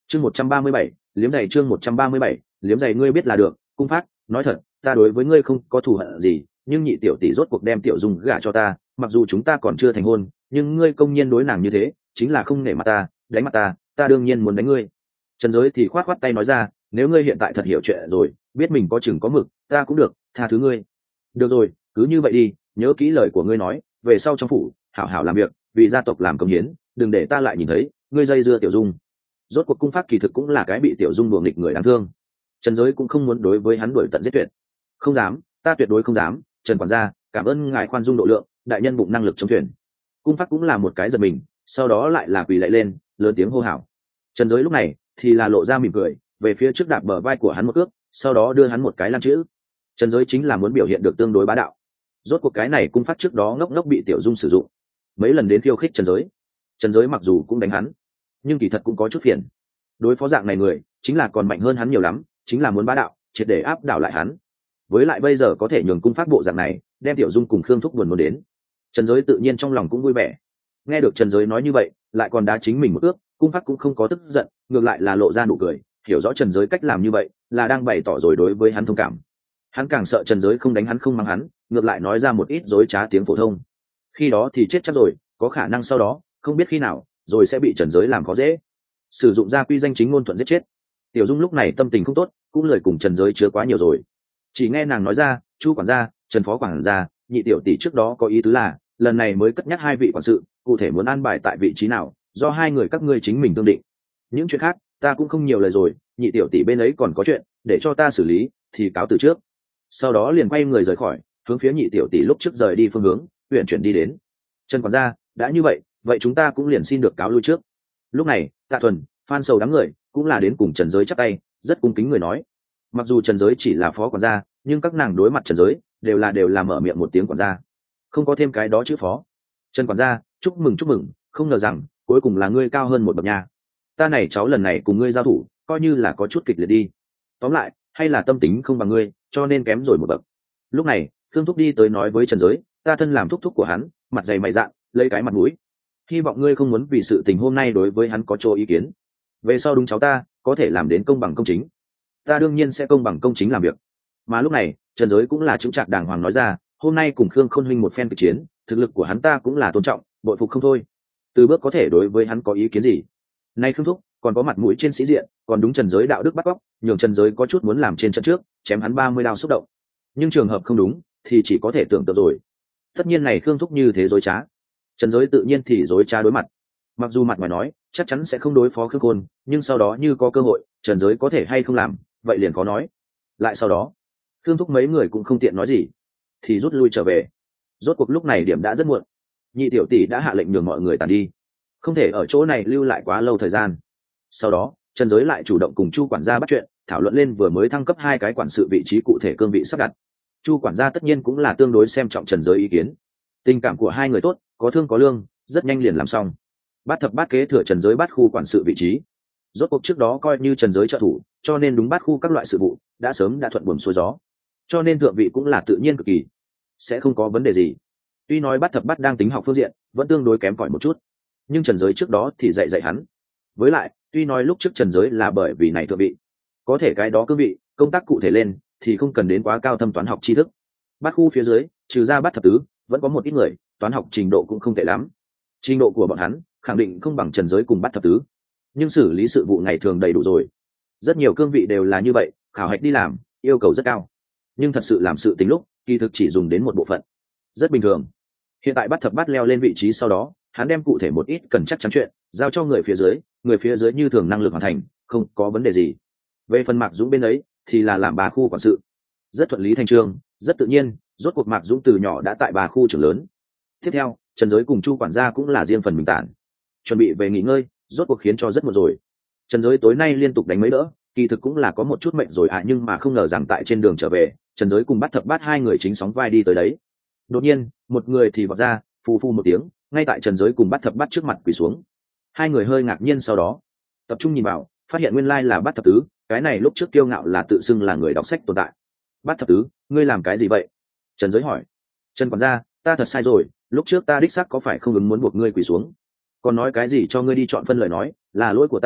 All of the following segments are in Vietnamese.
chương 137, liếm giày chương 137, liếm giày ngươi biết là được. Cung phát, nói thật, ta đối với ngươi không có thù hận gì, nhưng nhị tiểu tỷ rốt cuộc đem tiểu dung gả cho ta, mặc dù chúng ta còn chưa thành hôn, nhưng ngươi công nhiên đối nàng như thế, chính là không nể mặt ta, đánh mặt ta đương nhiên muốn đánh ngươi. Trần Giới thì khoát tay nói ra, nếu ngươi hiện tại thật hiểu chuyện rồi, biết mình có chừng có mực, ta cũng được, tha thứ ngươi. Được rồi, cứ như vậy đi, nhớ kỹ lời của ngươi nói, về sau trong phủ hảo hảo làm việc, vì gia tộc làm công hiến, đừng để ta lại nhìn thấy ngươi dây dưa tiểu dung. Rốt cuộc cung phát kỳ thực cũng là cái bị tiểu dung đùa nghịch người đáng thương. Trần Giới cũng không muốn đối với hắn đuổi tận giết tuyệt. Không dám, ta tuyệt đối không dám. Trần quản gia, cảm ơn ngài khoan dung độ lượng, đại nhân bụng năng lực chống thuyền. Cung phát cũng là một cái giật mình, sau đó lại là quỳ lạy lên, lớn tiếng hô hào. Trần Giới lúc này thì là lộ ra mỉm cười, về phía trước đạp bờ vai của hắn một cước, sau đó đưa hắn một cái lăng chữ. Trần Giới chính là muốn biểu hiện được tương đối bá đạo. Rốt cuộc cái này cung phát trước đó ngốc ngốc bị tiểu dung sử dụng, mấy lần đến khiêu khích Trần Giới. Trần Giới mặc dù cũng đánh hắn, nhưng kỳ thật cũng có chút phiền. Đối phó dạng này người, chính là còn mạnh hơn hắn nhiều lắm, chính là muốn bá đạo, triệt để áp đảo lại hắn. Với lại bây giờ có thể nhường cung phát bộ dạng này, đem tiểu dung cùng Khương Thúc buồn muốn đến. Trần Giới tự nhiên trong lòng cũng vui vẻ. Nghe được Trần Giới nói như vậy, lại còn đá chính mình một ước, cung phát cũng không có tức giận, ngược lại là lộ ra nụ cười, hiểu rõ Trần Giới cách làm như vậy là đang bày tỏ rồi đối với hắn thông cảm. Hắn càng sợ Trần Giới không đánh hắn không mắng hắn, ngược lại nói ra một ít dối trá tiếng phổ thông. Khi đó thì chết chắc rồi, có khả năng sau đó không biết khi nào rồi sẽ bị Trần Giới làm khó dễ, sử dụng gia quy danh chính ngôn thuận giết chết. Tiểu Dung lúc này tâm tình không tốt, cũng lời cùng Trần Giới chứa quá nhiều rồi. Chỉ nghe nàng nói ra, Chu quản gia, Trần phó quản gia, nhị tiểu tỷ trước đó có ý tứ là lần này mới cất nhắc hai vị quản sự, cụ thể muốn an bài tại vị trí nào, do hai người các ngươi chính mình tương định. Những chuyện khác ta cũng không nhiều lời rồi, nhị tiểu tỷ bên ấy còn có chuyện để cho ta xử lý, thì cáo từ trước. Sau đó liền quay người rời khỏi, hướng phía nhị tiểu tỷ lúc trước rời đi phương hướng huyện chuyển đi đến. Trần quản gia, đã như vậy chúng ta cũng liền xin được cáo lui trước. Lúc này Tạ Thuần, Phan Sầu đám người cũng là đến cùng Trần Giới chắp tay, rất cung kính người nói. Mặc dù Trần Giới chỉ là phó quản gia, nhưng các nàng đối mặt Trần Giới đều là mở miệng một tiếng quản gia, không có thêm cái đó chữ phó. Trần quản gia, chúc mừng, không ngờ rằng cuối cùng là ngươi cao hơn một bậc nha. Ta này cháu lần này cùng ngươi giao thủ coi như là có chút kịch liệt đi, tóm lại hay là tâm tính không bằng ngươi, cho nên kém rồi một bậc. Lúc này Thương Thúc đi tới nói với Trần Giới, ta thân làm thúc thúc của hắn, mặt dày mày dạn, lấy cái mặt mũi, hy vọng ngươi không muốn vì sự tình hôm nay đối với hắn có chỗ ý kiến. Về sau đúng cháu ta có thể làm đến công bằng công chính, ta đương nhiên sẽ công bằng công chính làm việc. Mà lúc này Trần Giới cũng là chững chạc đàng hoàng nói ra, hôm nay cùng Khương Khôn huynh một phen kịch chiến, thực lực của hắn ta cũng là tôn trọng, bội phục không thôi. Từ bước có thể đối với hắn có ý kiến gì? Nay Khương Thúc còn có mặt mũi trên sĩ diện, còn đúng Trần Giới đạo đức bắt cóc, nhường Trần Giới có chút muốn làm trên trận trước chém hắn 30 đao xúc động. Nhưng trường hợp không đúng thì chỉ có thể tưởng tượng rồi. Tất nhiên này Khương Thúc như thế dối trá, Trần Giới tự nhiên thì dối trá đối mặt. Mặc dù mặt ngoài nói chắc chắn sẽ không đối phó Khương Khôn, nhưng sau đó như có cơ hội, Trần Giới có thể hay không làm, vậy liền có nói. Lại sau đó Khương Thúc mấy người cũng không tiện nói gì, thì rút lui trở về. Rốt cuộc lúc này điểm đã rất muộn, nhị tiểu tỷ đã hạ lệnh nhường mọi người tàn đi, không thể ở chỗ này lưu lại quá lâu thời gian. Sau đó Trần Giới lại chủ động cùng Chu quản gia bắt chuyện, thảo luận lên vừa mới thăng cấp hai cái quản sự vị trí cụ thể cương vị sắp đặt. Chu quản gia tất nhiên cũng là tương đối xem trọng Trần Giới ý kiến, tình cảm của hai người tốt, có thương có lương, rất nhanh liền làm xong. Bát thập bát kế thừa Trần Giới bát khu quản sự vị trí. Rốt cuộc trước đó coi như Trần Giới trợ thủ, cho nên đúng bát khu các loại sự vụ đã sớm đã thuận buồm xuôi gió, cho nên thượng vị cũng là tự nhiên cực kỳ, sẽ không có vấn đề gì. Tuy nói bát thập bát đang tính học phương diện vẫn tương đối kém cỏi một chút, nhưng Trần Giới trước đó thì dạy hắn. Với lại tuy nói lúc trước Trần Giới là bởi vì này thượng vị, có thể cái đó cương vị công tác cụ thể lên thì không cần đến quá cao thâm toán học tri thức. Bát khu phía dưới trừ ra bát thập tứ, vẫn có một ít người toán học trình độ cũng không tệ lắm. Trình độ của bọn hắn khẳng định không bằng Trần Giới cùng bát thập tứ, nhưng xử lý sự vụ ngày thường đầy đủ rồi. Rất nhiều cương vị đều là như vậy, khảo hạch đi làm yêu cầu rất cao, nhưng thật sự làm sự tính lúc kỳ thực chỉ dùng đến một bộ phận, rất bình thường. Hiện tại bát thập bát leo lên vị trí sau đó, hắn đem cụ thể một ít cần chắc chắn chuyện giao cho người phía dưới như thường năng lực hoàn thành, không có vấn đề gì. Về phần Mạc Dũng bên ấy thì là làm bà khu quản sự, rất thuận lý thành trương, rất tự nhiên. Rốt cuộc Mạc Dũng từ nhỏ đã tại bà khu trưởng lớn. Tiếp theo Trần Giới cùng Chu quản gia cũng là riêng phần mình tản, chuẩn bị về nghỉ ngơi. Rốt cuộc khiến cho rất một rồi. Trần Giới tối nay liên tục đánh mấy đỡ, kỳ thực cũng là có một chút mệnh rồi nhưng mà không ngờ rằng tại trên đường trở về, Trần Giới cùng Bát thập bát hai người chính sóng vai đi tới đấy. Đột nhiên một người thì vọt ra, phù phù một tiếng, ngay tại Trần Giới cùng Bát thập bát trước mặt quỳ xuống. Hai người hơi ngạc nhiên, sau đó tập trung nhìn vào, phát hiện nguyên lai là Bát thập tứ, cái này lúc trước kiêu ngạo là tự xưng là người đọc sách tồn tại. Bát thập tứ, ngươi làm cái gì vậy? Trần Giới hỏi. Trần quản gia, ta thật sai rồi, lúc trước ta đích xác có phải không ứng muốn buộc ngươi quỳ xuống, còn nói cái gì cho ngươi đi chọn phân lời nói, là lỗi của ta,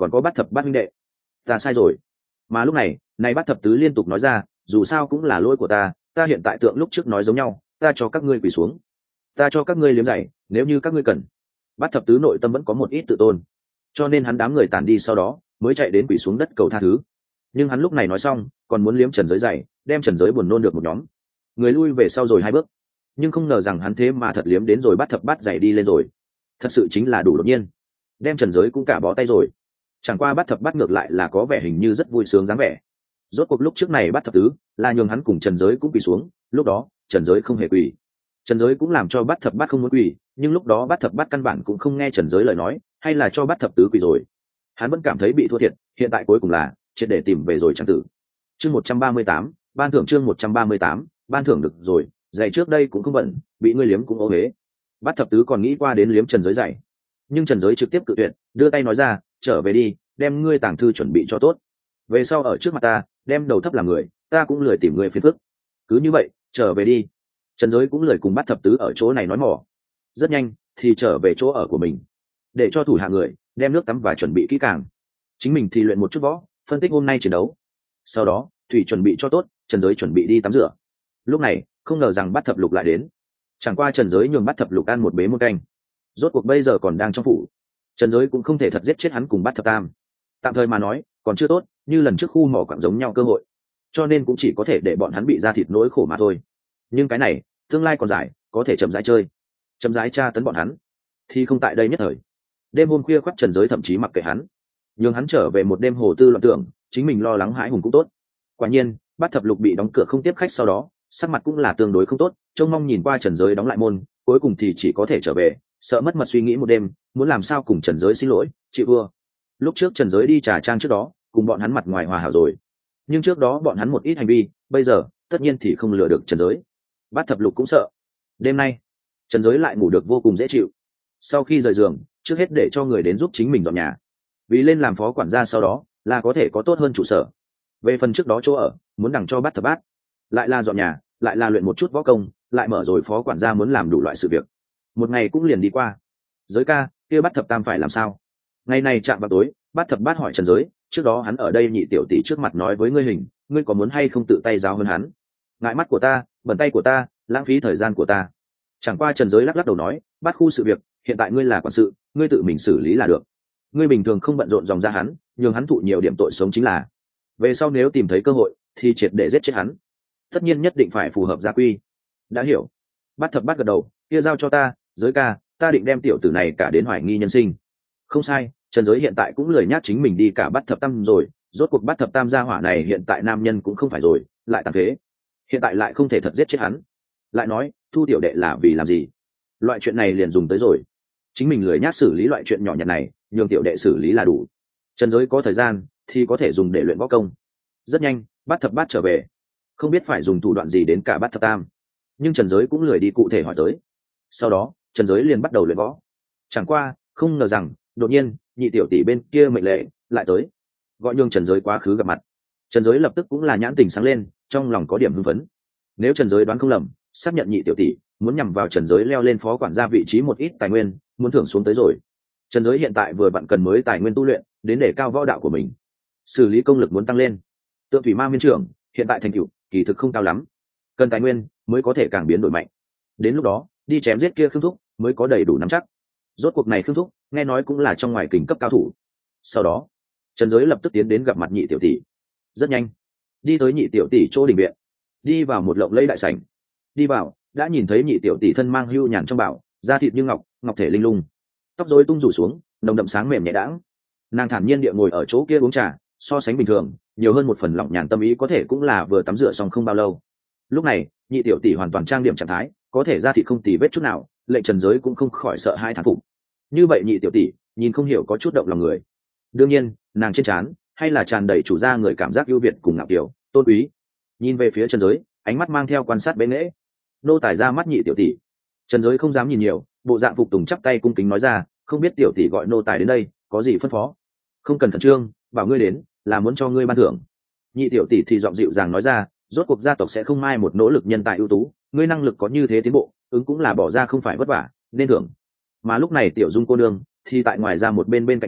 còn có Bát Thập Bát huynh đệ, ta sai rồi. Mà lúc này Bát Thập Tứ liên tục nói ra, dù sao cũng là lỗi của ta hiện tại tượng lúc trước nói giống nhau, ta cho các ngươi quỳ xuống, ta cho các ngươi liếm giày, nếu như các ngươi cần. Bát Thập Tứ nội tâm vẫn có một ít tự tôn, cho nên hắn đám người tản đi sau đó mới chạy đến quỳ xuống đất cầu tha thứ. Nhưng hắn lúc này nói xong còn muốn liếm Trần Giới giày, đem Trần Giới buồn nôn được một nhóm người lui về sau rồi 2 bước, nhưng không ngờ rằng hắn thế mà thật liếm đến rồi Bát Thập Bát giày đi lên rồi, thật sự chính là đủ đột nhiên, đem Trần Giới cũng cả bó tay rồi. Chẳng qua Bát Thập Bát ngược lại là có vẻ hình như rất vui sướng dáng vẻ. Rốt cuộc lúc trước này Bát Thập Tứ là nhường hắn cùng Trần Giới cũng quỳ xuống, lúc đó Trần Giới không hề quỳ. Trần Giới cũng làm cho Bát Thập Bát không muốn quỳ, nhưng lúc đó Bát Thập Bát căn bản cũng không nghe Trần Giới lời nói, hay là cho Bát Thập Tứ quỳ rồi. Hắn vẫn cảm thấy bị thua thiệt, hiện tại cuối cùng là triệt để tìm về rồi chẳng tử. Chương 138, ban thưởng. Chương 138, ban thưởng được rồi, giày trước đây cũng không bận, bị ngươi liếm cũng ố huế. Bát Thập Tứ còn nghĩ qua đến liếm Trần Giới giày, nhưng Trần Giới trực tiếp cự tuyệt, đưa tay nói ra, trở về đi, đem ngươi tàng thư chuẩn bị cho tốt, về sau ở trước mặt ta đem đầu thấp làm người, ta cũng lười tìm người phiền phức. Cứ như vậy trở về đi. Trần Giới cũng lười cùng Bát Thập Tứ ở chỗ này nói mỏ, rất nhanh thì trở về chỗ ở của mình, để cho thủ hạ người đem nước tắm và chuẩn bị kỹ càng, chính mình thì luyện một chút võ, phân tích hôm nay chiến đấu. Sau đó thủy chuẩn bị cho tốt, Trần Giới chuẩn bị đi tắm rửa. Lúc này không ngờ rằng Bát Thập Lục lại đến, chẳng qua Trần Giới nhường Bát Thập Lục ăn một bế muôn canh, rốt cuộc bây giờ còn đang trong phủ, Trần Giới cũng không thể thật giết chết hắn cùng Bát Thập Tam, tạm thời mà nói còn chưa tốt như lần trước khu mỏ quặng giống nhau cơ hội, cho nên cũng chỉ có thể để bọn hắn bị ra thịt nỗi khổ mà thôi. Nhưng cái này tương lai còn dài, có thể chậm rãi chơi, chậm rãi tra tấn bọn hắn thì không tại đây nhất thời. Đêm hôm khuya khoắt Trần Giới thậm chí mặc kệ hắn, nhường hắn trở về một đêm hồ tư loạn tưởng, chính mình lo lắng hãi hùng cũng tốt. Quả nhiên Bát Thập Lục bị đóng cửa không tiếp khách sau đó, sắc mặt cũng là tương đối không tốt, trông mong nhìn qua Trần Giới đóng lại môn, cuối cùng thì chỉ có thể trở về, sợ mất mật suy nghĩ một đêm, muốn làm sao cùng Trần Giới xin lỗi, chịu thua. Lúc trước Trần Giới đi trà trang trước đó cùng bọn hắn mặt ngoài hòa hảo rồi, nhưng trước đó bọn hắn một ít hành vi, bây giờ tất nhiên thì không lừa được Trần Giới. Bát Thập Lục cũng sợ. Đêm nay Trần Giới lại ngủ được vô cùng dễ chịu. Sau khi rời giường, trước hết để cho người đến giúp chính mình dọn nhà, vì lên làm phó quản gia sau đó là có thể có tốt hơn trụ sở. Về phần trước đó chỗ ở muốn đằng cho Bát Thập Bát, lại là dọn nhà, lại là luyện một chút võ công, lại mở rồi phó quản gia muốn làm đủ loại sự việc, một ngày cũng liền đi qua. Giới ca, kia Bát Thập Tam phải làm sao? Ngày này chạm vào tối, Bát Thập Bát hỏi Trần Giới, trước đó hắn ở đây nhị tiểu tỷ trước mặt nói với ngươi hình, ngươi có muốn hay không tự tay giáo hơn hắn? Ngại mắt của ta, bẩn tay của ta, lãng phí thời gian của ta. Chẳng qua Trần Giới lắc lắc đầu nói, Bát khu sự việc, hiện tại ngươi là quản sự, ngươi tự mình xử lý là được. Ngươi bình thường không bận rộn dòng ra hắn, nhường hắn thụ nhiều điểm tội sống chính là. Về sau nếu tìm thấy cơ hội thì triệt để giết chết hắn, tất nhiên nhất định phải phù hợp gia quy. Đã hiểu. Bát Thập Bát gật đầu, kia giao cho ta. Giới ca, ta định đem tiểu tử này cả đến hoài nghi nhân sinh. Không sai, Trần Giới hiện tại cũng lười nhát chính mình đi cả Bát Thập Tam rồi, rốt cuộc Bát Thập Tam gia hỏa này hiện tại nam nhân cũng không phải rồi, lại tàn phế, hiện tại lại không thể thật giết chết hắn. Lại nói thu tiểu đệ là vì làm gì? Loại chuyện này liền dùng tới rồi, chính mình lười nhát xử lý loại chuyện nhỏ nhặt này, nhường tiểu đệ xử lý là đủ. Trần Giới có thời gian thì có thể dùng để luyện võ công. Rất nhanh Bát Thập Bát trở về, không biết phải dùng thủ đoạn gì đến cả Bát Thập Tam, nhưng Trần Giới cũng lười đi cụ thể hỏi tới. Sau đó Trần Giới liền bắt đầu luyện võ. Chẳng qua không ngờ rằng đột nhiên nhị tiểu tỷ bên kia mệnh lệ lại tới, gọi nhường Trần Giới quá khứ gặp mặt. Trần Giới lập tức cũng là nhãn tình sáng lên, trong lòng có điểm hưng phấn. Nếu Trần Giới đoán không lầm, xác nhận nhị tiểu tỷ muốn nhằm vào Trần Giới leo lên phó quản gia vị trí một ít tài nguyên, muốn thưởng xuống tới rồi. Trần Giới hiện tại vừa vặn cần mới tài nguyên tu luyện, đến để cao võ đạo của mình, xử lý công lực muốn tăng lên. Tượng thủy ma miên trưởng hiện tại thành tựu kỳ thực không cao lắm, cần tài nguyên mới có thể càng biến đổi mạnh. Đến lúc đó đi chém giết kia Khương Thúc mới có đầy đủ nắm chắc. Rốt cuộc này Khương Thúc nghe nói cũng là trong ngoài kình cấp cao thủ. Sau đó Trần Giới lập tức tiến đến gặp mặt nhị tiểu tỷ. Rất nhanh đi tới nhị tiểu tỷ chỗ đình viện, đi vào một lộng lẫy đại sảnh. Đi vào đã nhìn thấy nhị tiểu tỷ thân mang hưu nhàn trong bảo, da thịt như ngọc, ngọc thể linh lung, tóc rối tung rủ xuống, nồng đậm sáng mềm nhẹ đãng. Nàng thản nhiên địa ngồi ở chỗ kia uống trà, so sánh bình thường nhiều hơn một phần lỏng nhàn tâm ý, có thể cũng là vừa tắm rửa xong không bao lâu. Lúc này nhị tiểu tỷ hoàn toàn trang điểm trạng thái, có thể da thịt không tì vết chút nào, lệnh Trần Giới cũng không khỏi sợ hai thán phục. Như vậy nhị tiểu tỷ nhìn không hiểu có chút động lòng người. Đương nhiên nàng trên trán hay là tràn đầy chủ gia người cảm giác ưu việt cùng ngạo kiều tôn quý. Nhìn về phía Trần Giới, ánh mắt mang theo quan sát bén nghễ. Nô tài ra mắt nhị tiểu tỷ. Trần Giới không dám nhìn nhiều, bộ dạng phục tùng chắp tay cung kính nói ra, không biết tiểu tỷ gọi nô tài đến đây có gì phân phó? Không cần khẩn trương, bảo ngươi đến là muốn cho ngươi ban thưởng. Nhị tiểu tỷ thì giọng dịu dàng nói ra, rốt cuộc gia tộc sẽ không mai một nỗ lực nhân tài ưu tú, ngươi năng lực có như thế tiến bộ, ứng cũng là bỏ ra không phải vất vả nên thưởng. Mà lúc này tiểu Dung cô nương thì tại ngoài ra một bên bên cạnh đứng,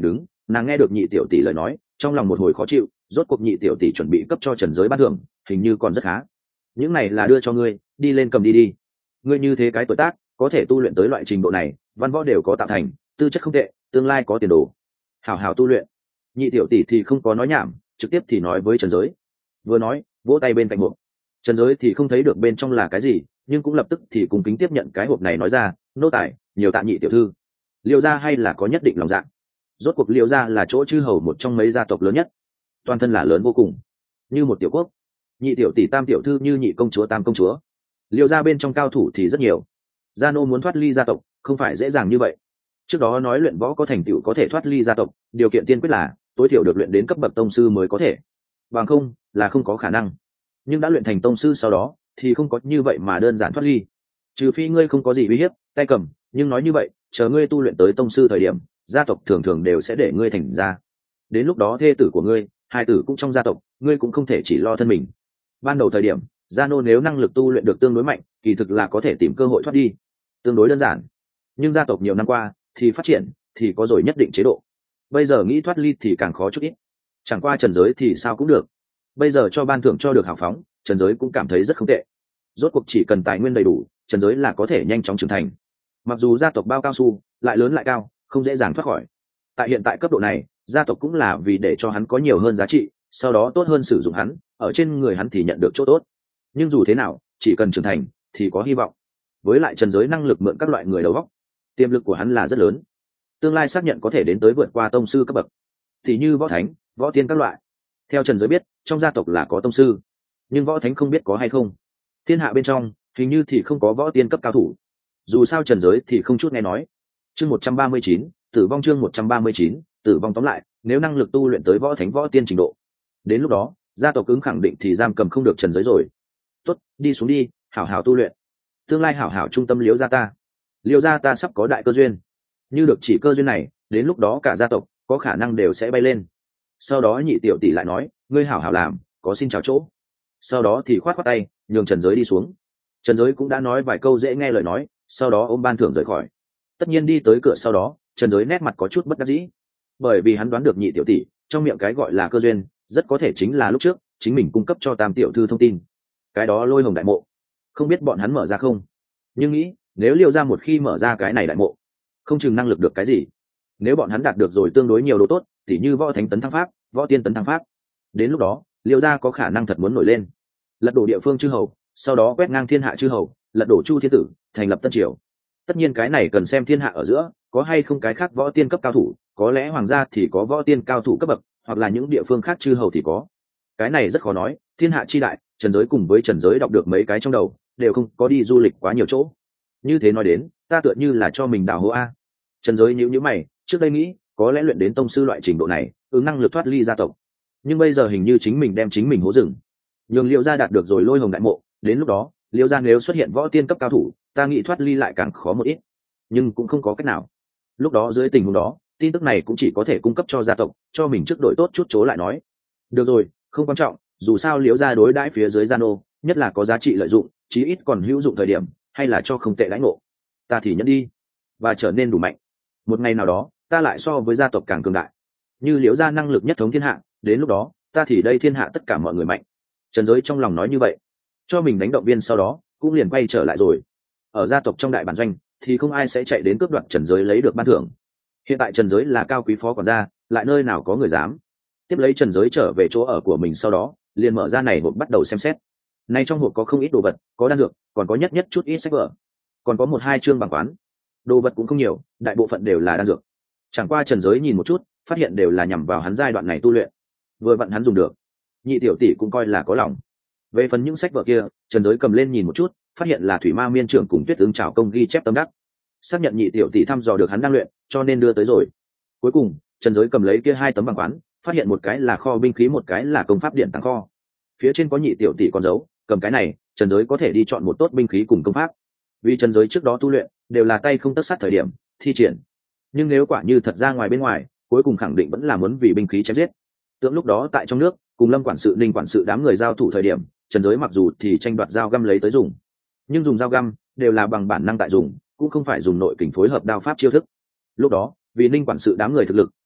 nàng nghe được nhị tiểu tỷ lời nói trong lòng một hồi khó chịu, rốt cuộc nhị tiểu tỷ chuẩn bị cấp cho Trần Giới ban thưởng hình như còn rất khá. Những này là đưa cho ngươi, đi lên cầm đi đi. Ngươi như thế cái tuổi tác có thể tu luyện tới loại trình độ này, văn võ đều có tạo thành, tư chất không tệ, tương lai có tiền đồ. Hảo hảo tu luyện. Nhị tiểu tỷ thì không có nói nhảm, trực tiếp thì nói với Trần Giới. Vừa nói vỗ tay bên cạnh hộp. Trần Giới thì không thấy được bên trong là cái gì, nhưng cũng lập tức thì cùng kính tiếp nhận cái hộp này, nói ra, nô tài nhiều tạ nhị tiểu thư. Liêu gia hay là có nhất định lòng dạ. Rốt cuộc Liêu gia là chỗ chư hầu một trong mấy gia tộc lớn nhất, toàn thân là lớn vô cùng, như một tiểu quốc. Nhị tiểu tỷ tam tiểu thư như nhị công chúa tam công chúa. Liêu gia bên trong cao thủ thì rất nhiều. Gia nô muốn thoát ly gia tộc không phải dễ dàng như vậy. Trước đó nói luyện võ có thành tựu có thể thoát ly gia tộc, điều kiện tiên quyết là tối thiểu được luyện đến cấp bậc tông sư mới có thể, bằng không là không có khả năng. Nhưng đã luyện thành tông sư sau đó thì không có như vậy mà đơn giản thoát ly, trừ phi ngươi không có gì uy hiếp tay cầm. Nhưng nói như vậy, chờ ngươi tu luyện tới tông sư thời điểm, gia tộc thường thường đều sẽ để ngươi thành gia. Đến lúc đó thê tử của ngươi, hai tử cũng trong gia tộc, ngươi cũng không thể chỉ lo thân mình. Ban đầu thời điểm, gia nô nếu năng lực tu luyện được tương đối mạnh, kỳ thực là có thể tìm cơ hội thoát đi, tương đối đơn giản. Nhưng gia tộc nhiều năm qua thì phát triển, thì có rồi nhất định chế độ. Bây giờ nghĩ thoát ly thì càng khó chút ít. Chẳng qua Trần Giới thì sao cũng được. Bây giờ cho ban thưởng cho được hào phóng, Trần Giới cũng cảm thấy rất không tệ. Rốt cuộc chỉ cần tài nguyên đầy đủ, Trần Giới là có thể nhanh chóng trưởng thành. Mặc dù gia tộc bao cao su, lại lớn lại cao, không dễ dàng thoát khỏi. Tại hiện tại cấp độ này, gia tộc cũng là vì để cho hắn có nhiều hơn giá trị, sau đó tốt hơn sử dụng hắn, ở trên người hắn thì nhận được chỗ tốt. Nhưng dù thế nào, chỉ cần trưởng thành thì có hy vọng. Với lại Trần Giới năng lực mượn các loại người đầu óc, tiềm lực của hắn là rất lớn, tương lai xác nhận có thể đến tới vượt qua tông sư cấp bậc, thì như võ thánh, võ tiên các loại. Theo Trần Giới biết, trong gia tộc là có tông sư, nhưng võ thánh không biết có hay không. Thiên hạ bên trong hình như thì không có võ tiên cấp cao thủ. Dù sao Trần Giới thì không chút nghe nói. Chương 139, tử vong. Chương 139, tử vong. Tóm lại, nếu năng lực tu luyện tới võ thánh võ tiên trình độ, đến lúc đó gia tộc ứng khẳng định thì giam cầm không được Trần Giới rồi. Tốt, đi xuống đi, hảo hảo tu luyện, tương lai hảo hảo trung tâm Liễu gia ta. Liễu gia ta sắp có đại cơ duyên, như được chỉ cơ duyên này, đến lúc đó cả gia tộc có khả năng đều sẽ bay lên. Sau đó nhị tiểu tỷ lại nói, ngươi hảo hảo làm, có xin chào chỗ. Sau đó thì khoát khoát tay nhường Trần Giới đi xuống. Trần Giới cũng đã nói vài câu dễ nghe lời nói, sau đó ôm ban thưởng rời khỏi. Tất nhiên đi tới cửa sau đó, Trần Giới nét mặt có chút bất đắc dĩ, bởi vì hắn đoán được nhị tiểu tỷ trong miệng cái gọi là cơ duyên rất có thể chính là lúc trước chính mình cung cấp cho tam tiểu thư thông tin, cái đó Lôi Hồng đại mộ. Không biết bọn hắn mở ra không, nhưng nghĩ nếu Liêu gia một khi mở ra cái này đại mộ, không chừng năng lực được cái gì. Nếu bọn hắn đạt được rồi tương đối nhiều đồ tốt, thì như võ thánh tấn thăng pháp, võ tiên tấn thăng pháp, đến lúc đó Liêu gia có khả năng thật muốn nổi lên, lật đổ địa phương chư hầu, sau đó quét ngang thiên hạ chư hầu, lật đổ Chu thiên tử, thành lập tân triều. Tất nhiên cái này cần xem thiên hạ ở giữa có hay không cái khác võ tiên cấp cao thủ, có lẽ hoàng gia thì có võ tiên cao thủ cấp bậc, hoặc là những địa phương khác chư hầu thì có. Cái này rất khó nói, thiên hạ chi đại, Trần Giới cùng với Trần Giới đọc được mấy cái trong đầu, đều không có đi du lịch quá nhiều chỗ. Như thế nói đến, ta tựa như là cho mình đào hố a. Trần Giới nhíu nhíu mày, trước đây nghĩ có lẽ luyện đến tông sư loại trình độ này, ứng năng lực thoát ly gia tộc. Nhưng bây giờ hình như chính mình đem chính mình hố rừng. Nhường Liễu gia đạt được rồi Lôi Hồng đại mộ, đến lúc đó Liễu gia nếu xuất hiện võ tiên cấp cao thủ, ta nghĩ thoát ly lại càng khó một ít, nhưng cũng không có cách nào. Lúc đó dưới tình huống đó, tin tức này cũng chỉ có thể cung cấp cho gia tộc, cho mình trước đổi tốt chút chỗ lại nói. Được rồi, không quan trọng, dù sao Liễu gia đối đãi phía dưới gia nô, nhất là có giá trị lợi dụng, chí ít còn hữu dụng thời điểm, hay là cho không tệ lãnh ngộ. Ta thì nhẫn đi, và trở nên đủ mạnh. Một ngày nào đó, ta lại so với gia tộc càng cường đại. Như Liễu gia năng lực nhất thống thiên hạ, đến lúc đó, ta thì đây thiên hạ tất cả mọi người mạnh. Trần Giới trong lòng nói như vậy, cho mình đánh động viên sau đó, cũng liền quay trở lại rồi. Ở gia tộc trong đại bản doanh, thì không ai sẽ chạy đến cướp đoạt Trần Giới lấy được ban thưởng. Hiện tại Trần Giới là cao quý phó quản gia, lại nơi nào có người dám. Tiếp lấy Trần Giới trở về chỗ ở của mình sau đó, liền mở ra này hộp bắt đầu xem xét. Nay trong hộp có không ít đồ vật, có đan dược, còn có nhất chút ít sách vở, còn có 1-2 chương bằng quán. Đồ vật cũng không nhiều, đại bộ phận đều là đan dược. Chẳng qua Trần Giới nhìn một chút, phát hiện đều là nhằm vào hắn giai đoạn này tu luyện, vừa vặn hắn dùng được. Nhị tiểu tỷ cũng coi là có lòng. Về phần những sách vở kia, Trần Giới cầm lên nhìn một chút, phát hiện là Thủy Ma Miên trưởng cùng Tuyết Ứng Trảo công ghi chép tâm đắc, xác nhận nhị tiểu tỷ thăm dò được hắn đang luyện, cho nên đưa tới rồi. Cuối cùng Trần Giới cầm lấy kia 2 tấm bằng quán, phát hiện một cái là kho binh khí, một cái là công pháp điện tàng kho. Phía trên có nhị tiểu tỷ con dấu, cầm cái này Trần Giới có thể đi chọn một tốt binh khí cùng công pháp. Vì Trần Giới trước đó tu luyện đều là tay không tất sát thời điểm thi triển, nhưng nếu quả như thật ra ngoài bên ngoài, cuối cùng khẳng định vẫn là muốn vì binh khí chém giết. Tượng lúc đó tại trong nước cùng Lâm quản sự, Ninh quản sự đám người giao thủ thời điểm, Trần Giới mặc dù thì tranh đoạt dao găm lấy tới dùng, nhưng dùng dao găm đều là bằng bản năng tại dùng, cũng không phải dùng nội kình phối hợp đao pháp chiêu thức. Lúc đó vì Ninh quản sự đám người thực lực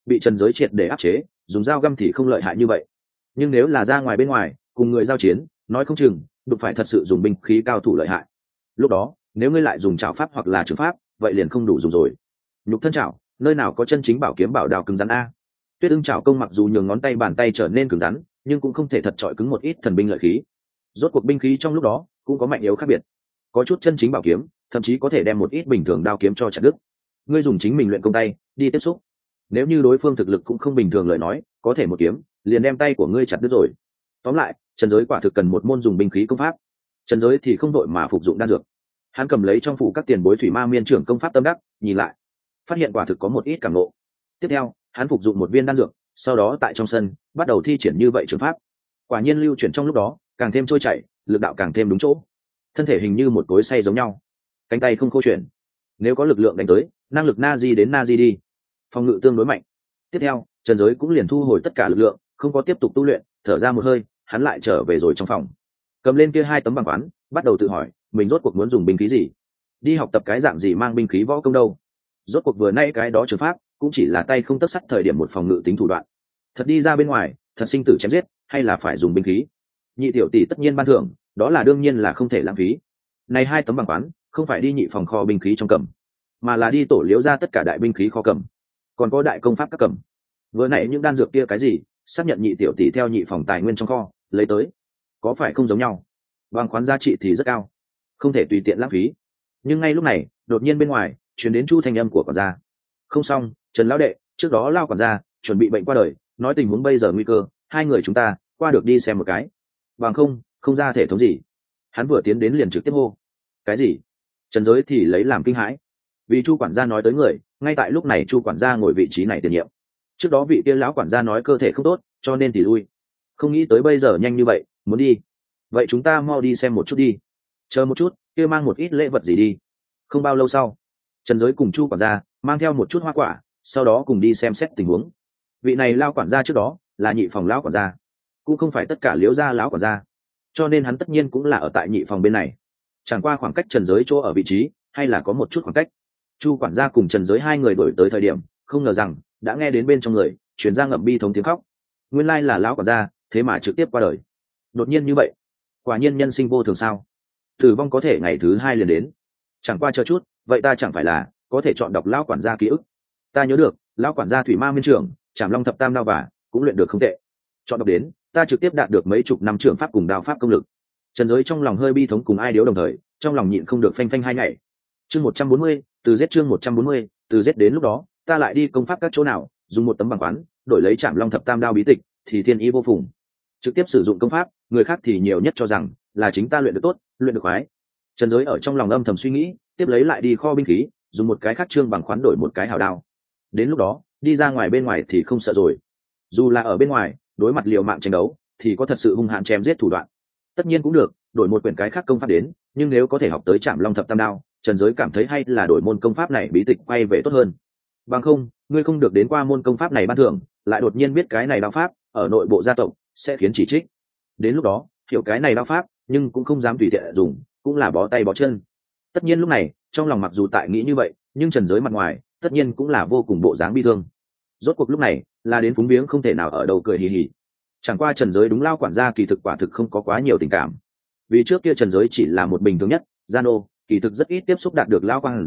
bị trần giới triệt để áp chế, dùng dao găm thì không lợi hại như vậy, nhưng nếu là ra ngoài bên ngoài cùng người giao chiến, nói không chừng đụng phải thật sự dùng binh khí cao thủ lợi hại. Lúc đó nếu ngươi lại dùng trảo pháp hoặc là trường pháp, vậy liền không đủ dùng rồi. Nhục thân trảo nơi nào có chân chính bảo kiếm bảo đao cứng rắn a. Tuyết ưng trảo công mặc dù nhường ngón tay bàn tay trở nên cứng rắn, nhưng cũng không thể thật chọi cứng một ít thần binh lợi khí. Rốt cuộc binh khí trong lúc đó cũng có mạnh yếu khác biệt, có chút chân chính bảo kiếm thậm chí có thể đem một ít bình thường đao kiếm cho chặt đứt. Ngươi dùng chính mình luyện công tay đi tiếp xúc, nếu như đối phương thực lực cũng không bình thường lời nói, có thể một kiếm liền đem tay của ngươi chặt đứt rồi. Tóm lại trần giới quả thực cần một môn dùng binh khí công pháp. Trần giới thì không đội mà phục dụng đan dược, hắn cầm lấy trong phủ các tiền bối thủy ma miên trưởng công pháp tâm đắc, nhìn lại phát hiện quả thực có một ít cảm ngộ. Tiếp theo hắn phục dụng một viên đan dược, sau đó tại trong sân bắt đầu thi triển như vậy trường pháp. Quả nhiên lưu chuyển trong lúc đó càng thêm trôi chảy, lực đạo càng thêm đúng chỗ, thân thể hình như một cối xay giống nhau, cánh tay không khô chuyển. Nếu có lực lượng đánh tới, năng lực na di đến na di đi, phòng ngự tương đối mạnh. Tiếp theo trần giới cũng liền thu hồi tất cả lực lượng, không có tiếp tục tu luyện, thở ra một hơi, hắn lại trở về rồi trong phòng, cầm lên kia 2 tấm bảng quán, bắt đầu tự hỏi mình rốt cuộc muốn dùng binh khí gì, đi học tập cái dạng gì mang binh khí võ công đâu. Rốt cuộc vừa nay cái đó trường pháp cũng chỉ là tay không tất sắt thời điểm một phòng ngự tính thủ đoạn, thật đi ra bên ngoài thật sinh tử chém giết hay là phải dùng binh khí. Nhị tiểu tỷ tất nhiên ban thưởng, đó là đương nhiên là không thể lãng phí. Này 2 tấm bảng quán không phải đi nhị phòng kho binh khí trong cầm, mà là đi tổ liễu ra tất cả đại binh khí kho cầm, còn có đại công pháp các cầm. Vừa nãy những đan dược kia cái gì, xác nhận nhị tiểu tỷ theo nhị phòng tài nguyên trong kho lấy tới, có phải không giống nhau? Bảng khoán giá trị thì rất cao, không thể tùy tiện lãng phí. Nhưng ngay lúc này đột nhiên bên ngoài chuyển đến chu thanh âm của quản gia. Không xong, Trần lão đệ, trước đó Lao quản gia chuẩn bị bệnh qua đời, nói tình huống bây giờ nguy cơ, 2 người chúng ta qua được đi xem một cái. Bằng không ra thể thống gì. Hắn vừa tiến đến liền trực tiếp hô. Cái gì? Trần giới thì lấy làm kinh hãi, vì chu quản gia nói tới người ngay tại lúc này chu quản gia ngồi vị trí này tiền nhiệm. Trước đó vị kia lão quản gia nói cơ thể không tốt cho nên thì lui, không nghĩ tới bây giờ nhanh như vậy muốn đi. Vậy chúng ta mau đi xem một chút đi. Chờ một chút, kia mang một ít lễ vật gì đi. Không bao lâu sau trần giới cùng chu quản gia mang theo một chút hoa quả, sau đó cùng đi xem xét tình huống. Vị này lao quản gia trước đó là nhị phòng lão quản gia, cũng không phải tất cả liễu gia lão quản gia, cho nên hắn tất nhiên cũng là ở tại nhị phòng bên này. Chẳng qua khoảng cách trần giới chỗ ở vị trí hay là có một chút khoảng cách. Chu quản gia cùng trần giới 2 người đổi tới thời điểm, không ngờ rằng đã nghe đến bên trong người chuyển ra ngậm bi thống tiếng khóc. Nguyên lai là lão quản gia thế mà trực tiếp qua đời đột nhiên như vậy. Quả nhiên nhân sinh vô thường sao, tử vong có thể ngày thứ 2 liền đến. Chẳng qua chờ chút, vậy ta chẳng phải là có thể chọn đọc lão quản gia ký ức. Ta nhớ được lão quản gia thủy ma miên trưởng, trảm long thập tam đao và cũng luyện được không tệ. Chọn đọc đến ta trực tiếp đạt được mấy chục năm trưởng pháp cùng đao pháp công lực. Trần giới trong lòng hơi bi thống cùng ai điếu đồng thời, trong lòng nhịn không được phanh phanh 2 ngày. Chương 140, từ giết chương 140, từ giết đến lúc đó ta lại đi công pháp các chỗ nào, dùng một tấm bằng quán đổi lấy trảm long thập tam đao bí tịch thì thiên ý vô phùng. Trực tiếp sử dụng công pháp, người khác thì nhiều nhất cho rằng là chính ta luyện được tốt, luyện được khoái. Trần giới ở trong lòng âm thầm suy nghĩ, tiếp lấy lại đi kho binh khí, dùng một cái khác trương bằng khoán đổi một cái hào đao. Đến lúc đó đi ra ngoài bên ngoài thì không sợ rồi, dù là ở bên ngoài đối mặt liều mạng tranh đấu thì có thật sự hung hãn chém giết thủ đoạn tất nhiên cũng được, đổi một quyển cái khác công pháp đến. Nhưng nếu có thể học tới trảm long thập tam đao, trần giới cảm thấy hay là đổi môn công pháp này bí tịch quay về tốt hơn. Bằng không ngươi không được đến qua môn công pháp này ban thưởng, lại đột nhiên biết cái này đao pháp ở nội bộ gia tộc sẽ khiến chỉ trích. Đến lúc đó hiểu cái này đao pháp nhưng cũng không dám tùy tiện dùng, cũng là bó tay bó chân. Tất nhiên lúc này trong lòng mặc dù tại nghĩ như vậy, nhưng trần giới mặt ngoài tất nhiên cũng là vô cùng bộ dáng bi thương. Rốt cuộc lúc này là đến phúng biếng không thể nào ở đâu cười hì hì. Chẳng qua trần giới đúng lao quản gia kỳ thực quả thực không có quá nhiều tình cảm, vì trước kia trần giới chỉ là một bình thường nhất gia nô, kỳ thực rất ít tiếp xúc đạt được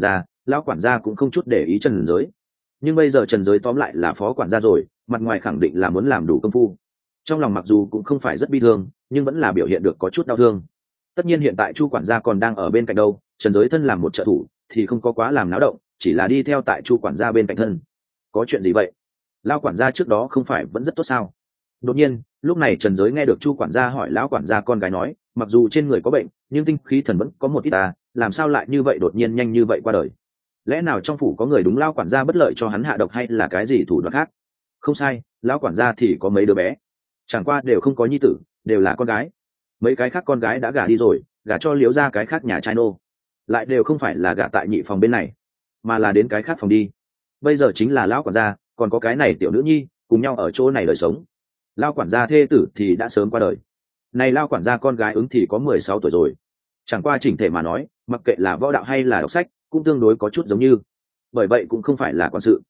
lao quản gia cũng không chút để ý trần giới. Nhưng bây giờ trần giới tóm lại là phó quản gia rồi, mặt ngoài khẳng định là muốn làm đủ công phu. Trong lòng mặc dù cũng không phải rất bi thương, nhưng vẫn là biểu hiện được có chút đau thương. Tất nhiên hiện tại chu quản gia còn đang ở bên cạnh đâu, trần giới thân làm một trợ thủ thì không có quá làm náo động, chỉ là đi theo tại chu quản gia bên cạnh thân. Có chuyện gì vậy? Lao quản gia trước đó không phải vẫn rất tốt sao? Đột nhiên lúc này trần giới nghe được chu quản gia hỏi lão quản gia con gái nói, mặc dù trên người có bệnh nhưng tinh khí thần vẫn có một ít ta, làm sao lại như vậy đột nhiên nhanh như vậy qua đời? Lẽ nào trong phủ có người đúng lao quản gia bất lợi cho hắn hạ độc, hay là cái gì thủ đoạn khác? Không sai, lão quản gia thì có mấy đứa bé, chẳng qua đều không có nhi tử, đều là con gái. Mấy cái khác con gái đã gả đi rồi, gả cho liếu ra cái khác nhà trai nô, lại đều không phải là gả tại nhị phòng bên này, mà là đến cái khác phòng đi. Bây giờ chính là lão quản gia còn có cái này tiểu nữ nhi cùng nhau ở chỗ này đời sống. Lao quản gia thê tử thì đã sớm qua đời, này lao quản gia con gái ứng thì có 16 tuổi rồi. Chẳng qua chỉnh thể mà nói, mặc kệ là võ đạo hay là đọc sách cũng tương đối có chút giống như, bởi vậy cũng không phải là quản sự.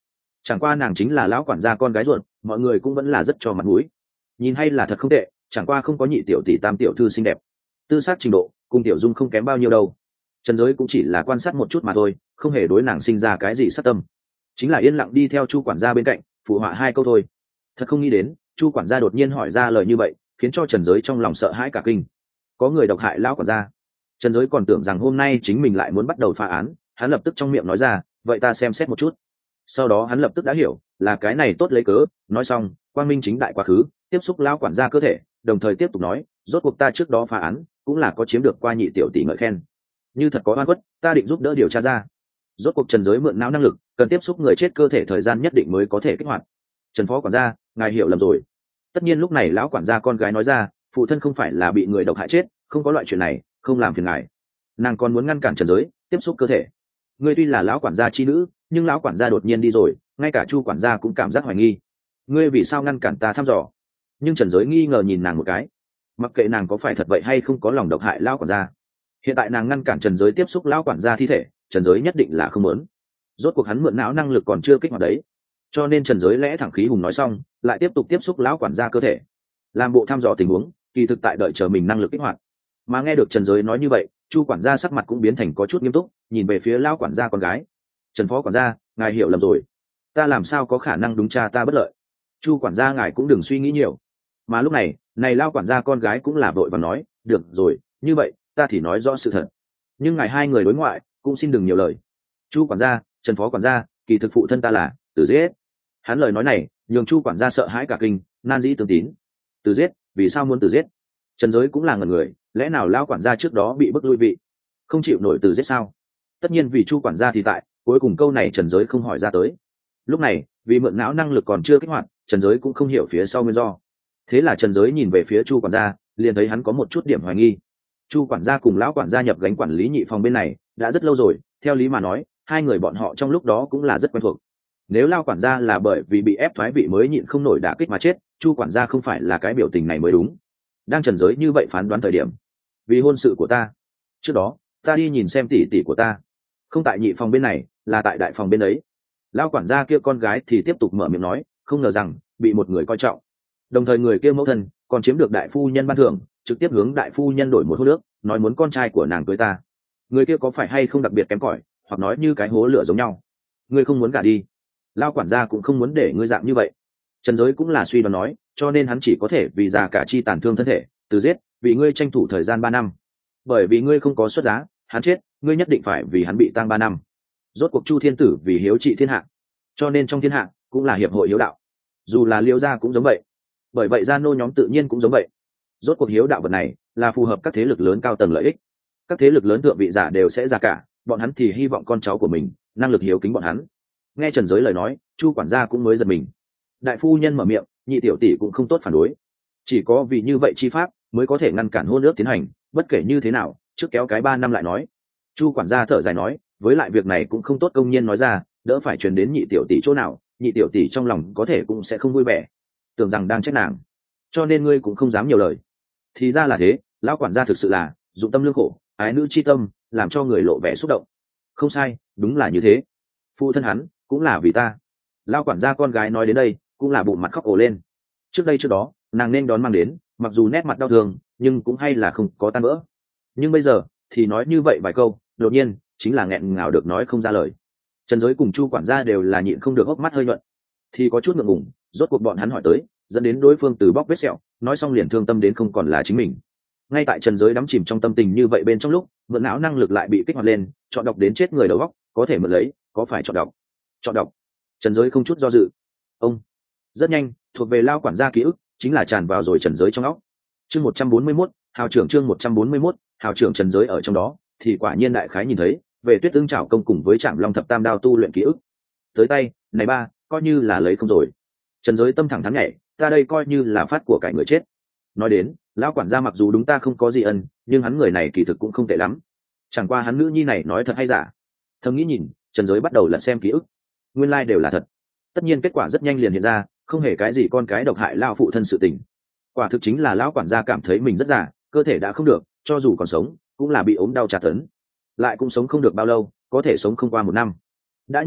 Chẳng qua nàng chính là lão quản gia con gái ruột, mọi người cũng vẫn là rất cho mặt mũi. Nhìn hay là thật không tệ, chẳng qua không có nhị tiểu tỷ tam tiểu thư xinh đẹp, tư sắc trình độ cùng tiểu dung không kém bao nhiêu đâu. Trần Giới cũng chỉ là quan sát một chút mà thôi, không hề đối nàng sinh ra cái gì sát tâm, chính là yên lặng đi theo Chu quản gia bên cạnh phụ họa hai câu thôi. Thật không nghĩ đến Chu quản gia đột nhiên hỏi ra lời như vậy, khiến cho Trần Giới trong lòng sợ hãi cả kinh. Có người độc hại lão quản gia. Trần Giới còn tưởng rằng hôm nay chính mình lại muốn bắt đầu phá án, hắn lập tức trong miệng nói ra, vậy ta xem xét một chút. Sau đó hắn lập tức đã hiểu là cái này tốt lấy cớ, nói xong quang minh chính đại quá khứ tiếp xúc lão quản gia cơ thể, đồng thời tiếp tục nói, rốt cuộc ta trước đó phá án cũng là có chiếm được qua nhị tiểu tỷ ngợi khen, như thật có oan khuất ta định giúp đỡ điều tra ra. Rốt cuộc Trần Giới mượn não năng lực, cần tiếp xúc người chết cơ thể thời gian nhất định mới có thể kích hoạt. Trần phó quản gia, ngài hiểu lầm rồi. Tất nhiên lúc này lão quản gia con gái nói ra, phụ thân không phải là bị người độc hại chết, không có loại chuyện này, không làm phiền ngài. Nàng còn muốn ngăn cản Trần Giới tiếp xúc cơ thể. Ngươi tuy là lão quản gia chi nữ, nhưng lão quản gia đột nhiên đi rồi, ngay cả Chu quản gia cũng cảm giác hoài nghi. Ngươi vì sao ngăn cản ta thăm dò? Nhưng Trần Giới nghi ngờ nhìn nàng một cái, mặc kệ nàng có phải thật vậy hay không có lòng độc hại lão quản gia. Hiện tại nàng ngăn cản Trần Giới tiếp xúc lão quản gia thi thể, Trần Giới nhất định là không muốn. Rốt cuộc hắn mượn não năng lực còn chưa kích hoạt đấy, cho nên Trần Giới lẽ thẳng khí hùng nói xong, lại tiếp tục tiếp xúc lão quản gia cơ thể, làm bộ thăm dò tình huống, kỳ thực tại đợi chờ mình năng lực kích hoạt. Mà nghe được Trần Giới nói như vậy, Chu quản gia sắc mặt cũng biến thành có chút nghiêm túc, nhìn về phía lão quản gia con gái. Trần phó quản gia, ngài hiểu lầm rồi, ta làm sao có khả năng đúng cha ta bất lợi. Chu quản gia ngài cũng đừng suy nghĩ nhiều. Mà lúc này lão quản gia con gái cũng là vội và nói, được rồi, như vậy ta thì nói rõ sự thật, nhưng ngài hai người đối ngoại cũng xin đừng nhiều lời. Chu quản gia, Trần phó quản gia, kỳ thực phụ thân ta là Tử Giết. Hắn lời nói này nhường Chu quản gia sợ hãi cả kinh, nan dĩ tương tín. Tử Giết? Vì sao muốn Tử Giết? Trần Giới cũng là ngần người, lẽ nào lão quản gia trước đó bị bức lui vị, không chịu nổi Tử Giết sao? Tất nhiên vì Chu quản gia thì tại, cuối cùng câu này Trần Giới không hỏi ra tới. Lúc này vì mượn não năng lực còn chưa kích hoạt, Trần Giới cũng không hiểu phía sau nguyên do. Thế là Trần Giới nhìn về phía Chu quản gia, liền thấy hắn có một chút điểm hoài nghi. Chu quản gia cùng lão quản gia nhập gánh quản lý nhị phòng bên này đã rất lâu rồi, theo lý mà nói hai người bọn họ trong lúc đó cũng là rất quen thuộc. Nếu lao quản gia là bởi vì bị ép thoái vị mới nhịn không nổi đả kích mà chết, Chu quản gia không phải là cái biểu tình này mới đúng. Đang Trần Giới như vậy phán đoán thời điểm, vì hôn sự của ta, trước đó ta đi nhìn xem tỷ tỷ của ta, không tại nhị phòng bên này, là tại đại phòng bên ấy. Lao quản gia kia con gái thì tiếp tục mở miệng nói, không ngờ rằng bị một người coi trọng, đồng thời người kia mẫu thân còn chiếm được đại phu nhân ban thưởng, trực tiếp hướng đại phu nhân đổi một hô nước, nói muốn con trai của nàng cưới ta. Người kia có phải hay không đặc biệt kém cỏi, hoặc nói như cái hố lửa giống nhau? Ngươi không muốn gả đi, lao quản gia cũng không muốn để ngươi dạng như vậy. Trần Giới cũng là suy đoán nói, cho nên hắn chỉ có thể vì già cả chi tàn thương thân thể, Từ Giết vì ngươi tranh thủ thời gian 3 năm. Bởi vì ngươi không có xuất giá, hắn chết, ngươi nhất định phải vì hắn bị tang 3 năm. Rốt cuộc Chu thiên tử vì hiếu trị thiên hạ, cho nên trong thiên hạ cũng là hiệp hội hiếu đạo, dù là Liễu gia cũng giống vậy. Bởi vậy gia nô nhóm tự nhiên cũng giống vậy. Rốt cuộc hiếu đạo vật này là phù hợp các thế lực lớn cao tầng lợi ích. Các thế lực lớn thượng vị giả đều sẽ già cả, bọn hắn thì hy vọng con cháu của mình năng lực hiếu kính bọn hắn. Nghe Trần Giới lời nói, Chu quản gia cũng mới giật mình. Đại phu nhân mở miệng, nhị tiểu tỷ cũng không tốt phản đối, chỉ có vì như vậy chi pháp mới có thể ngăn cản hôn ước tiến hành, bất kể như thế nào trước kéo cái 3 năm lại nói. Chu quản gia thở dài nói, với lại việc này cũng không tốt công nhiên nói ra, đỡ phải truyền đến nhị tiểu tỷ chỗ nào, nhị tiểu tỷ trong lòng có thể cũng sẽ không vui vẻ, tưởng rằng đang trách nàng, cho nên ngươi cũng không dám nhiều lời. Thì ra là thế, lão quản gia thực sự là dụng tâm lương khổ, ái nữ chi tâm, làm cho người lộ vẻ xúc động. Không sai, đúng là như thế, phụ thân hắn cũng là vì ta. Lão quản gia con gái nói đến đây cũng là bụng mặt khóc ồ lên. Trước đó nàng nên đón mang đến, mặc dù nét mặt đau thương nhưng cũng hay là không có tan vỡ. Nhưng bây giờ thì nói như vậy vài câu, đột nhiên chính là nghẹn ngào được nói không ra lời. Trần Giới cùng Chu quản gia đều là nhịn không được hốc mắt hơi nhuận, thì có chút ngượng ngùng. Rốt cuộc bọn hắn hỏi tới, dẫn đến đối phương từ bóc vết sẹo, nói xong liền thương tâm đến không còn là chính mình. Ngay tại Trần Giới đắm chìm trong tâm tình như vậy bên trong lúc, mượn não năng lực lại bị kích hoạt lên, chọn đọc đến chết người đầu óc, có thể mượn lấy, có phải chọn đọc? Chọn đọc. Trần Giới không chút do dự. Ông. Rất nhanh, thuộc về lao quản gia ký ức chính là tràn vào rồi Trần Giới trong óc. Chương 141, hào trưởng chương 141, hào trưởng Trần Giới ở trong đó, thì quả nhiên đại khái nhìn thấy về Tuyết Ưng Trảo công cùng với Trảm Long Thập Tam Đao tu luyện ký ức. Tới tay, này ba, coi như là lấy không rồi. Trần Giới tâm thẳng thắn nhảy, ta đây coi như là phát của cải người chết. Nói đến, lão quản gia mặc dù đúng ta không có gì ân, nhưng hắn người này kỳ thực cũng không tệ lắm. Chẳng qua hắn nữ nhi này nói thật hay giả. Thầm nghĩ nhìn, Trần Giới bắt đầu lật xem ký ức. Nguyên lai đều là thật. Tất nhiên kết quả rất nhanh liền hiện ra, không hề cái gì con cái độc hại lao phụ thân sự tình. Quả thực chính là lão quản gia cảm thấy mình rất già, cơ thể đã không được, cho dù còn sống cũng là bị ốm đau tra tấn, lại cũng sống không được bao lâu, có thể sống không qua 1 năm. Đã như vậy,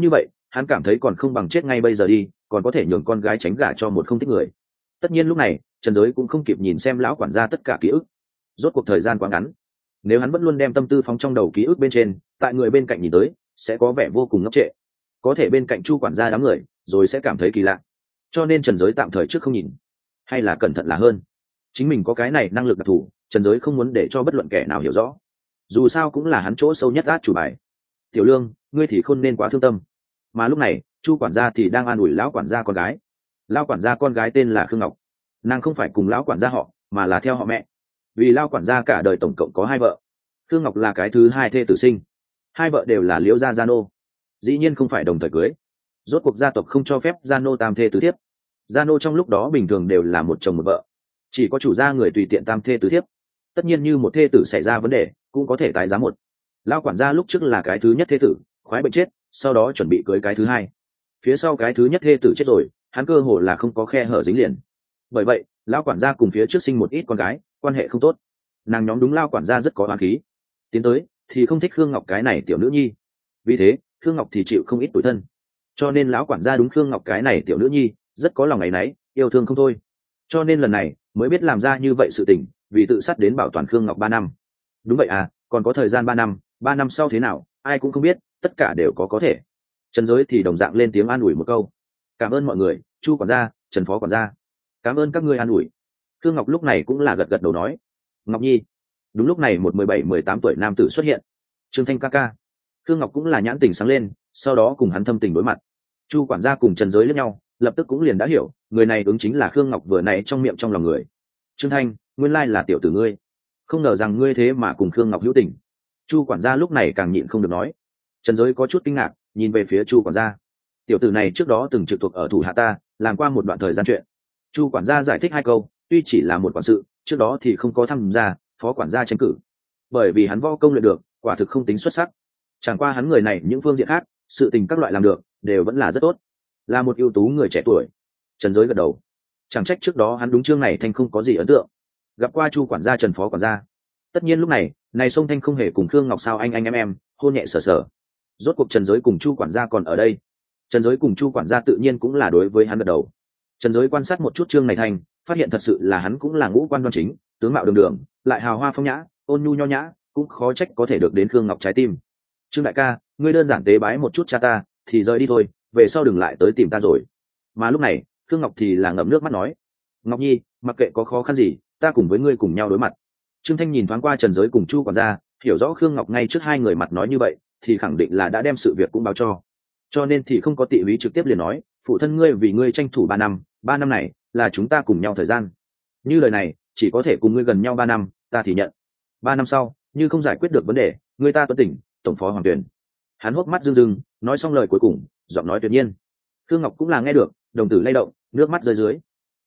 hắn cảm thấy còn không bằng chết ngay bây giờ đi, còn có thể nhường con gái tránh gả cho một không thích người. Tất nhiên lúc này Trần Giới cũng không kịp nhìn xem lão quản gia tất cả ký ức, rốt cuộc thời gian quá ngắn, nếu hắn vẫn luôn đem tâm tư phóng trong đầu ký ức bên trên, tại người bên cạnh nhìn tới sẽ có vẻ vô cùng ngốc trệ, có thể bên cạnh Chu quản gia đám người rồi sẽ cảm thấy kỳ lạ. Cho nên Trần Giới tạm thời trước không nhìn, hay là cẩn thận là hơn. Chính mình có cái này năng lực đặc thù, Trần Giới không muốn để cho bất luận kẻ nào hiểu rõ, dù sao cũng là hắn chỗ sâu nhất át chủ bài. Tiểu Lương, ngươi thì không nên quá thương tâm. Mà lúc này Chu quản gia thì đang an ủi lão quản gia con gái. Lão quản gia con gái tên là Khương Ngọc, nàng không phải cùng lão quản gia họ mà là theo họ mẹ, vì lão quản gia cả đời tổng cộng có 2 vợ. Khương Ngọc là cái thứ 2 thê tử sinh, 2 vợ đều là Liễu gia gia nô, dĩ nhiên không phải đồng thời cưới. Rốt cuộc gia tộc không cho phép gia nô tam thê tứ thiếp, gia nô trong lúc đó bình thường đều là một chồng một vợ, chỉ có chủ gia người tùy tiện tam thê tứ thiếp. Tất nhiên như một thê tử xảy ra vấn đề cũng có thể tái giá một. Lão quản gia lúc trước là cái thứ nhất thê tử, khoái bệnh chết, sau đó chuẩn bị cưới cái thứ 2. Phía sau cái thứ nhất thê tử chết rồi, hắn cơ hồ là không có khe hở dính liền. Bởi vậy lão quản gia cùng phía trước sinh một ít con gái, quan hệ không tốt. Nàng nhóm đúng lão quản gia rất có oán khí, tiến tới thì không thích Khương Ngọc cái này tiểu nữ nhi, vì thế Khương Ngọc thì chịu không ít tủi thân. Cho nên lão quản gia đúng Khương Ngọc cái này tiểu nữ nhi rất có lòng áy náy, yêu thương không thôi. Cho nên lần này mới biết làm ra như vậy sự tình, vì tự sát đến bảo toàn Khương Ngọc 3 năm. Đúng vậy à, còn có thời gian 3 năm, 3 năm sau thế nào ai cũng không biết, tất cả đều có thể. Trần Giới thì đồng dạng lên tiếng an ủi một câu. Cảm ơn mọi người, Chu quản gia, Trần phó quản gia, cảm ơn các ngươi an ủi. Khương Ngọc lúc này cũng là gật gật đầu nói. Ngọc Nhi. Đúng lúc này một 17-18 tuổi nam tử xuất hiện. Trương Thanh ca ca. Khương Ngọc cũng là nhãn tình sáng lên, sau đó cùng hắn thâm tình đối mặt. Chu quản gia cùng Trần Giới lẫn nhau, lập tức cũng liền đã hiểu, người này ứng chính là Khương Ngọc vừa nãy trong miệng trong lòng người. Trương Thanh, nguyên lai là tiểu tử ngươi, không ngờ rằng ngươi thế mà cùng Khương Ngọc hữu tình. Chu quản gia lúc này càng nhịn không được nói. Trần Giới có chút kinh ngạc, nhìn về phía Chu quản gia. Tiểu tử này trước đó từng trực thuộc ở thủ hạ ta, làm qua một đoạn thời gian chuyện. Chu quản gia giải thích 2 câu, tuy chỉ là một quản sự, trước đó thì không có tham gia phó quản gia tranh cử, bởi vì hắn võ công luyện được, quả thực không tính xuất sắc. Chẳng qua hắn người này những phương diện khác, sự tình các loại làm được đều vẫn là rất tốt, là một ưu tú người trẻ tuổi. Trần Giới gật đầu, chẳng trách trước đó hắn đúng Trương này Thanh không có gì ấn tượng. Gặp qua Chu quản gia Trần phó quản gia. Tất nhiên lúc này Sông Thanh không hề cùng Khương Ngọc sao anh em hôn nhẹ sở sở. Rốt cuộc Trần Giới cùng Chu quản gia còn ở đây, Trần Giới cùng Chu quản gia tự nhiên cũng là đối với hắn gật đầu. Trần Giới quan sát một chút Trương này Thanh, phát hiện thật sự là hắn cũng là ngũ quan đoan chính, tướng mạo đường đường, lại hào hoa phong nhã, ôn nhu nho nhã, cũng khó trách có thể được đến Khương Ngọc trái tim. Trương đại ca, ngươi đơn giản tế bái một chút cha ta thì rời đi thôi, về sau đừng lại tới tìm ta rồi. Mà lúc này Khương Ngọc thì là ngậm nước mắt nói. Ngọc Nhi, mặc kệ có khó khăn gì, ta cùng với ngươi cùng nhau đối mặt. Trương Thanh nhìn thoáng qua Trần Giới cùng Chu quản gia, hiểu rõ Khương Ngọc ngay trước 2 người mặt nói như vậy thì khẳng định là đã đem sự việc cũng báo cho nên thì không có tị ý trực tiếp liền nói, phụ thân ngươi vì ngươi tranh thủ 3 năm, 3 năm này là chúng ta cùng nhau thời gian, như lời này chỉ có thể cùng ngươi gần nhau 3 năm, ta thì nhận. 3 năm sau như không giải quyết được vấn đề, ngươi ta tuân tỉnh tổng phó Hoàng Tuyền. Hắn hốc mắt rưng rưng, nói xong lời cuối cùng, giọng nói tuyệt nhiên. Khương Ngọc cũng là nghe được, đồng tử lay động, nước mắt rơi dưới.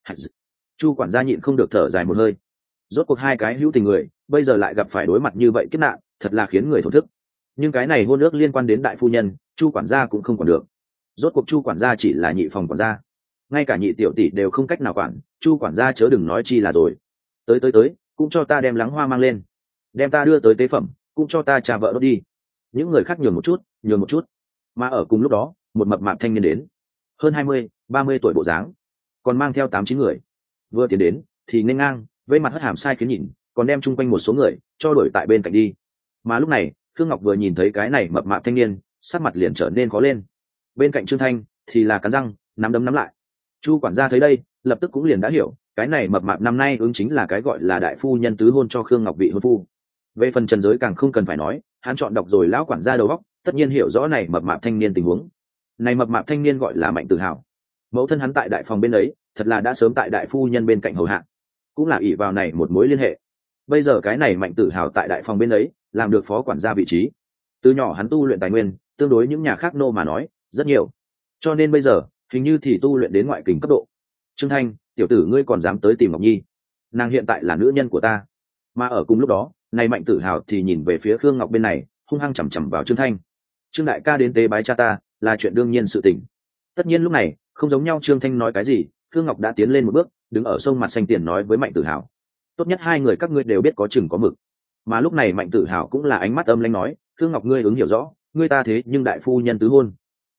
Chu quản gia nhịn không được thở dài một hơi. Rốt cuộc 2 cái hữu tình người bây giờ lại gặp phải đối mặt như vậy kiếp nạn, thật là khiến người thổn thức. Nhưng cái này hôn ước liên quan đến đại phu nhân, Chu quản gia cũng không quản được. Rốt cuộc Chu quản gia chỉ là nhị phòng quản gia, ngay cả nhị tiểu tỷ đều không cách nào quản, Chu quản gia chớ đừng nói chi là rồi. Tới cũng cho ta đem lắng hoa mang lên, đem ta đưa tới tế phẩm, cũng cho ta trà vợ đốt đi. Những người khác nhường một chút. Mà ở cùng lúc đó một mập mạp thanh niên đến, hơn 20-30 tuổi bộ dáng, còn mang theo 8-9 người. Vừa tiến đến thì nên ngang với mặt hất hàm sai khiến nhìn, còn đem chung quanh một số người cho đuổi tại bên cạnh đi. Mà lúc này Khương Ngọc vừa nhìn thấy cái này mập mạp thanh niên, sắc mặt liền trở nên khó lên. Bên cạnh Trương Thanh thì là cắn răng nắm đấm nắm lại. Chu quản gia thấy đây lập tức cũng liền đã hiểu, cái này mập mạp năm nay ứng chính là cái gọi là đại phu nhân tứ hôn cho Khương Ngọc vị hôn phu. Về phần Trần Giới càng không cần phải nói, hắn chọn đọc rồi lão quản gia đầu óc, tất nhiên hiểu rõ này mập mạp thanh niên tình huống. Này mập mạp thanh niên gọi là Mạnh Tử Hào, mẫu thân hắn tại đại phòng bên ấy, thật là đã sớm tại đại phu nhân bên cạnh hầu hạ, cũng là ỷ vào này một mối liên hệ. Bây giờ cái này Mạnh Tử Hào tại đại phòng bên ấy làm được phó quản gia vị trí, từ nhỏ hắn tu luyện tài nguyên tương đối những nhà khác nô mà nói rất nhiều, cho nên bây giờ hình như thì tu luyện đến ngoại kình cấp độ. Trương Thanh, tiểu tử ngươi còn dám tới tìm Ngọc Nhi, nàng hiện tại là nữ nhân của ta. Mà ở cùng lúc đó này Mạnh Tử Hào thì nhìn về phía Khương Ngọc bên này, hung hăng chằm chằm vào Trương Thanh. Trương đại ca đến tế bái cha ta là chuyện đương nhiên sự tình. Tất nhiên lúc này không giống nhau Trương Thanh nói cái gì, Khương Ngọc đã tiến lên một bước, đứng ở sông mặt xanh tiền nói với Mạnh Tử Hào, tốt nhất 2 người các ngươi đều biết có chừng có mực. Mà lúc này Mạnh Tử Hào cũng là ánh mắt âm lãnh nói, Khương Ngọc ngươi ứng hiểu rõ, ngươi ta thế nhưng đại phu nhân tứ hôn,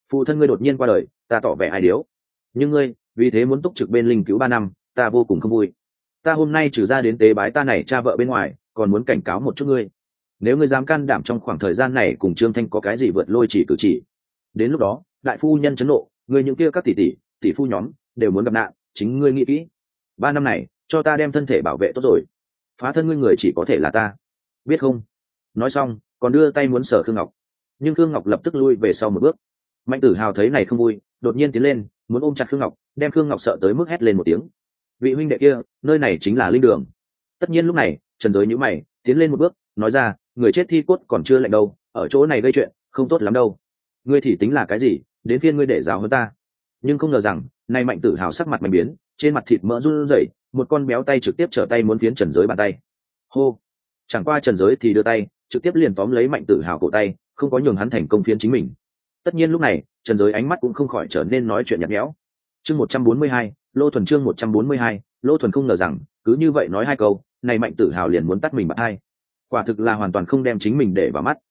phụ thân ngươi đột nhiên qua đời, ta tỏ vẻ ai điếu, nhưng ngươi vì thế muốn túc trực bên linh cứu 3 năm, ta vô cùng không vui. Ta hôm nay trừ ra đến tế bái ta này cha vợ bên ngoài, còn muốn cảnh cáo một chút ngươi. Nếu ngươi dám can đảm trong khoảng thời gian này cùng Trương Thanh có cái gì vượt lôi chỉ cử chỉ, đến lúc đó đại phu nhân chấn nộ, ngươi những kia các tỷ phu nhóm đều muốn gặp nạn, chính ngươi nghĩ kỹ. 3 năm này cho ta đem thân thể bảo vệ tốt rồi, phá thân ngươi người chỉ có thể là ta, biết không? Nói xong còn đưa tay muốn sờ Khương Ngọc, nhưng Khương Ngọc lập tức lui về sau một bước. Mạnh Tử Hào thấy này không vui, đột nhiên tiến lên muốn ôm chặt Khương Ngọc, đem Khương Ngọc sợ tới mức hét lên một tiếng. Vị huynh đệ kia, nơi này chính là linh đường. Tất nhiên lúc này Trần Giới nhíu mày tiến lên một bước nói ra, người chết thi cốt còn chưa lạnh đâu, ở chỗ này gây chuyện không tốt lắm đâu. Ngươi thì tính là cái gì, đến phiên ngươi để giáo hơn ta. Nhưng không ngờ rằng nay Mạnh Tử Hào sắc mặt mạnh biến, trên mặt thịt mỡ run rẩy, một con béo tay trực tiếp trở tay muốn phiến Trần Giới bàn tay. Hô! Chẳng qua Trần Giới thì đưa tay trực tiếp liền tóm lấy Mạnh Tử Hào cổ tay, không có nhường hắn thành công phiến chính mình. Tất nhiên lúc này Trần Giới ánh mắt cũng không khỏi trở nên nói chuyện nhạt nhẽo. Chương 142, Lô Thuần chương 142, Lô Thuần không ngờ rằng cứ như vậy nói 2 câu, này Mạnh Tử Hào liền muốn tắt mình bạt hai. Quả thực là hoàn toàn không đem chính mình để vào mắt.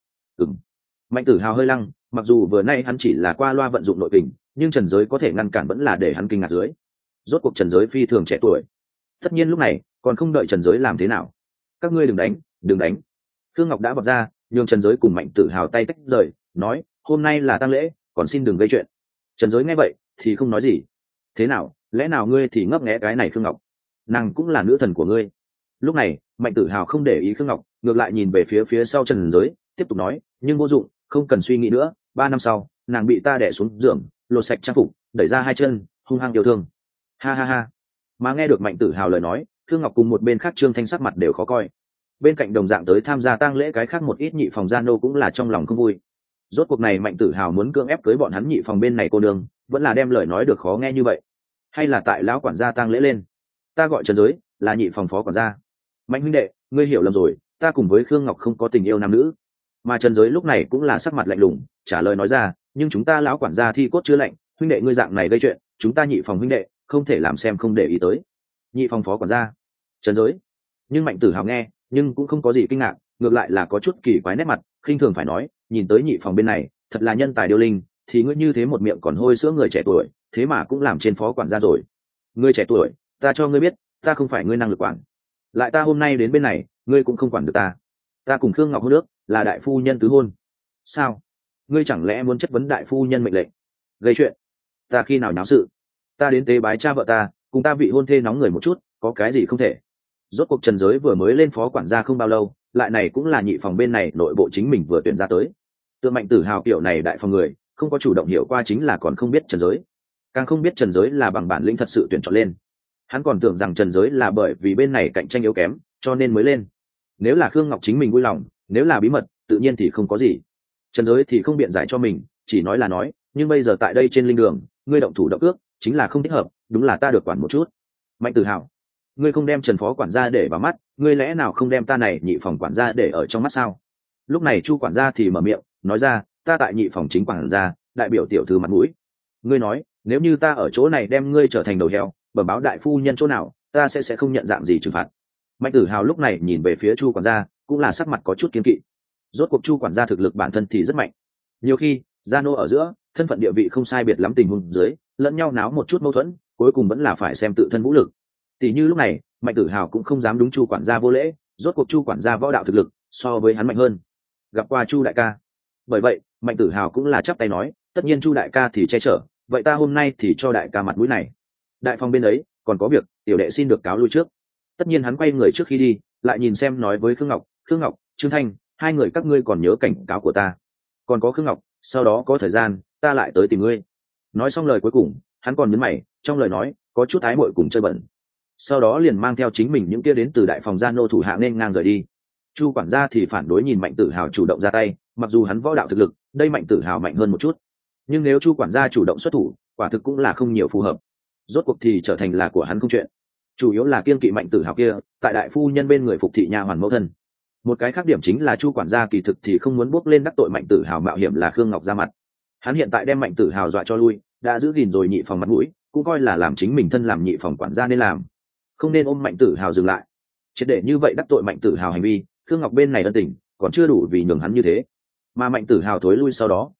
Mạnh Tử Hào hơi lăng, mặc dù vừa nay hắn chỉ là qua loa vận dụng nội kình, nhưng Trần Giới có thể ngăn cản vẫn là để hắn kinh ngạc dưới. Rốt cuộc Trần Giới phi thường trẻ tuổi. Tất nhiên lúc này còn không đợi Trần Giới làm thế nào. Các ngươi đừng đánh. Khương Ngọc đã vọt ra, nhường Trần Giới cùng Mạnh Tử Hào tay tách rời, nói, hôm nay là tang lễ, còn xin đừng gây chuyện. Trần Giới nghe vậy thì không nói gì. Thế nào, lẽ nào ngươi thì ngấp nghé cái này Khương Ngọc? Nàng cũng là nữ thần của ngươi. Lúc này Mạnh Tử Hào không để ý Khương Ngọc, ngược lại nhìn về phía sau Trần Giới, tiếp tục nói, nhưng vô dụng, không cần suy nghĩ nữa, 3 năm sau nàng bị ta đẻ xuống giường, lột sạch trang phục, đẩy ra 2 chân, hung hăng yêu thương. Ha ha ha. Mà nghe được Mạnh Tử Hào lời nói, Khương Ngọc cùng một bên khác Trương Thanh sắc mặt đều khó coi. Bên cạnh đồng dạng tới tham gia tang lễ cái khác một ít nhị phòng gia nô cũng là trong lòng không vui. Rốt cuộc này Mạnh Tử Hào muốn cưỡng ép cưới bọn hắn nhị phòng bên này cô đường, vẫn là đem lời nói được khó nghe như vậy. Hay là tại lão quản gia tang lễ lên, ta gọi Trần Giới là nhị phòng phó quản gia. Mạnh huynh đệ, ngươi hiểu lầm rồi, ta cùng với Khương Ngọc không có tình yêu nam nữ. Mà Trần Giới lúc này cũng là sắc mặt lạnh lùng trả lời nói ra, nhưng chúng ta lão quản gia thi cốt chưa lạnh, huynh đệ ngươi dạng này gây chuyện, chúng ta nhị phòng huynh đệ không thể làm xem không để ý tới. Nhị phòng phó quản gia Trần Giới. Nhưng Mạnh Tử Hào nghe nhưng cũng không có gì kinh ngạc, ngược lại là có chút kỳ quái nét mặt, khinh thường phải nói, nhìn tới nhị phòng bên này thật là nhân tài điêu linh, thì ngươi như thế một miệng còn hôi sữa người trẻ tuổi, thế mà cũng làm trên phó quản gia rồi. Ngươi trẻ tuổi, ta cho ngươi biết, ta không phải ngươi năng lực quản. Lại ta hôm nay đến bên này, ngươi cũng không quản được ta. Ta cùng Khương Ngọc hôn nước, là đại phu nhân tứ hôn. Sao? Ngươi chẳng lẽ muốn chất vấn đại phu nhân mệnh lệnh? Gây chuyện? Ta khi nào náo sự? Ta đến tế bái cha vợ ta, cùng ta vị hôn thê nóng người một chút, có cái gì không thể? Rốt cuộc Trần Giới vừa mới lên phó quản gia không bao lâu, lại này cũng là nhị phòng bên này nội bộ chính mình vừa tuyển ra tới. Tượng Mạnh Tử Hào kiểu này đại phòng người, không có chủ động hiểu qua chính là còn không biết Trần Giới, càng không biết Trần Giới là bằng bản lĩnh thật sự tuyển chọn lên. Hắn còn tưởng rằng Trần Giới là bởi vì bên này cạnh tranh yếu kém cho nên mới lên. Nếu là Khương Ngọc chính mình vui lòng, nếu là bí mật tự nhiên thì không có gì. Trần Giới thì không biện giải cho mình, chỉ nói là nói, nhưng bây giờ tại đây trên linh đường ngươi động thủ động ước chính là không thích hợp, đúng là ta được quản một chút. Mạnh Tử Hào, ngươi không đem Trần phó quản gia để vào mắt, ngươi lẽ nào không đem ta này nhị phòng quản gia để ở trong mắt sao? Lúc này Chu quản gia thì mở miệng nói ra, ta tại nhị phòng chính quản gia, đại biểu tiểu thư mặt mũi. Ngươi nói, nếu như ta ở chỗ này đem ngươi trở thành đầu heo, bẩm báo đại phu nhân chỗ nào, ta sẽ không nhận dạng gì trừng phạt. Mạnh Tử Hào lúc này nhìn về phía Chu quản gia, cũng là sắc mặt có chút kiên kỵ. Rốt cuộc Chu quản gia thực lực bản thân thì rất mạnh, nhiều khi gia nô ở giữa thân phận địa vị không sai biệt lắm tình huống dưới, lẫn nhau náo một chút mâu thuẫn, cuối cùng vẫn là phải xem tự thân vũ lực. Tỷ như lúc này Mạnh Tử Hào cũng không dám đúng Chu quản gia vô lễ, rốt cuộc Chu quản gia võ đạo thực lực so với hắn mạnh hơn. Gặp qua Chu đại ca. Bởi vậy Mạnh Tử Hào cũng là chắp tay nói, tất nhiên Chu đại ca thì che chở, vậy ta hôm nay thì cho đại ca mặt mũi này. Đại phòng bên ấy còn có việc, tiểu đệ xin được cáo lui trước. Tất nhiên hắn quay người trước khi đi, lại nhìn xem nói với Khương Ngọc, Trương Thanh, 2 người các ngươi còn nhớ cảnh cáo của ta. Còn có Khương Ngọc, sau đó có thời gian ta lại tới tìm ngươi. Nói xong lời cuối cùng, hắn còn nhấn mày, trong lời nói có chút ái muội cùng chơi bẩn. Sau đó liền mang theo chính mình những kia đến từ đại phòng gia nô thủ hạ nên ngang rời đi. Chu quản gia thì phản đối nhìn Mạnh Tử Hào chủ động ra tay, mặc dù hắn võ đạo thực lực, đây Mạnh Tử Hào mạnh hơn một chút, nhưng nếu Chu quản gia chủ động xuất thủ, quả thực cũng là không nhiều phù hợp. Rốt cuộc thì trở thành là của hắn không chuyện. Chủ yếu là kiên kỵ Mạnh Tử Hào kia, tại đại phu nhân bên người phục thị nha hoàn mẫu thân. Một cái khác điểm chính là Chu quản gia kỳ thực thì không muốn bước lên đắc tội Mạnh Tử Hào mạo hiểm là Khương Ngọc ra mặt. Hắn hiện tại đem Mạnh Tử Hào dọa cho lui, đã giữ gìn rồi nhị phòng mặt mũi, cũng coi là làm chính mình thân làm nhị phòng quản gia nên làm, không nên ôm Mạnh Tử Hào dừng lại. Triệt để như vậy đắc tội Mạnh Tử Hào hành vi, Khương Ngọc bên này ân tình còn chưa đủ vì nhường hắn như thế, mà Mạnh Tử Hào thối lui sau đó,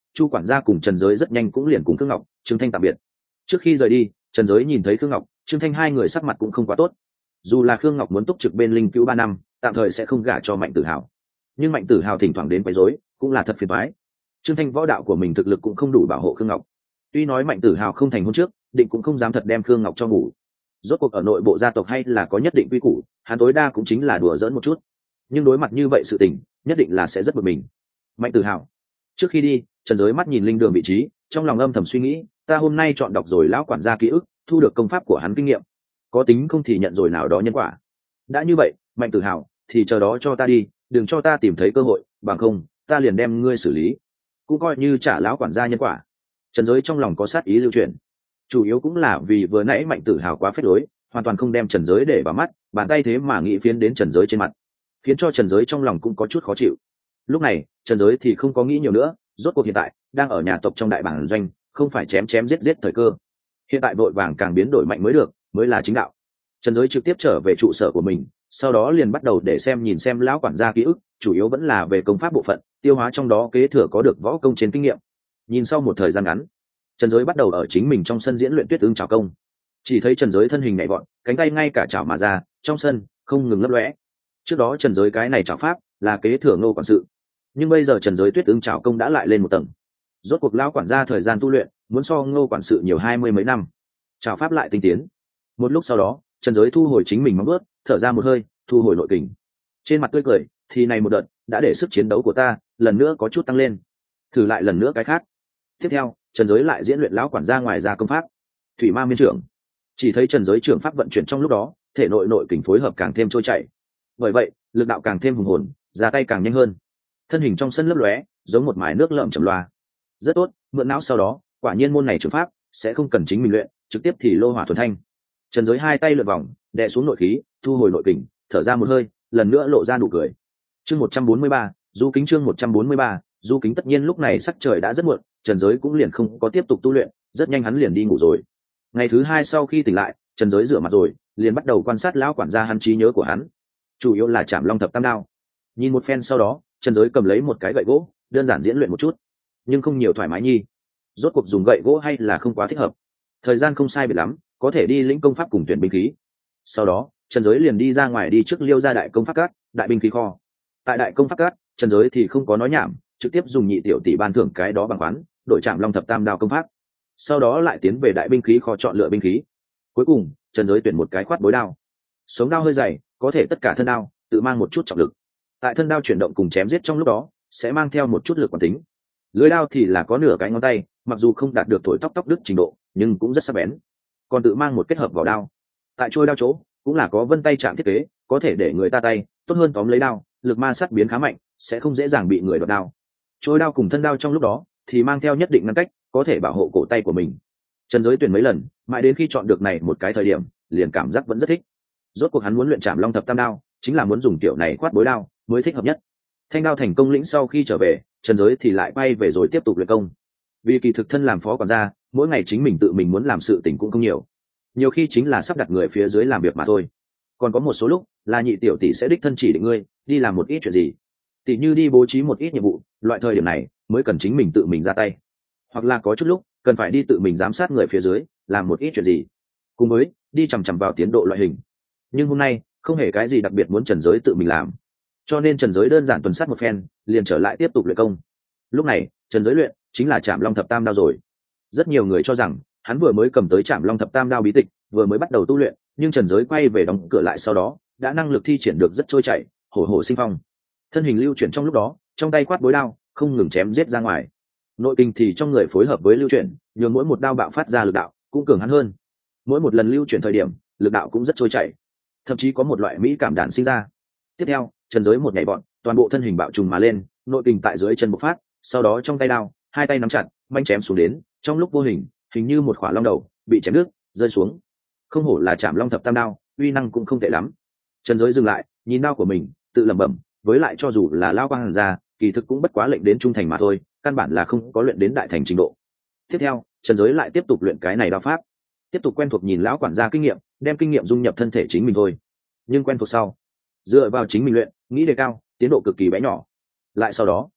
Chu quản gia cùng Trần Giới rất nhanh cũng liền cùng Khương Ngọc, Trương Thanh tạm biệt. Trước khi rời đi, Trần Giới nhìn thấy Khương Ngọc, Trương Thanh hai người sắc mặt cũng không quá tốt. Dù là Khương Ngọc muốn túc trực bên Linh Cứu 3 năm, tạm thời sẽ không gả cho Mạnh Tử Hào, nhưng Mạnh Tử Hào thỉnh thoảng đến quấy rối, cũng là thật phiền toái. Trương Thanh võ đạo của mình thực lực cũng không đủ bảo hộ Khương Ngọc. Tuy nói Mạnh Tử Hào không thành hôn trước, định cũng không dám thật đem Khương Ngọc cho ngủ. Rốt cuộc ở nội bộ gia tộc hay là có nhất định quy củ, hắn tối đa cũng chính là đùa giỡn một chút. Nhưng đối mặt như vậy sự tình, nhất định là sẽ rất bực mình. Mạnh Tử Hào. Trước khi đi, Trần Giới mắt nhìn linh đường vị trí, trong lòng âm thầm suy nghĩ, ta hôm nay chọn đọc rồi lão quản gia ký ức, thu được công pháp của hắn kinh nghiệm, có tính không thì nhận rồi nào đó nhân quả. Đã như vậy, Mạnh Tử Hào, thì chờ đó cho ta đi, đừng cho ta tìm thấy cơ hội, bằng không, ta liền đem ngươi xử lý. Cũng coi như trả lão quản gia nhân quả. Trần Giới trong lòng có sát ý lưu truyền, chủ yếu cũng là vì vừa nãy Mạnh Tử Hào quá phết lối, hoàn toàn không đem Trần Giới để vào mắt, bàn tay thế mà nghĩ phiến đến Trần Giới trên mặt, khiến cho Trần Giới trong lòng cũng có chút khó chịu. Lúc này, Trần Giới thì không có nghĩ nhiều nữa, rốt cuộc hiện tại đang ở nhà tộc trong đại bản doanh, không phải chém chém giết giết thời cơ. Hiện tại vội vàng càng biến đổi mạnh mới được, mới là chính đạo. Trần Giới trực tiếp trở về trụ sở của mình, sau đó liền bắt đầu để nhìn xem lão quản gia ký ức, chủ yếu vẫn là về công pháp bộ phận, tiêu hóa trong đó kế thừa có được võ công trên kinh nghiệm. Nhìn sau một thời gian ngắn, Trần Giới bắt đầu ở chính mình trong sân diễn luyện Tuyết Ưng Chảo công. Chỉ thấy Trần Giới thân hình nhảy vọt, cánh tay ngay cả chảo mà ra, trong sân không ngừng lấp lóe. Trước đó Trần Giới cái này chảo pháp là kế thừa Ngô quản sự, nhưng bây giờ Trần Giới Tuyết Ưng Chảo công đã lại lên một tầng. Rốt cuộc lão quản gia thời gian tu luyện muốn so Ngô quản sự nhiều 20 mấy năm, chảo pháp lại tinh tiến. Một lúc sau đó, Trần Giới thu hồi chính mình móng vuốt, thở ra một hơi, thu hồi nội kình. Trên mặt tươi cười, thì này một đợt đã để sức chiến đấu của ta lần nữa có chút tăng lên. Thử lại lần nữa cái khác. Tiếp theo, Trần Giới lại diễn luyện lão quản gia ngoài ra công pháp Thủy Ma Miên Trưởng. Chỉ thấy Trần Giới trưởng pháp vận chuyển trong lúc đó, thể nội nội kình phối hợp càng thêm trôi chảy. Bởi vậy, lực đạo càng thêm hùng hồn, ra tay càng nhanh hơn. Thân hình trong sân lấp lóe, giống một mải nước lợm chầm loa. Rất tốt, mượn não sau đó, quả nhiên môn này trưởng pháp sẽ không cần chính mình luyện, trực tiếp thì lô hỏa thuần thanh. Trần Giới hai tay lượn vòng, đè xuống nội khí, thu hồi nội kình, thở ra một hơi, lần nữa lộ ra nụ cười. Chương 143, Du Kính chương 143, Du Kính tất nhiên lúc này sắc trời đã rất muộn, Trần Giới cũng liền không có tiếp tục tu luyện, rất nhanh hắn liền đi ngủ rồi. Ngày thứ hai sau khi tỉnh lại, Trần Giới rửa mặt rồi, liền bắt đầu quan sát lão quản gia hắn trí nhớ của hắn, chủ yếu là Trảm Long Thập Tam Đao. Nhìn một phen sau đó, Trần Giới cầm lấy một cái gậy gỗ, đơn giản diễn luyện một chút, nhưng không nhiều thoải mái nhi. Rốt cuộc dùng gậy gỗ hay là không quá thích hợp. Thời gian không sai biệt lắm, có thể đi lĩnh công pháp cùng tuyển binh khí. Sau đó, Trần Giới liền đi ra ngoài đi trước Liêu gia đại công pháp cát, đại binh khí kho. Tại đại công pháp cát, Trần Giới thì không có nói nhảm, trực tiếp dùng nhị tiểu tỷ ban thưởng cái đó bằng khoán, đổi Trảm Long Thập Tam Đao công pháp. Sau đó lại tiến về đại binh khí kho chọn lựa binh khí. Cuối cùng, Trần Giới tuyển một cái khoát bối đao. Sống đao hơi dày, có thể tất cả thân đao tự mang một chút trọng lực. Tại thân đao chuyển động cùng chém giết trong lúc đó, sẽ mang theo một chút lực quản tính. Lưỡi đao thì là có nửa cái ngón tay, mặc dù không đạt được thổi tóc tóc đứt trình độ, nhưng cũng rất sắc bén. Còn tự mang một kết hợp vào đao. Tại trôi đao chỗ, cũng là có vân tay chạm thiết kế, có thể để người ta tay tốt hơn tóm lấy đao, lực ma sát biến khá mạnh, sẽ không dễ dàng bị người đoạt đao. Trôi đao cùng thân đao trong lúc đó thì mang theo nhất định ngăn cách, có thể bảo hộ cổ tay của mình. Trần Giới tuyển mấy lần, mãi đến khi chọn được này một cái thời điểm, liền cảm giác vẫn rất thích. Rốt cuộc hắn muốn luyện Trảm Long Thập Tam Đao, chính là muốn dùng kiểu này khoát bối đao mới thích hợp nhất. Thanh đao thành công lĩnh sau khi trở về, Trần Giới thì lại bay về rồi tiếp tục luyện công. Vì kỳ thực thân làm phó quản gia, mỗi ngày chính mình tự mình muốn làm sự tình cũng không nhiều. Nhiều khi chính là sắp đặt người phía dưới làm việc mà thôi. Còn có một số lúc là nhị tiểu tỷ sẽ đích thân chỉ định ngươi đi làm một ít chuyện gì, tỷ như đi bố trí một ít nhiệm vụ, loại thời điểm này mới cần chính mình tự mình ra tay. Hoặc là có chút lúc cần phải đi tự mình giám sát người phía dưới làm một ít chuyện gì, cùng với đi chằm chằm vào tiến độ loại hình. Nhưng hôm nay không hề cái gì đặc biệt muốn Trần Giới tự mình làm, cho nên Trần Giới đơn giản tuần sát một phen, liền trở lại tiếp tục luyện công. Lúc này Trần Giới luyện chính là Trảm Long Thập Tam Đao rồi. Rất nhiều người cho rằng hắn vừa mới cầm tới Trảm Long Thập Tam Đao bí tịch, vừa mới bắt đầu tu luyện, nhưng Trần Giới quay về đóng cửa lại sau đó, đã năng lực thi triển được rất trôi chảy, hổ hổ sinh phong. Thân hình lưu chuyển trong lúc đó, trong tay quát bối đao, không ngừng chém giết ra ngoài. Nội kinh thì trong người phối hợp với lưu chuyển, nhường mỗi một đao bạo phát ra lực đạo cũng cường hắn hơn. Mỗi một lần lưu chuyển thời điểm, lực đạo cũng rất trôi chảy, thậm chí có một loại mỹ cảm đản sinh ra. Tiếp theo, Trần Giới một nhảy bọn, toàn bộ thân hình bạo trùng mà lên, nội kinh tại dưới chân bộc phát, sau đó trong tay đao, hai tay nắm chặt, manh chém xuống đến, trong lúc vô hình, hình như một khỏa long đầu bị chém đứt, rơi xuống. Không hổ là Trảm Long Thập Tam Đao, uy năng cũng không tệ lắm. Trần Giới dừng lại, nhìn đao của mình, tự lẩm bẩm, với lại cho dù là lao quang hàn ra, kỳ thực cũng bất quá lệnh đến trung thành mà thôi, căn bản là không có luyện đến đại thành trình độ. Tiếp theo, Trần Giới lại tiếp tục luyện cái này đao pháp, tiếp tục quen thuộc nhìn lão quản gia kinh nghiệm, đem kinh nghiệm dung nhập thân thể chính mình thôi. Nhưng quen thuộc sau, dựa vào chính mình luyện, nghĩ đề cao, tiến độ cực kỳ bé nhỏ. Lại sau đó,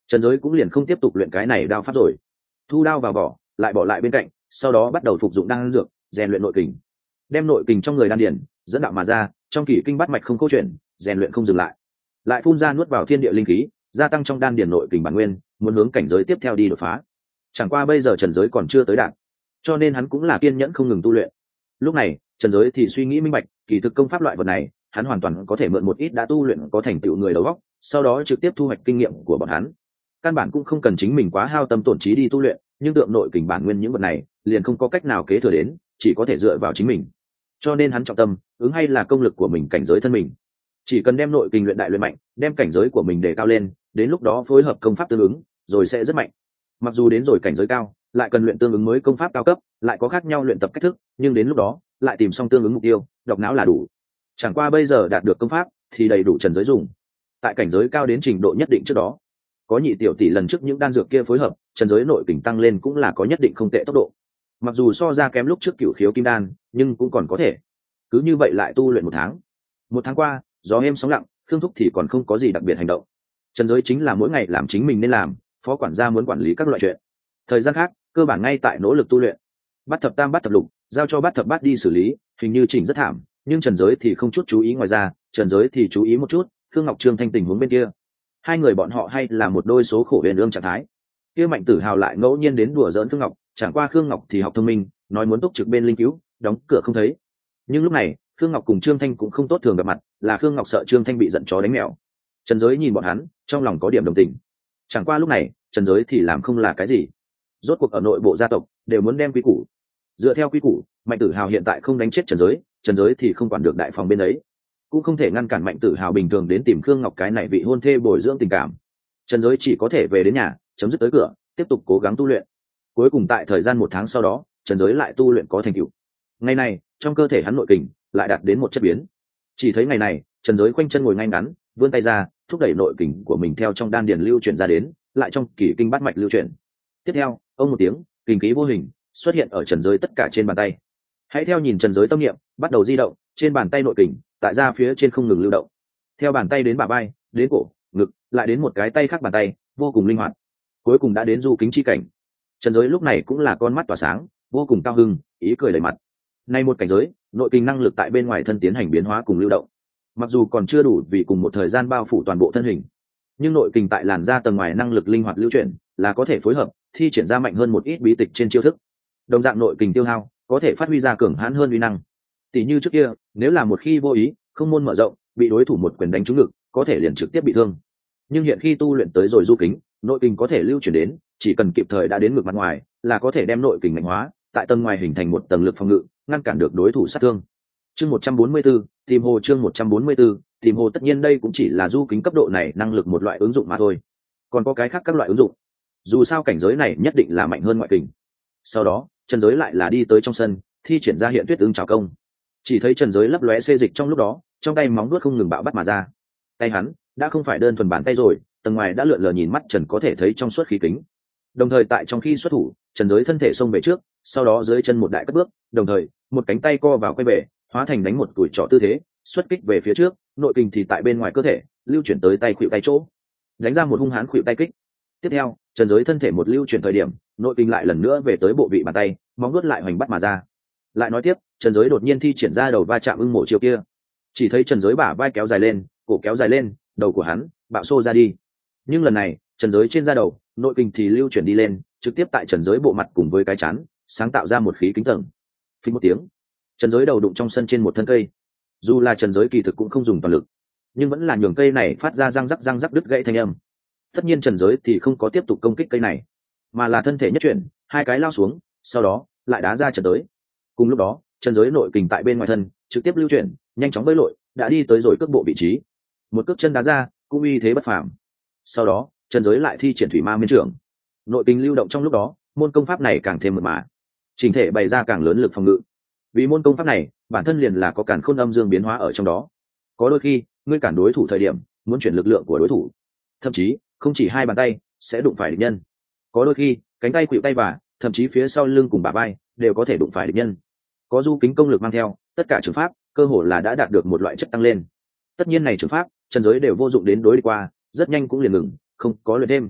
Trần Giới cũng liền không tiếp tục luyện cái này đao pháp rồi, thu đao vào vỏ lại bỏ lại bên cạnh, sau đó bắt đầu phục dụng đan dược rèn luyện nội kình, đem nội kình trong người đan điển dẫn đạo mà ra, trong kỷ kinh bát mạch không câu chuyện, rèn luyện không dừng lại, lại phun ra nuốt vào thiên địa linh khí, gia tăng trong đan điển nội kình bản nguyên, muốn hướng cảnh giới tiếp theo đi đột phá. Chẳng qua bây giờ Trần Giới còn chưa tới đạt, cho nên hắn cũng là kiên nhẫn không ngừng tu luyện. Lúc này Trần Giới thì suy nghĩ minh bạch, kỳ thực công pháp loại vật này hắn hoàn toàn có thể mượn một ít đã tu luyện có thành tựu người đầu óc, sau đó trực tiếp thu hoạch kinh nghiệm của bọn hắn. Căn bản cũng không cần chính mình quá hao tâm tổn trí đi tu luyện, nhưng tượng nội kình bản nguyên những vật này liền không có cách nào kế thừa đến, chỉ có thể dựa vào chính mình. Cho nên hắn trọng tâm ứng hay là công lực của mình, cảnh giới thân mình. Chỉ cần đem nội kình luyện đại luyện mạnh, đem cảnh giới của mình để cao lên, đến lúc đó phối hợp công pháp tương ứng, rồi sẽ rất mạnh. Mặc dù đến rồi cảnh giới cao, lại cần luyện tương ứng mới công pháp cao cấp, lại có khác nhau luyện tập cách thức, nhưng đến lúc đó lại tìm xong tương ứng mục tiêu, độc não là đủ. Chẳng qua bây giờ đạt được công pháp thì đầy đủ Trần Giới dùng. Tại cảnh giới cao đến trình độ nhất định trước đó, có nhị tiểu tỷ lần trước những đan dược kia phối hợp, Trần Giới nội kình tăng lên cũng là có nhất định không tệ tốc độ. Mặc dù so ra kém lúc trước Cửu Khiếu Kim Đan, nhưng cũng còn có thể. Cứ như vậy lại tu luyện một tháng qua, gió êm sóng lặng, Khương Thúc thì còn không có gì đặc biệt hành động. Trần Giới chính là mỗi ngày làm chính mình nên làm, phó quản gia muốn quản lý các loại chuyện. Thời gian khác cơ bản ngay tại nỗ lực tu luyện. Bát thập tam bát thập lục giao cho bát thập bát đi xử lý, hình như chỉnh rất thảm, nhưng Trần Giới thì không chút chú ý. Ngoài ra Trần Giới thì chú ý một chút Khương Ngọc Trương Thanh tình huống bên kia. Hai người bọn họ hay là một đôi số khổ huyền ương trạng thái. Kia Mạnh Tử Hào lại ngẫu nhiên đến đùa giỡn Khương Ngọc, chẳng qua Khương Ngọc thì học thông minh, nói muốn túc trực bên linh cứu, đóng cửa không thấy. Nhưng lúc này Khương Ngọc cùng Trương Thanh cũng không tốt thường gặp mặt, là Khương Ngọc sợ Trương Thanh bị giận chó đánh mèo. Trần Giới nhìn bọn hắn trong lòng có điểm đồng tình. Chẳng qua lúc này Trần Giới thì làm không là cái gì. Rốt cuộc ở nội bộ gia tộc đều muốn đem quy củ. Dựa theo quy củ, Mạnh Tử Hào hiện tại không đánh chết Trần Giới thì không quản được đại phòng bên ấy, cũng không thể ngăn cản Mạnh Tử Hào bình thường đến tìm Khương Ngọc cái này vị hôn thê bồi dưỡng tình cảm. Trần Giới chỉ có thể về đến nhà, chấm dứt tới cửa, tiếp tục cố gắng tu luyện. Cuối cùng tại thời gian 1 tháng sau đó, Trần Giới lại tu luyện có thành tựu. Ngày này trong cơ thể hắn nội kình lại đạt đến một chất biến. Chỉ thấy ngày này Trần Giới khoanh chân ngồi ngay ngắn, vươn tay ra, thúc đẩy nội kình của mình theo trong đan điền lưu chuyển ra đến, lại trong kỷ kinh bát mạch lưu chuyển. Tiếp theo ông một tiếng, kình khí vô hình xuất hiện ở Trần Giới tất cả trên bàn tay. Hãy theo nhìn Trần Giới tâm niệm bắt đầu di động, trên bàn tay nội kình tại ra phía trên không ngừng lưu động, theo bàn tay đến bả vai, đến cổ, ngực, lại đến một cái tay khác bàn tay, vô cùng linh hoạt. Cuối cùng đã đến du kính chi cảnh. Trần Giới lúc này cũng là con mắt tỏa sáng, vô cùng cao hưng, ý cười đầy mặt. Nay một cảnh giới, nội kình năng lực tại bên ngoài thân tiến hành biến hóa cùng lưu động. Mặc dù còn chưa đủ vì cùng một thời gian bao phủ toàn bộ thân hình, nhưng nội kình tại làn da tầng ngoài năng lực linh hoạt lưu chuyển, là có thể phối hợp thi triển ra mạnh hơn một ít bí tịch trên chiêu thức. Đồng dạng nội kình tiêu hao có thể phát huy ra cường hãn hơn uy năng. Tỷ như trước kia, nếu là một khi vô ý không môn mở rộng, bị đối thủ một quyền đánh trúng ngực, có thể liền trực tiếp bị thương. Nhưng hiện khi tu luyện tới rồi du kính, nội kình có thể lưu chuyển đến, chỉ cần kịp thời đã đến ngực mặt ngoài, là có thể đem nội kình mạnh hóa, tại tầng ngoài hình thành một tầng lực phòng ngự, ngăn cản được đối thủ sát thương. Chương 144, tìm hồ. Chương 144, tìm hồ. Tất nhiên đây cũng chỉ là du kính cấp độ này năng lực một loại ứng dụng mà thôi, còn có cái khác các loại ứng dụng. Dù sao cảnh giới này nhất định là mạnh hơn ngoại kình. Sau đó Trần Giới lại là đi tới trong sân, thi triển ra hiện tuyết ứng trảo công. Chỉ thấy Trần Giới lấp lóe xê dịch trong lúc đó, trong tay móng vuốt không ngừng bạo bắt mà ra. Tay hắn đã không phải đơn thuần bàn tay rồi, tầng ngoài đã lượn lờ nhìn mắt Trần có thể thấy trong suốt khí kính. Đồng thời tại trong khi xuất thủ, Trần Giới thân thể xông về trước, sau đó dưới chân một đại cất bước, đồng thời một cánh tay co vào quay về, hóa thành đánh một tuổi trỏ tư thế, xuất kích về phía trước, nội kình thì tại bên ngoài cơ thể lưu chuyển tới tay khuỷu tay chỗ, đánh ra một hung hãn khuỷu tay kích. Tiếp theo Trần Giới thân thể một lưu chuyển thời điểm, nội kình lại lần nữa về tới bộ vị bàn tay, móng vuốt lại hoành bắt mà ra. Lại nói tiếp, Trần Giới đột nhiên thi triển ra đầu va chạm ưng mổ chiêu kia. Chỉ thấy Trần Giới bả vai kéo dài lên, cổ kéo dài lên, đầu của hắn bạo xô ra đi. Nhưng lần này Trần Giới trên da đầu, nội kình thì lưu chuyển đi lên, trực tiếp tại Trần Giới bộ mặt cùng với cái chán, sáng tạo ra một khí kính tầng. Phình một tiếng, Trần Giới đầu đụng trong sân trên một thân cây. Dù là Trần Giới kỳ thực cũng không dùng toàn lực, nhưng vẫn là nhường cây này phát ra răng rắc đứt gãy thanh âm. Tất nhiên Trần Giới thì không có tiếp tục công kích cây này, mà là thân thể nhất chuyển, hai cái lao xuống, sau đó lại đá ra Trần tới. Cùng lúc đó Trần Giới nội kình tại bên ngoài thân trực tiếp lưu chuyển, nhanh chóng bơi lội, đã đi tới rồi cước bộ vị trí, một cước chân đá ra cũng uy thế bất phàm. Sau đó Trần Giới lại thi triển thủy ma miên trưởng, nội kình lưu động trong lúc đó, môn công pháp này càng thêm mượt mà, chỉnh thể bày ra càng lớn lực phòng ngự. Vì môn công pháp này bản thân liền là có càn khôn âm dương biến hóa ở trong đó, có đôi khi ngươi cản đối thủ thời điểm muốn chuyển lực lượng của đối thủ, thậm chí không chỉ hai bàn tay sẽ đụng phải địch nhân, có đôi khi cánh tay khuỵu tay và thậm chí phía sau lưng cùng bả vai đều có thể đụng phải địch nhân. Có du kính công lực mang theo, tất cả trường pháp cơ hồ là đã đạt được một loại chất tăng lên. Tất nhiên này trường pháp Trần Giới đều vô dụng đến đối địch qua, rất nhanh cũng liền ngừng, không có luyện thêm.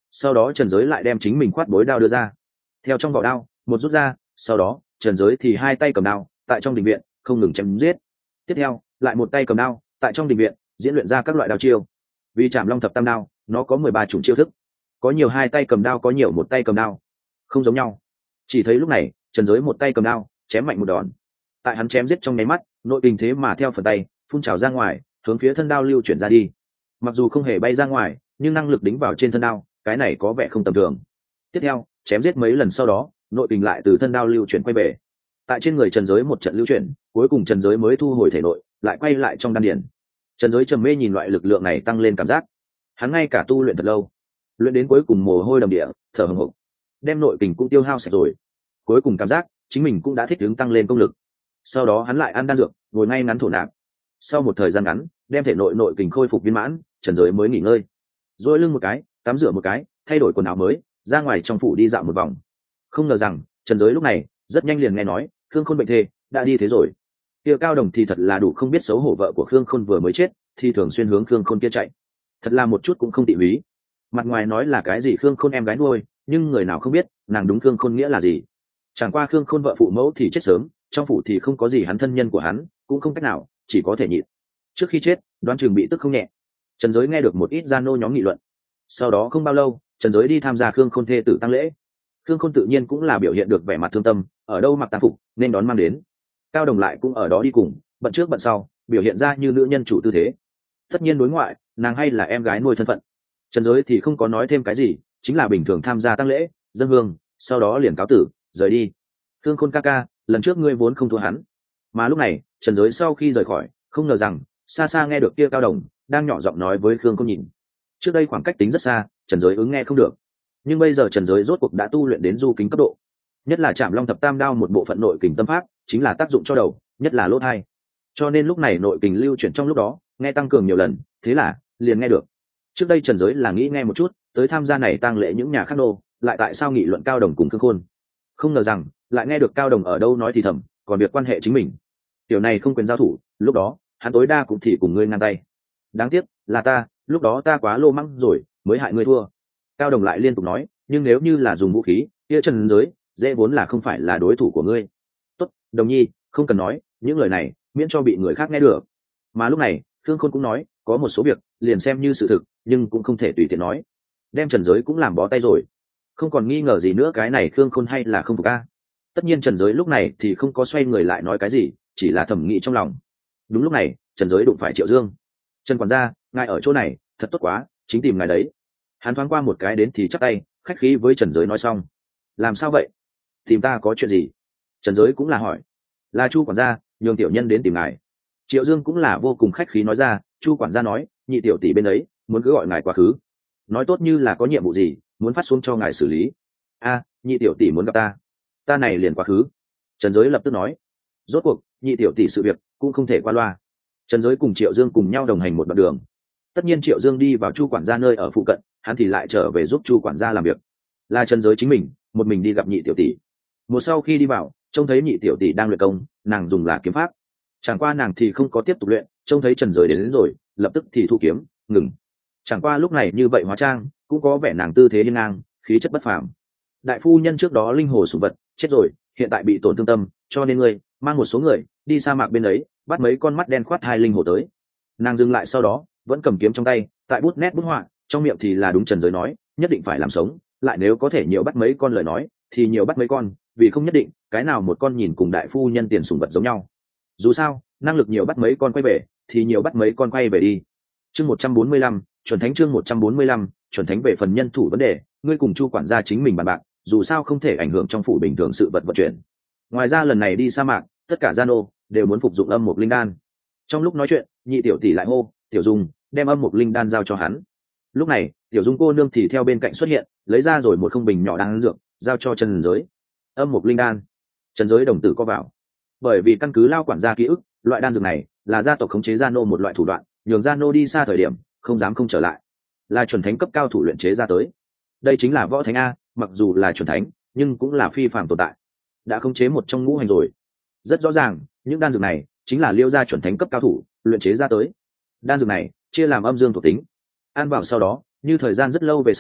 sau đó trần giới lại đem chính mình khoát bối đao đưa ra, theo trong vỏ đao một rút ra, sau đó trần giới thì hai tay cầm đao tại trong đình viện không ngừng chém giết. Tiếp theo lại một tay cầm đao tại trong đình viện diễn luyện ra các loại đao chiêu. Vì Trảm Long Thập Tam đao nó có 13 chủng chiêu thức, có nhiều hai tay cầm đao, có nhiều một tay cầm đao, không giống nhau. Chỉ thấy lúc này trần giới một tay cầm đao chém mạnh một đòn, tại hắn chém giết trong nháy mắt nội kình thế mà theo phần tay phun trào ra ngoài, hướng phía thân đao lưu chuyển ra đi. Mặc dù không hề bay ra ngoài, nhưng năng lực đính vào trên thân đao, cái này có vẻ không tầm thường. Tiếp theo chém giết mấy lần sau đó, nội kình lại từ thân đao lưu chuyển quay về tại trên người trần giới một trận lưu chuyển, cuối cùng trần giới mới thu hồi thể nội, lại quay lại trong đan điển. Trần giới trầm mê nhìn loại lực lượng này tăng lên cảm giác, hắn ngay cả tu luyện thật lâu, luyện đến cuối cùng mồ hôi đầm địa, thở hổn hộc, đem nội kình cũng tiêu hao sạch rồi, cuối cùng cảm giác chính mình cũng đã thích ứng tăng lên công lực. Sau đó hắn lại ăn đan dược, ngồi ngay ngắn thổ nạp. Sau một thời gian ngắn đem thể nội nội kình khôi phục viên mãn, trần giới mới nghỉ ngơi, duỗi lưng một cái, tắm rửa một cái, thay đổi quần áo mới, ra ngoài trong phủ đi dạo một vòng. Không ngờ rằng trần giới lúc này rất nhanh liền nghe nói khương khôn bệnh thê đã đi thế rồi. Kia Cao Đồng thì thật là đủ không biết xấu hổ, vợ của khương khôn vừa mới chết thì thường xuyên hướng khương khôn kia chạy, thật là một chút cũng không tị húy. Mặt ngoài nói là cái gì khương khôn em gái nuôi, nhưng người nào không biết nàng đúng khương khôn nghĩa là gì. Chẳng qua khương khôn vợ phụ mẫu thì chết sớm, trong phủ thì không có gì hắn thân nhân của hắn, cũng không cách nào, chỉ có thể nhịn. Trước khi chết đoán chừng bị tức không nhẹ. Trần giới nghe được một ít gia nô nhóm nghị luận. Sau đó không bao lâu trần giới đi tham gia khương khôn thê tử tang lễ. Khương khôn tự nhiên cũng là biểu hiện được vẻ mặt thương tâm, ở đâu mặc tang phục nên đón mang đến. Cao Đồng lại cũng ở đó đi cùng, bận trước bận sau, biểu hiện ra như nữ nhân chủ tư thế. Tất nhiên đối ngoại nàng hay là em gái nuôi thân phận, trần giới thì không có nói thêm cái gì, chính là bình thường tham gia tang lễ dâng hương, sau đó liền cáo tử rời đi. Khương khôn ca ca, lần trước ngươi vốn không thua hắn. Mà lúc này trần giới sau khi rời khỏi, không ngờ rằng xa xa nghe được kia Cao Đồng đang nhỏ giọng nói với Khương Khôn nhìn. Trước đây khoảng cách tính rất xa, trần giới ứng nghe không được, nhưng bây giờ trần giới rốt cuộc đã tu luyện đến du kính cấp độ, nhất là Trảm Long Thập Tam đao một bộ phận nội kình tâm pháp chính là tác dụng cho đầu, nhất là lỗ tai, cho nên lúc này nội kình lưu chuyển trong lúc đó nghe tăng cường nhiều lần, thế là liền nghe được. Trước đây trần giới là nghĩ nghe một chút tới tham gia này tang lễ những nhà khác nô lại tại sao nghị luận Cao Đồng cùng Khương Khôn, không ngờ rằng lại nghe được Cao Đồng ở đâu nói thì thầm còn việc quan hệ chính mình, tiểu này không quyền giao thủ, lúc đó hắn tối đa cũng thì cùng ngươi ngang tay. Đáng tiếc là ta lúc đó ta quá lô mắng rồi mới hại ngươi thua. Cao Đồng lại liên tục nói, nhưng nếu như là dùng vũ khí kia trần giới dễ vốn là không phải là đối thủ của ngươi. Tốt, Đồng nhi không cần nói những lời này, miễn cho bị người khác nghe được. Mà lúc này Khương Khôn cũng nói, có một số việc liền xem như sự thực nhưng cũng không thể tùy tiện nói, đem trần giới cũng làm bó tay rồi. Không còn nghi ngờ gì nữa, cái này Khương Khôn hay là không phục a. Tất nhiên trần giới lúc này thì không có xoay người lại nói cái gì, chỉ là thẩm nghĩ trong lòng. Đúng lúc này trần giới đụng phải Triệu Dương. Trần quản gia, ngài ở chỗ này thật tốt quá, chính tìm ngài đấy. Hắn thoáng qua một cái đến thì chắp tay khách khí với trần giới nói xong. Làm sao vậy, tìm ta có chuyện gì? Trần giới cũng là hỏi. Là Chu quản gia nhường tiểu nhân đến tìm ngài. Triệu Dương cũng là vô cùng khách khí nói ra. Chu quản gia nói nhị tiểu tỷ bên ấy muốn cứ gọi ngài quá khứ, nói tốt như là có nhiệm vụ gì muốn phát xuống cho ngài xử lý. A, nhị tiểu tỷ muốn gặp ta, ta này liền quá khứ. Trần giới lập tức nói. Rốt cuộc nhị tiểu tỷ sự việc cũng không thể qua loa. Trần giới cùng Triệu Dương cùng nhau đồng hành một đoạn đường. Tất nhiên Triệu Dương đi vào Chu quản gia nơi ở phụ cận, hắn thì lại trở về giúp Chu quản gia làm việc. Là Trần giới chính mình một mình đi gặp nhị tiểu tỷ. Một sau khi đi vào trông thấy nhị tiểu tỷ đang luyện công, nàng dùng là kiếm pháp. Chẳng qua nàng thì không có tiếp tục luyện, trông thấy Trần giới đến rồi lập tức thì thu kiếm ngừng. Chẳng qua lúc này như vậy hóa trang cũng có vẻ nàng tư thế hiên ngang, khí chất bất phàm. Đại phu nhân trước đó linh hồ sủng vật chết rồi, hiện tại bị tổn thương tâm, cho nên ngươi mang một số người đi sa mạc bên ấy bắt mấy con mắt đen khoát hai linh hồ tới. Nàng dừng lại sau đó vẫn cầm kiếm trong tay, tại bút nét bút họa, trong miệng thì là đúng Trần giới nói, nhất định phải làm sống, lại nếu có thể nhiều bắt mấy con lời nói thì nhiều bắt mấy con, vì không nhất định cái nào một con nhìn cùng đại phu nhân tiền sủng vật giống nhau. Dù sao năng lực nhiều bắt mấy con quay về thì nhiều bắt mấy con quay về đi. Chương 145, chuẩn thánh. Chương 145, chuẩn thánh. Về phần nhân thủ vấn đề, ngươi cùng Chu quản gia chính mình bàn bạc, dù sao không thể ảnh hưởng trong phủ bình thường sự vật vận chuyển. Ngoài ra lần này đi sa mạc tất cả gia nô đều muốn phục dụng âm mục linh đan. Trong lúc nói chuyện nhị tiểu tỷ lại hô, tiểu dung đem âm mục linh đan giao cho hắn. Lúc này tiểu dung cô nương thì theo bên cạnh xuất hiện, lấy ra rồi một không bình nhỏ đan dược giao cho Trần giới. Âm mục linh đan. Trần giới đồng tử có vào, bởi vì căn cứ lao quản gia ký ức, loại đan dược này là gia tộc khống chế gia nô một loại thủ đoạn, nhường gia nô đi xa thời điểm không dám không trở lại, là chuẩn thánh cấp cao thủ luyện chế ra tới. Đây chính là võ thánh a, mặc dù là chuẩn thánh nhưng cũng là phi phàm tồn tại, đã khống chế một trong ngũ hành rồi. Rất rõ ràng những đan dược này chính là liêu gia chuẩn thánh cấp cao thủ luyện chế ra tới. Đan dược này chia làm âm dương thuộc tính, ăn vào sau đó như thời gian rất lâu về sau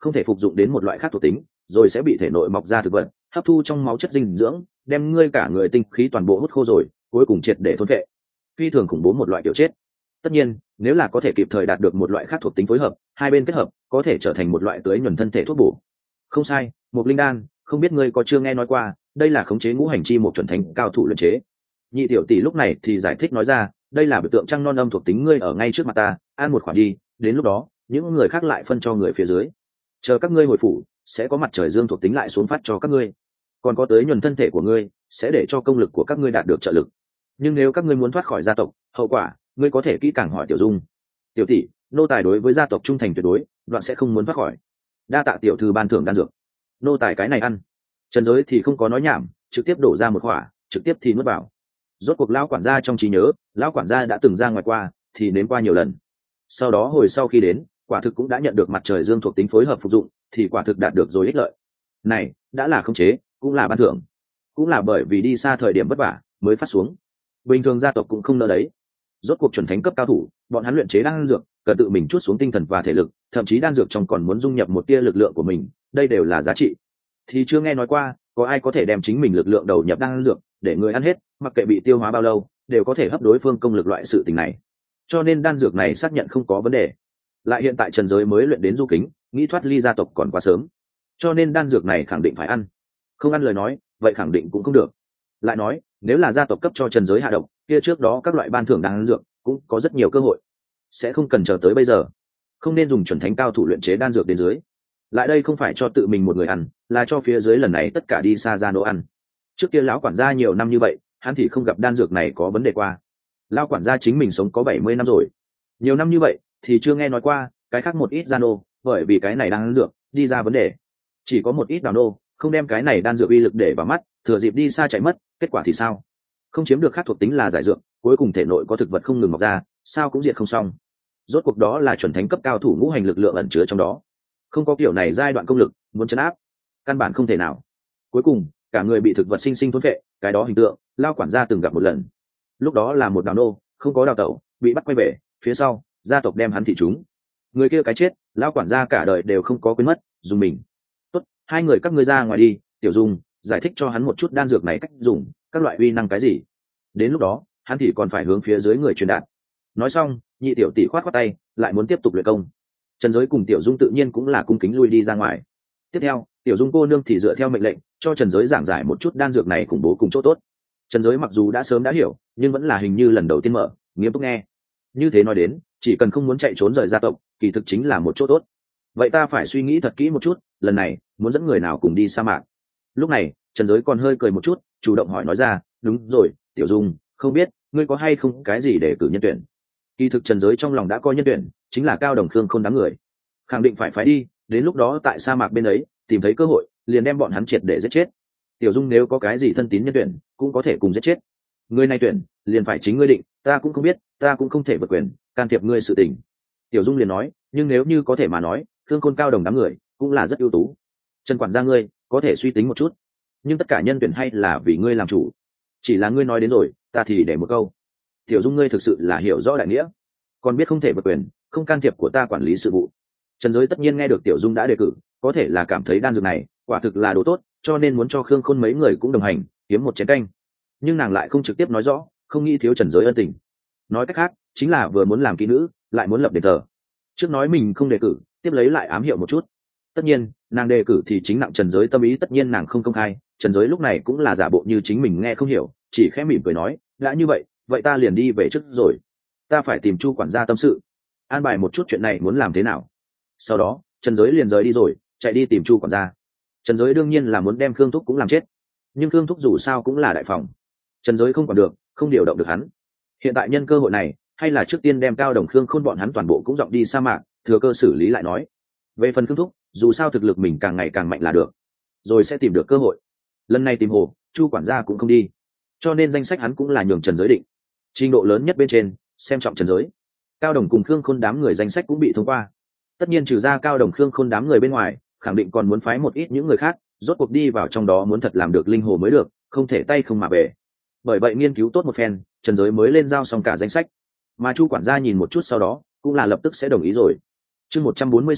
không thể phục dụng đến một loại khác thuộc tính, rồi sẽ bị thể nội mọc ra thực vật hấp thu trong máu chất dinh dưỡng, đem ngươi cả người tinh khí toàn bộ hút khô rồi cuối cùng triệt để thôn phệ. Phi thường khủng bố một loại kiểu chết. Tất nhiên nếu là có thể kịp thời đạt được một loại khác thuộc tính phối hợp, hai bên kết hợp có thể trở thành một loại tưới nhuần thân thể thuốc bổ. Không sai, một linh đan, không biết ngươi có chưa nghe nói qua, đây là khống chế ngũ hành chi một chuẩn thánh cao thủ luyện chế. Nhị tiểu tỷ lúc này thì giải thích nói ra, đây là biểu tượng trăng non âm thuộc tính, ngươi ở ngay trước mặt ta, ăn một khoản đi, đến lúc đó những người khác lại phân cho người phía dưới, chờ các ngươi hồi phủ sẽ có mặt trời dương thuộc tính lại xuống phát cho các ngươi, còn có tới nhuần thân thể của ngươi sẽ để cho công lực của các ngươi đạt được trợ lực. Nhưng nếu các ngươi muốn thoát khỏi gia tộc, hậu quả ngươi có thể kỹ càng hỏi tiểu dung. Tiểu tỷ, nô tài đối với gia tộc trung thành tuyệt đối, đoạn sẽ không muốn thoát khỏi. Đa tạ tiểu thư ban thưởng đan dược, nô tài cái này ăn. Trần Giới thì không có nói nhảm, trực tiếp đổ ra một quả, trực tiếp thì nuốt vào. Rốt cuộc lão quản gia trong trí nhớ, lão quản gia đã từng ra ngoài qua, thì nếm qua nhiều lần. Sau đó hồi sau khi đến, quả thực cũng đã nhận được mặt trời dương thuộc tính phối hợp phục dụng, thì quả thực đạt được rồi ích lợi. Này đã là khống chế, cũng là ban thưởng, cũng là bởi vì đi xa thời điểm vất vả mới phát xuống. Bình thường gia tộc cũng không nỡ đấy. Rốt cuộc chuẩn thánh cấp cao thủ, bọn hắn luyện chế đan dược cần tự mình chút xuống tinh thần và thể lực, thậm chí đan dược trong còn muốn dung nhập một tia lực lượng của mình, đây đều là giá trị. Thì chưa nghe nói qua có ai có thể đem chính mình lực lượng đầu nhập đan dược để người ăn hết, mặc kệ bị tiêu hóa bao lâu đều có thể hấp đối phương công lực loại sự tình này. Cho nên đan dược này xác nhận không có vấn đề. Lại hiện tại Trần Giới mới luyện đến du kính, nghĩ thoát ly gia tộc còn quá sớm, cho nên đan dược này khẳng định phải ăn. Không ăn lời nói vậy khẳng định cũng không được. Lại nói nếu là gia tộc cấp cho Trần Giới hạ độc, kia trước đó các loại ban thưởng đan dược cũng có rất nhiều cơ hội, sẽ không cần chờ tới bây giờ. Không nên dùng chuẩn thánh cao thủ luyện chế đan dược đến dưới. Lại đây không phải cho tự mình một người ăn, là cho phía dưới lần này tất cả đi xa ra nấu ăn. Trước kia lão quản gia nhiều năm như vậy, hắn thì không gặp đan dược này có vấn đề qua. Lão quản gia chính mình sống có 70 năm rồi, nhiều năm như vậy thì chưa nghe nói qua cái khác một ít gia nô bởi vì cái này đan dược đi ra vấn đề. Chỉ có một ít đào nô không đem cái này đan dược uy lực để vào mắt, thừa dịp đi xa chạy mất, kết quả thì sao? Không chiếm được khác thuộc tính là giải dược, cuối cùng thể nội có thực vật không ngừng mọc ra, sao cũng diệt không xong. Rốt cuộc đó là chuẩn thánh cấp cao thủ ngũ hành lực lượng ẩn chứa trong đó, không có kiểu này giai đoạn công lực muốn chấn áp căn bản không thể nào. Cuối cùng cả người bị thực vật sinh sinh thôn phệ, cái đó hình tượng lao quản gia từng gặp một lần. Lúc đó là một đào nô không có đào tẩu, bị bắt quay về phía sau, gia tộc đem hắn thị chúng. Người kia cái chết, lao quản gia cả đời đều không có quên mất, dùng mình. Tốt, hai người các ngươi ra ngoài đi, tiểu dung giải thích cho hắn một chút đan dược này cách dùng, các loại uy năng cái gì, đến lúc đó hắn thì còn phải hướng phía dưới người truyền đạt. Nói xong nhị tiểu tỷ khoát khoát tay, lại muốn tiếp tục luyện công. Trần Giới cùng tiểu dung tự nhiên cũng là cung kính lui đi ra ngoài. Tiếp theo tiểu dung cô nương thì dựa theo mệnh lệnh cho Trần Giới giảng giải một chút đan dược này khủng bố cùng chỗ tốt. Trần Giới mặc dù đã sớm đã hiểu, nhưng vẫn là hình như lần đầu tiên mở nghiêm túc nghe. Như thế nói đến, chỉ cần không muốn chạy trốn rời gia tộc, kỳ thực chính là một chỗ tốt. Vậy ta phải suy nghĩ thật kỹ một chút, lần này muốn dẫn người nào cùng đi sa mạc. Lúc này Trần Giới còn hơi cười một chút, chủ động hỏi nói ra, đúng rồi tiểu dung, không biết ngươi có hay không cái gì để cử nhân tuyển. Kỳ thực Trần Giới trong lòng đã có nhân tuyển, chính là Cao Đồng Khương Khôn đám người. Khẳng định phải đi, đến lúc đó tại sa mạc bên ấy tìm thấy cơ hội liền đem bọn hắn triệt để giết chết. Tiểu dung nếu có cái gì thân tín nhân tuyển cũng có thể cùng giết chết. Người này tuyển liền phải chính ngươi định, ta cũng không biết, ta cũng không thể vượt quyền can thiệp ngươi sự tình. Tiểu dung liền nói, nhưng nếu như có thể mà nói, Khương Khôn Cao Đồng đám người cũng là rất ưu tú. Trần quản gia ngươi có thể suy tính một chút, nhưng tất cả nhân tuyển hay là vì ngươi làm chủ. Chỉ là ngươi nói đến rồi, ta thì để một câu. Tiểu dung ngươi thực sự là hiểu rõ đại nghĩa, còn biết không thể vượt quyền không can thiệp của ta quản lý sự vụ. Trần Giới tất nhiên nghe được tiểu dung đã đề cử, có thể là cảm thấy đan dược này quả thực là đồ tốt, cho nên muốn cho Khương Khôn mấy người cũng đồng hành kiếm một chén canh. Nhưng nàng lại không trực tiếp nói rõ, không nghĩ thiếu Trần Giới ân tình. Nói cách khác chính là vừa muốn làm kỹ nữ lại muốn lập đền thờ. Trước nói mình không đề cử, tiếp lấy lại ám hiệu một chút. Tất nhiên nàng đề cử thì chính nặng Trần Giới tâm ý, tất nhiên nàng không công khai. Trần Giới lúc này cũng là giả bộ như chính mình nghe không hiểu, chỉ khẽ mỉm cười nói, đã như vậy vậy ta liền đi về trước rồi, ta phải tìm Chu quản gia tâm sự, an bài một chút chuyện này muốn làm thế nào. Sau đó Trần Giới liền rời đi rồi, chạy đi tìm Chu quản gia. Trần Giới đương nhiên là muốn đem Khương Thúc cũng làm chết, nhưng Khương Thúc dù sao cũng là đại phòng, Trần Giới không còn được, không điều động được hắn. Hiện tại nhân cơ hội này, hay là trước tiên đem Cao Đồng Khương Khôn bọn hắn toàn bộ cũng dọn đi sa mạc, thừa cơ xử lý lại nói. Về phần Khương Thúc, dù sao thực lực mình càng ngày càng mạnh là được, rồi sẽ tìm được cơ hội. Lần này tìm Hồ, Chu quản gia cũng không đi, cho nên danh sách hắn cũng là nhường Trần Giới định. Trình độ lớn nhất bên trên xem trọng Trần Giới. Cao Đồng cùng Khương Khôn đám người danh sách cũng bị thông qua. Tất nhiên trừ ra Cao Đồng Khương Khôn đám người bên ngoài, khẳng định còn muốn phái một ít những người khác, rốt cuộc đi vào trong đó muốn thật làm được linh hồ mới được, không thể tay không mà về. Bởi vậy nghiên cứu tốt một phen, Trần Giới mới lên giao xong cả danh sách. Mà Chu quản gia nhìn một chút sau đó cũng là lập tức sẽ đồng ý rồi. Chương 146,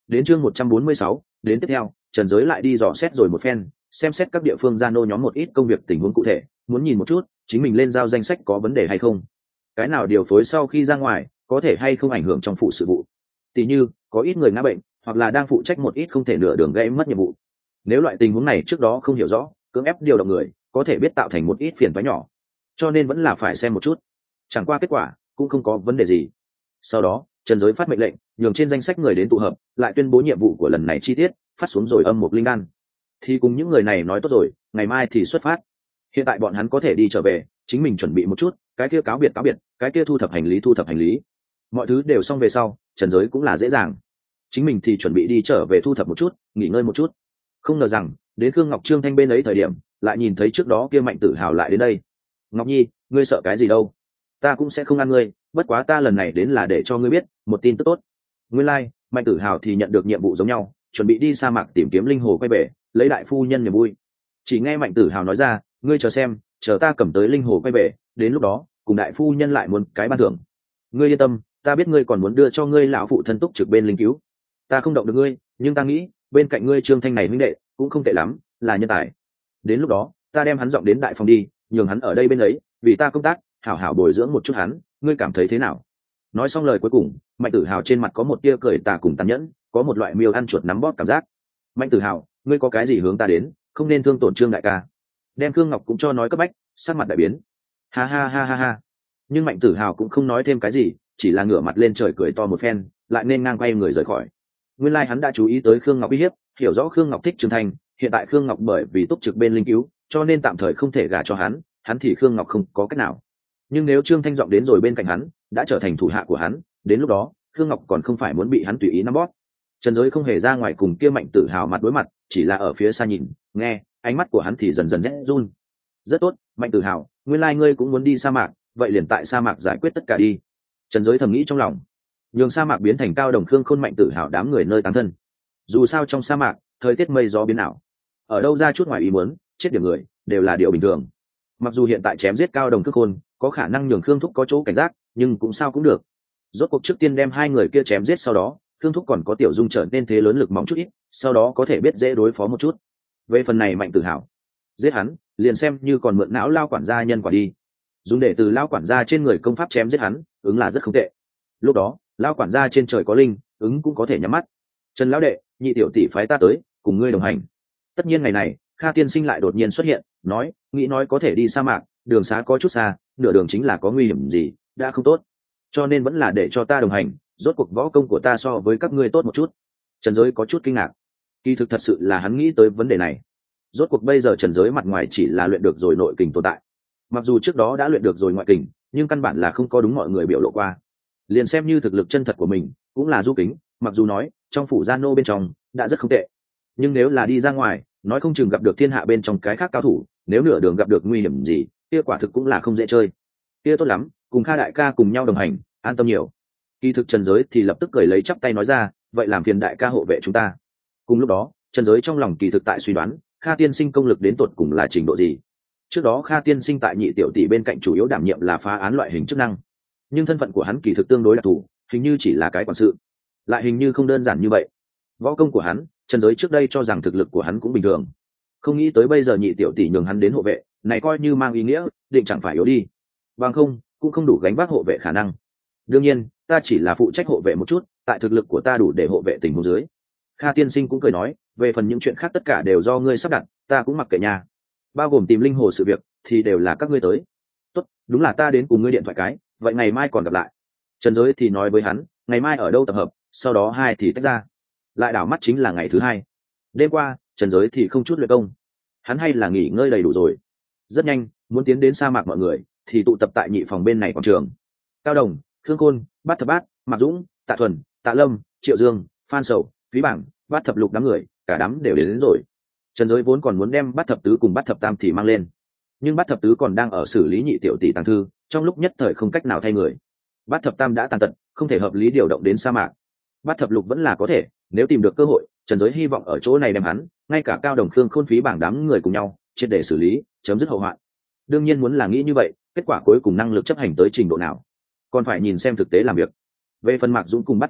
Đến chương 146, đến tiếp theo, Trần Giới lại đi dò xét rồi một phen, xem xét các địa phương gia nô nhóm một ít công việc tình huống cụ thể, muốn nhìn một chút, chính mình lên giao danh sách có vấn đề hay không. Cái nào điều phối sau khi ra ngoài, có thể hay không ảnh hưởng trong phụ sự vụ. Tỷ như, có ít người ngã bệnh, hoặc là đang phụ trách một ít không thể nửa đường gây mất nhiệm vụ. Nếu loại tình huống này trước đó không hiểu rõ, cưỡng ép điều động người, có thể biết tạo thành một ít phiền toái nhỏ. Cho nên vẫn là phải xem một chút. Chẳng qua kết quả, cũng không có vấn đề gì. Sau đó, Trần Giới phát mệnh lệnh, nhường trên danh sách người đến tụ hợp, lại tuyên bố nhiệm vụ của lần này chi tiết, phát xuống rồi âm một linh đan. Thì cùng những người này nói tốt rồi, ngày mai thì xuất phát. Hiện tại bọn hắn có thể đi trở về, chính mình chuẩn bị một chút, cái kia cáo biệt, cái kia thu thập hành lý. Mọi thứ đều xong về sau, Trần Giới cũng là dễ dàng. Chính mình thì chuẩn bị đi trở về thu thập một chút, nghỉ ngơi một chút. Không ngờ rằng, đến Khương Ngọc Trương Thanh bên ấy thời điểm, lại nhìn thấy trước đó kia Mạnh Tử Hào lại đến đây. Ngọc Nhi, ngươi sợ cái gì đâu? Ta cũng sẽ không ăn ngươi, bất quá ta lần này đến là để cho ngươi biết một tin tức tốt. Nguyên lai, Mạnh Tử Hào thì nhận được nhiệm vụ giống nhau, chuẩn bị đi sa mạc tìm kiếm linh hồ quay về, lấy đại phu nhân niềm vui. Chỉ nghe Mạnh Tử Hào nói ra, ngươi chờ xem, chờ ta cầm tới linh hồ quay về, đến lúc đó, cùng đại phu nhân lại muốn cái ban thưởng. Ngươi yên tâm, ta biết ngươi còn muốn đưa cho ngươi lão phụ thân túc trực bên linh cứu. Ta không động được ngươi, nhưng ta nghĩ, bên cạnh ngươi Trương Thanh này huynh đệ, cũng không tệ lắm, là nhân tài. Đến lúc đó, ta đem hắn dọn đến đại phòng đi, nhường hắn ở đây bên ấy, vì ta công tác, hảo hảo bồi dưỡng một chút hắn, ngươi cảm thấy thế nào? Nói xong lời cuối cùng, Mạnh Tử Hào trên mặt có một tia cười tà cùng tàn nhẫn, có một loại miêu ăn chuột nắm bóp cảm giác. Mạnh Tử Hào, ngươi có cái gì hướng ta đến, không nên thương tổn Trương đại ca. Đem Khương Ngọc cũng cho nói cấp bách, sắc mặt đại biến. Ha ha ha ha ha. Nhưng Mạnh Tử Hào cũng không nói thêm cái gì, chỉ là ngửa mặt lên trời cười to một phen, lại nên ngang quay người rời khỏi. Nguyên lai hắn đã chú ý tới Khương Ngọc uy hiếp, hiểu rõ Khương Ngọc thích Trương Thanh, hiện tại Khương Ngọc bởi vì túc trực bên linh cứu, cho nên tạm thời không thể gả cho hắn thì Khương Ngọc không có cách nào. Nhưng nếu Trương Thanh dọn đến rồi bên cạnh hắn, đã trở thành thủ hạ của hắn, đến lúc đó, Khương Ngọc còn không phải muốn bị hắn tùy ý nắm bóp. Trần Giới không hề ra ngoài cùng kia Mạnh Tử Hào mặt đối mặt, chỉ là ở phía xa nhìn, nghe, ánh mắt của hắn thì dần dần rét run. Rất tốt, Mạnh Tử Hào, nguyên lai ngươi cũng muốn đi sa mạc, vậy liền tại sa mạc giải quyết tất cả đi. Trần Giới thầm nghĩ trong lòng, nhường sa mạc biến thành Cao Đồng Khương Khôn Mạnh Tử Hào đám người nơi tán thân. Dù sao trong sa mạc, thời tiết mây gió biến ảo, ở đâu ra chút ngoài ý muốn, chết điểm người, đều là điều bình thường. Mặc dù hiện tại chém giết Cao Đồng Khương Khôn, có khả năng nhường Khương Thúc có chỗ cảnh giác, nhưng cũng sao cũng được. Rốt cuộc trước tiên đem hai người kia chém giết, sau đó Khương Thúc còn có Tiểu Dung trở nên thế lớn lực mỏng chút ít, sau đó có thể biết dễ đối phó một chút. Về phần này Mạnh Tử Hào, giết hắn, liền xem như còn mượn não lao quản gia nhân quả đi, dùng để từ lao quản gia trên người công pháp chém giết hắn, ứng là rất không tệ. Lúc đó, lao quản gia trên trời có linh, ứng cũng có thể nhắm mắt. Trần lão đệ, nhị tiểu tỷ phái ta tới, cùng ngươi đồng hành. Tất nhiên ngày này, Kha tiên sinh lại đột nhiên xuất hiện, nghĩ nói có thể đi sa mạc, đường xá có chút xa, nửa đường chính là có nguy hiểm gì, đã không tốt, cho nên vẫn là để cho ta đồng hành, rốt cuộc võ công của ta so với các ngươi tốt một chút. Trần Giới có chút kinh ngạc, kỳ thực thật sự là hắn nghĩ tới vấn đề này. Rốt cuộc bây giờ Trần Giới mặt ngoài chỉ là luyện được rồi nội kình tồn tại, mặc dù trước đó đã luyện được rồi ngoại kình, nhưng căn bản là không có đúng mọi người biểu lộ qua. Liền xem như thực lực chân thật của mình, cũng là du kính, mặc dù nói trong phủ gia nô bên trong đã rất không tệ, nhưng nếu là đi ra ngoài, nói không chừng gặp được thiên hạ bên trong cái khác cao thủ, nếu nửa đường gặp được nguy hiểm gì, kia quả thực cũng là không dễ chơi. Kia tốt lắm, cùng Kha đại ca cùng nhau đồng hành, an tâm nhiều. Kỳ thực Trần Giới thì lập tức cười lấy chắp tay nói ra, vậy làm phiền đại ca hộ vệ chúng ta. Cùng lúc đó, Trần Giới trong lòng kỳ thực tại suy đoán, Kha tiên sinh công lực đến tột cùng là trình độ gì. Trước đó Kha tiên sinh tại nhị tiểu tỷ bên cạnh chủ yếu đảm nhiệm là phá án loại hình chức năng, nhưng thân phận của hắn kỳ thực tương đối đặc thù, hình như chỉ là cái quản sự, lại hình như không đơn giản như vậy. Võ công của hắn, Trần Giới trước đây cho rằng thực lực của hắn cũng bình thường, không nghĩ tới bây giờ nhị tiểu tỷ nhường hắn đến hộ vệ, này coi như mang ý nghĩa định chẳng phải yếu đi, bằng không cũng không đủ gánh vác hộ vệ khả năng. Đương nhiên, ta chỉ là phụ trách hộ vệ một chút, tại thực lực của ta đủ để hộ vệ tình huống dưới. Kha tiên sinh cũng cười nói, về phần những chuyện khác tất cả đều do ngươi sắp đặt, ta cũng mặc kệ nhà, bao gồm tìm linh hồ sự việc thì đều là các ngươi tới. Tốt, đúng là ta đến cùng ngươi điện thoại cái, vậy ngày mai còn gặp lại. Trần Giới thì nói với hắn, ngày mai ở đâu tập hợp, sau đó hai thì tách ra. Lại đảo mắt chính là ngày thứ hai. Đêm qua, Trần Giới thì không chút luyện công, hắn hay là nghỉ ngơi đầy đủ rồi. Rất nhanh, muốn tiến đến sa mạc mọi người thì tụ tập tại nhị phòng bên này quảng trường. Cao Đồng, Khương Khôn, Bát Thập Bát, Mạc Dũng, Tạ Thuần, Tạ Lâm, Triệu Dương, Phan Sầu, Phí Bảng, Bát Thập Lục đám người, cả đám đều đến rồi. Trần Giới vốn còn muốn đem Bát Thập Tứ cùng Bát Thập Tam thì mang lên, nhưng Bát Thập Tứ còn đang ở xử lý nhị tiểu tỷ tàng thư, trong lúc nhất thời không cách nào thay người. Bát Thập Tam đã tàn tật, không thể hợp lý điều động đến sa mạc. Bát Thập Lục vẫn là có thể, nếu tìm được cơ hội, Trần Giới hy vọng ở chỗ này đem hắn, ngay cả Cao Đồng, Khương Khôn, Phí Bảng đám người cùng nhau triệt để xử lý, chấm dứt hậu hoạn. Đương nhiên muốn là nghĩ như vậy, kết quả cuối cùng năng lực chấp hành tới trình độ nào, còn phải nhìn xem thực tế làm việc. Về phần Mạc Dũng cùng Bát Thập Bát,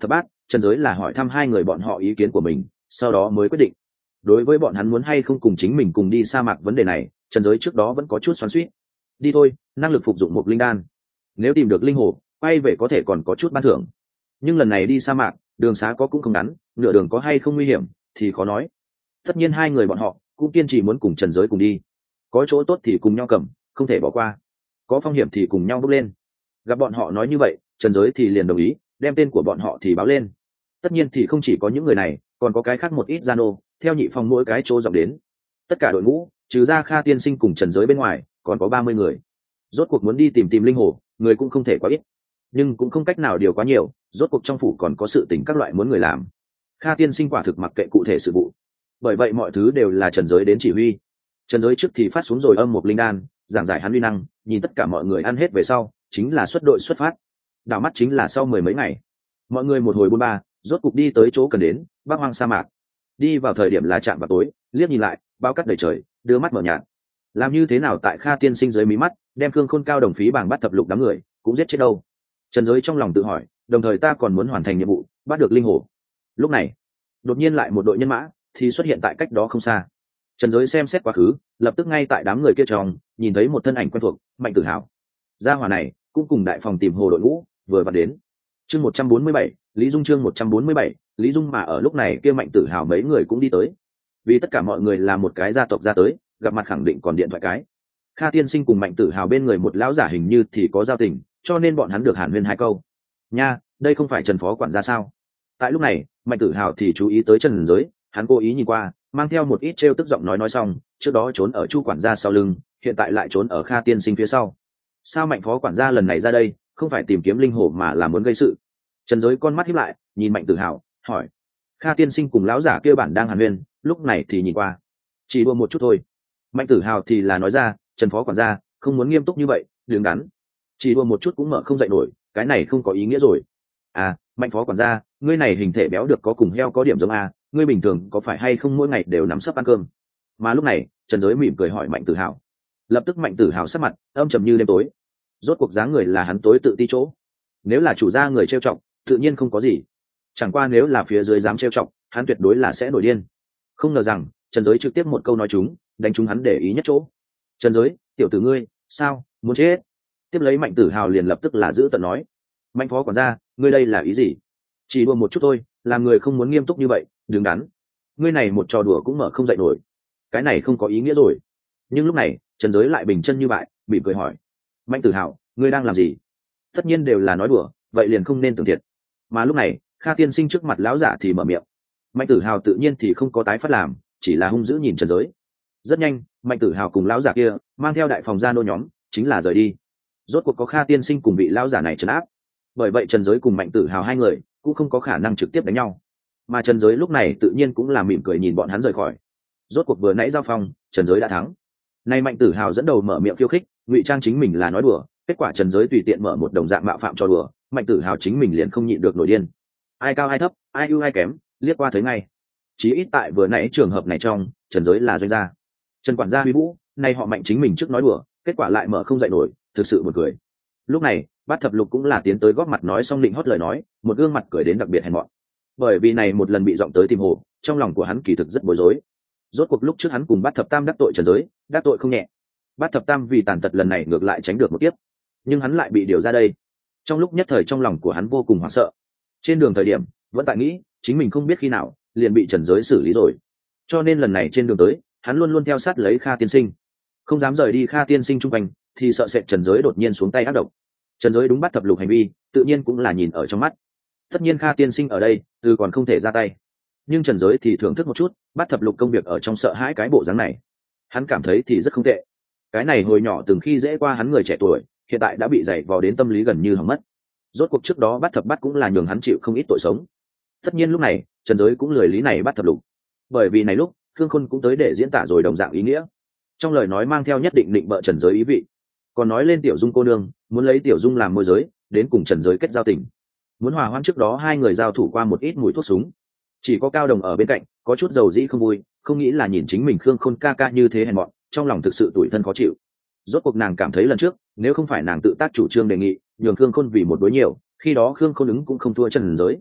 trần giới là hỏi thăm hai người bọn họ ý kiến của mình, sau đó mới quyết định. Đối với bọn hắn muốn hay không cùng chính mình cùng đi sa mạc vấn đề này, trần giới trước đó vẫn có chút xoắn xuýt. Đi thôi, năng lực phục dụng một linh đan, nếu tìm được linh hồ quay về có thể còn có chút ban thưởng. Nhưng lần này đi sa mạc, đường xá có cũng không ngắn, nửa đường có hay không nguy hiểm thì khó nói. Tất nhiên hai người bọn họ cũng kiên trì muốn cùng trần giới cùng đi, có chỗ tốt thì cùng nhau cầm, không thể bỏ qua, có phong hiểm thì cùng nhau bước lên. Gặp bọn họ nói như vậy, trần giới thì liền đồng ý, đem tên của bọn họ thì báo lên. Tất nhiên thì không chỉ có những người này, còn có cái khác một ít gia nô theo nhị phòng mỗi cái chỗ dọc đến. Tất cả đội ngũ trừ ra Kha tiên sinh cùng trần giới bên ngoài còn có 30 người. Rốt cuộc muốn đi tìm linh hồ, người cũng không thể quá ít, nhưng cũng không cách nào điều quá nhiều, rốt cuộc trong phủ còn có sự tình các loại muốn người làm. Kha tiên sinh quả thực mặc kệ cụ thể sự vụ, bởi vậy mọi thứ đều là trần giới đến chỉ huy. Trần giới trước thì phát xuống rồi âm một linh đan, giảng giải hắn uy năng, nhìn tất cả mọi người ăn hết về sau chính là xuất đội xuất phát. Đảo mắt chính là sau mười mấy ngày, mọi người một hồi buôn ba, rốt cục đi tới chỗ cần đến, Bắc Hoang sa mạc. Đi vào thời điểm là chạm vào tối, liếc nhìn lại bao cát đầy trời, đưa mắt mở nhạt. Làm như thế nào tại Kha tiên sinh dưới mí mắt đem Khương Khôn Cao đồng phí bảng bắt thập lục đám người cũng giết chết đâu? Trần giới trong lòng tự hỏi, đồng thời ta còn muốn hoàn thành nhiệm vụ bắt được linh hồ. Lúc này đột nhiên lại một đội nhân mã thì xuất hiện tại cách đó không xa. Trần giới xem xét quá khứ, lập tức ngay tại đám người kia trong nhìn thấy một thân ảnh quen thuộc, Mạnh Tử Hào. Gia hỏa này cũng cùng đại phòng tìm hồ đội ngũ vừa vặn đến. Chương 147, Lý Dung chương 147, Lý Dung mà ở lúc này kia Mạnh Tử Hào mấy người cũng đi tới. Vì tất cả mọi người là một cái gia tộc ra tới, gặp mặt khẳng định còn điện thoại cái. Kha tiên sinh cùng Mạnh Tử Hào bên người một lão giả hình như thì có giao tình, cho nên bọn hắn được hàn huyên hai câu. Nha, đây không phải Trần phó quản gia sao? Tại lúc này, Mạnh Tử Hào thì chú ý tới Trần giới, hắn cố ý nhìn qua, mang theo một ít trêu tức giọng nói xong, trước đó trốn ở Chu quản gia sau lưng, hiện tại lại trốn ở Kha tiên sinh phía sau. Sao Mạnh phó quản gia lần này ra đây, không phải tìm kiếm linh hồ mà là muốn gây sự? Trần giới con mắt híp lại, nhìn Mạnh Tử Hào, hỏi. Kha tiên sinh cùng lão giả kia bản đang hàn huyên, lúc này thì nhìn qua. Chỉ đùa một chút thôi. Mạnh Tử Hào thì là nói ra, Trần phó quản gia không muốn nghiêm túc như vậy, đứng đắn. Chỉ đùa một chút cũng mở không dậy nổi, cái này không có ý nghĩa rồi. À, Mạnh phó quản gia, ngươi này hình thể béo được có cùng heo có điểm giống à, ngươi bình thường có phải hay không mỗi ngày đều nắm sấp ăn cơm? Mà lúc này Trần giới mỉm cười hỏi Mạnh Tử Hào. Lập tức Mạnh Tử Hào sắc mặt âm trầm như đêm tối. Rốt cuộc dáng người là hắn tối tự ti chỗ, nếu là chủ gia người trêu chọc tự nhiên không có gì, chẳng qua nếu là phía dưới dám trêu chọc hắn tuyệt đối là sẽ nổi điên. Không ngờ rằng Trần giới trực tiếp một câu nói chúng, đánh chúng hắn để ý nhất chỗ. Trần giới, tiểu tử ngươi sao muốn chết? Tiếp lấy Mạnh Tử Hào liền lập tức là giữ tận nói. Mạnh phó quản gia, ngươi đây là ý gì? Chỉ đùa một chút thôi, làm người không muốn nghiêm túc như vậy, đứng đắn. Ngươi này một trò đùa cũng mở không dậy nổi, cái này không có ý nghĩa rồi. Nhưng lúc này Trần giới lại bình chân như vậy, bị cười hỏi. Mạnh Tử Hào, ngươi đang làm gì? Tất nhiên đều là nói đùa, vậy liền không nên tưởng thiệt. Mà lúc này Kha tiên sinh trước mặt lão giả thì mở miệng. Mạnh Tử Hào tự nhiên thì không có tái phát làm, chỉ là hung dữ nhìn Trần giới. Rất nhanh Mạnh Tử Hào cùng lão giả kia mang theo đại phòng gia nô nhóm chính là rời đi. Rốt cuộc có Kha tiên sinh cùng bị lão giả này trấn áp, bởi vậy Trần giới cùng Mạnh Tử Hào hai người cũng không có khả năng trực tiếp đánh nhau. Mà Trần giới lúc này tự nhiên cũng là mỉm cười nhìn bọn hắn rời khỏi. Rốt cuộc vừa nãy giao phong Trần giới đã thắng. Nay Mạnh Tử Hào dẫn đầu mở miệng khiêu khích, ngụy trang chính mình là nói đùa, kết quả Trần giới tùy tiện mở một đồng dạng mạo phạm cho đùa, Mạnh Tử Hào chính mình liền không nhịn được nổi điên. Ai cao ai thấp, ai ưu ai kém, liếc qua thấy ngay. Chí ít tại vừa nãy trường hợp này trong Trần giới là doanh gia, Trần quản gia huy vũ, nay họ Mạnh chính mình trước nói đùa, kết quả lại mở không dậy nổi, thực sự buồn cười. Lúc này Bát Thập Lục cũng là tiến tới góp mặt nói xong định hót lời nói, một gương mặt cười đến đặc biệt hèn mọn. Bởi vì này một lần bị giọng tới tìm hồ, trong lòng của hắn kỳ thực rất bối rối. Rốt cuộc lúc trước hắn cùng Bát Thập Tam đắc tội Trần giới, đắc tội không nhẹ. Bát Thập Tam vì tàn tật lần này ngược lại tránh được một kiếp, nhưng hắn lại bị điều ra đây. Trong lúc nhất thời trong lòng của hắn vô cùng hoảng sợ. Trên đường thời điểm vẫn tại nghĩ chính mình không biết khi nào liền bị Trần giới xử lý rồi, cho nên lần này trên đường tới hắn luôn luôn theo sát lấy Kha tiên sinh, không dám rời đi Kha tiên sinh chung quanh, thì sợ sệt Trần giới đột nhiên xuống tay ác độc. Trần giới đúng Bát Thập Lục hành vi tự nhiên cũng là nhìn ở trong mắt. Tất nhiên Kha tiên sinh ở đây từ còn không thể ra tay, nhưng Trần giới thì thưởng thức một chút Bát Thập Lục công việc ở trong sợ hãi cái bộ dáng này, hắn cảm thấy thì rất không tệ. Cái này hồi nhỏ từng khi dễ qua hắn người trẻ tuổi, hiện tại đã bị dày vò đến tâm lý gần như hỏng mất. Rốt cuộc trước đó Bát Thập Bát cũng là nhường hắn chịu không ít tội sống. Tất nhiên lúc này Trần giới cũng lười lý này Bát Thập Lục, bởi vì này lúc Khương Khôn cũng tới để diễn tả rồi đồng dạng ý nghĩa, trong lời nói mang theo nhất định định bợ Trần giới ý vị. Còn nói lên Tiểu Dung cô nương muốn lấy Tiểu Dung làm môi giới, đến cùng Trần giới kết giao tình, muốn hòa hoãn trước đó hai người giao thủ qua một ít mùi thuốc súng. Chỉ có Cao Đồng ở bên cạnh có chút dầu dĩ không vui, không nghĩ là nhìn chính mình Khương Khôn ca ca như thế hèn mọn, trong lòng thực sự tủi thân khó chịu. Rốt cuộc nàng cảm thấy lần trước nếu không phải nàng tự tác chủ trương đề nghị nhường Khương Khôn vì một đối nhiều, khi đó Khương Khôn ứng cũng không thua Trần giới.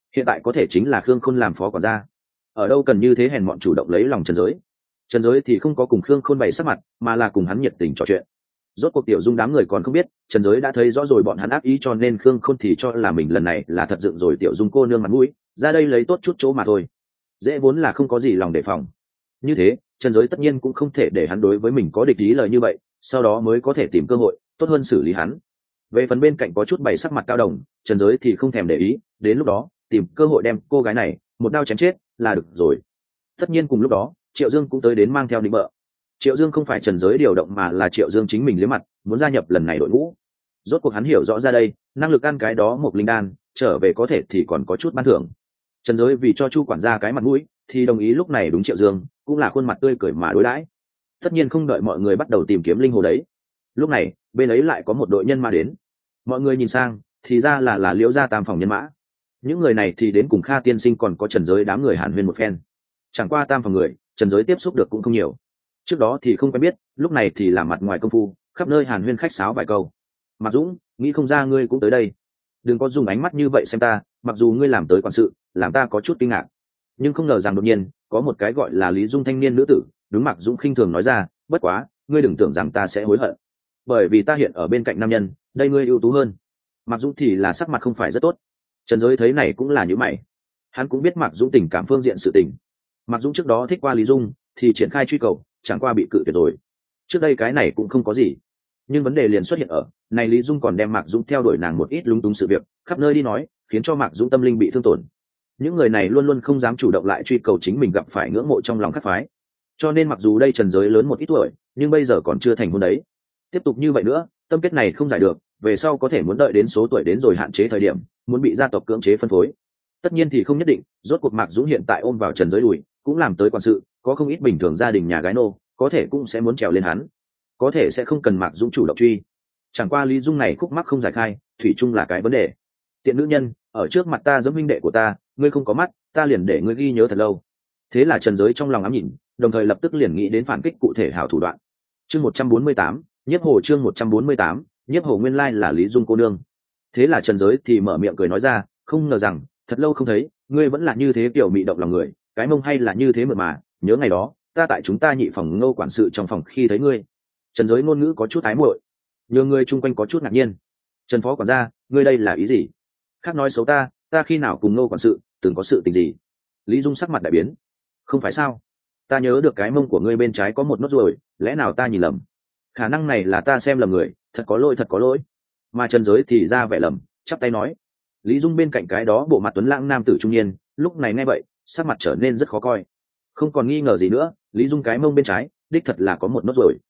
hiện tại có thể chính là khương khôn làm phó quản gia, ở đâu cần như thế hèn mọn chủ động lấy lòng Trần Giới. Trần Giới thì không có cùng khương khôn bày sắc mặt, mà là cùng hắn nhiệt tình trò chuyện. Rốt cuộc Tiểu Dung đám người còn không biết Trần Giới đã thấy rõ rồi bọn hắn ác ý, cho nên khương khôn thì cho là mình lần này là thật dựng rồi Tiểu Dung cô nương mặt mũi, ra đây lấy tốt chút chỗ mà thôi. Dễ vốn là không có gì lòng đề phòng. Như thế Trần Giới tất nhiên cũng không thể để hắn đối với mình có địch ý lời như vậy, sau đó mới có thể tìm cơ hội tốt hơn xử lý hắn. Về phần bên cạnh có chút bày sắc mặt Cao Đồng, Trần Giới thì không thèm để ý, đến lúc đó tìm cơ hội đem cô gái này một đao chém chết là được rồi. Tất nhiên cùng lúc đó Triệu Dương cũng tới đến mang theo định bợ. Triệu Dương không phải Trần Giới điều động, mà là Triệu Dương chính mình liếm mặt muốn gia nhập lần này đội ngũ. Rốt cuộc hắn hiểu rõ ra đây năng lực ăn cái đó một linh đan trở về có thể thì còn có chút ban thưởng. Trần Giới vì cho Chu quản gia cái mặt mũi thì đồng ý lúc này đúng Triệu Dương cũng là khuôn mặt tươi cười mà đối đãi. Tất nhiên không đợi mọi người bắt đầu tìm kiếm linh hồ đấy, lúc này bên ấy lại có một đội nhân mã đến. Mọi người nhìn sang thì ra là Liễu gia tam phòng nhân mã. Những người này thì đến cùng Kha tiên sinh còn có Trần Giới đám người hàn huyên một phen. Chẳng qua tam phòng người Trần Giới tiếp xúc được cũng không nhiều, trước đó thì không quen biết, lúc này thì làm mặt ngoài công phu khắp nơi hàn huyên khách sáo vài câu. Mạc Dũng, nghĩ không ra ngươi cũng tới đây, đừng có dùng ánh mắt như vậy xem ta, mặc dù ngươi làm tới quản sự làm ta có chút kinh ngạc, nhưng không ngờ rằng đột nhiên có một cái gọi là Lý Dung thanh niên nữ tử đúng Mạc Dũng khinh thường nói ra, bất quá ngươi đừng tưởng rằng ta sẽ hối hận, bởi vì ta hiện ở bên cạnh nam nhân, đây ngươi ưu tú hơn. Mạc Dũng thì là sắc mặt không phải rất tốt. Trần Giới thấy này cũng là như mày, hắn cũng biết Mạc Dũng tình cảm phương diện sự tình. Mạc Dũng trước đó thích qua Lý Dung thì triển khai truy cầu, chẳng qua bị cự tuyệt rồi. Trước đây cái này cũng không có gì, nhưng vấn đề liền xuất hiện ở này, Lý Dung còn đem Mạc Dũng theo đuổi nàng một ít lúng túng sự việc khắp nơi đi nói, khiến cho Mạc Dũng tâm linh bị thương tổn. Những người này luôn luôn không dám chủ động lại truy cầu chính mình gặp phải ngưỡng mộ trong lòng các phái, cho nên mặc dù đây Trần Giới lớn một ít tuổi nhưng bây giờ còn chưa thành hôn đấy. Tiếp tục như vậy nữa tâm kết này không giải được, về sau có thể muốn đợi đến số tuổi đến rồi hạn chế thời điểm muốn bị gia tộc cưỡng chế phân phối. Tất nhiên thì không nhất định, rốt cuộc Mạc Dũng hiện tại ôm vào Trần Giới đùi cũng làm tới quản sự, có không ít bình thường gia đình nhà gái nô có thể cũng sẽ muốn trèo lên hắn, có thể sẽ không cần Mạc Dũng chủ động truy. Chẳng qua Lý Dung này khúc mắc không giải khai, thủy chung là cái vấn đề. Tiện nữ nhân, ở trước mặt ta giẫm huynh đệ của ta, ngươi không có mắt, ta liền để ngươi ghi nhớ thật lâu. Thế là Trần Giới trong lòng ám nhìn, đồng thời lập tức liền nghĩ đến phản kích cụ thể hảo thủ đoạn. Chương 148, Nhiếp Hồ, chương 148, Nhiếp Hồ nguyên lai là Lý Dung cô nương. Thế là Trần Giới thì mở miệng cười nói ra, không ngờ rằng thật lâu không thấy, ngươi vẫn là như thế kiểu mị động lòng người, cái mông hay là như thế mà, nhớ ngày đó ta tại chúng ta nhị phòng Ngô quản sự trong phòng khi thấy ngươi. Trần Giới ngôn ngữ có chút ái muội, nhiều người chung quanh có chút ngạc nhiên. Trần phó quản gia, ngươi đây là ý gì? Khác nói xấu ta khi nào cùng Ngô quản sự từng có sự tình gì? Lý Dung sắc mặt đại biến. Không phải sao? Ta nhớ được cái mông của ngươi bên trái có một nốt ruồi, lẽ nào ta nhìn lầm? Khả năng này là ta xem lầm người, thật có lỗi, thật có lỗi. Mà Trần Giới thì ra vẻ lầm, chắp tay nói. Lý Dung bên cạnh cái đó bộ mặt tuấn lãng nam tử trung niên lúc này nghe vậy sắc mặt trở nên rất khó coi. Không còn nghi ngờ gì nữa, Lý Dung cái mông bên trái đích thật là có một nốt ruồi.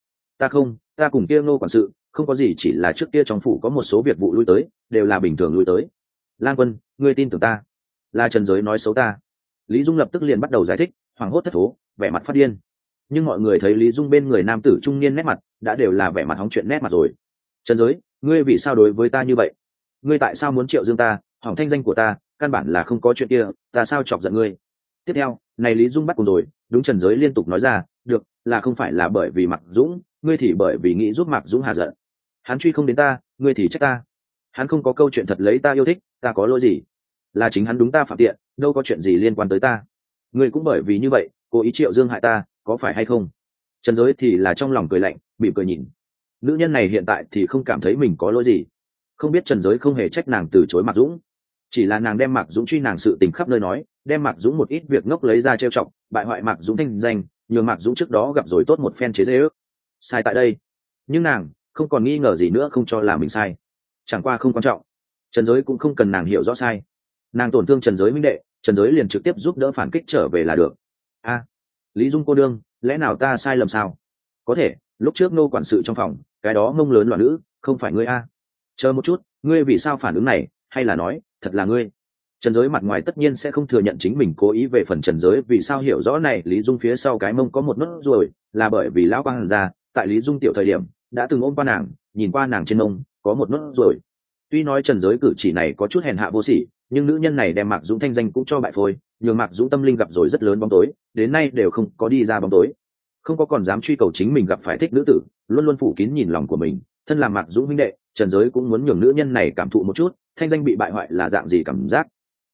Ta cùng kia Ngô quản sự không có gì, chỉ là trước kia trong phủ có một số việc vụ lui tới, đều là bình thường lui tới. Lang Quân, ngươi tin tưởng ta? Là Trần Giới nói xấu ta? Lý Dung lập tức liền bắt đầu giải thích, hoảng hốt thất thố, vẻ mặt phát điên. Nhưng mọi người thấy Lý Dung bên người nam tử trung niên nét mặt đã đều là vẻ mặt hóng chuyện nét mặt rồi. Trần Giới, ngươi vì sao đối với ta như vậy? Ngươi tại sao muốn Triệu Dương ta, hỏng thanh danh của ta? Căn bản là không có chuyện kia, ta sao chọc giận ngươi? Tiếp theo này Lý Dung bắt cùng rồi, đúng Trần Giới liên tục nói ra, được, là không phải là bởi vì Mạc Dũng, ngươi thì bởi vì nghĩ giúp Mạc Dũng hạ giận. Hắn truy không đến ta, ngươi thì trách ta. Hắn không có câu chuyện thật lấy ta yêu thích, ta có lỗi gì? Là chính hắn đúng ta phạm tiện, đâu có chuyện gì liên quan tới ta. Ngươi cũng bởi vì như vậy cố ý Triệu Dương hại ta, có phải hay không? Trần Giới thì là trong lòng cười lạnh, bị cười nhìn. Nữ nhân này hiện tại thì không cảm thấy mình có lỗi gì. Không biết Trần Giới không hề trách nàng từ chối Mạc Dũng, chỉ là nàng đem Mạc Dũng truy nàng sự tình khắp nơi nói, đem Mạc Dũng một ít việc ngốc lấy ra trêu chọc, bại hoại Mạc Dũng thanh danh, nhường Mạc Dũng trước đó gặp rồi tốt một phen chế giễu. Sai tại đây, nhưng nàng không còn nghi ngờ gì nữa, không cho là mình sai. Chẳng qua không quan trọng, Trần Giới cũng không cần nàng hiểu rõ sai. Nàng tổn thương Trần Giới minh đệ, Trần Giới liền trực tiếp giúp đỡ phản kích trở về là được. Lý Dung cô đương, lẽ nào ta sai lầm sao? Có thể lúc trước Ngô quản sự trong phòng cái đó ngông lớn loạn nữ không phải ngươi a? Chờ một chút, ngươi vì sao phản ứng này, hay là nói thật là ngươi? Trần Giới mặt ngoài tất nhiên sẽ không thừa nhận chính mình cố ý. Về phần Trần Giới vì sao hiểu rõ này Lý Dung phía sau cái mông có một nốt ruồi, là bởi vì lão quang hàn gia tại Lý Dung tiểu thời điểm đã từng ôm qua nàng, nhìn qua nàng trên mông có một nốt ruồi. Tuy nói Trần Giới cử chỉ này có chút hèn hạ vô sỉ, nhưng nữ nhân này đem Mạc Dũng thanh danh cũng cho bại phôi, nhường Mạc Dũng tâm linh gặp rồi rất lớn bóng tối, đến nay đều không có đi ra bóng tối, không có còn dám truy cầu chính mình gặp phải thích nữ tử, luôn luôn phủ kín nhìn lòng của mình. Thân làm Mạc Dũng huynh đệ, Trần Giới cũng muốn nhường nữ nhân này cảm thụ một chút thanh danh bị bại hoại là dạng gì cảm giác.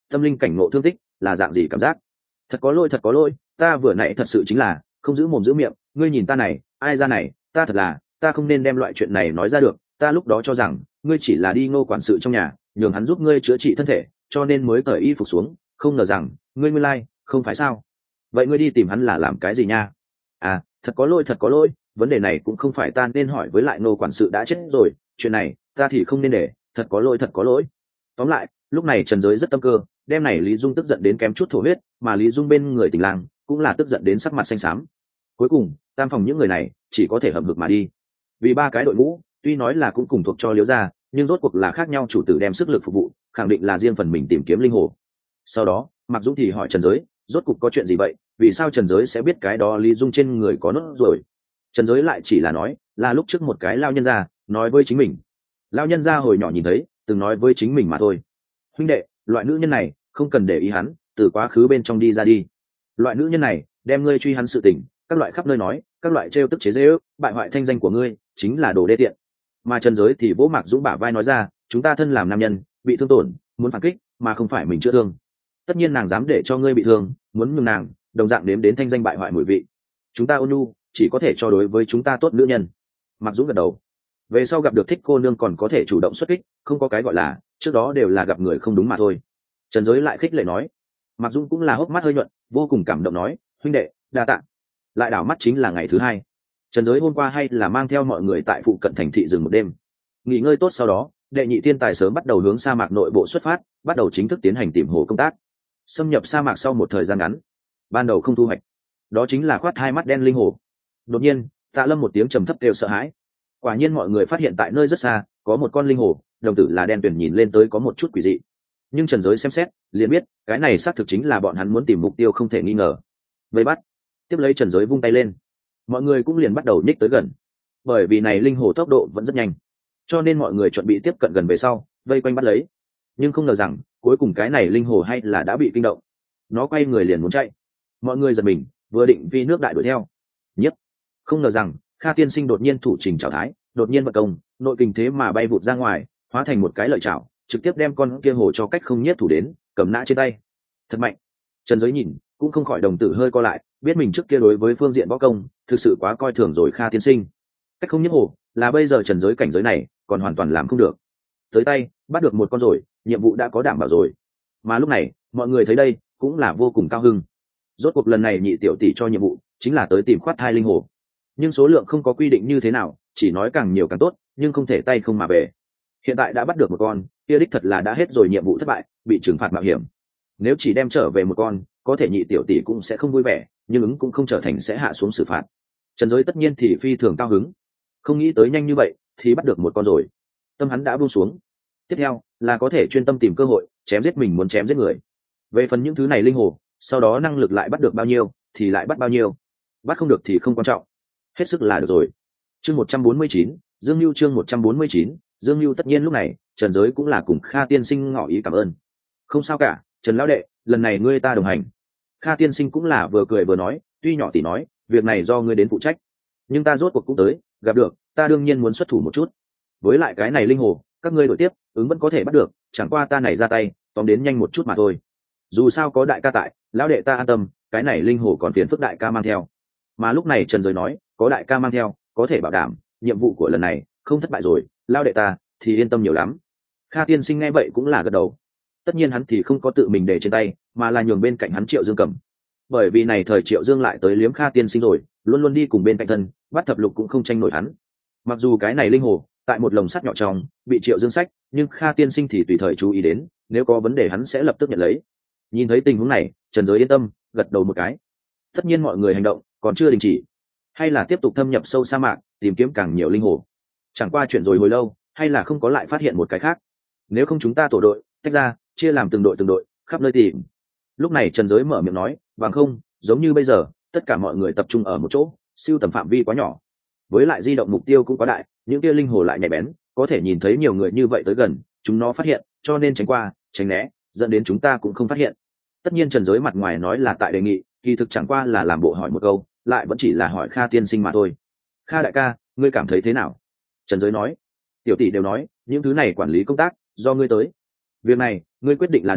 tâm linh cảnh ngộ thương tích là dạng gì cảm giác. Thật có lỗi, ta vừa nãy thật sự chính là không giữ mồm giữ miệng, ngươi nhìn ta này, ai ra này, ta thật là, ta không nên đem loại chuyện này nói ra được, ta lúc đó cho rằng ngươi chỉ là đi Ngô quản sự trong nhà nhường hắn giúp ngươi chữa trị thân thể, cho nên mới cởi y phục xuống, không ngờ rằng ngươi nguyên lai không phải sao. Vậy ngươi đi tìm hắn là làm cái gì nha? À, thật có lỗi, vấn đề này cũng không phải ta nên hỏi, với lại Ngô quản sự đã chết rồi, chuyện này ta thì không nên để, thật có lỗi. Tóm lại lúc này Trần Giới rất tâm cơ, đem này Lý Dung tức giận đến kém chút thổ huyết, mà Lý Dung bên người Tình Lang cũng là tức giận đến sắc mặt xanh xám. Cuối cùng tam phòng những người này chỉ có thể hậm hực mà đi, vì ba cái đội ngũ tuy nói là cũng cùng thuộc cho Liễu gia, nhưng rốt cuộc là khác nhau, chủ tử đem sức lực phục vụ khẳng định là riêng phần mình tìm kiếm linh hồ. Sau đó Mạc Dũng thì hỏi Trần Giới, rốt cuộc có chuyện gì vậy, vì sao Trần Giới sẽ biết cái đó Lý Dung trên người có nốt rồi. Trần Giới lại chỉ là nói là lúc trước một cái lao nhân gia nói với chính mình, lao nhân gia hồi nhỏ nhìn thấy từng nói với chính mình mà thôi. Huynh đệ, loại nữ nhân này không cần để ý hắn, từ quá khứ bên trong đi ra đi. Loại nữ nhân này đem ngươi truy hắn sự tình, các loại khắp nơi nói, các loại trêu tức chế giễu, bại hoại thanh danh của ngươi, chính là đồ đê tiện. Mà Trần Giới thì vỗ Mạc Dũng bả vai nói ra, chúng ta thân làm nam nhân bị thương tổn muốn phản kích mà không phải mình chữa thương, tất nhiên nàng dám để cho ngươi bị thương, muốn nhường nàng đồng dạng nếm đến thanh danh bại hoại mùi vị. Chúng ta ôn nhu chỉ có thể cho đối với chúng ta tốt nữ nhân. Mạc Dũng gật đầu, về sau gặp được thích cô nương còn có thể chủ động xuất kích, không có cái gọi là trước đó đều là gặp người không đúng mà thôi. Trần Giới lại khích lệ nói. Mạc Dũng cũng là hốc mắt hơi nhuận, vô cùng cảm động nói, huynh đệ đa tạ. Lại đảo mắt chính là ngày thứ hai. Trần Giới hôm qua hay là mang theo mọi người tại phụ cận thành thị dừng một đêm nghỉ ngơi tốt, sau đó đệ nhị thiên tài sớm bắt đầu hướng sa mạc nội bộ xuất phát, bắt đầu chính thức tiến hành tìm hồ công tác. Xâm nhập sa mạc sau một thời gian ngắn, ban đầu không thu hoạch, đó chính là khoát hai mắt đen linh hồ. Đột nhiên Tạ Lâm một tiếng trầm thấp kêu sợ hãi, quả nhiên mọi người phát hiện tại nơi rất xa có một con linh hồ, đồng tử là đen tuyển, nhìn lên tới có một chút quỷ dị, nhưng Trần Giới xem xét liền biết cái này xác thực chính là bọn hắn muốn tìm mục tiêu không thể nghi ngờ. Vây bắt. Tiếp lấy Trần Giới vung tay lên, mọi người cũng liền bắt đầu nhích tới gần. Bởi vì này linh hồ tốc độ vẫn rất nhanh, cho nên mọi người chuẩn bị tiếp cận gần về sau vây quanh bắt lấy. Nhưng không ngờ rằng cuối cùng cái này linh hồ hay là đã bị kinh động, nó quay người liền muốn chạy. Mọi người giật mình, vừa định vi nước đại đuổi theo, nhất không ngờ rằng Kha tiên sinh đột nhiên thủ trình chảo thái, đột nhiên vận công, nội kình thế mà bay vụt ra ngoài, hóa thành một cái lợi chảo, trực tiếp đem con kia hồ cho cách không nhiếp thủ đến, cầm nã trên tay. Thật mạnh. Trần Giới nhìn cũng không khỏi đồng tử hơi co lại, biết mình trước kia đối với phương diện võ công thực sự quá coi thường rồi Kha tiên sinh. Cách không nhiếp hồ là bây giờ Trần Giới cảnh giới này còn hoàn toàn làm không được. Tới tay bắt được một con rồi, nhiệm vụ đã có đảm bảo rồi. Mà lúc này mọi người thấy đây cũng là vô cùng cao hưng. Rốt cuộc lần này nhị tiểu tỷ cho nhiệm vụ chính là tới tìm khoát thai linh hồ, nhưng số lượng không có quy định như thế nào, chỉ nói càng nhiều càng tốt, nhưng không thể tay không mà về. Hiện tại đã bắt được một con, kia đích thật là đã hết rồi, nhiệm vụ thất bại, bị trừng phạt mạo hiểm. Nếu chỉ đem trở về một con, có thể nhị tiểu tỷ cũng sẽ không vui vẻ, nhưng ứng cũng không trở thành sẽ hạ xuống xử phạt. Trần Giới tất nhiên thì phi thường cao hứng, không nghĩ tới nhanh như vậy thì bắt được một con rồi, tâm hắn đã buông xuống. Tiếp theo là có thể chuyên tâm tìm cơ hội chém giết mình muốn chém giết người. Về phần những thứ này linh hồ, sau đó năng lực lại bắt được bao nhiêu thì lại bắt bao nhiêu, bắt không được thì không quan trọng, hết sức là được rồi. Chương 149, Dương Nưu. Chương 149, Dương Nưu. Tất nhiên lúc này Trần Giới cũng là cùng Kha tiên sinh ngỏ ý cảm ơn. Không sao cả, Trần lão đệ, lần này ngươi ta đồng hành. Kha tiên sinh cũng là vừa cười vừa nói, tuy nhỏ tỷ nói việc này do ngươi đến phụ trách, nhưng ta rốt cuộc cũng tới, gặp được ta đương nhiên muốn xuất thủ một chút. Với lại cái này linh hồ các ngươi đổi tiếp ứng vẫn có thể bắt được, chẳng qua ta này ra tay tóm đến nhanh một chút mà thôi. Dù sao có đại ca tại, lão đệ ta an tâm, cái này linh hồ còn phiền phức đại ca mang theo. Mà lúc này Trần Giới nói có đại ca mang theo có thể bảo đảm nhiệm vụ của lần này không thất bại rồi, lão đệ ta thì yên tâm nhiều lắm. Kha tiên sinh nghe vậy cũng là gật đầu. Tất nhiên hắn thì không có tự mình để trên tay, mà là nhường bên cạnh hắn Triệu Dương cầm. Bởi vì này thời Triệu Dương lại tới liếm Kha tiên sinh rồi, luôn luôn đi cùng bên cạnh thân, bắt thập lục cũng không tranh nổi hắn. Mặc dù cái này linh hồ tại một lồng sắt nhỏ trong bị Triệu Dương sách, nhưng Kha tiên sinh thì tùy thời chú ý đến, nếu có vấn đề hắn sẽ lập tức nhận lấy. Nhìn thấy tình huống này Trần Giới yên tâm, gật đầu một cái. Tất nhiên mọi người hành động còn chưa đình chỉ, hay là tiếp tục thâm nhập sâu sa mạc tìm kiếm càng nhiều linh hồ. Chẳng qua chuyện rồi hồi lâu hay là không có lại phát hiện một cái khác, nếu không chúng ta tổ đội tách ra, chia làm từng đội khắp nơi tìm. Lúc này Trần Giới mở miệng nói, bằng không giống như bây giờ tất cả mọi người tập trung ở một chỗ, siêu tầm phạm vi quá nhỏ, với lại di động mục tiêu cũng quá đại, những kia linh hồ lại nhạy bén, có thể nhìn thấy nhiều người như vậy tới gần, chúng nó phát hiện, cho nên tránh qua tránh né, dẫn đến chúng ta cũng không phát hiện. Tất nhiên Trần Giới mặt ngoài nói là tại đề nghị, kỳ thực chẳng qua là làm bộ hỏi một câu, lại vẫn chỉ là hỏi Kha tiên sinh mà thôi. Kha đại ca, ngươi cảm thấy thế nào? Trần Giới nói, tiểu tỷ đều nói những thứ này quản lý công tác do ngươi tới, việc này ngươi quyết định là được,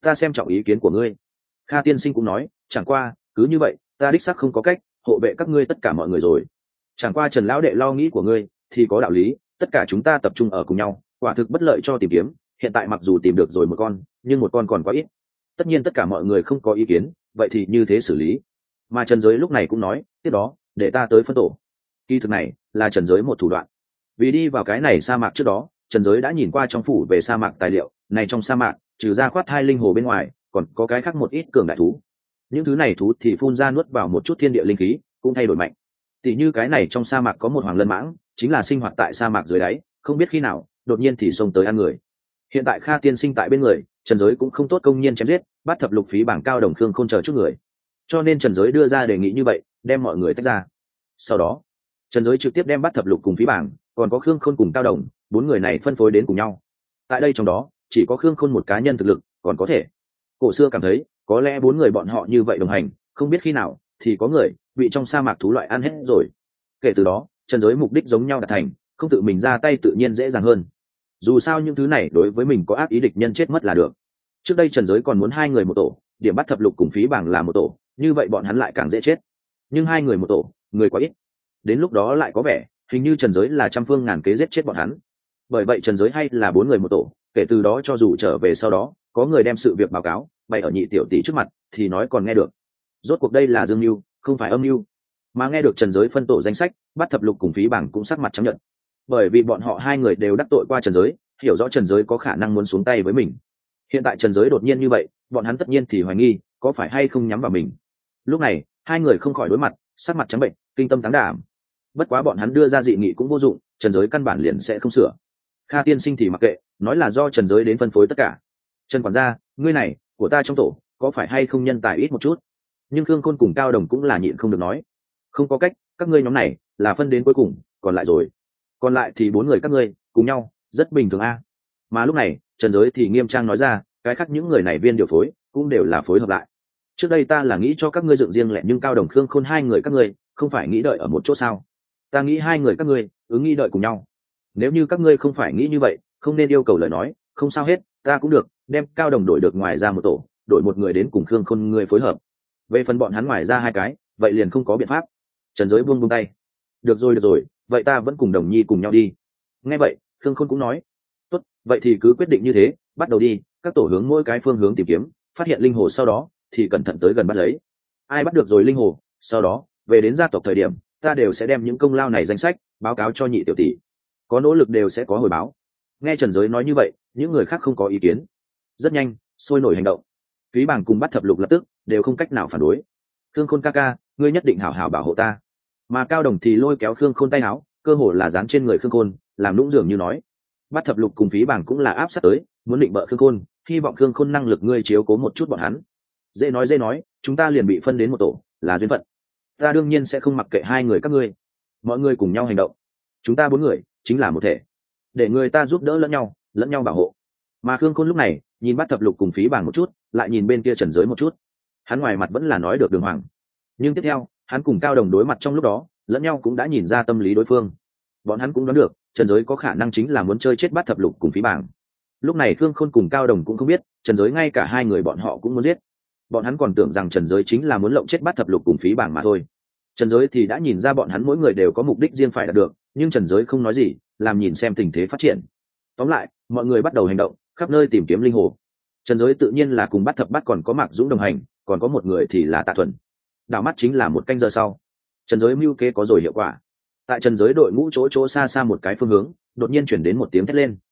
ta xem trọng ý kiến của ngươi. Kha tiên sinh cũng nói, chẳng qua cứ như vậy ta đích xác không có cách hộ vệ các ngươi tất cả mọi người rồi. Chẳng qua Trần lão đệ lo nghĩ của ngươi thì có đạo lý, tất cả chúng ta tập trung ở cùng nhau quả thực bất lợi cho tìm kiếm. Hiện tại mặc dù tìm được rồi một con, nhưng một con còn quá ít. Tất nhiên tất cả mọi người không có ý kiến, vậy thì như thế xử lý. Mà Trần Giới lúc này cũng nói, tiếp đó để ta tới phân tổ. Kỳ thực này là Trần Giới một thủ đoạn. Vì đi vào cái này sa mạc trước đó, Trần Giới đã nhìn qua trong phủ về sa mạc tài liệu này. Trong sa mạc trừ ra khoát hai linh hồ bên ngoài, còn có cái khác một ít cường đại thú. Những thứ này thú thì phun ra nuốt vào một chút thiên địa linh khí, cũng thay đổi mạnh. Tỷ như cái này trong sa mạc có một hoàng lân mãng, chính là sinh hoạt tại sa mạc dưới đáy, không biết khi nào đột nhiên thì xông tới ăn người. Hiện tại Kha tiên sinh tại bên người, Trần Giới cũng không tốt công nhiên chém giết, bắt thập lục phí bảng cao đồng khương khôn chờ chút người. Cho nên Trần Giới đưa ra đề nghị như vậy, đem mọi người tách ra. Sau đó Trần Giới trực tiếp đem bắt thập lục cùng phí bảng, còn có khương khôn cùng cao đồng, bốn người này phân phối đến cùng nhau. Tại đây trong đó chỉ có khương khôn một cá nhân thực lực còn có thể. Cổ xưa cảm thấy có lẽ bốn người bọn họ như vậy đồng hành, không biết khi nào thì có người bị trong sa mạc thú loại ăn hết rồi. Kể từ đó Trần Giới mục đích giống nhau đạt thành, không tự mình ra tay tự nhiên dễ dàng hơn. Dù sao những thứ này đối với mình có ác ý, địch nhân chết mất là được. Trước đây Trần Giới còn muốn hai người một tổ, điểm bắt thập lục cùng phí bảng là một tổ, như vậy bọn hắn lại càng dễ chết. Nhưng hai người một tổ, người quá ít, đến lúc đó lại có vẻ hình như Trần Giới là trăm phương ngàn kế giết chết bọn hắn. Bởi vậy Trần Giới hay là bốn người một tổ, kể từ đó cho dù trở về sau đó có người đem sự việc báo cáo bày ở nhị tiểu tỷ trước mặt thì nói còn nghe được. Rốt cuộc đây là dương mưu, không phải âm mưu. Mà nghe được Trần Giới phân tổ danh sách, bắt thập lục cùng phí bảng cũng sắc mặt chấp nhận, bởi vì bọn họ hai người đều đắc tội qua Trần Giới, hiểu rõ Trần Giới có khả năng muốn xuống tay với mình. Hiện tại Trần Giới đột nhiên như vậy, bọn hắn tất nhiên thì hoài nghi có phải hay không nhắm vào mình. Lúc này hai người không khỏi đối mặt, sắc mặt trắng bệnh, kinh tâm táng đảm. Bất quá bọn hắn đưa ra dị nghị cũng vô dụng, Trần Giới căn bản liền sẽ không sửa. Kha tiên sinh thì mặc kệ, nói là do Trần Giới đến phân phối tất cả. Trần quản gia, ngươi này của ta trong tổ có phải hay không nhân tài ít một chút? Nhưng Khương Khôn cùng Cao Đồng cũng là nhịn không được nói, không có cách, các ngươi nhóm này là phân đến cuối cùng, còn lại rồi, còn lại thì bốn người các ngươi cùng nhau, rất bình thường a. Mà lúc này Trần Giới thì nghiêm trang nói ra, cái khác những người này viên điều phối cũng đều là phối hợp lại. Trước đây ta là nghĩ cho các ngươi dựng riêng lẻ, nhưng Cao Đồng Khương Khôn hai người các ngươi không phải nghĩ đợi ở một chỗ sao? Ta nghĩ hai người các ngươi ứng nghĩ đợi cùng nhau. Nếu như các ngươi không phải nghĩ như vậy, không nên yêu cầu lời nói, không sao hết, ta cũng được đem Cao Đồng đổi được ngoài ra một tổ, đổi một người đến cùng Khương Khôn ngươi phối hợp. Về phần bọn hắn ngoài ra hai cái, vậy liền không có biện pháp. Trần Giới buông tay. Được rồi, vậy ta vẫn cùng Đồng Nhi cùng nhau đi. Nghe vậy Khương Khôn cũng nói, tốt, vậy thì cứ quyết định như thế, bắt đầu đi. Các tổ hướng mỗi cái phương hướng tìm kiếm, phát hiện linh hồ sau đó thì cẩn thận tới gần bắt lấy. Ai bắt được rồi linh hồ, sau đó về đến gia tộc thời điểm, ta đều sẽ đem những công lao này danh sách báo cáo cho nhị tiểu tỷ, có nỗ lực đều sẽ có hồi báo. Nghe Trần Giới nói như vậy, những người khác không có ý kiến, rất nhanh sôi nổi hành động. Phí Bảng cùng bắt thập lục lập tức đều không cách nào phản đối. Khương Khôn ca ca, ngươi nhất định hảo hảo bảo hộ ta. Mà Cao Đồng thì lôi kéo Khương Khôn tay áo, cơ hồ là dán trên người Khương Khôn, làm nũng dường như nói. Bắt thập lục cùng Phí Bảng cũng là áp sát tới, muốn định bợ Khương Khôn, hy vọng Khương Khôn năng lực ngươi chiếu cố một chút bọn hắn. Dễ nói, chúng ta liền bị phân đến một tổ, là duyên phận. Ta đương nhiên sẽ không mặc kệ hai người các ngươi. Mọi người cùng nhau hành động, chúng ta bốn người chính là một thể, để người ta giúp đỡ lẫn nhau bảo hộ. Mà Khương Khôn lúc này nhìn bắt thập lục cùng Phí Bảng một chút, lại nhìn bên kia Trần Giới một chút. Hắn ngoài mặt vẫn là nói được đường hoàng, nhưng tiếp theo hắn cùng Cao Đồng đối mặt trong lúc đó, lẫn nhau cũng đã nhìn ra tâm lý đối phương. Bọn hắn cũng đoán được Trần Giới có khả năng chính là muốn chơi chết bắt thập lục cùng Phí Bảng. Lúc này Khương Khôn cùng Cao Đồng cũng không biết Trần Giới ngay cả hai người bọn họ cũng muốn giết. Bọn hắn còn tưởng rằng Trần Giới chính là muốn lộng chết bắt thập lục cùng Phí Bảng mà thôi. Trần Giới thì đã nhìn ra bọn hắn mỗi người đều có mục đích riêng phải đạt được, nhưng Trần Giới không nói gì, làm nhìn xem tình thế phát triển. Tóm lại mọi người bắt đầu hành động, khắp nơi tìm kiếm linh hồ. Trần Giới tự nhiên là cùng bắt thập bắt, còn có Mạc Dũng đồng hành, còn có một người thì là Tạ Thuần. Đảo mắt chính là một canh giờ sau, Trần Giới mưu kế có rồi hiệu quả. Tại Trần Giới đội ngũ chỗ xa một cái phương hướng, đột nhiên chuyển đến một tiếng thét lên.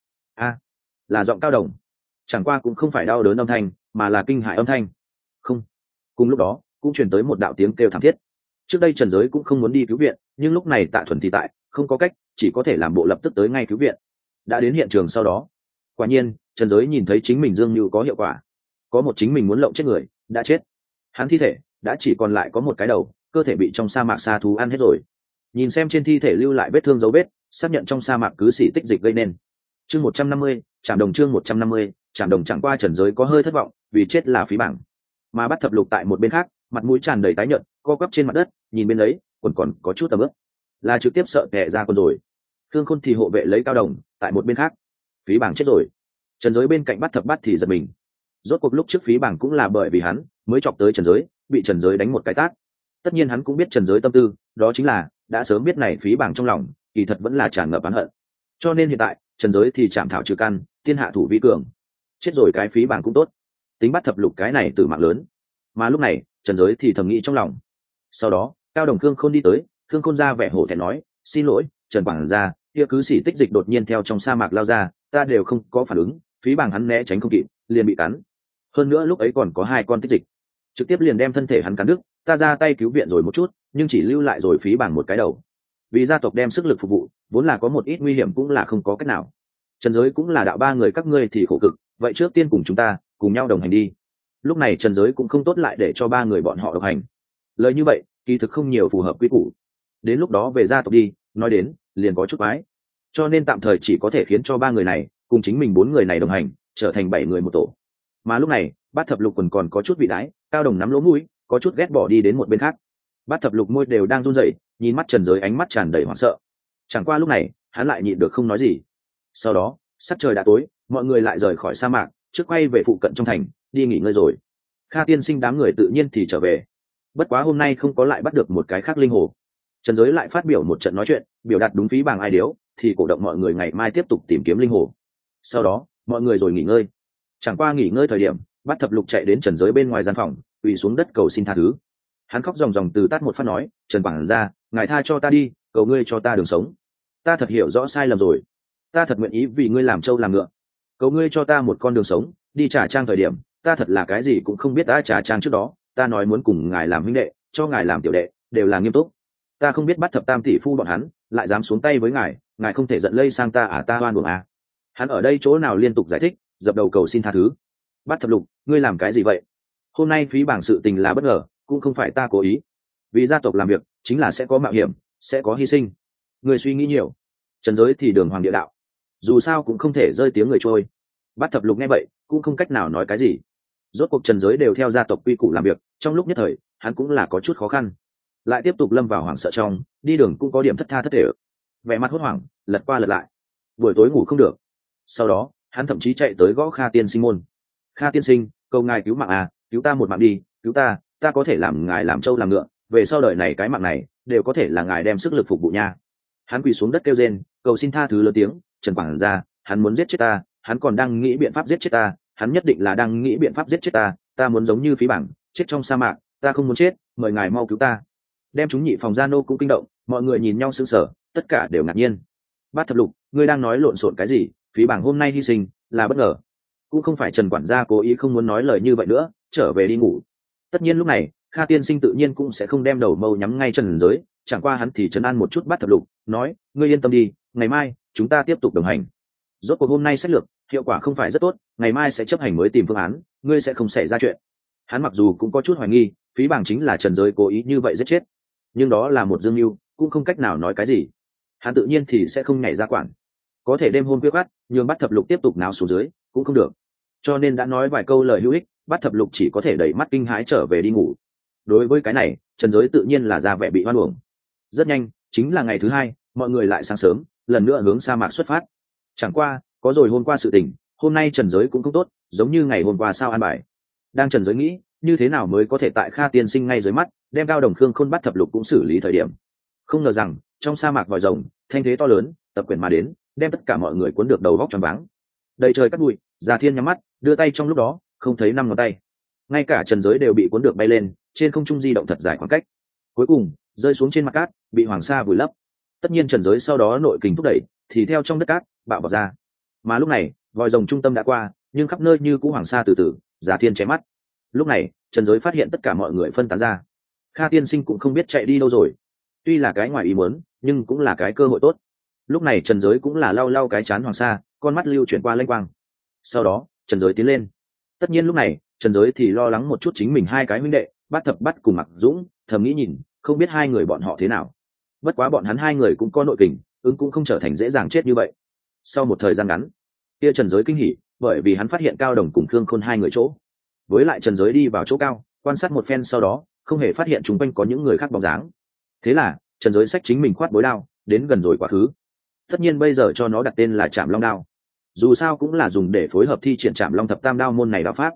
Là giọng Cao Đồng. Chẳng qua cũng không phải đau đớn âm thanh, mà là kinh hãi âm thanh. Không. Cùng lúc đó cũng chuyển tới một đạo tiếng kêu thảm thiết. Trước đây Trần Giới cũng không muốn đi cứu viện, nhưng lúc này Tạ Thuần thì tại, không có cách, chỉ có thể làm bộ lập tức tới ngay cứu viện. Đã đến hiện trường sau đó, quả nhiên Trần Giới nhìn thấy chính mình dương như có hiệu quả, có một chính mình muốn lộng chết người đã chết, hắn thi thể đã chỉ còn lại có một cái đầu, cơ thể bị trong sa mạc sa thú ăn hết rồi. Nhìn xem trên thi thể lưu lại vết thương dấu vết, xác nhận trong sa mạc cứ xỉ tích dịch gây nên. Chương 150, Trảm Đồng. Chương 150, Trảm Đồng. Chẳng qua Trần Giới có hơi thất vọng, vì chết là Phí Bảng. Mà bắt thập lục tại một bên khác, mặt mũi tràn đầy tái nhợt, co quắp trên mặt đất, nhìn bên ấy quần còn có chút tầm ướp, là trực tiếp sợ tè ra quần rồi. Khương Khôn thì hộ vệ lấy Cao Đồng tại một bên khác. Phí Bảng chết rồi. Trần Giới bên cạnh bắt thập bắt thì giật mình. Rốt cuộc lúc trước phí bảng cũng là bởi vì hắn mới chọc tới Trần Giới, bị Trần Giới đánh một cái tát. Tất nhiên hắn cũng biết Trần Giới tâm tư, đó chính là đã sớm biết này phí bảng trong lòng kỳ thật vẫn là tràn ngập oán hận. Cho nên hiện tại Trần Giới thì chạm thảo trừ căn, thiên hạ thủ vi cường. Chết rồi cái phí bảng cũng tốt, tính bắt thập lục cái này từ mạng lớn. Mà lúc này Trần Giới thì thầm nghĩ trong lòng. Sau đó Cao Đồng Khương Khôn đi tới, Khương Khôn ra vẻ hổ thẹn nói, xin lỗi Trần Quảng gia, kia cứ sĩ tích dịch đột nhiên theo trong sa mạc lao ra, ta đều không có phản ứng, phí bảng hắn né tránh không kịp, liền bị cắn. Hơn nữa lúc ấy còn có 2 con tích dịch, trực tiếp liền đem thân thể hắn cắn đứt. Ta ra tay cứu viện rồi một chút, nhưng chỉ lưu lại rồi phí bảng một cái đầu. Vì gia tộc đem sức lực phục vụ, vốn là có một ít nguy hiểm cũng là không có cách nào. Trần Giới cũng là đạo 3 người các ngươi thì khổ cực, vậy trước tiên cùng chúng ta cùng nhau đồng hành đi. Lúc này Trần Giới cũng không tốt lại để cho 3 người bọn họ đồng hành. Lời như vậy kỳ thực không nhiều phù hợp quy củ. Đến lúc đó về gia tộc đi, nói đến liền có chút quái. Cho nên tạm thời chỉ có thể khiến cho 3 người này cùng chính mình 4 người này đồng hành, trở thành 7 người một tổ. Mà lúc này Bát Thập Lục còn có chút vị đái, Cao Đồng nắm lỗ mũi, có chút ghét bỏ đi đến một bên khác. Bát Thập Lục môi đều đang run rẩy, nhìn mắt Trần Giới ánh mắt tràn đầy hoảng sợ. Chẳng qua lúc này hắn lại nhịn được không nói gì. Sau đó sắc trời đã tối, mọi người lại rời khỏi sa mạc, trước quay về phụ cận trong thành đi nghỉ ngơi rồi. Kha Tiên Sinh đám người tự nhiên thì trở về, bất quá hôm nay không có lại bắt được một cái khác linh hồ. Trần Giới lại phát biểu một trận nói chuyện, biểu đạt đúng phí bảng ai điếu, thì cổ động mọi người ngày mai tiếp tục tìm kiếm linh hồ. Sau đó mọi người rồi nghỉ ngơi. Chẳng qua nghỉ ngơi thời điểm, Bát Thập Lục chạy đến Trần Giới bên ngoài gian phòng, quỳ xuống đất cầu xin tha thứ. Hắn khóc ròng ròng từ tát một phát nói, Trần Quảng gia, ngài tha cho ta đi, cầu ngươi cho ta đường sống. Ta thật hiểu rõ sai lầm rồi, ta thật nguyện ý vì ngươi làm trâu làm ngựa, cầu ngươi cho ta một con đường sống. Đi Trà Trang thời điểm ta thật là cái gì cũng không biết. Đã Trà Trang trước đó ta nói muốn cùng ngài làm huynh đệ, cho ngài làm tiểu đệ, đều là nghiêm túc. Ta không biết bắt thập tam tỷ phu bọn hắn lại dám xuống tay với ngài, ngài không thể giận lây sang ta ta oan uổng à. Hắn ở đây chỗ nào liên tục giải thích, dập đầu cầu xin tha thứ. Bát Thập Lục, ngươi làm cái gì vậy? Hôm nay phí bảng sự tình là bất ngờ, cũng không phải ta cố ý. Vì gia tộc làm việc chính là sẽ có mạo hiểm, sẽ có hy sinh. Người suy nghĩ nhiều. Trần Giới thì đường hoàng địa đạo, dù sao cũng không thể rơi tiếng người trôi. Bát Thập Lục nghe vậy cũng không cách nào nói cái gì. Rốt cuộc Trần Giới đều theo gia tộc quy củ làm việc, trong lúc nhất thời hắn cũng là có chút khó khăn, lại tiếp tục lâm vào hoảng sợ trong, đi đường cũng có điểm thất tha thất thể, vẻ mặt hốt hoảng, lật qua lật lại. Buổi tối ngủ không được. Sau đó hắn thậm chí chạy tới gõ Kha Tiên Sinh môn. Kha Tiên Sinh, cầu ngài cứu mạng à, cứu ta một mạng đi, cứu ta, ta có thể làm ngài làm trâu làm ngựa, về sau đời này cái mạng này đều có thể là ngài đem sức lực phục vụ nha. Hắn quỳ xuống đất kêu rên, cầu xin tha thứ lớn tiếng. Trần Quảng gia, hắn muốn giết chết ta, hắn còn đang nghĩ biện pháp giết chết ta, hắn nhất định là đang nghĩ biện pháp giết chết ta, ta muốn giống như phí bảng chết trong sa mạc, ta không muốn chết, mời ngài mau cứu ta. Đem chúng nhị phòng gia nô cũng kinh động, mọi người nhìn nhau sững sờ, tất cả đều ngạc nhiên. Bát Thập Lục, ngươi đang nói lộn xộn cái gì? Phí bảng hôm nay hy sinh là bất ngờ, cũng không phải Trần quản gia cố ý không muốn nói lời như vậy nữa, trở về đi ngủ. Tất nhiên lúc này Kha Tiên Sinh tự nhiên cũng sẽ không đem đầu mâu nhắm ngay Trần Giới, chẳng qua hắn thì trấn an một chút Bát Thập Lục, nói, ngươi yên tâm đi, ngày mai chúng ta tiếp tục đồng hành. Rốt cuộc hôm nay sách lược hiệu quả không phải rất tốt, ngày mai sẽ chấp hành mới tìm phương án, ngươi sẽ không xảy ra chuyện. Hắn mặc dù cũng có chút hoài nghi phí bảng chính là Trần Giới cố ý như vậy giết chết, nhưng đó là một dương mưu, cũng không cách nào nói cái gì. Hắn tự nhiên thì sẽ không nhảy ra quản. Có thể đêm hôm khuya khoắt nhường Bát Thập Lục tiếp tục náo xuống dưới cũng không được, cho nên đã nói vài câu lời hữu ích, Bát Thập Lục chỉ có thể đẩy mắt kinh hãi trở về đi ngủ. Đối với cái này Trần Giới tự nhiên là ra vẻ bị hoan uổng. Rất nhanh chính là ngày thứ hai, mọi người lại sáng sớm lần nữa hướng sa mạc xuất phát. Chẳng qua có rồi hôm qua sự tình, hôm nay Trần Giới cũng không tốt, giống như ngày hôm qua sao an bài. Đang Trần Giới nghĩ như thế nào mới có thể tại Kha Tiên Sinh ngay dưới mắt đem Cao Đồng Khương Khôn Bát Thập Lục cũng xử lý thời điểm, không ngờ rằng trong sa mạc vòi rồng thanh thế to lớn tập quyền mà đến, đem tất cả mọi người cuốn được đầu góc choáng váng. Đầy trời cát bụi, Già Thiên nhắm mắt đưa tay trong lúc đó không thấy 5 ngón tay, ngay cả Trần Giới đều bị cuốn được bay lên trên không trung di động thật dài khoảng cách, cuối cùng rơi xuống trên mặt cát bị hoàng sa vùi lấp. Tất nhiên Trần Giới sau đó nội kình thúc đẩy thì theo trong đất cát bạo vào ra. Mà lúc này vòi rồng trung tâm đã qua, nhưng khắp nơi như cũ hoàng sa từ từ. Già Thiên chém mắt. Lúc này Trần Giới phát hiện tất cả mọi người phân tán ra, Kha Tiên Sinh cũng không biết chạy đi đâu rồi. Tuy là cái ngoài ý muốn, nhưng cũng là cái cơ hội tốt. Lúc này Trần Giới cũng là lau lau cái chán hoàng sa, con mắt lưu chuyển qua lênh quang. Sau đó Trần Giới tiến lên. Tất nhiên lúc này Trần Giới thì lo lắng một chút chính mình 2 cái huynh đệ Bát Thập Bát cùng Mặc Dũng, thầm nghĩ nhìn không biết 2 người bọn họ thế nào. Bất quá bọn hắn 2 người cũng có nội kình, ứng cũng không trở thành dễ dàng chết như vậy. Sau một thời gian ngắn, kia Trần Giới kinh hỉ, bởi vì hắn phát hiện Cao Đồng cùng Khương Khôn 2 người chỗ. Với lại Trần Giới đi vào chỗ cao, quan sát một phen sau đó, không hề phát hiện chung quanh có những người khác bóng dáng. Thế là Trần Giới xách chính mình khoát bối đao, đến gần rồi quá khứ. Tất nhiên bây giờ cho nó đặt tên là Trảm Long đao, dù sao cũng là dùng để phối hợp thi triển Trảm Long thập tam đao môn này đao pháp.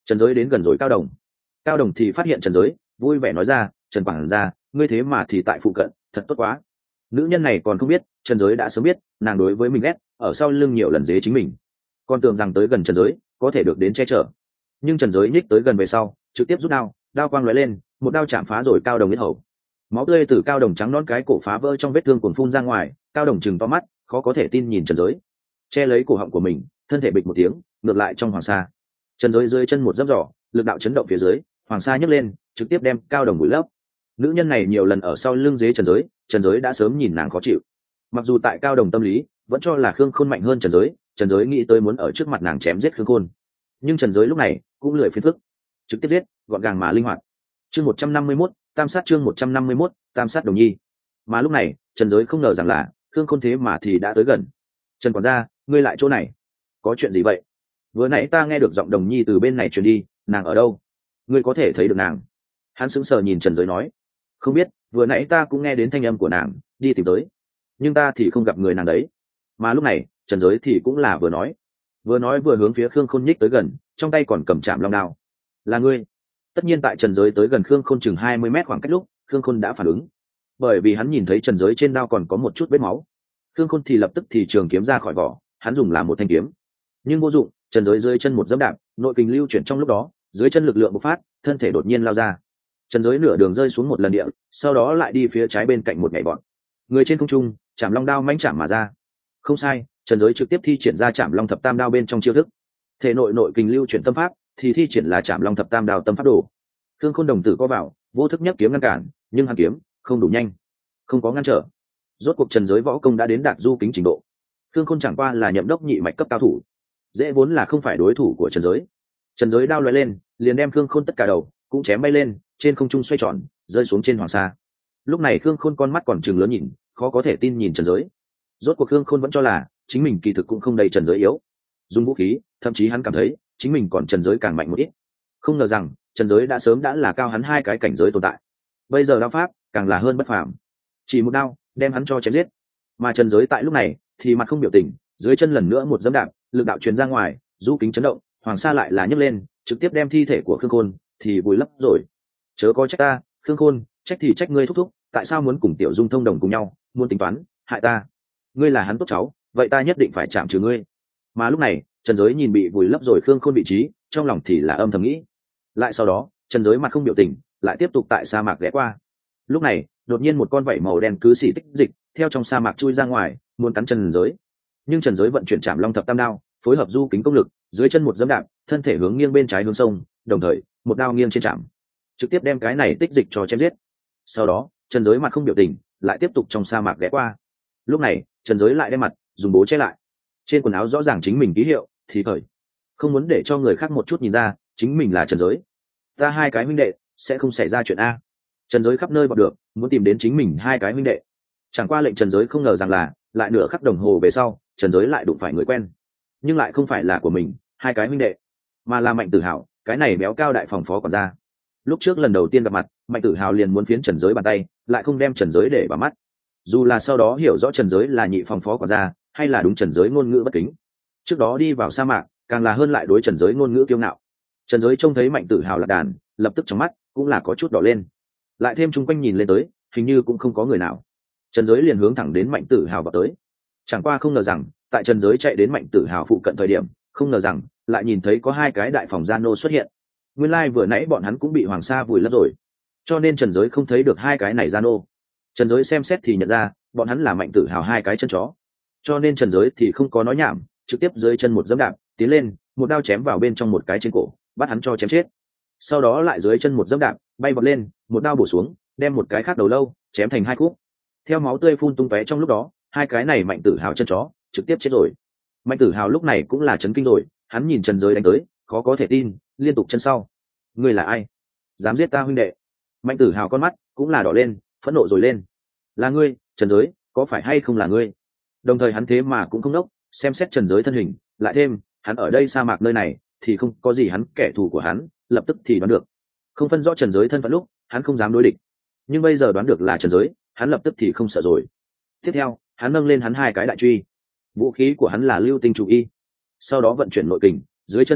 Trần Giới đến gần rồi Cao Đồng thì phát hiện Trần Giới, vui vẻ nói ra, Trần quản gia, ngươi thế mà thì tại phụ cận, thật tốt quá. Nữ nhân này còn không biết Trần Giới đã sớm biết nàng đối với mình ghét, ở sau lưng nhiều lần dế chính mình, còn tưởng rằng tới gần Trần Giới có thể được đến che chở. Nhưng Trần Giới nhích tới gần về sau, trực tiếp rút đao quang lóe lên, một đao chạm phá rồi Cao Đồng yết hầu. Máu tươi từ Cao Đồng trắng nõn cái cổ phá vỡ trong vết thương cuồn phun ra ngoài. Cao Đồng chừng to mắt, khó có thể tin nhìn Trần Giới, che lấy cổ họng của mình, thân thể bịch một tiếng ngược lại trong hoàng sa. Trần Giới dưới chân một dấp giỏ, lực đạo chấn động phía dưới, hoàng sa nhấc lên, trực tiếp đem Cao Đồng vùi lấp. Nữ nhân này nhiều lần ở sau lưng dế Trần Giới đã sớm nhìn nàng khó chịu. Mặc dù tại Cao Đồng tâm lý vẫn cho là Khương Khôn mạnh hơn Trần Giới nghĩ tới muốn ở trước mặt nàng chém giết Khương Khôn, nhưng Trần Giới lúc này cũng lười phiền phức, trực tiếp giết, gọn gàng mà linh hoạt. Chương 151, tam sát chương 151, tam sát Đồng Nhi. Mà lúc này Trần Giới không ngờ rằng là Khương Khôn thế mà thì đã tới gần. Trần quản gia, ngươi lại chỗ này, có chuyện gì vậy? Vừa nãy ta nghe được giọng Đồng Nhi từ bên này truyền đi, nàng ở đâu? Ngươi có thể thấy được nàng? Hắn sững sờ nhìn Trần Giới nói, không biết, vừa nãy ta cũng nghe đến thanh âm của nàng, đi tìm tới, nhưng ta thì không gặp người nàng đấy. Mà lúc này Trần Giới thì cũng là vừa nói vừa hướng phía Khương Khôn nhích tới gần, trong tay còn cầm chạm long đao. Là ngươi? Tất nhiên tại Trần Giới tới gần Khương Khôn chừng 20 mét khoảng cách lúc, Khương Khôn đã phản ứng, bởi vì hắn nhìn thấy Trần Giới trên đao còn có một chút vết máu. Khương Khôn thì lập tức thì trường kiếm ra khỏi vỏ, hắn dùng là một thanh kiếm, nhưng vô dụng. Trần Giới dưới chân một dẫm đạp, nội kình lưu chuyển trong lúc đó, dưới chân lực lượng bộc phát, thân thể đột nhiên lao ra. Trần Giới nửa đường rơi xuống một lần địa, sau đó lại đi phía trái bên cạnh một nhảy vọt, người trên không trung chạm long đao mãnh chạm mà ra. Không sai, Trần Giới trực tiếp thi triển ra chạm long thập tam đao bên trong chiêu thức, thể nội kình lưu chuyển tâm pháp thì thi triển là chạm long thập tam đao tâm pháp đồ. Khương Khôn đồng tử co vào, vô thức nhấc kiếm ngăn cản, nhưng hắn kiếm không đủ nhanh, không có ngăn trở. Rốt cuộc Trần Giới võ công đã đến đạt du kính trình độ, Khương Khôn chẳng qua là nhậm đốc nhị mạch cấp cao thủ, dễ vốn là không phải đối thủ của Trần Giới. Trần Giới đao lóe lên, liền đem Khương Khôn tất cả đầu cũng chém bay lên, trên không trung xoay tròn, rơi xuống trên hoàng sa. Lúc này Khương Khôn con mắt còn trừng lớn nhìn, khó có thể tin nhìn Trần Giới. Rốt cuộc Khương Khôn vẫn cho là chính mình kỳ thực cũng không đầy Trần Giới yếu, dùng vũ khí thậm chí hắn cảm thấy chính mình còn Trần Giới càng mạnh một ít. Không ngờ rằng Trần Giới đã sớm đã là cao hắn hai cái cảnh giới tồn tại, bây giờ đao pháp càng là hơn bất phàm, chỉ một đao đem hắn cho chém giết. Mà Trần Giới tại lúc này thì mặt không biểu tình, dưới chân lần nữa một dẫm đạp, lực đạo truyền ra ngoài, du kính chấn động, hoàng sa lại là nhấc lên, trực tiếp đem thi thể của Khương Khôn thì vùi lấp rồi. Chớ có trách ta, Khương Khôn, trách thì trách ngươi thúc thúc, tại sao muốn cùng Tiểu Dung thông đồng cùng nhau, muốn tính toán hại ta? Ngươi là hắn tốt cháu, vậy ta nhất định phải chạm trừ ngươi. Mà lúc này Trần Giới nhìn bị vùi lấp rồi Khương Khôn vị trí, trong lòng thì là âm thầm nghĩ. Lại sau đó Trần Giới mặt không biểu tình, lại tiếp tục tại sa mạc ghé qua. Lúc này đột nhiên một con vảy màu đen cứ xỉ tích dịch theo trong sa mạc chui ra ngoài, muốn cắn Trần Giới. Nhưng Trần Giới vận chuyển chạm long thập tam đao, phối hợp du kính công lực, dưới chân một dẫm đạp, thân thể hướng nghiêng bên trái hướng sông, đồng thời một đao nghiêng trên chạm, trực tiếp đem cái này tích dịch cho chém giết. Sau đó Trần Giới mặt không biểu tình, lại tiếp tục trong sa mạc ghé qua. Lúc này Trần Giới lại đem mặt dùng bố che lại, trên quần áo rõ ràng chính mình ký hiệu thì cởi, không muốn để cho người khác một chút nhìn ra chính mình là Trần Giới. Ta hai cái huynh đệ sẽ không xảy ra chuyện a. Trần Giới khắp nơi bọn được, muốn tìm đến chính mình hai cái huynh đệ. Chẳng qua lệnh Trần Giới không ngờ rằng là lại nửa khắc đồng hồ về sau, Trần Giới lại đụng phải người quen, nhưng lại không phải là của mình hai cái huynh đệ, mà là Mạnh Tử Hào, cái này béo cao đại phòng phó quản gia. Lúc trước lần đầu tiên gặp mặt, Mạnh Tử Hào liền muốn phiến Trần Giới bàn tay, lại không đem Trần Giới để vào mắt. Dù là sau đó hiểu rõ Trần Giới là nhị phòng phó quản gia, hay là đúng Trần Giới ngôn ngữ bất kính, trước đó đi vào sa mạc càng là hơn lại đối Trần Giới ngôn ngữ kiêu ngạo. Trần Giới trông thấy Mạnh Tử Hào lạc đàn, lập tức trong mắt cũng là có chút đỏ lên, lại thêm chung quanh nhìn lên tới hình như cũng không có người nào, Trần Giới liền hướng thẳng đến Mạnh Tử Hào vào tới. Chẳng qua không ngờ rằng tại Trần Giới chạy đến Mạnh Tử Hào phụ cận thời điểm, không ngờ rằng lại nhìn thấy có hai cái đại phòng gia nô xuất hiện. Nguyên lai vừa nãy bọn hắn cũng bị hoàng sa vùi lấp rồi, cho nên Trần Giới không thấy được hai cái này gia nô. Trần Giới xem xét thì nhận ra bọn hắn là Mạnh Tử Hào hai cái chân chó, cho nên Trần Giới thì không có nói nhảm, trực tiếp dưới chân một dẫm đạp tiến lên, một đao chém vào bên trong một cái trên cổ, bắt hắn cho chém chết. Sau đó lại dưới chân một dẫm đạp bay vọt lên, một đao bổ xuống, đem một cái khác đầu lâu chém thành hai khúc. Theo máu tươi phun tung tóe trong lúc đó, hai cái này Mạnh Tử Hào chân chó trực tiếp chết rồi. Mạnh Tử Hào lúc này cũng là chấn kinh rồi, hắn nhìn Trần Giới đánh tới, khó có thể tin, liên tục chân sau. Ngươi là ai, dám giết ta huynh đệ? Mạnh Tử Hào con mắt cũng là đỏ lên, phẫn nộ rồi lên. Là ngươi, Trần Giới, có phải hay không là ngươi? Đồng thời hắn thế mà cũng không đốc, xem xét Trần Giới thân hình, lại thêm hắn ở đây sa mạc nơi này thì không có gì hắn kẻ thù của hắn, lập tức thì đoán được. Không phân rõ Trần Giới thân phận lúc, hắn không dám đối địch, nhưng bây giờ đoán được là Trần Giới, hắn lập tức thì không sợ rồi. Tiếp theo hắn nâng lên hắn hai cái đại truy, vũ khí của hắn là lưu tinh chủ y, sau đó vận chuyển nội kình, dưới chân dẫm đạp,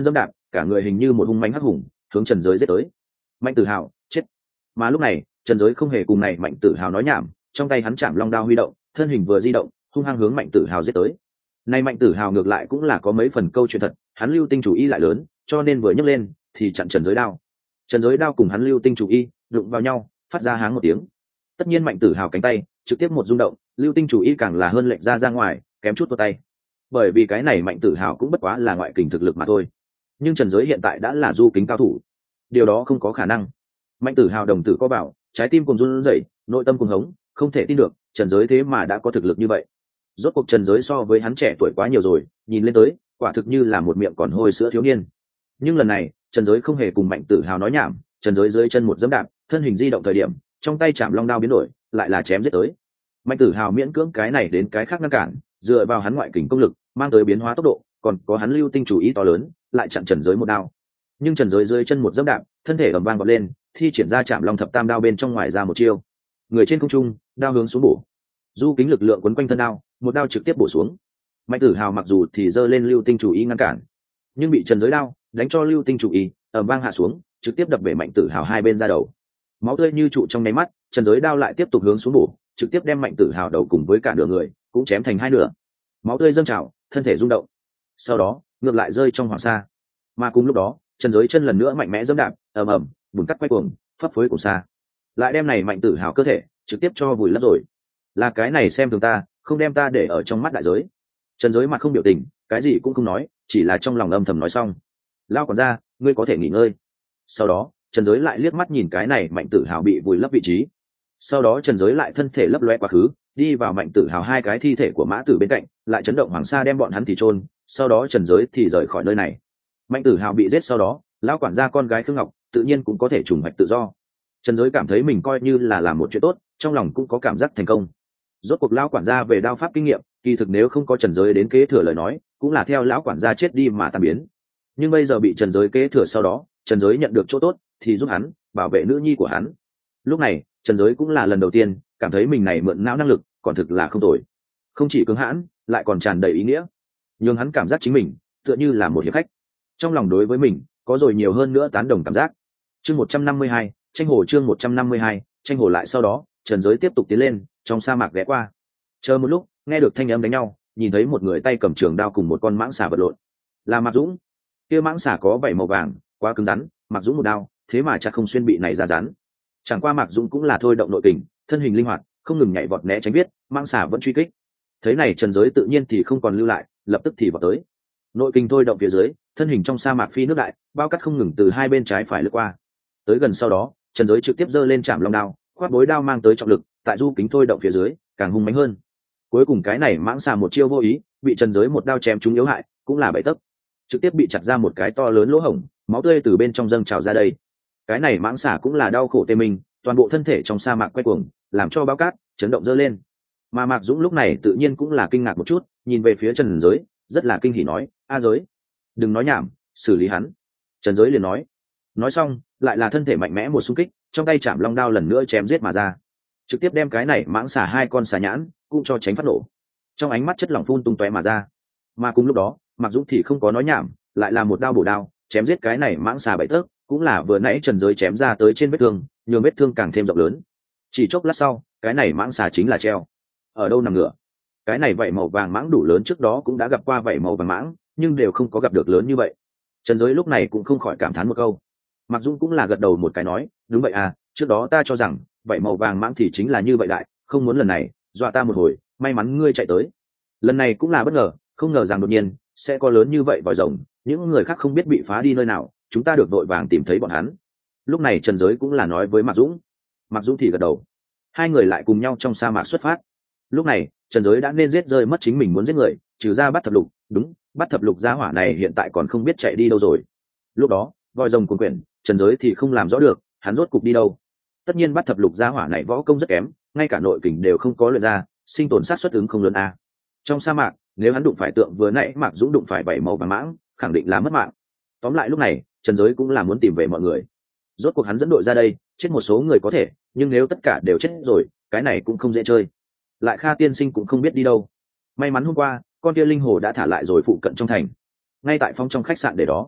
cả người hình như một hung mãnh hắc hùng hướng Trần Giới giết tới. Mạnh Tử Hào chết. Mà lúc này Trần Giới không hề cùng này Mạnh Tử Hào nói nhảm, trong tay hắn chạm long đao huy động, thân hình vừa di động hung hăng hướng Mạnh Tử Hào giết tới. Này Mạnh Tử Hào ngược lại cũng là có mấy phần câu chuyện thật, hắn lưu tinh chủ y lại lớn, cho nên vừa nhấc lên thì chặn Trần Giới đao. Trần Giới đao cùng hắn lưu tinh chủ y đụng vào nhau, phát ra háng một tiếng. Tất nhiên Mạnh Tử Hào cánh tay trực tiếp một rung động, lưu tinh chủ y càng là hơn lệnh ra ngoài, kém chút tuột tay. Bởi vì cái này Mạnh Tử Hào cũng bất quá là ngoại kình thực lực mà thôi, nhưng Trần Giới hiện tại đã là du kính cao thủ, điều đó không có khả năng. Mạnh Tử Hào đồng tử có bảo, trái tim cùng run rẩy, nội tâm cùng hống, không thể tin được Trần Giới thế mà đã có thực lực như vậy. Rốt cuộc Trần Giới so với hắn trẻ tuổi quá nhiều rồi, nhìn lên tới quả thực như là một miệng còn hôi sữa thiếu niên. Nhưng lần này Trần Giới không hề cùng Mạnh Tử Hào nói nhảm, Trần Giới dưới chân một dẫm đạp, thân hình di động thời điểm, trong tay chạm long đao biến đổi, lại là chém giết tới. Mạnh Tử Hào miễn cưỡng cái này đến cái khác ngăn cản, dựa vào hắn ngoại kình công lực mang tới biến hóa tốc độ, còn có hắn lưu tinh chủ ý to lớn, lại chặn Trần Giới một đao. Nhưng Trần Giới dưới chân một dẫm đạp, thân thể ầm vang vọt lên, thi triển ra chạm long thập tam đao bên trong ngoài ra một chiêu. Người trên không trung, đao hướng xuống bổ. Du kính lực lượng quấn quanh thân đao, một đao trực tiếp bổ xuống. Mạnh Tử Hào mặc dù thì giơ lên lưu tinh chủ ý ngăn cản, nhưng bị Trần Giới đao đánh cho lưu tinh chủ ý ầm vang hạ xuống, trực tiếp đập về Mạnh Tử Hào hai bên ra đầu. Máu tươi như trụ trong nháy mắt, Trần Giới đao lại tiếp tục hướng xuống bổ, trực tiếp đem Mạnh Tử Hào đầu cùng với cả nửa người cũng chém thành hai nửa. Máu tươi dâng trào, thân thể rung động, sau đó ngược lại rơi trong hoàng sa. Mà cùng lúc đó Trần Giới chân lần nữa mạnh mẽ giẫm đạp, ầm ầm, bùn cắt quay cuồng, phấp phới cùng xa, lại đem này Mạnh Tử Hào cơ thể trực tiếp cho vùi lấp rồi. Là cái này xem thường ta, không đem ta để ở trong mắt đại giới. Trần Giới mặt không biểu tình, cái gì cũng không nói, chỉ là trong lòng âm thầm nói xong: lao quản gia, ngươi có thể nghỉ ngơi. Sau đó Trần Giới lại liếc mắt nhìn cái này Mạnh Tử Hào bị vùi lấp vị trí, sau đó Trần Giới lại thân thể lấp loe quá khứ, đi vào Mạnh Tử Hào hai cái thi thể của mã tử bên cạnh, lại chấn động hoàng sa đem bọn hắn thì chôn, sau đó Trần Giới thì rời khỏi nơi này. Mạnh Tử Hào bị giết sau đó, lão quản gia con gái Khương Ngọc tự nhiên cũng có thể trùng hoạch tự do. Trần Giới cảm thấy mình coi như là làm một chuyện tốt, trong lòng cũng có cảm giác thành công. Rốt cuộc lão quản gia về đao pháp kinh nghiệm, kỳ thực nếu không có Trần Giới đến kế thừa lời nói, cũng là theo lão quản gia chết đi mà tan biến. Nhưng bây giờ bị Trần Giới kế thừa sau đó, Trần Giới nhận được chỗ tốt thì giúp hắn bảo vệ nữ nhi của hắn. Lúc này Trần Giới cũng là lần đầu tiên cảm thấy mình này mượn não năng lực còn thực là không tồi, không chỉ cứng hãn lại còn tràn đầy ý nghĩa, nhưng hắn cảm giác chính mình tựa như là một hiệp khách, trong lòng đối với mình có rồi nhiều hơn nữa tán đồng cảm giác. Chương 152, tranh hồ. Chương 152, tranh hồ. Lại sau đó Trần Giới tiếp tục tiến lên, trong sa mạc ghé qua, chờ một lúc nghe được thanh âm đánh nhau, nhìn thấy một người tay cầm trường đao cùng một con mãng xà vật lộn, là Mạc Dũng. Kia mãng xà có vảy màu vàng, quá cứng rắn, Mạc Dũng một đao thế mà chắc không xuyên bị này ra rắn. Chẳng qua Mạc Dũng cũng là thôi động nội kình, thân hình linh hoạt, không ngừng nhảy vọt né tránh biết, mãng xà vẫn truy kích. Thế này Trần Giới tự nhiên thì không còn lưu lại, lập tức thì vọt tới. Nội kình thôi động phía dưới, thân hình trong sa mạc phi nước đại, bao cát không ngừng từ hai bên trái phải lướt qua. Tới gần sau đó, Trần Giới trực tiếp giơ lên chạm long đao, khoát bối đao mang tới trọng lực, tại du kính thôi động phía dưới, càng hung mãnh hơn. Cuối cùng cái này mãng xà một chiêu vô ý, bị Trần Giới một đao chém trúng yếu hại, cũng là bẫy tấc, trực tiếp bị chặt ra một cái to lớn lỗ hổng, máu tươi từ bên trong dâng trào ra đây. Cái này mãng xà cũng là đau khổ tê mình, toàn bộ thân thể trong sa mạc quay cuồng, làm cho bao cát chấn động dơ lên. Mà Mạc Dũng lúc này tự nhiên cũng là kinh ngạc một chút, nhìn về phía Trần Giới, rất là kinh hỉ nói: "A Giới, đừng nói nhảm, xử lý hắn." Trần Giới liền nói xong, lại là thân thể mạnh mẽ một xung kích, trong tay chạm long đao lần nữa chém giết mà ra, trực tiếp đem cái này mãng xà hai con xà nhãn cũng cho tránh phát nổ, trong ánh mắt chất lỏng phun tung tóe mà ra. Mà cùng lúc đó Mạc Dũng thì không có nói nhảm, lại là một đao bổ đao chém giết cái này mãng xà bảy tấc, cũng là vừa nãy Trần Giới chém ra tới trên vết thương, nhường vết thương càng thêm rộng lớn. Chỉ chốc lát sau, cái này mãng xà chính là treo ở đâu nằm ngửa. Cái này vảy màu vàng mãng đủ lớn, trước đó cũng đã gặp qua vảy màu vàng mãng, nhưng đều không có gặp được lớn như vậy. Trần Giới lúc này cũng không khỏi cảm thán một câu. Mạc Dũng cũng là gật đầu một cái nói: "Đúng vậy à, trước đó ta cho rằng vảy màu vàng mãng thì chính là như vậy đại, không muốn lần này dọa ta một hồi, may mắn ngươi chạy tới. Lần này cũng là bất ngờ, không ngờ rằng đột nhiên sẽ có lớn như vậy vòi rồng, những người khác không biết bị phá đi nơi nào, chúng ta được vội vàng tìm thấy bọn hắn." Lúc này Trần Giới cũng là nói với Mạc Dũng. Mạc Dũng thì gật đầu. Hai người lại cùng nhau trong sa mạc xuất phát. Lúc này Trần Giới đã nên giết rơi mất chính mình muốn giết người, trừ ra Bát Thập Lục. Đúng, Bát Thập Lục gia hỏa này hiện tại còn không biết chạy đi đâu rồi. Lúc đó vòi rồng cuồn quyển, Trần Giới thì không làm rõ được hắn rốt cục đi đâu. Tất nhiên Bát Thập Lục gia hỏa này võ công rất kém, ngay cả nội kình đều không có luyện ra, sinh tồn sát suất ứng không lớn a. Trong sa mạc nếu hắn đụng phải tượng vừa nãy Mạc Dũng đụng phải vảy màu vàng mãng, khẳng định là mất mạng. Tóm lại lúc này Trần Giới cũng là muốn tìm về mọi người. Rốt cuộc hắn dẫn đội ra đây, chết một số người có thể, nhưng nếu tất cả đều chết rồi, cái này cũng không dễ chơi. Lại Kha tiên sinh cũng không biết đi đâu. May mắn hôm qua con kia linh hồ đã thả lại rồi phụ cận trong thành, ngay tại phong trong khách sạn để đó.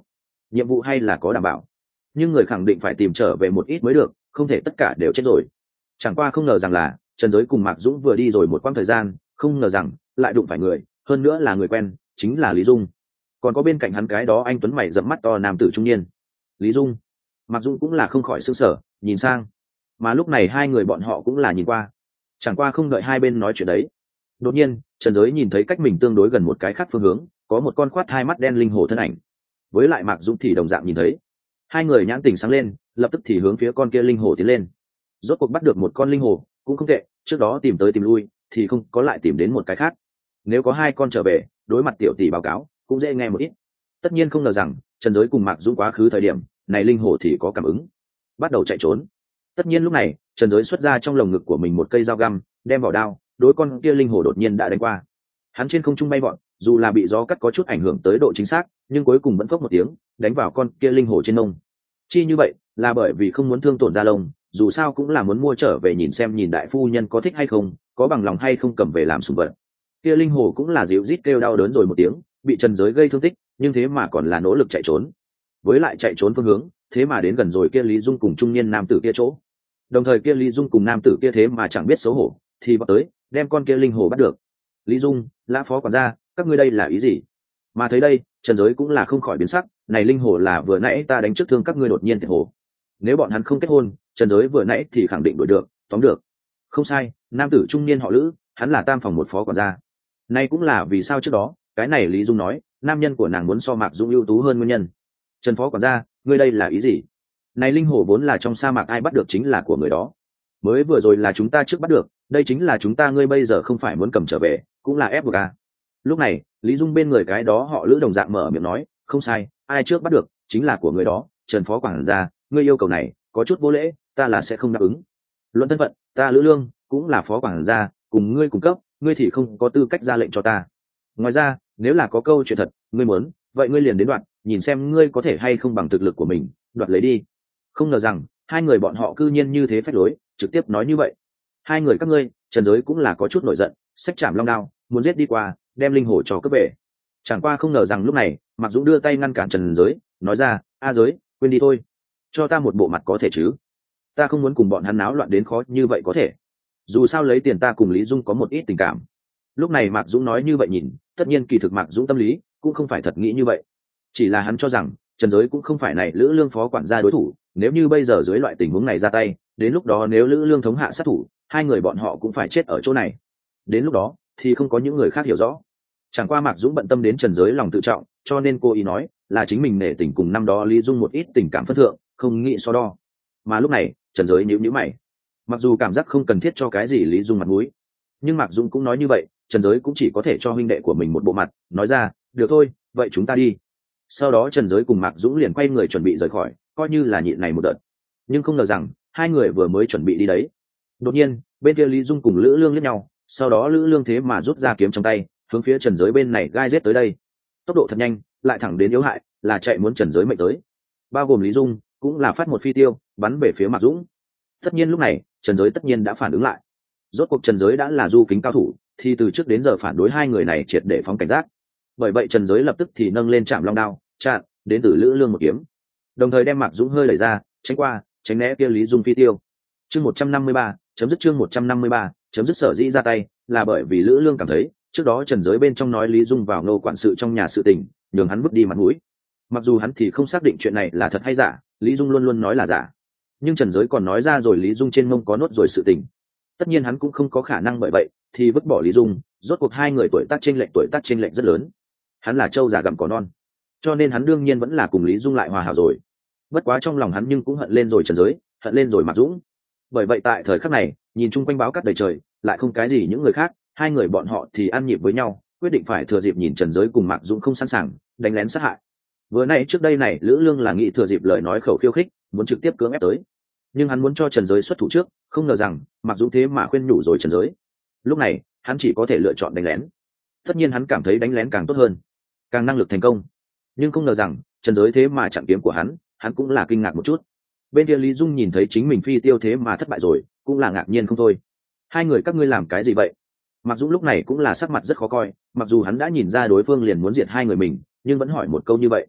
nhiệm vụ hay là có đảm bảo, nhưng người khẳng định phải tìm trở về một ít mới được, không thể tất cả đều chết rồi. Chẳng qua không ngờ rằng là Trần Giới cùng Mạc Dũng vừa đi rồi một quãng thời gian, không ngờ rằng lại đụng phải người, hơn nữa là người quen, chính là Lý Dung. Còn có bên cạnh hắn cái đó anh tuấn mày rậm mắt to nam tử trung niên. Lý Dung, Mạc Dũng cũng là không khỏi sửng sở, nhìn sang. Mà lúc này hai người bọn họ cũng là nhìn qua. Chẳng qua không đợi hai bên nói chuyện đấy, đột nhiên Trần Giới nhìn thấy cách mình tương đối gần một cái khác phương hướng, có một con khoát hai mắt đen linh hồ thân ảnh. Với lại Mạc Dũng thì đồng dạng nhìn thấy. Hai người nhãn tình sáng lên, lập tức thì hướng phía con kia linh hồ tiến lên. Rốt cuộc bắt được một con linh hồ cũng không tệ, trước đó tìm tới tìm lui thì không có lại tìm đến một cái khác. Nếu có hai con trở về, đối mặt tiểu tỷ báo cáo cũng dễ nghe một ít. Tất nhiên không ngờ rằng Trần Giới cùng Mạc Dũng quá khứ thời điểm này linh hồ thì có cảm ứng, bắt đầu chạy trốn. Tất nhiên lúc này Trần Giới xuất ra trong lồng ngực của mình một cây dao găm, đem vào đao, đối con kia linh hồ đột nhiên đã đánh qua. Hắn trên không trung bay vọt, dù là bị gió cắt có chút ảnh hưởng tới độ chính xác, nhưng cuối cùng vẫn phốc một tiếng đánh vào con kia linh hồ trên nông. Chi như vậy là bởi vì không muốn thương tổn da lông, dù sao cũng là muốn mua trở về nhìn xem nhìn đại phu nhân có thích hay không, có bằng lòng hay không cầm về làm sủng vật. Kia linh hồ cũng là dịu rít kêu đau đớn rồi một tiếng, bị Trần Giới gây thương tích, nhưng thế mà còn là nỗ lực chạy trốn. Với lại chạy trốn phương hướng, thế mà đến gần rồi kia Lý Dung cùng trung niên nam tử kia chỗ. Đồng thời kia Lý Dung cùng nam tử kia thế mà chẳng biết xấu hổ, thì vào tới đem con kia linh hồ bắt được. Lý Dung, Lã phó quản gia, các ngươi đây là ý gì? Mà thấy đây, Trần Giới cũng là không khỏi biến sắc, này linh hồ là vừa nãy ta đánh trước thương các ngươi đột nhiên thiệt hồ. Nếu bọn hắn không kết hôn, Trần Giới vừa nãy thì khẳng định đuổi được, tóm được. Không sai, nam tử trung niên họ Lữ, hắn là tam phòng một phó quản gia. Nay cũng là vì sao trước đó, cái này Lý Dung nói, nam nhân của nàng muốn so Mạc Dũng ưu tú hơn nguyên nhân. Trần phó quản gia, ngươi đây là ý gì? Này linh hồ vốn là trong sa mạc ai bắt được chính là của người đó. Mới vừa rồi là chúng ta trước bắt được, đây chính là chúng ta, ngươi bây giờ không phải muốn cầm trở về, cũng là ép buộc à. Lúc này, Lý Dung bên người cái đó họ Lữ đồng dạng mở miệng nói, không sai, ai trước bắt được, chính là của người đó. Trần phó quản gia, ngươi yêu cầu này, có chút vô lễ, ta là sẽ không đáp ứng. Luận thân phận, ta Lữ Lương, cũng là phó quản gia, cùng ngươi cùng cấp, ngươi thì không có tư cách ra lệnh cho ta. Ngoài ra, nếu là có câu chuyện thật, ngươi muốn, vậy ngươi liền đến đoạt, nhìn xem ngươi có thể hay không bằng thực lực của mình, đoạt lấy đi. Không ngờ rằng, hai người bọn họ cư nhiên như thế phách lối, trực tiếp nói như vậy. Hai người các ngươi, Trần Giới cũng là có chút nổi giận, xách chạm long đao, muốn giết đi qua, đem linh hồ cho cướp về. Chẳng qua không ngờ rằng lúc này, Mạc Dũng đưa tay ngăn cản Trần Giới, nói ra, a Giới, quên đi thôi, cho ta một bộ mặt có thể chứ? Ta không muốn cùng bọn hắn náo loạn đến khó như vậy có thể. Dù sao lấy tiền ta cùng Lý Dung có một ít tình cảm. Lúc này Mạc Dũng nói như vậy nhìn, tất nhiên kỳ thực Mạc Dũng tâm lý cũng không phải thật nghĩ như vậy, chỉ là hắn cho rằng Trần Giới cũng không phải này Lữ Lương phó quản gia đối thủ. Nếu như bây giờ dưới loại tình huống này ra tay, đến lúc đó nếu Lữ Lương thống hạ sát thủ, hai người bọn họ cũng phải chết ở chỗ này. Đến lúc đó thì không có những người khác hiểu rõ. Chẳng qua Mạc Dũng bận tâm đến Trần Giới lòng tự trọng, cho nên cô ý nói là chính mình nể tình cùng năm đó Lý Dung một ít tình cảm phân thượng, không nghĩ so đo. Mà lúc này Trần Giới nhíu nhíu mày, mặc dù cảm giác không cần thiết cho cái gì Lý Dung mặt mũi, nhưng Mạc Dũng cũng nói như vậy, Trần Giới cũng chỉ có thể cho huynh đệ của mình một bộ mặt, nói ra, được thôi, vậy chúng ta đi. Sau đó Trần Giới cùng Mạc Dũng liền quay người chuẩn bị rời khỏi, coi như là nhịn này một đợt. Nhưng không ngờ rằng hai người vừa mới chuẩn bị đi đấy, đột nhiên bên kia Lý Dung cùng Lữ Lương liếc nhau, sau đó Lữ Lương thế mà rút ra kiếm trong tay, hướng phía Trần Giới bên này gai giết tới đây. Tốc độ thật nhanh, lại thẳng đến yếu hại, là chạy muốn Trần Giới mệnh tới. Bao gồm Lý Dung cũng là phát một phi tiêu bắn về phía Mạc Dũng. Tất nhiên lúc này Trần Giới tất nhiên đã phản ứng lại. Rốt cuộc Trần Giới đã là du kính cao thủ, thì từ trước đến giờ phản đối hai người này triệt để phóng cảnh giác. Bởi vậy Trần Giới lập tức thì nâng lên chạm long đao, chặn đến từ Lữ Lương một kiếm, đồng thời đem Mạc Dũng hơi đẩy ra, tránh qua, tránh né kia Lý Dung phi tiêu. Chương 153, chấm dứt chương 153, chấm dứt. Sở dĩ ra tay là bởi vì Lữ Lương cảm thấy trước đó Trần Giới bên trong nói Lý Dung vào Ngô quản sự trong nhà sự tình, nhường hắn vứt đi mặt mũi. Mặc dù hắn thì không xác định chuyện này là thật hay giả, Lý Dung luôn luôn nói là giả, nhưng Trần Giới còn nói ra rồi Lý Dung trên mông có nốt rồi sự tình. Tất nhiên hắn cũng không có khả năng bởi vậy thì vứt bỏ Lý Dung, rốt cuộc hai người tuổi tác chênh lệch rất lớn. Hắn là trâu già gặm cỏ non, cho nên hắn đương nhiên vẫn là cùng Lý Dung lại hòa hảo rồi. Bất quá trong lòng hắn nhưng cũng hận lên rồi Trần Giới, hận lên rồi Mạc Dũng. Bởi vậy tại thời khắc này, nhìn chung quanh báo cát đầy trời, lại không cái gì những người khác, hai người bọn họ thì ăn nhịp với nhau, quyết định phải thừa dịp nhìn Trần Giới cùng Mạc Dũng không sẵn sàng, đánh lén sát hại. Vừa nãy trước đây này Lữ Lương là nghĩ thừa dịp lời nói khẩu khiêu khích, muốn trực tiếp cưỡng ép tới, nhưng hắn muốn cho Trần Giới xuất thủ trước, không ngờ rằng Mạc Dũng thế mà khuyên nhủ rồi Trần Giới. Lúc này hắn chỉ có thể lựa chọn đánh lén. Tất nhiên hắn cảm thấy đánh lén càng tốt hơn, càng năng lực thành công, nhưng không ngờ rằng Trần Giới thế mà chặn kiếm của hắn cũng là kinh ngạc một chút. Bên kia Lý Dung nhìn thấy chính mình phi tiêu thế mà thất bại rồi, cũng là ngạc nhiên không thôi. Hai người các ngươi làm cái gì vậy? Mạc Dũng lúc này cũng là sắc mặt rất khó coi, mặc dù hắn đã nhìn ra đối phương liền muốn diệt hai người mình, nhưng vẫn hỏi một câu như vậy.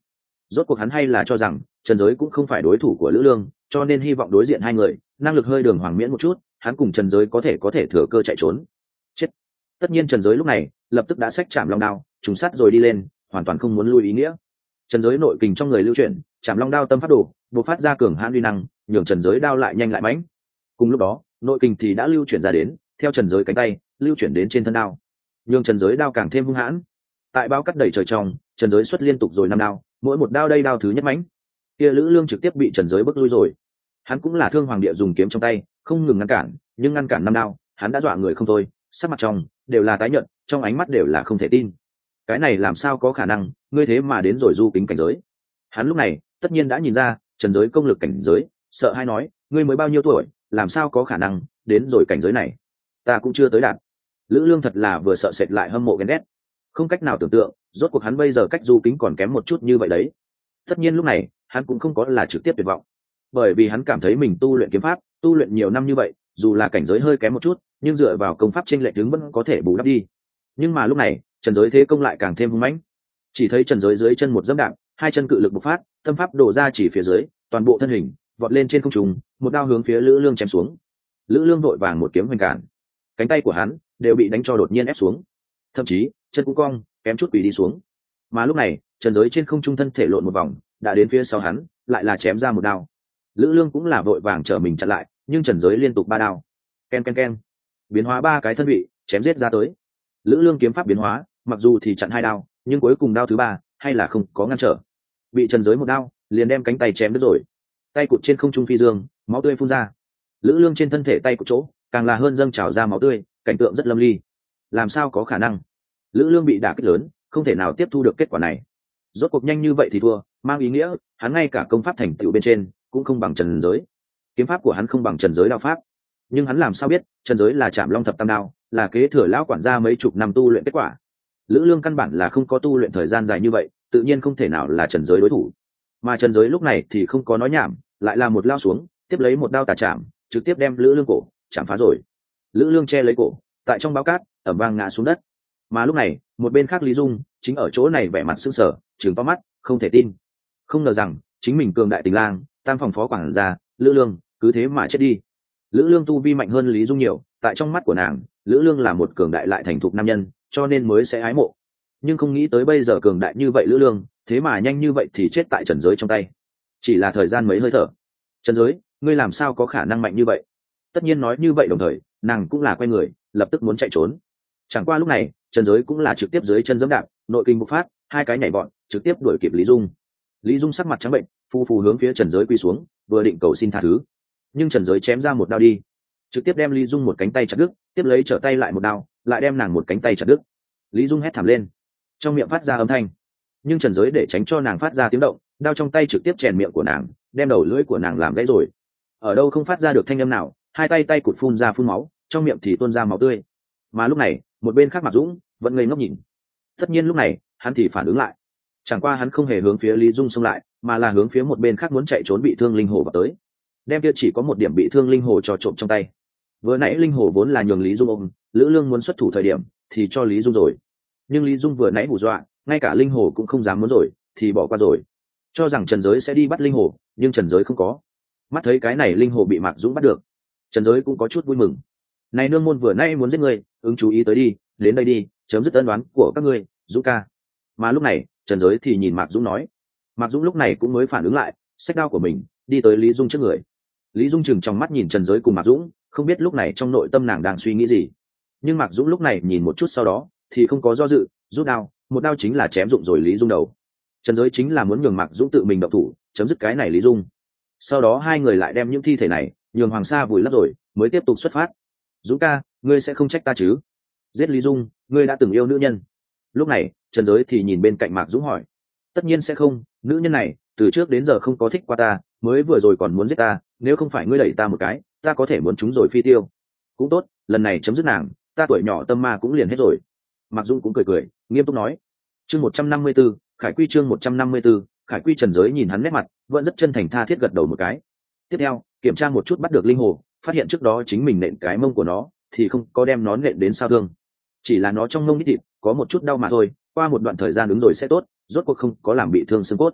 Rốt cuộc hắn hay là cho rằng Trần Giới cũng không phải đối thủ của Lữ Lương, cho nên hy vọng đối diện hai người năng lực hơi đường hoàng miễn một chút, hắn cùng Trần Giới có thể thừa cơ chạy trốn. Chết. Tất nhiên Trần Giới lúc này lập tức đã xách chạm long đao trùng sát rồi đi lên, hoàn toàn không muốn lui ý nghĩa. Trần Giới nội kình trong người lưu chuyển, chạm long đao tâm pháp đổ bộc phát ra cường hãn uy năng, nhường Trần Giới đao lại nhanh lại mãnh. Cùng lúc đó nội kình thì đã lưu chuyển ra đến, theo Trần Giới cánh tay lưu chuyển đến trên thân đao, nhường Trần Giới đao càng thêm hung hãn. Tại bao cắt đầy trời trong, Trần Giới xuất liên tục rồi 5 đao, mỗi một đao đây đao thứ nhất mãnh, kia Lữ Lương trực tiếp bị Trần Giới bức lui rồi. Hắn cũng là thương hoàng địa dùng kiếm trong tay không ngừng ngăn cản, nhưng ngăn cản 5 đao hắn đã dọa người không thôi, sắc mặt trong đều là tái nhợt, trong ánh mắt đều là không thể tin. Cái này làm sao có khả năng, ngươi thế mà đến rồi du kính cảnh giới. Hắn lúc này tất nhiên đã nhìn ra Trần Giới công lực cảnh giới, sợ hai nói, ngươi mới bao nhiêu tuổi, làm sao có khả năng đến rồi cảnh giới này, ta cũng chưa tới đạt. Lữ Lương thật là vừa sợ sệt lại hâm mộ ghen ghét, không cách nào tưởng tượng rốt cuộc hắn bây giờ cách du kính còn kém một chút như vậy đấy. Tất nhiên lúc này hắn cũng không có là trực tiếp tuyệt vọng, bởi vì hắn cảm thấy mình tu luyện kiếm pháp tu luyện nhiều năm như vậy, dù là cảnh giới hơi kém một chút nhưng dựa vào công pháp chênh lệch đứng vẫn có thể bù đắp đi. Nhưng mà lúc này Trần Giới thế công lại càng thêm hung mãnh, chỉ thấy Trần Giới dưới chân một dẫm đạp, hai chân cự lực bộc phát, tâm pháp đổ ra chỉ phía dưới, toàn bộ thân hình vọt lên trên không trung, một đao hướng phía Lữ Lương chém xuống. Lữ Lương vội vàng một kiếm hoành cản, cánh tay của hắn đều bị đánh cho đột nhiên ép xuống, thậm chí chân cũng cong kém chút quỳ đi xuống. Mà lúc này Trần Giới trên không trung thân thể lộn một vòng, đã đến phía sau hắn lại là chém ra một đao. Lữ Lương cũng là vội vàng trở mình chặn lại, nhưng Trần Giới liên tục 3 đao, ken ken ken, biến hóa 3 cái thân vị chém giết ra tới. Lữ Lương kiếm pháp biến hóa, mặc dù thì chặn 2 đao, nhưng cuối cùng đao thứ 3 hay là không có ngăn trở, bị Trần Giới một đao liền đem cánh tay chém đứt rồi. Tay cụt trên không trung phi dương, máu tươi phun ra. Lữ Lương trên thân thể tay của chỗ càng là hơn dâng trào ra máu tươi, cảnh tượng rất lâm ly. Làm sao có khả năng? Lữ Lương bị đả kích lớn, không thể nào tiếp thu được kết quả này. Rốt cuộc nhanh như vậy thì thua, mang ý nghĩa hắn ngay cả công pháp thành tựu bên trên cũng không bằng Trần Giới, kiếm pháp của hắn không bằng Trần Giới đao pháp. Nhưng hắn làm sao biết Trần Giới là Trảm Long thập tam đao, là kế thừa lão quản gia mấy chục năm tu luyện kết quả. Lữ Lương căn bản là không có tu luyện thời gian dài như vậy, tự nhiên không thể nào là Trần Giới đối thủ. Mà Trần Giới lúc này thì không có nói nhảm, lại là một lao xuống, tiếp lấy một đao tà chạm, trực tiếp đem Lữ Lương cổ chạm phá rồi. Lữ Lương che lấy cổ, tại trong báo cát ẩm vang ngã xuống đất. Mà lúc này một bên khác Lý Dung chính ở chỗ này vẻ mặt sững sờ, trừng to mắt không thể tin, không ngờ rằng chính mình cường đại tình lang tam phòng phó quản gia Lữ Lương cứ thế mà chết đi. Lữ Lương tu vi mạnh hơn Lý Dung nhiều, tại trong mắt của nàng Lữ Lương là một cường đại lại thành thục nam nhân, cho nên mới sẽ ái mộ. Nhưng không nghĩ tới bây giờ cường đại như vậy Lữ Lương thế mà nhanh như vậy thì chết tại Trần Giới trong tay, chỉ là thời gian mấy hơi thở. Trần Giới, ngươi làm sao có khả năng mạnh như vậy? Tất nhiên nói như vậy đồng thời nàng cũng là quay người lập tức muốn chạy trốn. Chẳng qua lúc này Trần Giới cũng là trực tiếp dưới chân giẫm đạp, nội kinh bộc phát, 2 cái nhảy vọt trực tiếp đuổi kịp Lý Dung. Lý Dung sắc mặt trắng bệnh, phù phù hướng phía Trần Giới quỳ xuống, vừa định cầu xin tha thứ, nhưng Trần Giới chém ra một đao đi, trực tiếp đem Lý Dung một cánh tay chặt đứt, tiếp lấy trở tay lại một đao, lại đem nàng một cánh tay chặt đứt. Lý Dung hét thảm lên, trong miệng phát ra âm thanh, nhưng Trần Giới để tránh cho nàng phát ra tiếng động, đao trong tay trực tiếp chèn miệng của nàng, đem đầu lưỡi của nàng làm gãy rồi. Ở đâu không phát ra được thanh âm nào, 2 tay cụt phun ra phun máu, trong miệng thì tuôn ra máu tươi. Mà lúc này một bên khác Mạc Dũng vẫn ngây ngốc nhìn. Tất nhiên lúc này hắn thì phản ứng lại, chẳng qua hắn không hề hướng phía Lý Dung xông lại, mà là hướng phía một bên khác muốn chạy trốn bị thương linh hồ vào tới, đem kia chỉ có một điểm bị thương linh hồ cho trộm trong tay. Vừa nãy linh hồ vốn là nhường Lý Dung ôm, Lữ Lương muốn xuất thủ thời điểm thì cho Lý Dung rồi, nhưng Lý Dung vừa nãy hù dọa, ngay cả linh hồ cũng không dám muốn rồi, thì bỏ qua rồi, cho rằng Trần Giới sẽ đi bắt linh hồ, nhưng Trần Giới không có. Mắt thấy cái này linh hồ bị Mạc Dũng bắt được, Trần Giới cũng có chút vui mừng. Này nương môn vừa nãy muốn giết người, ứng chú ý tới đi, đến đây đi, chấm dứt ân đoán của các ngươi, Dũng ca. Mà lúc này Trần Giới thì nhìn Mạc Dũng nói. Mạc Dũng lúc này cũng mới phản ứng lại, xách đao của mình đi tới Lý Dung trước người. Lý Dung chừng trong mắt nhìn Trần Giới cùng Mạc Dũng, không biết lúc này trong nội tâm nàng đang suy nghĩ gì. Nhưng Mạc Dũng lúc này nhìn một chút sau đó thì không có do dự, rút đao, một đao chính là chém rụng rồi Lý Dung đầu. Trần Giới chính là muốn nhường Mạc Dũng tự mình động thủ chấm dứt cái này Lý Dung. Sau đó hai người lại đem những thi thể này nhường Hoàng Sa vùi lấp rồi mới tiếp tục xuất phát. Dũng ca, ngươi sẽ không trách ta chứ? Giết Lý Dung, ngươi đã từng yêu nữ nhân. Lúc này Trần Giới thì nhìn bên cạnh Mạc Dũng hỏi. Tất nhiên sẽ không, nữ nhân này từ trước đến giờ không có thích qua ta, mới vừa rồi còn muốn giết ta, nếu không phải ngươi đẩy ta một cái ta có thể muốn chúng rồi phi tiêu. Cũng tốt, lần này chấm dứt nàng, ta tuổi nhỏ tâm ma cũng liền hết rồi. Mạc Dũng cũng cười cười nghiêm túc nói. Chương 154, Khải Quy chương 154, Khải Quy. Trần Giới nhìn hắn nét mặt vẫn rất chân thành tha thiết gật đầu một cái. Tiếp theo kiểm tra một chút bắt được linh hồ, phát hiện trước đó chính mình nện cái mông của nó thì không có đem nó nện đến sao thương, chỉ là nó trong mông ít thịt có một chút đau mà thôi, qua một đoạn thời gian ứng rồi sẽ tốt, rốt cuộc không có làm bị thương xương cốt.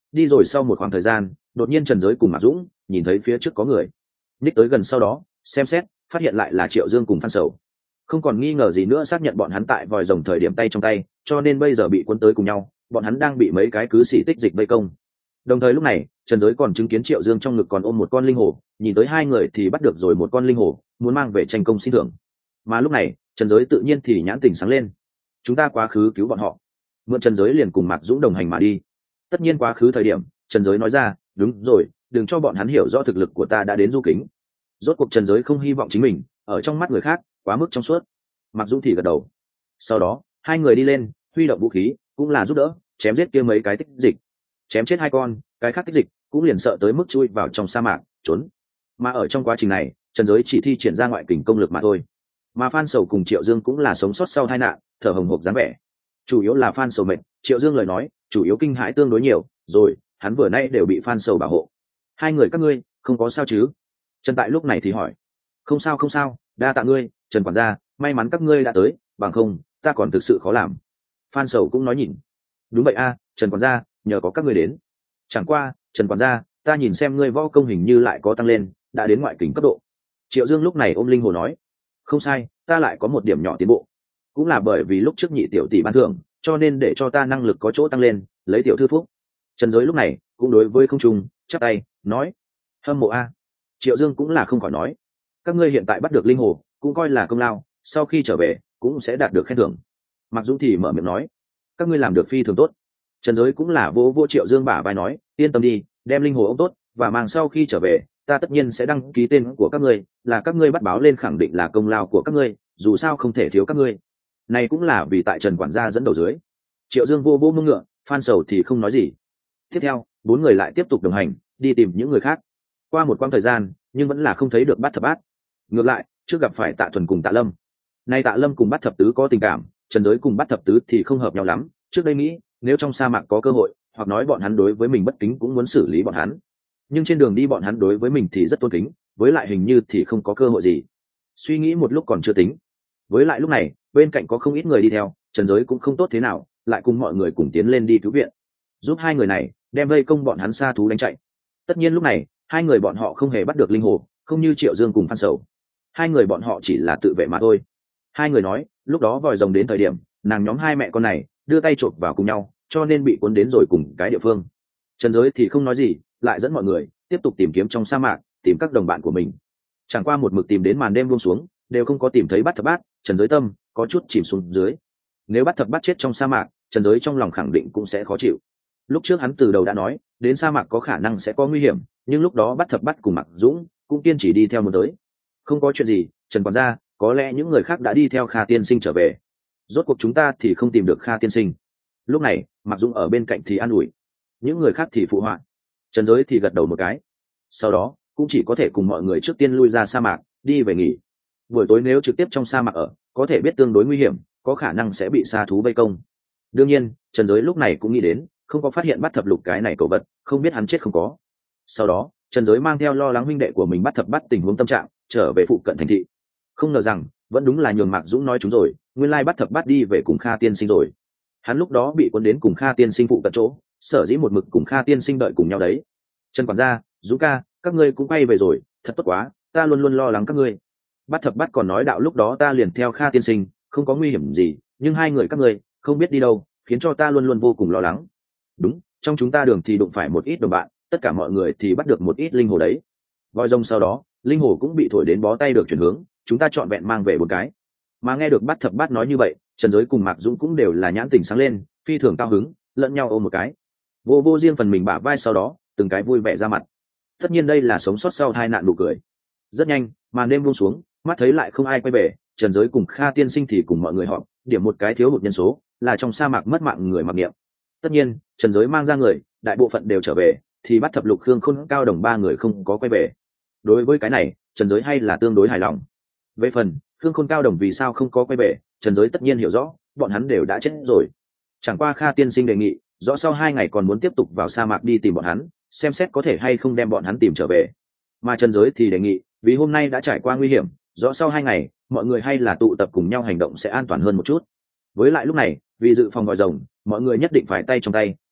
đi rồi sau một khoảng thời gian, đột nhiên Trần Giới cùng Mạc Dũng nhìn thấy phía trước có người ních tới gần, sau đó xem xét phát hiện lại là Triệu Dương cùng Phan Sầu. Không còn nghi ngờ gì nữa, xác nhận bọn hắn tại vòi rồng thời điểm tay trong tay, cho nên bây giờ bị cuốn tới cùng nhau, bọn hắn đang bị mấy cái cứ sĩ tích dịch vây công. Đồng thời lúc này Trần Giới còn chứng kiến Triệu Dương trong ngực còn ôm một con linh hổ, nhìn tới hai người thì bắt được rồi một con linh hổ, muốn mang về tranh công xin thưởng. Mà lúc này Trần Giới tự nhiên thì nhãn tình sáng lên, chúng ta quá khứ cứu bọn họ. Mượn Trần Giới liền cùng Mạc Dũng đồng hành mà đi. Tất nhiên quá khứ thời điểm, Trần Giới nói ra, đúng rồi, đừng cho bọn hắn hiểu rõ thực lực của ta đã đến du kính. Rốt cuộc Trần Giới không hy vọng chính mình ở trong mắt người khác quá mức trong suốt. Mạc Dũng thì gật đầu. Sau đó hai người đi lên, huy động vũ khí, cũng là giúp đỡ chém giết kia mấy cái tích dịch. Chém chết hai con, cái khác tích dịch cũng liền sợ tới mức chui vào trong sa mạc trốn. Mà ở trong quá trình này, Trần Giới chỉ thi triển ra ngoại kình công lực mà thôi. Mà Phan Sầu cùng Triệu Dương cũng là sống sót sau tai nạn, thở hồng hộc dáng vẻ. Chủ yếu là Phan Sầu mệt, Triệu Dương lời nói chủ yếu kinh hãi tương đối nhiều, rồi hắn vừa nay đều bị Phan Sầu bảo hộ. Hai người các ngươi không có sao chứ? Trần Tại lúc này thì hỏi. Không sao không sao, đa tạ ngươi, Trần quản gia, may mắn các ngươi đã tới, bằng không ta còn thực sự khó làm. Phan Sầu cũng nói nhìn. Đúng vậy a, Trần quản gia, nhờ có các ngươi đến. Chẳng qua Trần quản gia, ta nhìn xem ngươi võ công hình như lại có tăng lên, đã đến ngoại kình cấp độ. Triệu Dương lúc này ôm linh hồ nói. Không sai, ta lại có một điểm nhỏ tiến bộ, cũng là bởi vì lúc trước nhị tiểu tỷ ban thưởng, cho nên để cho ta năng lực có chỗ tăng lên, lấy tiểu thư phúc. Trần Giới lúc này cũng đối với không trung chắp tay nói. Hâm mộ a. Triệu Dương cũng là không khỏi nói, các ngươi hiện tại bắt được linh hồ cũng coi là công lao, sau khi trở về cũng sẽ đạt được khen thưởng. Mặc Dũng thì mở miệng nói, các ngươi làm được phi thường tốt. Trần Giới cũng là vô Triệu Dương bả vai nói, yên tâm đi, đem linh hồ ông tốt và mang sau khi trở về, ta tất nhiên sẽ đăng ký tên của các ngươi, là các ngươi bắt báo lên khẳng định là công lao của các ngươi, dù sao không thể thiếu các ngươi. Này cũng là vì tại Trần quản gia dẫn đầu dưới. Triệu Dương vô mông ngựa, Phan Sầu thì không nói gì. Tiếp theo bốn người lại tiếp tục đồng hành đi tìm những người khác. Qua một quãng thời gian nhưng vẫn là không thấy được Bát Thập Bát. Ngược lại trước gặp phải Tạ Thuần cùng Tạ Lâm. Nay Tạ Lâm cùng Bát Thập Tứ có tình cảm, Trần Giới cùng Bát Thập Tứ thì không hợp nhau lắm. Trước đây nghĩ nếu trong sa mạc có cơ hội, hoặc nói bọn hắn đối với mình bất kính cũng muốn xử lý bọn hắn, nhưng trên đường đi bọn hắn đối với mình thì rất tôn kính, với lại hình như thì không có cơ hội gì. Suy nghĩ một lúc còn chưa tính, với lại lúc này bên cạnh có không ít người đi theo, Trần Giới cũng không tốt thế nào, lại cùng mọi người cùng tiến lên đi cứu viện, giúp hai người này đem vây công bọn hắn sa thú đánh chạy. Tất nhiên lúc này hai người bọn họ không hề bắt được linh hồ, không như Triệu Dương cùng Phan Sầu, hai người bọn họ chỉ là tự vệ mà thôi. Hai người nói lúc đó vòi rồng đến thời điểm, nàng nhóm hai mẹ con này đưa tay chộp vào cùng nhau, cho nên bị cuốn đến rồi cùng cái địa phương. Trần Giới thì không nói gì, lại dẫn mọi người tiếp tục tìm kiếm trong sa mạc, tìm các đồng bạn của mình. Chẳng qua một mực tìm đến màn đêm buông xuống, đều không có tìm thấy Bát Thập Bát. Trần Giới tâm có chút chìm xuống dưới. Nếu Bát Thập Bát chết trong sa mạc, Trần Giới trong lòng khẳng định cũng sẽ khó chịu. Lúc trước hắn từ đầu đã nói đến sa mạc có khả năng sẽ có nguy hiểm, nhưng lúc đó Bát Thập Bát cùng Mạc Dũng cũng kiên trì đi theo một tới. Không có chuyện gì, Trần quản gia, có lẽ những người khác đã đi theo Kha tiên sinh trở về, rốt cuộc chúng ta thì không tìm được Kha tiên sinh. Lúc này Mạc Dũng ở bên cạnh thì an ủi, những người khác thì phụ họa. Trần Giới thì gật đầu một cái, sau đó cũng chỉ có thể cùng mọi người trước tiên lui ra sa mạc đi về nghỉ. Buổi tối nếu trực tiếp trong sa mạc ở, có thể biết tương đối nguy hiểm, có khả năng sẽ bị sa thú vây công. Đương nhiên Trần Giới lúc này cũng nghĩ đến không có phát hiện Bát Thập Lục cái này cầu vật, không biết hắn chết không có. Sau đó Trần Giới mang theo lo lắng huynh đệ của mình Bát Thập Bát tình huống tâm trạng trở về phụ cận thành thị. Không ngờ rằng vẫn đúng là nhường Mạc Dũng nói chúng rồi, nguyên lai Bát Thập Bát đi về cùng Kha tiên sinh rồi. Hắn lúc đó bị cuốn đến cùng Kha tiên sinh phụ cận chỗ, sở dĩ một mực cùng Kha tiên sinh đợi cùng nhau đấy. Trần quản gia, Dũng ca, các ngươi cũng quay về rồi, thật tốt quá, ta luôn luôn lo lắng các ngươi. Bát Thập Bát còn nói đạo lúc đó ta liền theo Kha tiên sinh, không có nguy hiểm gì, nhưng hai người các ngươi không biết đi đâu, khiến cho ta luôn luôn vô cùng lo lắng. Đúng, trong chúng ta đường thì đụng phải một ít đồng bạn, tất cả mọi người thì bắt được một ít linh hồ đấy. Voi rồng sau đó linh hồ cũng bị thổi đến bó tay được chuyển hướng, chúng ta chọn vẹn mang về một cái. Mà nghe được Bát Thập Bát nói như vậy, Trần Giới cùng Mạc Dũng cũng đều là nhãn tình sáng lên, phi thường cao hứng, lẫn nhau ôm một cái, vô riêng phần mình bả vai, sau đó từng cái vui vẻ ra mặt. Tất nhiên đây là sống sót sau tai nạn nụ cười. Rất nhanh màn đêm buông xuống, mắt thấy lại không ai quay về, Trần Giới cùng Kha tiên sinh thì cùng mọi người họp, điểm một cái thiếu hụt nhân số, là trong sa mạc mất mạng người mặc niệm. Tất nhiên Trần Giới mang ra người, đại bộ phận đều trở về, thì Bát Thập Lục Khương Khôn Cao Đồng ba người không có quay về. Đối với cái này Trần Giới hay là tương đối hài lòng. Về phần Khương Khôn Cao Đồng vì sao không có quay về, Trần Giới tất nhiên hiểu rõ, bọn hắn đều đã chết rồi. Chẳng qua Kha tiên sinh đề nghị rõ sau 2 ngày còn muốn tiếp tục vào sa mạc đi tìm bọn hắn, xem xét có thể hay không đem bọn hắn tìm trở về. Mà Trần Giới thì đề nghị vì hôm nay đã trải qua nguy hiểm, rõ sau 2 ngày mọi người hay là tụ tập cùng nhau hành động sẽ an toàn hơn một chút. Với lại lúc này vì dự phòng vòi rồng, mọi người nhất định phải tay trong tay,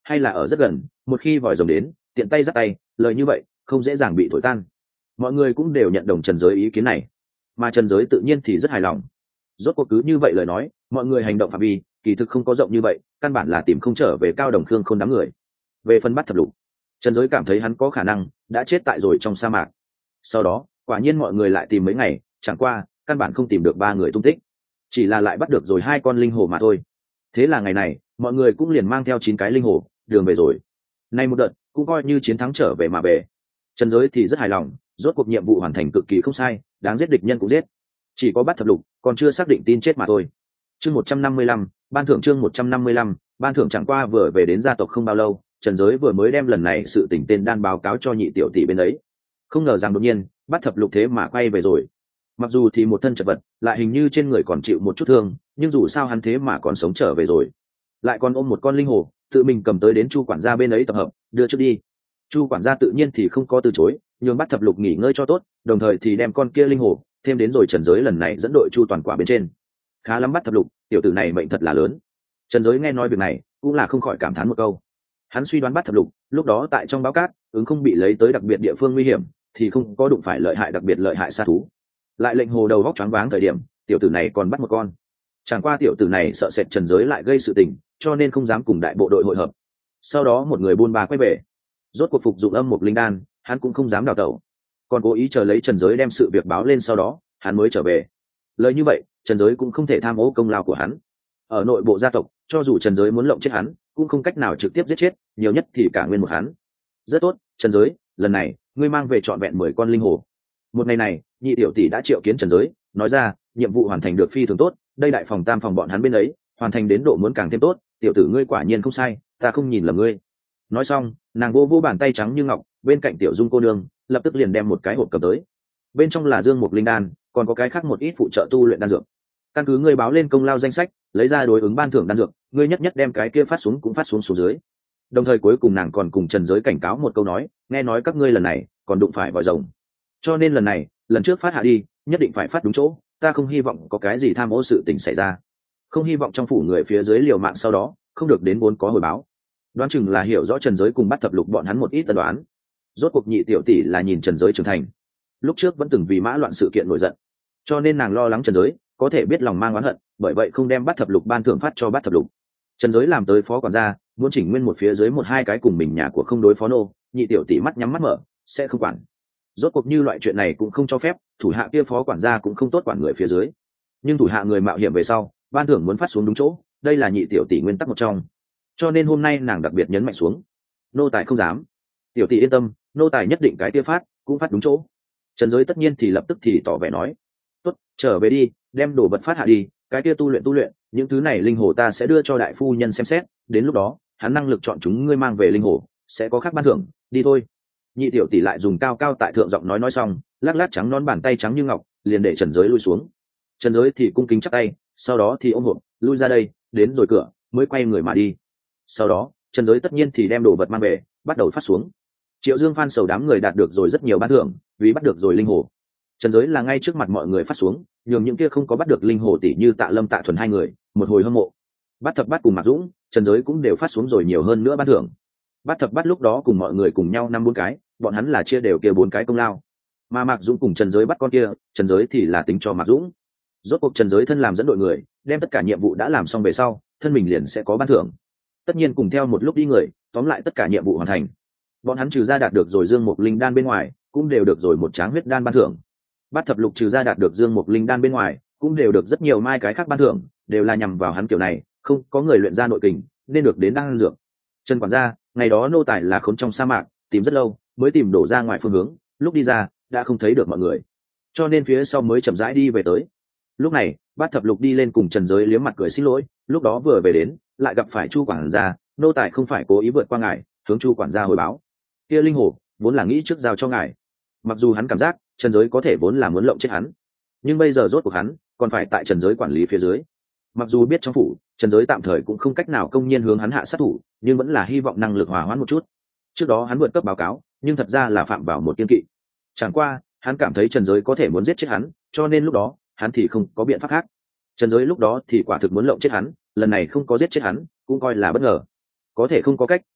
hay là ở rất gần, một khi vòi rồng đến tiện tay dắt tay, lời như vậy không dễ dàng bị thổi tan. Mọi người cũng đều nhận đồng Trần Giới ý kiến này, mà Trần Giới tự nhiên thì rất hài lòng. Rốt cuộc cứ như vậy lời nói, mọi người hành động phạm vi kỳ thực không có rộng như vậy, căn bản là tìm không trở về Cao Đồng Khương Khôn đám người. Về phần Bát Thập Lục, Trần Giới cảm thấy hắn có khả năng đã chết tại rồi trong sa mạc. Sau đó quả nhiên mọi người lại tìm mấy ngày, chẳng qua căn bản không tìm được ba người tung tích, chỉ là lại bắt được rồi 2 con linh hồ mà thôi. Thế là ngày này mọi người cũng liền mang theo 9 cái linh hồ đường về rồi. Nay một đợt cũng coi như chiến thắng trở về mà về. Trần Giới thì rất hài lòng, rốt cuộc nhiệm vụ hoàn thành cực kỳ không sai, đáng giết địch nhân cũng giết, chỉ có Bát Thập Lục còn chưa xác định tin chết mà thôi. Chương 155, ban thưởng. Chương 155, ban thưởng. Chẳng qua vừa về đến gia tộc không bao lâu, Trần Giới vừa mới đem lần này sự tình tên đan báo cáo cho nhị tiểu tỷ bên ấy, không ngờ rằng đột nhiên Bát Thập Lục thế mà quay về rồi. Mặc dù thì một thân chật vật, lại hình như trên người còn chịu một chút thương, nhưng dù sao hắn thế mà còn sống trở về rồi, lại còn ôm một con linh hồ, tự mình cầm tới đến Chu quản gia bên ấy tập hợp, đưa trước đi. Chu quản gia tự nhiên thì không có từ chối, nhường Bát Thập Lục nghỉ ngơi cho tốt, đồng thời thì đem con kia linh hồ thêm đến rồi Trần Giới lần này dẫn đội Chu toàn quả bên trên. Khá lắm Bát Thập Lục, tiểu tử này mệnh thật là lớn. Trần Giới nghe nói việc này cũng là không khỏi cảm thán một câu. Hắn suy đoán Bát Thập Lục lúc đó tại trong báo cát ứng không bị lấy tới đặc biệt địa phương nguy hiểm, thì không có đụng phải lợi hại đặc biệt lợi hại sa thú, lại lệnh hồ đầu vóc choáng váng thời điểm tiểu tử này còn bắt một con. Chẳng qua tiểu tử này sợ sệt Trần Giới lại gây sự tình, cho nên không dám cùng đại bộ đội hội hợp. Sau đó một người buôn ba quay về, rốt cuộc phục dụng âm một linh đan, hắn cũng không dám đào tẩu, còn cố ý chờ lấy Trần Giới đem sự việc báo lên, sau đó hắn mới trở về. Lời như vậy Trần Giới cũng không thể tham ô công lao của hắn. Ở nội bộ gia tộc, cho dù Trần Giới muốn lộng chết hắn cũng không cách nào trực tiếp giết chết, nhiều nhất thì cả nguyên một hắn. Rất tốt Trần Giới, lần này ngươi mang về trọn vẹn 10 con linh hồ. Một ngày này nhị tiểu tỷ đã triệu kiến Trần Giới, nói ra nhiệm vụ hoàn thành được phi thường tốt, đây đại phòng tam phòng bọn hắn bên ấy hoàn thành đến độ muốn càng thêm tốt, tiểu tử ngươi quả nhiên không sai, ta không nhìn lầm ngươi. Nói xong nàng vô vô bàn tay trắng như ngọc bên cạnh tiểu dung cô nương, lập tức liền đem một cái hộp cầm tới, bên trong là dương mục linh đan, còn có cái khác một ít phụ trợ tu luyện đan dược. Căn cứ ngươi báo lên công lao danh sách, lấy ra đối ứng ban thưởng đan dược, ngươi nhất nhất đem cái kia phát xuống cũng phát xuống xuống dưới. Đồng thời cuối cùng nàng còn cùng Trần Giới cảnh cáo một câu nói, nghe nói các ngươi lần này còn đụng phải vòi rồng, cho nên lần này lần trước phát hạ đi nhất định phải phát đúng chỗ, ta không hy vọng có cái gì tham ô sự tình xảy ra, không hy vọng trong phủ người phía dưới liều mạng sau đó không được đến vốn có hồi báo. Đoán chừng là hiểu rõ Trần Giới cùng Bát Thập Lục bọn hắn một ít tân đoán. Rốt cuộc nhị tiểu tỷ là nhìn Trần Giới trưởng thành, lúc trước vẫn từng vì mã loạn sự kiện nổi giận, cho nên nàng lo lắng Trần Giới có thể biết lòng mang oán hận, bởi vậy không đem Bát Thập Lục ban thưởng phát cho Bát Thập Lục. Trần Giới làm tới phó quản gia, muốn chỉnh nguyên một phía dưới 1-2 cái cùng mình nhà của không đối phó nô, nhị tiểu tỷ mắt nhắm mắt mở sẽ không quản. Rốt cuộc như loại chuyện này cũng không cho phép, thủ hạ kia phó quản gia cũng không tốt quản người phía dưới, nhưng thủ hạ người mạo hiểm về sau ban thưởng muốn phát xuống đúng chỗ, đây là nhị tiểu tỷ nguyên tắc một trong, cho nên hôm nay nàng đặc biệt nhấn mạnh xuống. Nô tài không dám, tiểu tỷ yên tâm, nô tài nhất định cái kia phát cũng phát đúng chỗ. Trần Giới tất nhiên thì lập tức thì tỏ vẻ nói, tốt, trở về đi, đem đồ vật phát hạ đi, cái kia tu luyện, những thứ này linh hồ ta sẽ đưa cho đại phu nhân xem xét, đến lúc đó hắn năng lực chọn chúng ngươi mang về linh hồ sẽ có khác ban thưởng, đi thôi. Nhị tiểu tỷ lại dùng cao cao tại thượng giọng nói xong, lắc lắc trắng non bàn tay trắng như ngọc, liền để Trần Giới lui xuống. Trần Giới thì cung kính chắp tay, sau đó thì ôm hộp lui ra đây, đến rồi cửa mới quay người mà đi. Sau đó Trần Giới tất nhiên thì đem đồ vật mang về, bắt đầu phát xuống. Triệu Dương Phan Sầu đám người đạt được rồi rất nhiều ban thưởng, vì bắt được rồi linh hồ. Trần Giới là ngay trước mặt mọi người phát xuống, nhường những kia không có bắt được linh hồ tỷ như Tạ Lâm Tạ Thuần 2 người một hồi hâm mộ. Bát Thập Bát cùng Mạc Dũng, Trần Giới cũng đều phát xuống rồi nhiều hơn nữa ban thưởng. Bát Thập Bát lúc đó cùng mọi người cùng nhau 5-4 cái, bọn hắn là chia đều kia 4 cái công lao, mà Mạc Dũng cùng Trần Giới bắt con kia, Trần Giới thì là tính cho Mạc Dũng. Rốt cuộc Trần Giới thân làm dẫn đội người, đem tất cả nhiệm vụ đã làm xong về sau, thân mình liền sẽ có ban thưởng. Tất nhiên cùng theo một lúc đi người, tóm lại tất cả nhiệm vụ hoàn thành, bọn hắn trừ ra đạt được rồi dương mục linh đan bên ngoài, cũng đều được rồi một tráng huyết đan ban thưởng. Bát Thập Lục trừ ra đạt được dương mục linh đan bên ngoài, cũng đều được rất nhiều mai cái khác ban thưởng, đều là nhằm vào hắn kiểu này không có người luyện ra nội kình nên được đến đan dược. Trần quản gia ngày đó nô tài là khốn trong sa mạc, tìm rất lâu mới tìm đổ ra ngoài phương hướng, lúc đi ra đã không thấy được mọi người, cho nên phía sau mới chậm rãi đi về tới. Lúc này Bát Thập Lục đi lên cùng Trần Giới liếm mặt cười xin lỗi, lúc đó vừa về đến lại gặp phải Chu quản gia, nô tài không phải cố ý vượt qua ngài, hướng Chu quản gia hồi báo, kia linh hồ vốn là nghĩ trước giao cho ngài. Mặc dù hắn cảm giác Trần Giới có thể vốn là muốn lộng chết hắn, nhưng bây giờ rốt cuộc hắn còn phải tại Trần Giới quản lý phía dưới. Mặc dù biết trong phủ Trần Giới tạm thời cũng không cách nào công nhiên hướng hắn hạ sát thủ, nhưng vẫn là hy vọng năng lực hòa hoãn một chút. Trước đó hắn vượt cấp báo cáo, nhưng thật ra là phạm vào một kiên kỵ. Chẳng qua hắn cảm thấy Trần Giới có thể muốn giết chết hắn, cho nên lúc đó hắn thì không có biện pháp khác. Trần Giới lúc đó thì quả thực muốn lộng chết hắn, lần này không có giết chết hắn cũng coi là bất ngờ. Có thể không có cách,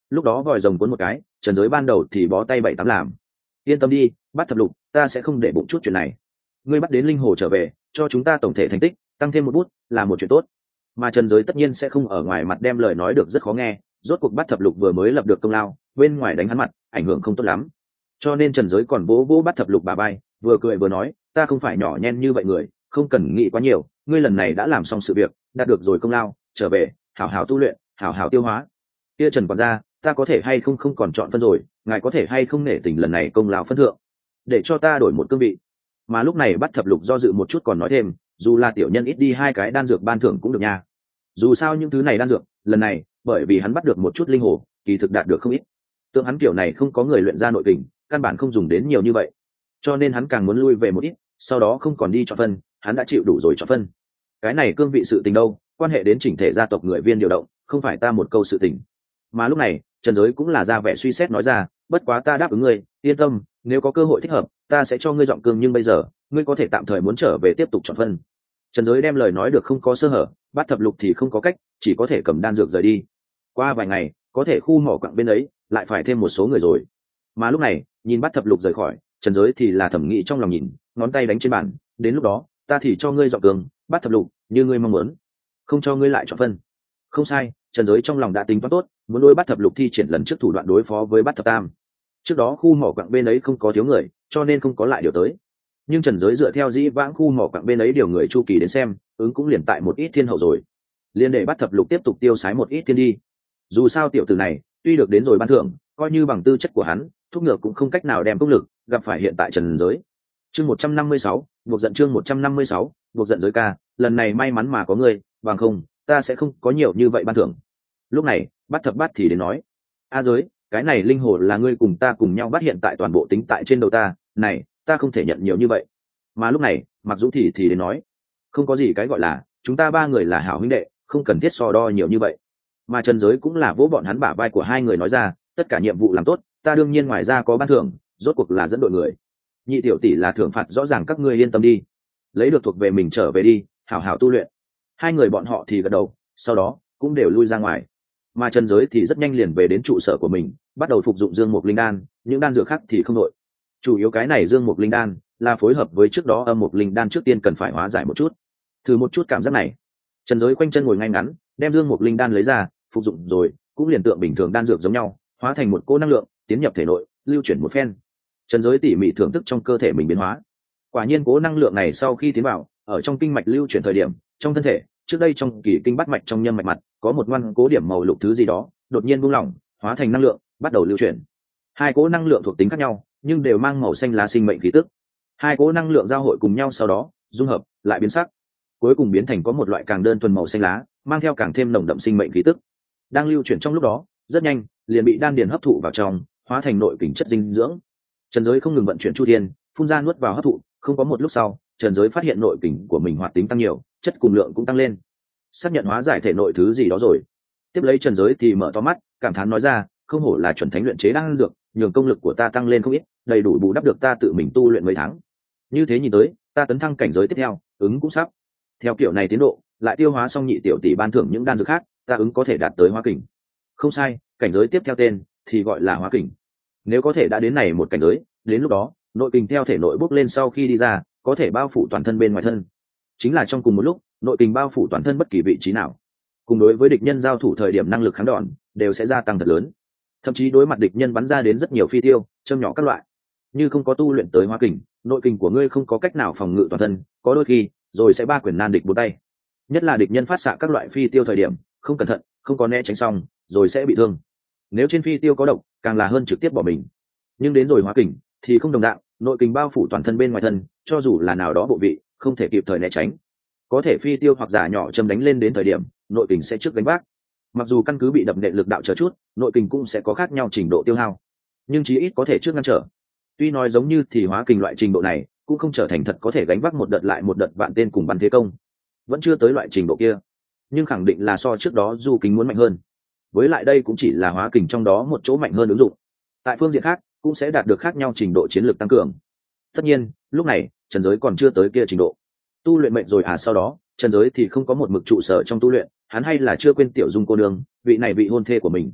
lúc đó vòi rồng cuốn một cái, Trần Giới ban đầu thì bó tay 7-8 làm. Yên tâm đi, Bát Thập Lục, ta sẽ không để bụng chút chuyện này. Ngươi bắt đến linh hồ trở về, cho chúng ta tổng thể thành tích tăng thêm một bút là một chuyện tốt. Mà Trần Giới tất nhiên sẽ không ở ngoài mặt đem lời nói được rất khó nghe, rốt cuộc Bát Thập Lục vừa mới lập được công lao, bên ngoài đánh hắn mặt, ảnh hưởng không tốt lắm. Cho nên Trần Giới còn vỗ vỗ Bát Thập Lục bà bay, vừa cười vừa nói, ta không phải nhỏ nhen như vậy người, không cần nghĩ quá nhiều, ngươi lần này đã làm xong sự việc, đạt được rồi công lao, trở về, hảo hảo tu luyện, hảo hảo tiêu hóa. Kia Trần quản gia, ta có thể hay không không còn chọn phân rồi, ngài có thể hay không nể tình lần này công lao phân thượng, để cho ta đổi một cương vị. Mà lúc này Bát Thập Lục do dự một chút còn nói thêm, dù là tiểu nhân ít đi 2 cái đan dược ban thưởng cũng được nha. Dù sao những thứ này đan dược, lần này, bởi vì hắn bắt được một chút linh hồ, kỳ thực đạt được không ít. Tượng hắn kiểu này không có người luyện ra nội kình, căn bản không dùng đến nhiều như vậy. Cho nên hắn càng muốn lui về một ít, sau đó không còn đi chọn phân, hắn đã chịu đủ rồi chọn phân. Cái này cương vị sự tình đâu, quan hệ đến chỉnh thể gia tộc người viên điều động, không phải ta một câu sự tình. Mà lúc này, Trần Giới cũng là ra vẻ suy xét nói ra, bất quá ta đáp ứng ngươi, yên tâm, nếu có cơ hội thích hợp, ta sẽ cho ngươi dọn cương, nhưng bây giờ, ngươi có thể tạm thời muốn trở về tiếp tục chọn phân. Trần Giới đem lời nói được không có sơ hở, Bát Thập Lục thì không có cách, chỉ có thể cầm đan dược rời đi. Qua vài ngày, có thể khu mỏ quặng bên ấy lại phải thêm một số người rồi. Mà lúc này, nhìn Bát Thập Lục rời khỏi, Trần Giới thì là thẩm nghĩ trong lòng nhìn, ngón tay đánh trên bàn, đến lúc đó, ta thì cho ngươi dọn cương, Bát Thập Lục, như ngươi mong muốn, không cho ngươi lại chọn phân. Không sai, Trần Giới trong lòng đã tính toán tốt, muốn đối Bát Thập Lục thi triển lần trước thủ đoạn đối phó với Bát Thập Tam. Trước đó khu mỏ quặng bên ấy không có thiếu người, cho nên không có lại điều tới. Nhưng Trần Giới dựa theo dĩ vãng khu mỏ quặng bên ấy điều người chu kỳ đến xem, ứng cũng liền tại một ít thiên hậu rồi, liền để Bát Thập Lục tiếp tục tiêu sái một ít thiên đi. Dù sao tiểu tử này tuy được đến rồi ban thưởng, coi như bằng tư chất của hắn, thúc ngựa cũng không cách nào đem công lực gặp phải hiện tại Trần Giới. Chương 156, buộc giận chương 156, buộc giận Giới ca, lần này may mắn mà có ngươi, bằng không, ta sẽ không có nhiều như vậy ban thưởng. Lúc này, Bát Thập Bát thì đến nói, a Giới, cái này linh hồn là ngươi cùng ta cùng nhau bắt hiện tại toàn bộ tính tại trên đầu ta, này, ta không thể nhận nhiều như vậy. Mà lúc này, Mặc Dũng thì đến nói, không có gì cái gọi là, chúng ta 3 người là hảo huynh đệ, không cần thiết so đo nhiều như vậy. Mà Trần Giới cũng là vỗ bọn hắn bả vai của 2 người nói ra, tất cả nhiệm vụ làm tốt, ta đương nhiên ngoài ra có ban thưởng, rốt cuộc là dẫn đội người. Nhị tiểu tỷ là thưởng phạt rõ ràng, các ngươi yên tâm đi, lấy được thuộc về mình trở về đi, hảo hảo tu luyện. 2 người bọn họ thì gật đầu, sau đó cũng đều lui ra ngoài. Mà Trần Giới thì rất nhanh liền về đến trụ sở của mình, bắt đầu phục dụng Dương Mục Linh Đan, những đan dược khác thì không đội. Chủ yếu cái này Dương Mục Linh Đan là phối hợp với trước đó Âm Mục Linh Đan, trước tiên cần phải hóa giải một chút, thử một chút cảm giác này. Trần Giới khoanh chân ngồi ngay ngắn, đem Dương Mục Linh Đan lấy ra, phục dụng rồi, cũng liền tượng bình thường đan dược giống nhau, hóa thành một cỗ năng lượng, tiến nhập thể nội, lưu chuyển một phen. Trần Giới tỉ mỉ thưởng thức trong cơ thể mình biến hóa. Quả nhiên cỗ năng lượng này sau khi tiến vào, ở trong kinh mạch lưu chuyển thời điểm, trong thân thể, trước đây trong kỳ kinh bát mạch trong nhâm mạch mặt, có một ngoan cố điểm màu lục thứ gì đó, đột nhiên buông lỏng, hóa thành năng lượng, bắt đầu lưu chuyển. 2 cỗ năng lượng thuộc tính khác nhau, nhưng đều mang màu xanh lá sinh mệnh khí tức. 2 cỗ năng lượng giao hội cùng nhau, sau đó dung hợp, lại biến sắc, cuối cùng biến thành có một loại càng đơn thuần màu xanh lá, mang theo càng thêm nồng đậm sinh mệnh khí tức. Đang lưu chuyển trong lúc đó, rất nhanh liền bị đan điền hấp thụ vào trong, hóa thành nội kình chất dinh dưỡng. Trần Giới không ngừng vận chuyển chu thiên, phun ra nuốt vào hấp thụ, không có một lúc sau, Trần Giới phát hiện nội kình của mình hoạt tính tăng nhiều, chất cùng lượng cũng tăng lên. Xác nhận hóa giải thể nội thứ gì đó rồi. Tiếp lấy Trần Giới thì mở to mắt, cảm thán nói ra, không hổ là chuẩn thánh luyện chế đan dược, nhường công lực của ta tăng lên không ít, đầy đủ bù đắp được ta tự mình tu luyện mấy tháng. Như thế nhìn tới, ta tấn thăng cảnh giới tiếp theo, ứng cũng sắp. Theo kiểu này tiến độ, lại tiêu hóa xong nhị tiểu tỷ ban thưởng những đan dược khác, ta ứng có thể đạt tới hóa kình. Không sai, cảnh giới tiếp theo tên thì gọi là hóa kình. Nếu có thể đã đến này một cảnh giới, đến lúc đó, nội kình theo thể nội bốc lên sau khi đi ra, có thể bao phủ toàn thân bên ngoài thân. Chính là trong cùng một lúc, nội kình bao phủ toàn thân bất kỳ vị trí nào. Cùng đối với địch nhân giao thủ thời điểm năng lực kháng đòn đều sẽ gia tăng thật lớn. Thậm chí đối mặt địch nhân bắn ra đến rất nhiều phi tiêu, châm nhỏ các loại. Như không có tu luyện tới hóa kình, nội kình của ngươi không có cách nào phòng ngự toàn thân, có đôi khi rồi sẽ 3 quyền nan địch 4 tay. Nhất là địch nhân phát xạ các loại phi tiêu thời điểm, không cẩn thận, không có né tránh xong, rồi sẽ bị thương. Nếu trên phi tiêu có độc, càng là hơn trực tiếp bỏ mình. Nhưng đến rồi hóa kình thì không đồng dạng, nội kình bao phủ toàn thân bên ngoài thân, cho dù là nào đó bộ vị không thể kịp thời né tránh, có thể phi tiêu hoặc giả nhỏ châm đánh lên đến thời điểm, nội kình sẽ trước gánh vác. Mặc dù căn cứ bị đập nện lực đạo chờ chút, nội kình cũng sẽ có khác nhau trình độ tiêu hao, nhưng chí ít có thể trước ngăn trở. Tuy nói giống như thì hóa kình loại trình độ này cũng không trở thành thật có thể gánh vác một đợt lại một đợt vạn tên cùng bắn thế công, vẫn chưa tới loại trình độ kia, nhưng khẳng định là so trước đó du kình muốn mạnh hơn. Với lại đây cũng chỉ là hóa kình trong đó một chỗ mạnh hơn ứng dụng, tại phương diện khác cũng sẽ đạt được khác nhau trình độ chiến lược tăng cường. Tất nhiên lúc này Trần Giới còn chưa tới kia trình độ. Tu luyện mệnh rồi sau đó Trần Giới thì không có một mực trụ sở trong tu luyện, hắn hay là chưa quên tiểu Dung cô nương, vị này vị hôn thê của mình.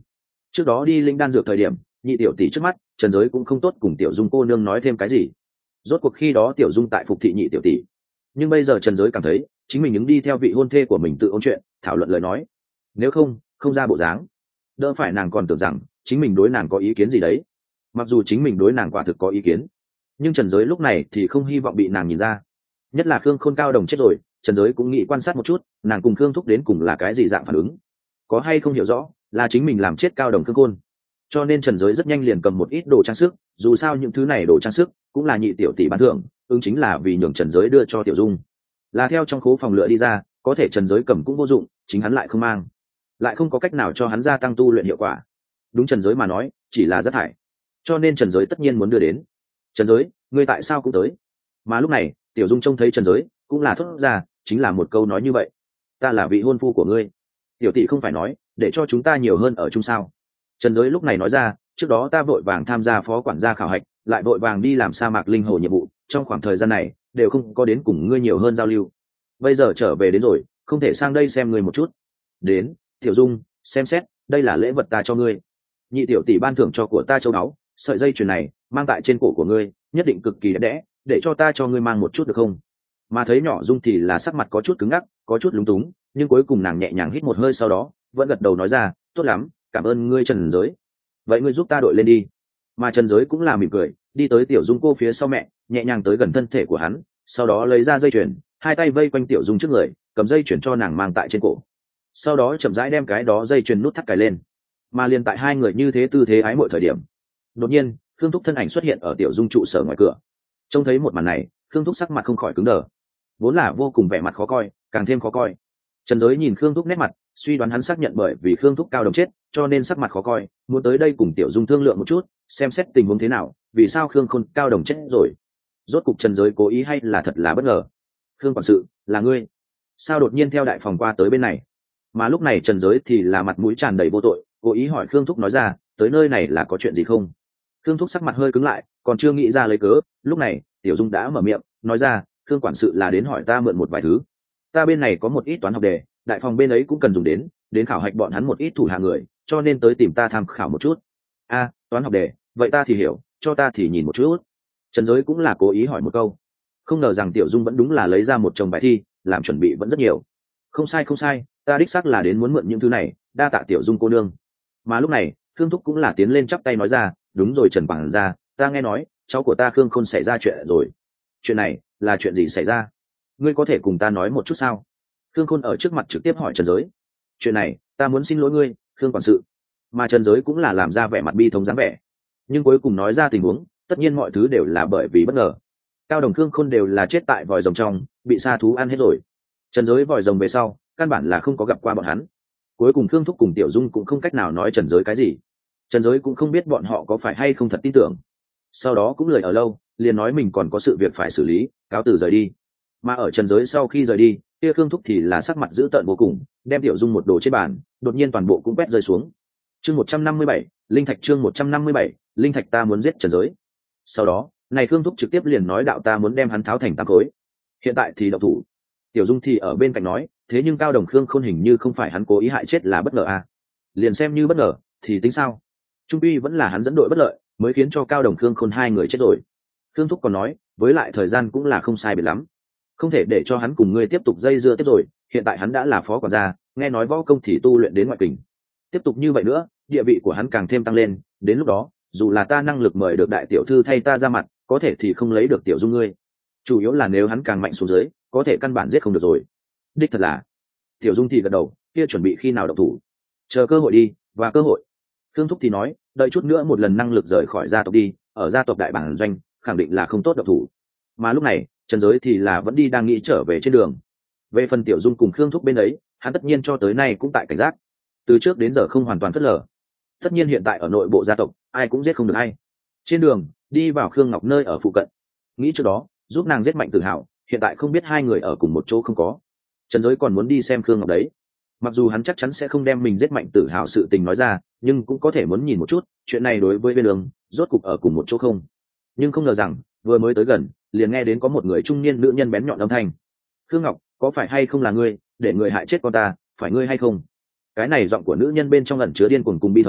trước đó đi linh đan dược thời điểm, nhị tiểu tỷ trước mắt Trần Giới cũng không tốt cùng tiểu dung cô nương nói thêm cái gì. Rốt cuộc khi đó tiểu dung tại phục thị nhị tiểu tỷ, nhưng bây giờ Trần Giới cảm thấy chính mình ứng đi theo vị hôn thê của mình tự ôn chuyện, thảo luận lời nói, nếu không ra bộ dáng, đỡ phải nàng còn tưởng rằng chính mình đối nàng có ý kiến gì đấy. Mặc dù chính mình đối nàng quả thực có ý kiến, nhưng Trần Giới lúc này thì không hy vọng bị nàng nhìn ra. Nhất là Khương Khôn Cao Đồng chết rồi, Trần Giới cũng nghĩ quan sát một chút nàng cùng Khương Thúc đến cùng là cái gì dạng phản ứng, có hay không hiểu rõ là chính mình làm chết Cao Đồng Khương Khôn. Cho nên Trần Giới rất nhanh liền cầm một ít đồ trang sức, dù sao những thứ này đồ trang sức cũng là nhị tiểu tỷ bán thưởng, ứng chính là vì nhường Trần Giới đưa cho tiểu dung, là theo trong khố phòng lựa đi ra, có thể Trần Giới cầm cũng vô dụng, chính hắn lại không mang, lại không có cách nào cho hắn gia tăng tu luyện hiệu quả. Đúng Trần Giới mà nói chỉ là rác thải, cho nên Trần Giới tất nhiên muốn đưa đến. Trần Giới, ngươi tại sao cũng tới? Mà lúc này tiểu dung trông thấy Trần Giới cũng là thốt ra, chính là một câu nói như vậy: ta là vị hôn phu của ngươi, tiểu tỷ không phải nói để cho chúng ta nhiều hơn ở chung sao? Trần Giới lúc này nói ra, trước đó ta vội vàng tham gia phó quản gia khảo hạch, lại vội vàng đi làm sa mạc linh hồ nhiệm vụ, trong khoảng thời gian này đều không có đến cùng ngươi nhiều hơn giao lưu. Bây giờ trở về đến rồi, không thể sang đây xem ngươi một chút. Đến, tiểu dung, xem xét, đây là lễ vật ta cho ngươi. Nhị tiểu tỷ ban thưởng cho của ta châu báu, sợi dây chuyền này mang tại trên cổ của ngươi, nhất định cực kỳ đẹp đẽ, để cho ta cho ngươi mang một chút được không? Mà thấy nhỏ dung thì là sắc mặt có chút cứng ngắc, có chút lúng túng, nhưng cuối cùng nàng nhẹ nhàng hít một hơi, sau đó vẫn gật đầu nói ra, tốt lắm, cảm ơn ngươi Trần Giới, vậy ngươi giúp ta đội lên đi. Mà Trần Giới cũng là mỉm cười, đi tới tiểu dung cô phía sau mẹ, nhẹ nhàng tới gần thân thể của hắn, sau đó lấy ra dây chuyền, hai tay vây quanh tiểu dung trước người, cầm dây chuyền cho nàng mang tại trên cổ, sau đó chậm rãi đem cái đó dây chuyền nút thắt cài lên. Mà liền tại hai người như thế tư thế ái mộ thời điểm, đột nhiên Khương Thúc thân ảnh xuất hiện ở tiểu dung trụ sở ngoài cửa. Trông thấy một màn này, Khương Thúc sắc mặt không khỏi cứng đờ, vốn là vô cùng vẻ mặt khó coi càng thêm khó coi. Trần Giới nhìn Khương Thúc nét mặt, suy đoán hắn xác nhận bởi vì Khương Thúc Cao Đồng chết cho nên sắc mặt khó coi, muốn tới đây cùng tiểu dung thương lượng một chút, xem xét tình huống thế nào, vì sao Khương Khôn Cao Đồng chết rồi. Rốt cục Trần Giới cố ý hay là thật là bất ngờ? Khương quản sự, là ngươi sao đột nhiên theo đại phòng qua tới bên này? Mà lúc này Trần Giới thì là mặt mũi tràn đầy vô tội, cố ý hỏi Khương Thúc nói ra, tới nơi này là có chuyện gì không? Khương Thúc sắc mặt hơi cứng lại, còn chưa nghĩ ra lấy cớ, lúc này tiểu dung đã mở miệng nói ra, Khương quản sự là đến hỏi ta mượn một vài thứ, ta bên này có một ít toán học đề, đại phòng bên ấy cũng cần dùng đến khảo hạch bọn hắn một ít thủ hạ người, cho nên tới tìm ta tham khảo một chút. A, toán học đề, vậy ta thì hiểu, cho ta thì nhìn một chút. Trần Giới cũng là cố ý hỏi một câu, không ngờ rằng tiểu dung vẫn đúng là lấy ra một chồng bài thi, làm chuẩn bị vẫn rất nhiều. Không sai, ta đích xác là đến muốn mượn những thứ này, đa tạ tiểu dung cô nương. Mà lúc này Khương Thúc cũng là tiến lên chắp tay nói ra, đúng rồi Trần quản gia, ta nghe nói cháu của ta Khương Khôn xảy ra chuyện rồi. Chuyện này là chuyện gì xảy ra, ngươi có thể cùng ta nói một chút sao? Khương Khôn ở trước mặt trực tiếp hỏi Trần Giới. Chuyện này ta muốn xin lỗi ngươi Khương quản sự. Mà Trần Giới cũng là làm ra vẻ mặt bi thống dáng vẻ, nhưng cuối cùng nói ra tình huống, tất nhiên mọi thứ đều là bởi vì bất ngờ. Cao Đồng Khương Khôn đều là chết tại vòi rồng trong, bị sa thú ăn hết rồi. Trần Giới vòi rồng về sau căn bản là không có gặp qua bọn hắn. Cuối cùng Khương Thúc cùng Tiểu Dung cũng không cách nào nói Trần Giới cái gì. Trần Giới cũng không biết bọn họ có phải hay không thật tin tưởng, sau đó cũng lười ở lâu, liền nói mình còn có sự việc phải xử lý, cáo từ rời đi. Mà ở Trần Giới sau khi rời đi, kia Khương Thúc thì là sắc mặt dữ tợn vô cùng, đem Tiểu Dung một đồ trên bàn, đột nhiên toàn bộ cũng quét rơi xuống. Chương 157, linh thạch, chương 157, linh thạch, ta muốn giết Trần Giới. Sau đó, này Khương Thúc trực tiếp liền nói đạo ta muốn đem hắn tháo thành tám khối. Hiện tại thì động thủ. Tiểu Dung thì ở bên cạnh nói, thế nhưng Cao Đồng Khương Khôn hình như không phải hắn cố ý hại chết là bất ngờ à? Liền xem như bất ngờ thì tính sao? Trung quy vẫn là hắn dẫn đội bất lợi, mới khiến cho Cao Đồng Khương Khôn hai người chết rồi. Khương Thúc còn nói, với lại thời gian cũng là không sai biệt lắm, không thể để cho hắn cùng ngươi tiếp tục dây dưa tiếp rồi, hiện tại hắn đã là phó quản gia, nghe nói võ công thì tu luyện đến ngoại kình, tiếp tục như vậy nữa địa vị của hắn càng thêm tăng lên, đến lúc đó dù là ta năng lực mời được đại tiểu thư thay ta ra mặt, có thể thì không lấy được Tiểu Dung ngươi. Chủ yếu là nếu hắn càng mạnh xuống dưới, có thể căn bản giết không được rồi. Đích thật là. Tiểu Dung thì gật đầu, kia chuẩn bị khi nào động thủ? Chờ cơ hội đi, và cơ hội. Khương Thúc thì nói, đợi chút nữa một lần năng lực rời khỏi gia tộc đi, ở gia tộc đại bản doanh khẳng định là không tốt động thủ. Mà lúc này Trần Giới thì là vẫn đi đang nghĩ trở về trên đường. Về phần Tiểu Dung cùng Khương Thúc bên ấy, hắn tất nhiên cho tới nay cũng tại cảnh giác, từ trước đến giờ không hoàn toàn phớt lờ. Tất nhiên hiện tại ở nội bộ gia tộc, ai cũng giết không được ai. Trên đường đi vào Khương Ngọc nơi ở phụ cận, nghĩ trước đó giúp nàng giết Mạnh Tử Hạo, hiện tại không biết hai người ở cùng một chỗ không có. Trần Giới còn muốn đi xem Khương Ngọc đấy. Mặc dù hắn chắc chắn sẽ không đem mình giết Mạnh Tử Hạo sự tình nói ra, nhưng cũng có thể muốn nhìn một chút chuyện này đối với bên đường rốt cục ở cùng một chỗ không. Nhưng không ngờ rằng vừa mới tới gần, liền nghe đến có một người trung niên nữ nhân bén nhọn âm thanh. Khương Ngọc, có phải hay không là ngươi để người hại chết con ta, phải ngươi hay không? Cái này giọng của nữ nhân bên trong ẩn chứa điên cuồng cùng bi thống,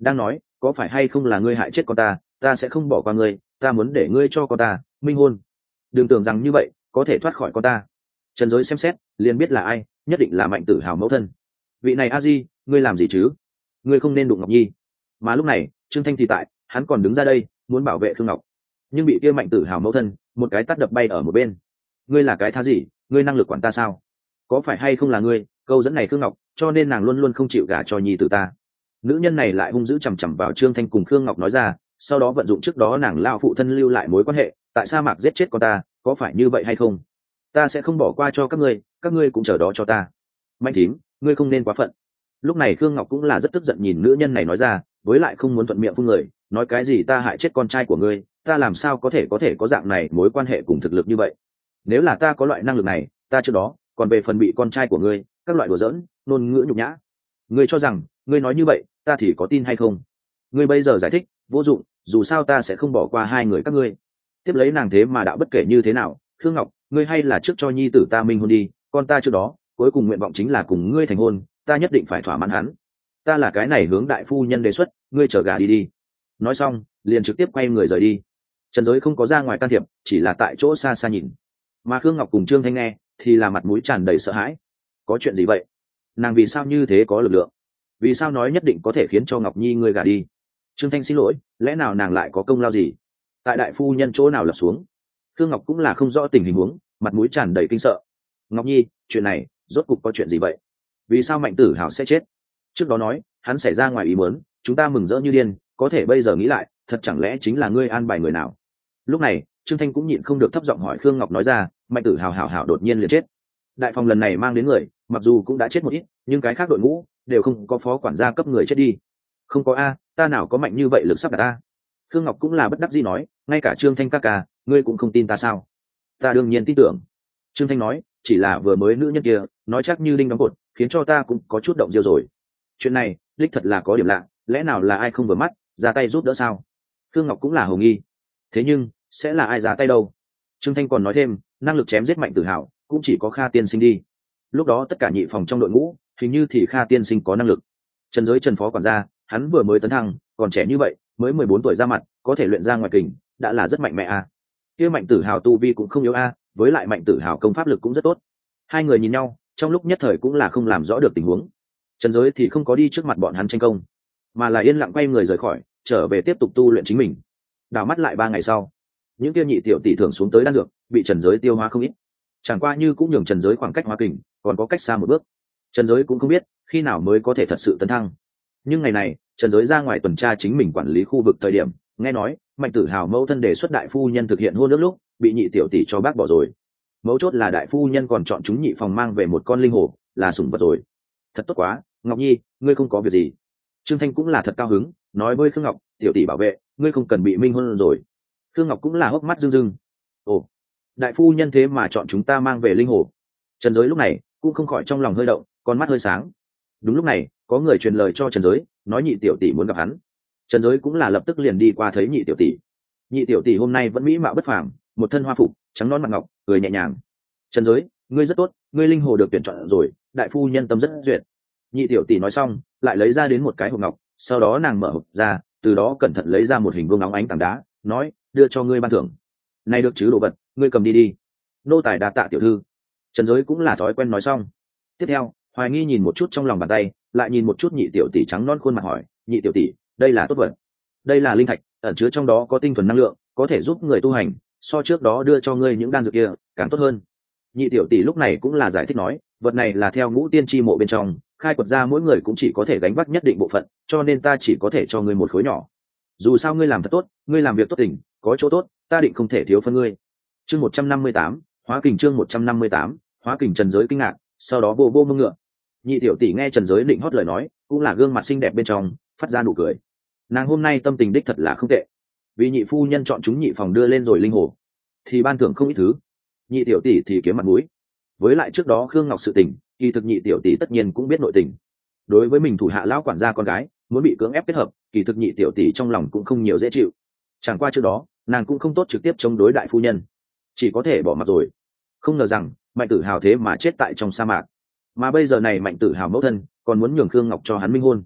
đang nói có phải hay không là ngươi hại chết con ta sẽ không bỏ qua ngươi, ta muốn để ngươi cho con ta minh hôn. Đừng tưởng rằng như vậy có thể thoát khỏi con ta. Trần Giới xem xét liền biết là ai, nhất định là Mạnh Tử Hào mẫu thân. Vị này a di, ngươi làm gì chứ? Ngươi không nên đụng Ngọc Nhi. Mà lúc này Trương Thanh thì tại, hắn còn đứng ra đây muốn bảo vệ Khương Ngọc, nhưng bị kia Mạnh Tử Hào mẫu thân một cái tát đập bay ở một bên. Ngươi là cái thá gì, ngươi năng lực quản ta sao? Có phải hay không là ngươi câu dẫn này Khương Ngọc, cho nên nàng luôn luôn không chịu gả cho nhi tử ta? Nữ nhân này lại hung dữ chằm chằm vào Trương Thanh cùng Khương Ngọc nói ra, sau đó vận dụng trước đó nàng lao phụ thân lưu lại mối quan hệ tại sa mạc giết chết con ta, có phải như vậy hay không? Ta sẽ không bỏ qua cho các ngươi cũng chờ đó cho ta. Mạnh thím, ngươi không nên quá phận. Lúc này Khương Ngọc cũng là rất tức giận nhìn nữ nhân này nói ra, với lại không muốn thuận miệng phun lời, nói cái gì ta hại chết con trai của ngươi, ta làm sao có thể có dạng này mối quan hệ cùng thực lực như vậy? Nếu là ta có loại năng lực này, ta trước đó còn về phần bị con trai của ngươi các loại đùa giỡn ngôn ngữ nhục nhã. Ngươi cho rằng ngươi nói như vậy ta thì có tin hay không? Ngươi bây giờ giải thích vô dụng, dù sao ta sẽ không bỏ qua hai người các ngươi. Tiếp lấy nàng thế mà đã bất kể như thế nào, Khương Ngọc, ngươi hay là trước cho nhi tử ta minh hôn đi, con ta trước đó cuối cùng nguyện vọng chính là cùng ngươi thành hôn, ta nhất định phải thỏa mãn hắn. Ta là cái này hướng đại phu nhân đề xuất, ngươi chờ gà đi đi. Nói xong liền trực tiếp quay người rời đi. Trần Giới không có ra ngoài can thiệp, chỉ là tại chỗ xa xa nhìn. Mà Khương Ngọc cùng Trương Thanh nghe thì là mặt mũi tràn đầy sợ hãi. Có chuyện gì vậy? Nàng vì sao như thế có lực lượng? Vì sao nói nhất định có thể khiến cho Ngọc Nhi ngươi gả đi? Trương Thanh xin lỗi, lẽ nào nàng lại có công lao gì? Tại đại phu nhân chỗ nào lập xuống? Khương Ngọc cũng là không rõ tình hình huống, mặt mũi tràn đầy kinh sợ. Ngọc Nhi, chuyện này rốt cục có chuyện gì vậy? Vì sao Mạnh Tử Hào sẽ chết? Trước đó nói hắn xảy ra ngoài ý muốn, chúng ta mừng rỡ như điên, có thể bây giờ nghĩ lại, thật chẳng lẽ chính là ngươi an bài người nào? Lúc này Trương Thanh cũng nhịn không được thấp giọng hỏi Khương Ngọc nói ra, Mạnh Tử Hào đột nhiên liền chết. Đại phòng lần này mang đến người mặc dù cũng đã chết một ít, nhưng cái khác đội ngũ đều không có phó quản gia cấp người chết đi. Không có a, ta nào có mạnh như vậy lực sắp đặt ta. Khương Ngọc cũng là bất đắc dĩ nói, ngay cả Trương Thanh ca ca ngươi cũng không tin ta sao? Ta đương nhiên tin tưởng. Trương Thanh nói, chỉ là vừa mới nữ nhân kia nói chắc như đinh đóng cột, khiến cho ta cũng có chút động diêu rồi. Chuyện này đích thật là có điểm lạ, lẽ nào là ai không vừa mắt ra tay giúp đỡ sao? Khương Ngọc cũng là hồ nghi. Thế nhưng sẽ là ai ra tay đâu? Trương Thanh còn nói thêm, năng lực chém giết Mạnh Tử Hào cũng chỉ có Kha tiên sinh đi. Lúc đó tất cả nhị phòng trong đội ngũ hình như thì Kha tiên sinh có năng lực. Trần Giới Trần phó quản gia hắn vừa mới tấn thăng, còn trẻ như vậy, mới 14 tuổi ra mặt, có thể luyện ra ngoài kình, đã là rất mạnh mẽ a. Kia Mạnh Tử Hào tu vi cũng không yếu a, với lại Mạnh Tử Hào công pháp lực cũng rất tốt. Hai người nhìn nhau, trong lúc nhất thời cũng là không làm rõ được tình huống. Trần Giới thì không có đi trước mặt bọn hắn tranh công, mà là yên lặng quay người rời khỏi, trở về tiếp tục tu luyện chính mình. Đảo mắt lại 3 ngày sau, những kia nhị tiểu tỷ thưởng xuống tới đan dược bị Trần Giới tiêu hóa không ít, chẳng qua như cũng nhường Trần Giới khoảng cách hóa kình còn có cách xa một bước. Trần Giới cũng không biết khi nào mới có thể thật sự tấn thăng. Nhưng ngày này Trần Giới ra ngoài tuần tra chính mình quản lý khu vực thời điểm, nghe nói Mạnh Tử Hào mẫu thân đề xuất đại phu nhân thực hiện hôn ước lúc bị nhị tiểu tỷ cho bác bỏ rồi. Mấu chốt là đại phu nhân còn chọn chúng nhị phòng mang về một con linh hổ là sủng vật rồi. Thật tốt quá, Ngọc Nhi ngươi không có việc gì. Trương Thanh cũng là thật cao hứng, nói với Khương Ngọc, tiểu tỷ bảo vệ ngươi không cần bị minh hôn rồi. Khương Ngọc cũng là hốc mắt rưng rưng. Ồ, đại phu nhân thế mà chọn chúng ta mang về linh hổ. Trần Giới lúc này cũng không khỏi trong lòng hơi động, con mắt hơi sáng. Đúng lúc này có người truyền lời cho Trần Giới, nói nhị tiểu tỷ muốn gặp hắn. Trần Giới cũng là lập tức liền đi qua thấy nhị tiểu tỷ. Nhị tiểu tỷ hôm nay vẫn mỹ mạo bất phàm, một thân hoa phục trắng non mặt ngọc, cười nhẹ nhàng. Trần Giới, ngươi rất tốt, ngươi linh hồ được tuyển chọn rồi, đại phu nhân tâm rất duyệt. Nhị tiểu tỷ nói xong lại lấy ra đến một cái hộp ngọc, sau đó nàng mở hộp ra, từ đó cẩn thận lấy ra một hình vuông nóng ánh tảng đá, nói, đưa cho ngươi ban thưởng. Này được chứ đồ vật, ngươi cầm đi đi. Nô tài đa tạ tiểu thư. Trần Giới cũng là thói quen nói xong. Tiếp theo hoài nghi nhìn một chút trong lòng bàn tay, lại nhìn một chút nhị tiểu tỷ trắng non khuôn mặt hỏi, nhị tiểu tỷ, đây là tốt vật. Đây là linh thạch, ẩn chứa trong đó có tinh thuần năng lượng, có thể giúp người tu hành, so trước đó đưa cho ngươi những đan dược kia càng tốt hơn. Nhị tiểu tỷ lúc này cũng là giải thích nói, vật này là theo ngũ tiên chi mộ bên trong khai quật ra, mỗi người cũng chỉ có thể gánh vác nhất định bộ phận, cho nên ta chỉ có thể cho ngươi một khối nhỏ. Dù sao ngươi làm thật tốt, ngươi làm việc tốt tình, có chỗ tốt, ta định không thể thiếu phân ngươi. Chương 158, hóa kình. Chương 158, hóa kình. Trần Giới kinh ngạc, sau đó vô vô mông ngựa. Nhị tiểu tỷ nghe Trần Giới định hót lời nói, cũng là gương mặt xinh đẹp bên trong phát ra nụ cười. Nàng hôm nay tâm tình đích thật là không tệ, vì nhị phu nhân chọn chúng nhị phòng đưa lên rồi linh hồ, thì ban thưởng không ít thứ. Nhị tiểu tỷ thì kiếm mặt mũi. Với lại trước đó Khương Ngọc sự tình, kỳ thực nhị tiểu tỷ tất nhiên cũng biết nội tình. Đối với mình thủ hạ lão quản gia con gái muốn bị cưỡng ép kết hợp, kỳ thực nhị tiểu tỷ trong lòng cũng không nhiều dễ chịu. Chẳng qua trước đó nàng cũng không tốt trực tiếp chống đối đại phu nhân, chỉ có thể bỏ mặc rồi. Không ngờ rằng Mạnh Tử Hào thế mà chết tại trong sa mạc, mà bây giờ này Mạnh Tử Hào mẫu thân còn muốn nhường Khương Ngọc cho hắn minh hôn.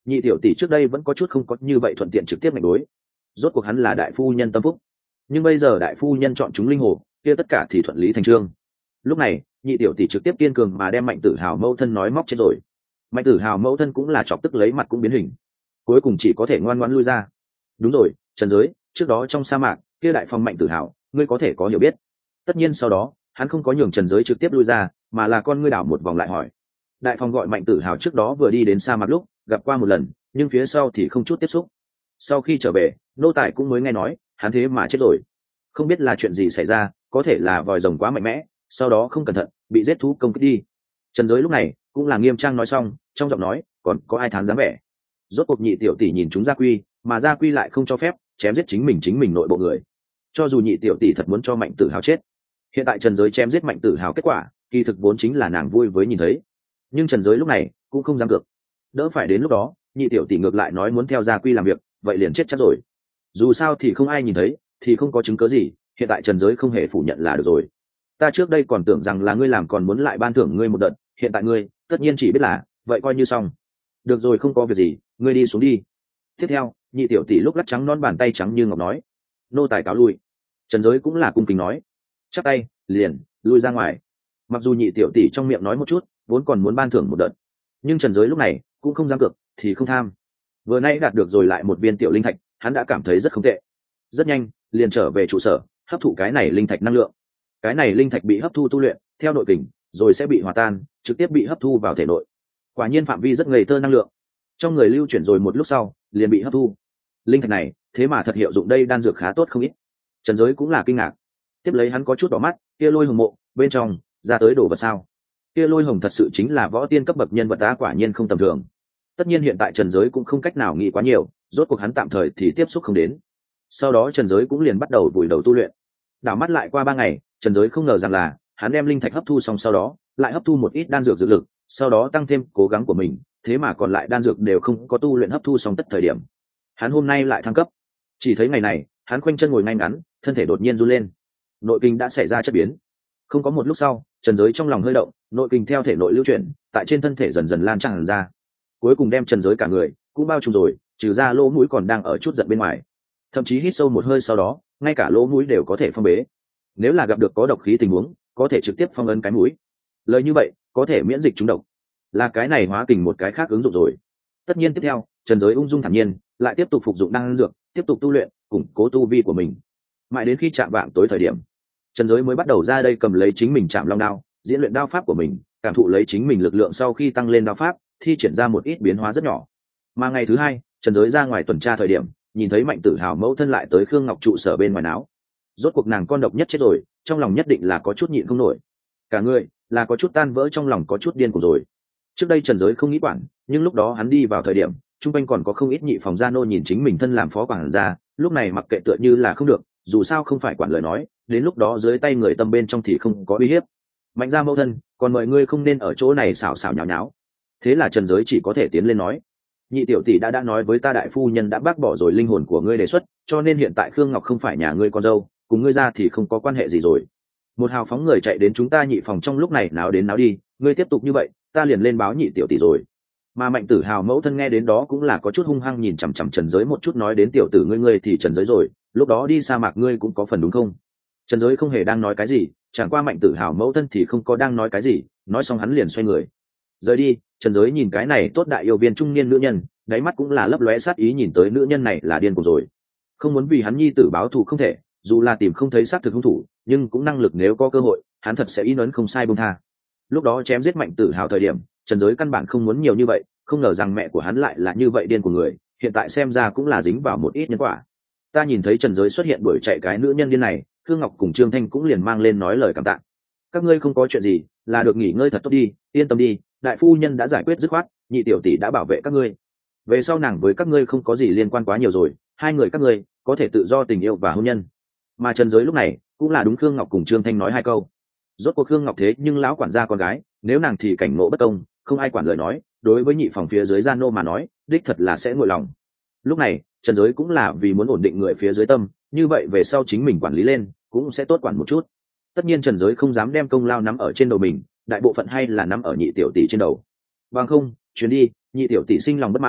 nhị tiểu tỷ trước đây vẫn có chút không có như vậy thuận tiện trực tiếp mạnh đối, rốt cuộc hắn là đại phu nhân tâm phúc, nhưng bây giờ đại phu nhân chọn chúng linh hồ, kia tất cả thì thuận lý thành trương. Lúc này nhị tiểu tỷ trực tiếp kiên cường mà đem Mạnh Tử Hào mẫu thân nói móc chết rồi. Mạnh Tử Hào mẫu thân cũng là chọc tức lấy mặt cũng biến hình, cuối cùng chỉ có thể ngoan ngoãn lui ra. Đúng rồi, Trần Giới, trước đó trong sa mạc kia đại phong Mạnh Tử Hào, ngươi có thể có hiểu biết. Tất nhiên sau đó hắn không có nhường Trần Giới trực tiếp lui ra, mà là con ngươi đảo một vòng lại hỏi. Đại phong gọi Mạnh Tử Hào trước đó vừa đi đến sa mạc lúc gặp qua một lần, nhưng phía sau thì không chút tiếp xúc. Sau khi trở về, nô tài cũng mới nghe nói hắn thế mà chết rồi, không biết là chuyện gì xảy ra, có thể là vòi rồng quá mạnh mẽ, sau đó không cẩn thận bị giết thú công kích đi. Trần Giới lúc này cũng là nghiêm trang nói xong, trong giọng nói còn có ai thán dáng vẻ. Rốt cuộc nhị tiểu tỷ nhìn chúng gia quy, mà gia quy lại không cho phép chém giết chính mình nội bộ người. Cho dù nhị tiểu tỷ thật muốn cho Mạnh Tử Hào chết, hiện tại Trần Giới chém giết Mạnh Tử Hào kết quả kỳ thực vốn chính là nàng vui với nhìn thấy, nhưng Trần Giới lúc này cũng không dám cược. Đỡ phải đến lúc đó nhị tiểu tỷ ngược lại nói muốn theo gia quy làm việc, vậy liền chết chắc rồi. Dù sao thì không ai nhìn thấy, thì không có chứng cớ gì, hiện tại Trần Giới không hề phủ nhận là được rồi. Ta trước đây còn tưởng rằng là ngươi làm còn muốn lại ban thưởng ngươi một đợt, hiện tại ngươi tất nhiên chỉ biết là vậy, coi như xong. Được rồi, không có việc gì, ngươi đi xuống đi. Tiếp theo nhị tiểu tỷ lúc lắc trắng non bàn tay trắng như ngọc nói, nô tài cáo lui. Trần Giới cũng là cung kính nói, chắp tay liền lui ra ngoài. Mặc dù nhị tiểu tỷ trong miệng nói một chút vốn còn muốn ban thưởng một đợt, nhưng Trần Giới lúc này cũng không dám cược thì không tham. Vừa nay đạt được rồi lại một viên tiểu linh thạch, hắn đã cảm thấy rất không tệ. Rất nhanh liền trở về trụ sở hấp thụ cái này linh thạch năng lượng. Cái này linh thạch bị hấp thu tu luyện theo nội kình rồi sẽ bị hòa tan, trực tiếp bị hấp thu vào thể nội. Quả nhiên phạm vi rất ngây thơ năng lượng, trong người lưu chuyển rồi một lúc sau liền bị hấp thu. Linh thạch này thế mà thật hiệu dụng, đây đan dược khá tốt không ít. Trần Giới cũng là kinh ngạc. Tiếp lấy hắn có chút đỏ mắt, kia Lôi Hồng mộ bên trong ra tới đồ vật sao? Kia Lôi Hồng thật sự chính là võ tiên cấp bậc nhân vật ta, quả nhiên không tầm thường. Tất nhiên hiện tại Trần Giới cũng không cách nào nghĩ quá nhiều, rốt cuộc hắn tạm thời thì tiếp xúc không đến. Sau đó Trần Giới cũng liền bắt đầu vùi đầu tu luyện. Đảo mắt lại qua 3 ngày, Trần Giới không ngờ rằng là hắn đem linh thạch hấp thu xong, sau đó lại hấp thu một ít đan dược dược lực, sau đó tăng thêm cố gắng của mình, thế mà còn lại đan dược đều không có tu luyện hấp thu xong tất thời điểm. Hắn hôm nay lại thăng cấp. Chỉ thấy ngày này, hắn khoanh chân ngồi ngay ngắn, thân thể đột nhiên run lên. Nội kinh đã xảy ra chất biến. Không có một lúc sau, Trần Giới trong lòng hơi động, nội kinh theo thể nội lưu chuyển, tại trên thân thể dần dần lan tràn ra. Cuối cùng đem Trần Giới cả người cũng bao trùm rồi, trừ ra lỗ mũi còn đang ở chút giận bên ngoài. Thậm chí hít sâu một hơi sau đó, ngay cả lỗ mũi đều có thể phong bế. Nếu là gặp được có độc khí tình huống, có thể trực tiếp phong ấn cái mũi. Lời như vậy, có thể miễn dịch trúng độc. Là cái này hóa kình một cái khác ứng dụng rồi. Tất nhiên tiếp theo, Trần Giới ung dung thản nhiên, lại tiếp tục phục dụng đan dược, tiếp tục tu luyện, củng cố tu vi của mình. Mãi đến khi chạm vạng tối thời điểm, Trần Giới mới bắt đầu ra đây cầm lấy chính mình Trảm Long đao, diễn luyện đao pháp của mình, cảm thụ lấy chính mình lực lượng sau khi tăng lên đao pháp, thi triển ra một ít biến hóa rất nhỏ. Mà ngày thứ hai, Trần Giới ra ngoài tuần tra thời điểm, nhìn thấy Mạnh Tử Hào mẫu thân lại tới Khương Ngọc trụ sở bên ngoài náo. Rốt cuộc nàng con độc nhất chết rồi, trong lòng nhất định là có chút nhịn không nổi. Cả người là có chút tan vỡ, trong lòng có chút điên cuồng rồi. Trước đây Trần Giới không nghĩ quản, nhưng lúc đó hắn đi vào thời điểm, trung quanh còn có không ít nhị phòng gia nô nhìn chính mình thân làm phó quản gia, lúc này mặc kệ tựa như là không được, dù sao không phải quản lời nói, đến lúc đó dưới tay người tâm bên trong thì không có uy hiếp. Mạnh gia mẫu thân, còn mọi ngươi không nên ở chỗ này xảo xảo nháo nháo. Thế là Trần Giới chỉ có thể tiến lên nói, nhị tiểu tỷ đã nói với ta đại phu nhân đã bác bỏ rồi linh hồn của ngươi đề xuất, cho nên hiện tại Khương Ngọc không phải nhà ngươi con dâu, cùng ngươi ra thì không có quan hệ gì rồi. Một hào phóng người chạy đến chúng ta nhị phòng trong lúc này náo đến náo đi, ngươi tiếp tục như vậy ta liền lên báo nhị tiểu tỷ rồi. Mà Mạnh Tử Hào mẫu thân nghe đến đó cũng là có chút hung hăng nhìn chằm chằm Trần Giới một chút, nói đến tiểu tử ngươi thì Trần Giới rồi, lúc đó đi sa mạc ngươi cũng có phần đúng không? Trần Giới không hề đang nói cái gì, chẳng qua Mạnh Tử Hào mẫu thân thì không có đang nói cái gì, nói xong hắn liền xoay người rời đi. Trần Giới nhìn cái này tốt đại yêu viên trung niên nữ nhân, đáy mắt cũng là lấp lóe sát ý, nhìn tới nữ nhân này là điên cuồng rồi, không muốn vì hắn nhi tử báo thù không thể, dù là tìm không thấy xác thực hung thủ, nhưng cũng năng lực nếu có cơ hội, hắn thật sẽ in ấn không sai buông tha. Lúc đó chém giết Mạnh Tử Hào thời điểm, Trần Giới căn bản không muốn nhiều như vậy, không ngờ rằng mẹ của hắn lại là như vậy điên của người, hiện tại xem ra cũng là dính vào một ít nhân quả. Ta nhìn thấy Trần Giới xuất hiện đuổi chạy cái nữ nhân điên này, Khương Ngọc cùng Trương Thanh cũng liền mang lên nói lời cảm tạ. Các ngươi không có chuyện gì, là được nghỉ ngơi thật tốt đi, yên tâm đi, đại phu nhân đã giải quyết dứt khoát, nhị tiểu tỷ đã bảo vệ các ngươi. Về sau nàng với các ngươi không có gì liên quan quá nhiều rồi, hai người các ngươi có thể tự do tình yêu và hôn nhân. Mà Trần Giới lúc này cũng là đúng Khương Ngọc cùng Trương Thanh nói hai câu. Rốt cuộc Khương Ngọc thế nhưng lão quản gia con gái, nếu nàng thì cảnh ngộ bất công, không ai quản lời nói, đối với nhị phòng phía dưới gian nô mà nói, đích thật là sẽ nguội lòng. Lúc này Trần Giới cũng là vì muốn ổn định người phía dưới tâm, như vậy về sau chính mình quản lý lên cũng sẽ tốt quản một chút. Tất nhiên Trần Giới không dám đem công lao nắm ở trên đầu mình, đại bộ phận hay là nắm ở nhị tiểu tỷ trên đầu. Bằng không chuyến đi nhị tiểu tỷ sinh lòng bất mãn,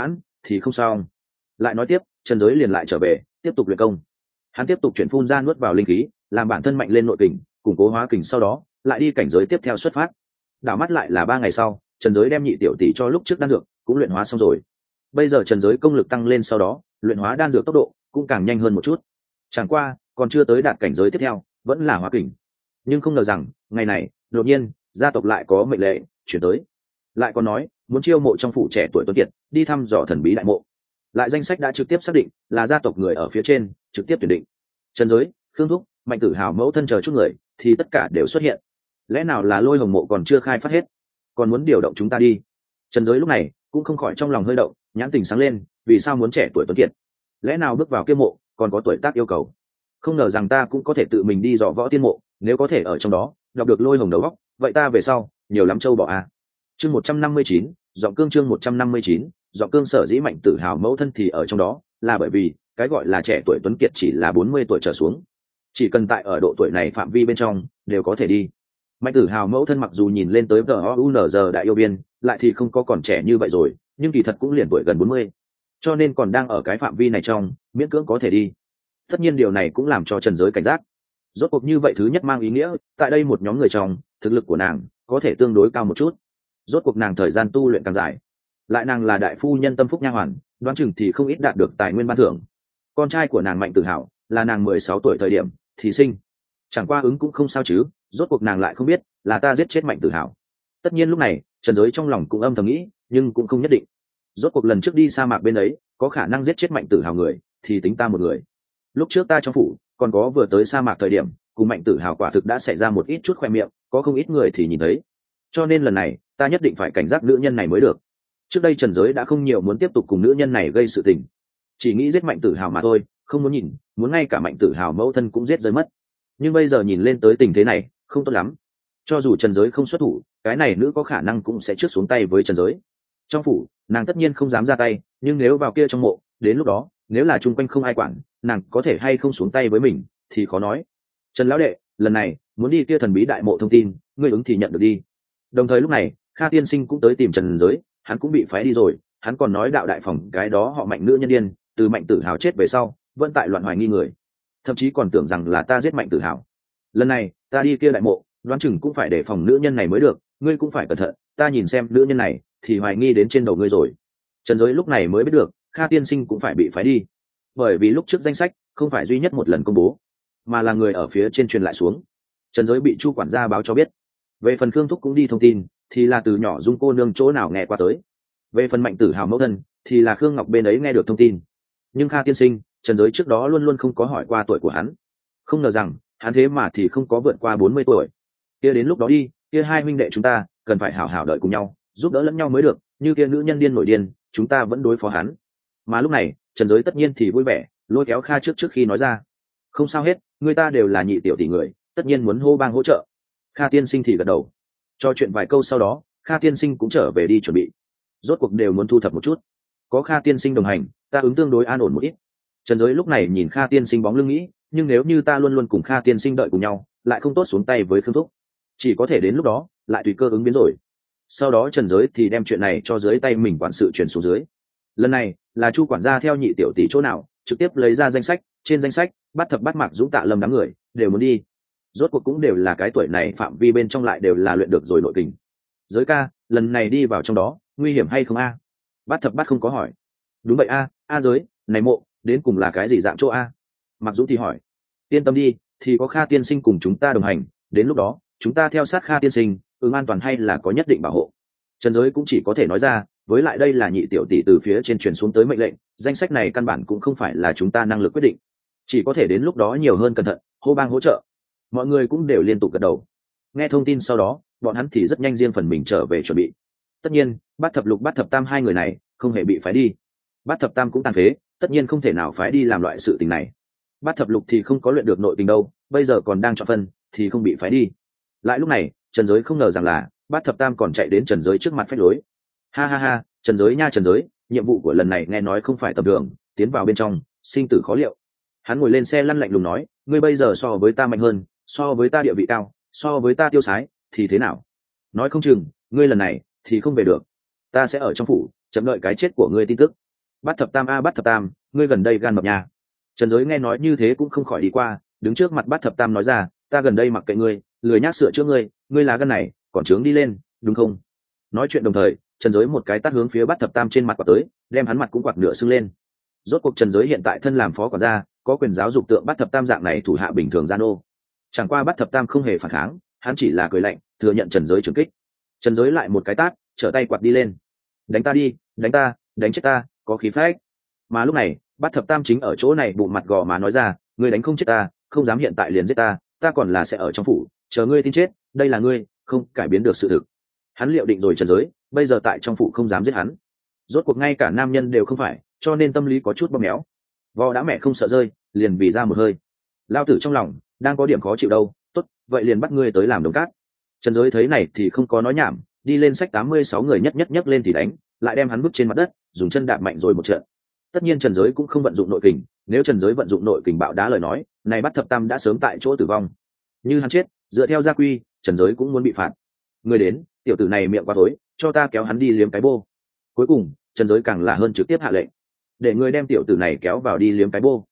thì không sao. Lại nói tiếp, Trần Giới liền lại trở về tiếp tục luyện công. Hắn tiếp tục chuyển phun ra nuốt vào linh khí, làm bản thân mạnh lên nội kình, củng cố hóa kình, sau đó lại đi cảnh giới tiếp theo xuất phát. Đảo mắt lại là 3 ngày sau, Trần Giới đem nhị tiểu tỷ cho lúc trước đan dược cũng luyện hóa xong rồi. Bây giờ Trần Giới công lực tăng lên, sau đó luyện hóa đan dược tốc độ cũng càng nhanh hơn một chút. Chẳng qua còn chưa tới đạt cảnh giới tiếp theo, vẫn là hóa kình. Nhưng không ngờ rằng ngày này đột nhiên gia tộc lại có mệnh lệnh chuyển tới, lại còn nói muốn chiêu mộ trong phủ trẻ tuổi tuấn kiệt đi thăm dò thần bí đại mộ. Lại danh sách đã trực tiếp xác định là gia tộc người ở phía trên trực tiếp tuyển định. Trần Giới, Khương Thúc, Mạnh Tử Hào mẫu thân chờ chút người thì tất cả đều xuất hiện. Lẽ nào là Lôi Hồng mộ còn chưa khai phát hết, còn muốn điều động chúng ta đi? Trần Giới lúc này cũng không khỏi trong lòng hơi động, nhãn tình sáng lên. Vì sao muốn trẻ tuổi tuấn kiệt? Lẽ nào bước vào kia mộ còn có tuổi tác yêu cầu? Không ngờ rằng ta cũng có thể tự mình đi dò võ tiên mộ, nếu có thể ở trong đó đọc được Lôi Hồng đầu óc, vậy ta về sau nhiều lắm châu bỏ a. Chương 159, giọng cương. Chương 159, giọng cương. Sở dĩ Mạnh Tử Hào mẫu thân thì ở trong đó là bởi vì cái gọi là trẻ tuổi tuấn kiệt chỉ là 40 tuổi trở xuống, chỉ cần tại ở độ tuổi này phạm vi bên trong đều có thể đi. Mạnh Tử Hào mẫu thân mặc dù nhìn lên tới GOUNZ đại yêu biên, lại thì không có còn trẻ như vậy rồi, nhưng kỳ thật cũng liền tuổi gần 40, cho nên còn đang ở cái phạm vi này trong, miễn cưỡng có thể đi. Tất nhiên điều này cũng làm cho Trần Giới cảnh giác. Rốt cuộc như vậy thứ nhất mang ý nghĩa tại đây một nhóm người trong, thực lực của nàng có thể tương đối cao một chút. Rốt cuộc nàng thời gian tu luyện càng dài, lại nàng là đại phu nhân tâm phúc nha hoàn, đoán chừng thì không ít đạt được tài nguyên ban thưởng. Con trai của nàng Mạnh Tử Hào là nàng 16 tuổi thời điểm thì sinh, chẳng qua ứng cũng không sao chứ, rốt cuộc nàng lại không biết là ta giết chết Mạnh Tử Hào. Tất nhiên lúc này Trần Giới trong lòng cũng âm thầm nghĩ, nhưng cũng không nhất định. Rốt cuộc lần trước đi sa mạc bên ấy có khả năng giết chết Mạnh Tử Hào người thì tính ta một người. Lúc trước ta trong phủ còn có vừa tới sa mạc thời điểm cùng Mạnh Tử Hào quả thực đã xảy ra một ít chút khoe miệng, có không ít người thì nhìn thấy. Cho nên lần này ta nhất định phải cảnh giác nữ nhân này mới được. Trước đây Trần Giới đã không nhiều muốn tiếp tục cùng nữ nhân này gây sự tình, chỉ nghĩ giết Mạnh Tử Hào mà thôi, không muốn nhìn, muốn ngay cả Mạnh Tử Hào mẫu thân cũng giết rơi mất. Nhưng bây giờ nhìn lên tới tình thế này không tốt lắm. Cho dù Trần Giới không xuất thủ, cái này nữ có khả năng cũng sẽ trước xuống tay với Trần Giới. Trong phủ nàng tất nhiên không dám ra tay, nhưng nếu vào kia trong mộ, đến lúc đó nếu là chung quanh không ai quản, nàng có thể hay không xuống tay với mình thì khó nói. Trần lão đệ, lần này muốn đi kia thần bí đại mộ thông tin, ngươi ứng thì nhận được đi. Đồng thời lúc này Kha tiên sinh cũng tới tìm Trần Giới, hắn cũng bị phái đi rồi. Hắn còn nói đạo đại phòng cái đó họ Mạnh nữ nhân điên, từ Mạnh Tử Hào chết về sau vẫn tại loạn hoài nghi người, thậm chí còn tưởng rằng là ta giết Mạnh Tử Hào. Lần này ta đi kia đại mộ, đoán chừng cũng phải đề phòng nữ nhân này mới được, ngươi cũng phải cẩn thận, ta nhìn xem nữ nhân này thì hoài nghi đến trên đầu ngươi rồi. Trần Giới lúc này mới biết được Kha tiên sinh cũng phải bị phái đi, bởi vì lúc trước danh sách không phải duy nhất một lần công bố, mà là người ở phía trên truyền lại xuống. Trần Giới bị Chu quản gia báo cho biết. Về phần Khương Thúc cũng đi thông tin, thì là từ nhỏ Dung cô nương chỗ nào nghe qua tới. Về phần Mạnh Tử Hào mẫu thân, thì là Khương Ngọc bên ấy nghe được thông tin. Nhưng Kha tiên sinh, Trần Giới trước đó luôn luôn không có hỏi qua tuổi của hắn, không ngờ rằng hắn thế mà thì không có vượt qua 40 tuổi. Kia đến lúc đó đi, kia hai huynh đệ chúng ta cần phải hảo hảo đợi cùng nhau, giúp đỡ lẫn nhau mới được. Như kia nữ nhân điên nổi điên, chúng ta vẫn đối phó hắn. Mà lúc này Trần Giới tất nhiên thì vui vẻ, lôi kéo Kha trước khi nói ra, không sao hết, người ta đều là nhị tiểu tỷ người, tất nhiên muốn hô bang hỗ trợ. Kha tiên sinh thì gật đầu. Cho chuyện vài câu sau đó, Kha tiên sinh cũng trở về đi chuẩn bị. Rốt cuộc đều muốn thu thập một chút, có Kha tiên sinh đồng hành, ta ứng tương đối an ổn một ít. Trần Giới lúc này nhìn Kha tiên sinh bóng lưng nghĩ, nhưng nếu như ta luôn luôn cùng Kha tiên sinh đợi cùng nhau, lại không tốt xuống tay với Khương Thúc, chỉ có thể đến lúc đó lại tùy cơ ứng biến rồi. Sau đó Trần Giới thì đem chuyện này cho dưới tay mình quản sự chuyển xuống dưới. Lần này là Chu quản gia theo nhị tiểu tỷ chỗ nào trực tiếp lấy ra danh sách, trên danh sách Bát Thập Bát Mạc Dũng Tạ Lâm đám người đều muốn đi. Rốt cuộc cũng đều là cái tuổi này phạm vi bên trong, lại đều là luyện được rồi nội kình. Giới ca, lần này đi vào trong đó nguy hiểm hay không a? Bát Thập Bát không có hỏi. Đúng vậy a. Giới này mộ đến cùng là cái gì dạng chỗ a? Mạc Dũng thì hỏi. Yên tâm đi, thì có Kha tiên sinh cùng chúng ta đồng hành, đến lúc đó chúng ta theo sát Kha tiên sinh, ứng an toàn hay là có nhất định bảo hộ. Trần Giới cũng chỉ có thể nói ra, với lại đây là nhị tiểu tỷ từ phía trên truyền xuống tới mệnh lệnh, danh sách này căn bản cũng không phải là chúng ta năng lực quyết định, chỉ có thể đến lúc đó nhiều hơn cẩn thận, hô bang hỗ trợ. Mọi người cũng đều liên tục gật đầu. Nghe thông tin sau đó, bọn hắn thì rất nhanh riêng phần mình trở về chuẩn bị. Tất nhiên Bát Thập Lục Bát Thập Tam hai người này không hề bị phái đi. Bát Thập Tam cũng tàn phế, tất nhiên không thể nào phái đi làm loại sự tình này. Bát Thập Lục thì không có luyện được nội tình đâu, bây giờ còn đang chọn phân thì không bị phái đi. Lại lúc này Trần Giới không ngờ rằng là Bát Thập Tam còn chạy đến Trần Giới trước mặt phách lối. Ha ha ha, Trần Giới nha, Trần Giới, nhiệm vụ của lần này nghe nói không phải tầm thường, tiến vào bên trong sinh tử khó liệu. Hắn ngồi lên xe lăn lạnh lùng nói, ngươi bây giờ so với ta mạnh hơn, so với ta địa vị cao, so với ta tiêu sái thì thế nào? Nói không chừng ngươi lần này thì không về được, ta sẽ ở trong phủ chậm đợi cái chết của ngươi tin tức. Bát thập tam a Bát thập tam, ngươi gần đây gan mập nhà. Trần Giới nghe nói như thế cũng không khỏi đi qua, đứng trước mặt Bát thập tam nói ra, ta gần đây mặc kệ ngươi, lười nhác sửa chữa ngươi lá gan này còn trướng đi lên, đúng không? Nói chuyện đồng thời, Trần Giới một cái tát hướng phía Bát thập tam trên mặt quạt tới, đem hắn mặt cũng quạt nửa sưng lên. Rốt cuộc Trần Giới hiện tại thân làm phó quản gia, có quyền giáo dục tượng Bát thập tam dạng này thủ hạ bình thường gian ô. Chẳng qua Bát thập tam không hề phản kháng, hắn chỉ là cười lạnh, thừa nhận Trần Giới trừng kích. Trần Giới lại một cái tát, trở tay quạt đi lên. Đánh ta đi, đánh ta, đánh chết ta, có khí phách. Mà lúc này, Bát thập tam chính ở chỗ này bụng mặt gò má nói ra, ngươi đánh không chết ta, không dám hiện tại liền giết ta, ta còn là sẽ ở trong phủ, chờ ngươi tin chết, đây là ngươi, không cải biến được sự thực. Hắn liệu định rồi Trần Giới, bây giờ tại trong phủ không dám giết hắn. Rốt cuộc ngay cả nam nhân đều không phải, cho nên tâm lý có chút bóp méo. Vò đã mẹ không sợ rơi, liền vì ra một hơi. Lao tử trong lòng đang có điểm khó chịu đâu, tốt, vậy liền bắt ngươi tới làm đồng cát. Trần Giới thấy này thì không có nói nhảm, đi lên sách 86 người nhất lên thì đánh, lại đem hắn vứt trên mặt đất, dùng chân đạp mạnh rồi một trận. Tất nhiên Trần Giới cũng không vận dụng nội kình, nếu Trần Giới vận dụng nội kình bạo đá lời nói, này Bát thập tam đã sớm tại chỗ tử vong. Như hắn chết, dựa theo gia quy, Trần Giới cũng muốn bị phạt. Người đến, tiểu tử này miệng quá tối, cho ta kéo hắn đi liếm cái bô. Cuối cùng, Trần Giới càng là hơn trực tiếp hạ lệnh, để người đem tiểu tử này kéo vào đi liếm cái bô.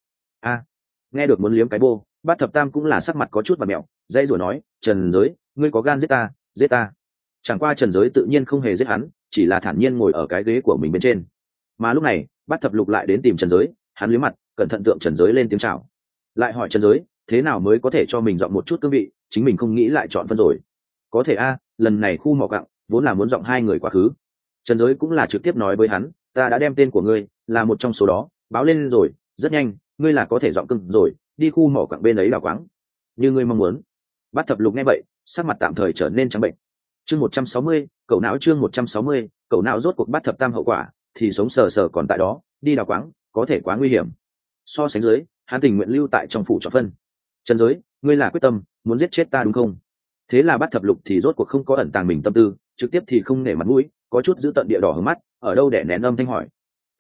Nghe được muốn liếm cái bô, Bát thập tam cũng là sắc mặt có chút và mẹo, dây rồi nói, Trần Giới, ngươi có gan giết ta, giết ta. Chẳng qua Trần Giới tự nhiên không hề giết hắn, chỉ là thản nhiên ngồi ở cái ghế của mình bên trên. Mà lúc này, Bát thập lục lại đến tìm Trần Giới, hắn liếm mặt, cẩn thận tượng Trần Giới lên tiếng chào, lại hỏi Trần Giới, thế nào mới có thể cho mình dọn một chút cương vị, chính mình không nghĩ lại chọn phân rồi. Có thể lần này khu mỏ cặng vốn là muốn dọn hai người quá khứ. Trần Giới cũng là trực tiếp nói với hắn, ta đã đem tên của ngươi là một trong số đó báo lên rồi, rất nhanh ngươi là có thể dọn cưng rồi, đi khu mỏ quặng bên ấy đào quáng như ngươi mong muốn. Bát thập lục nghe vậy, sắc mặt tạm thời trở nên trắng bệnh. Chương 160, cậu não chương 160, cậu não. Rốt cuộc Bát thập tam hậu quả thì sống sờ sờ còn tại đó, đi đào quáng có thể quá nguy hiểm. So sánh dưới, hắn tình nguyện lưu tại trong phủ cho phân. Trần Giới, ngươi là quyết tâm muốn giết chết ta đúng không? Thế là Bát thập lục thì rốt cuộc không có ẩn tàng mình tâm tư, trực tiếp thì không nể mặt mũi, có chút giữ tận địa đỏ hướng mắt, ở đâu để nén âm thanh hỏi.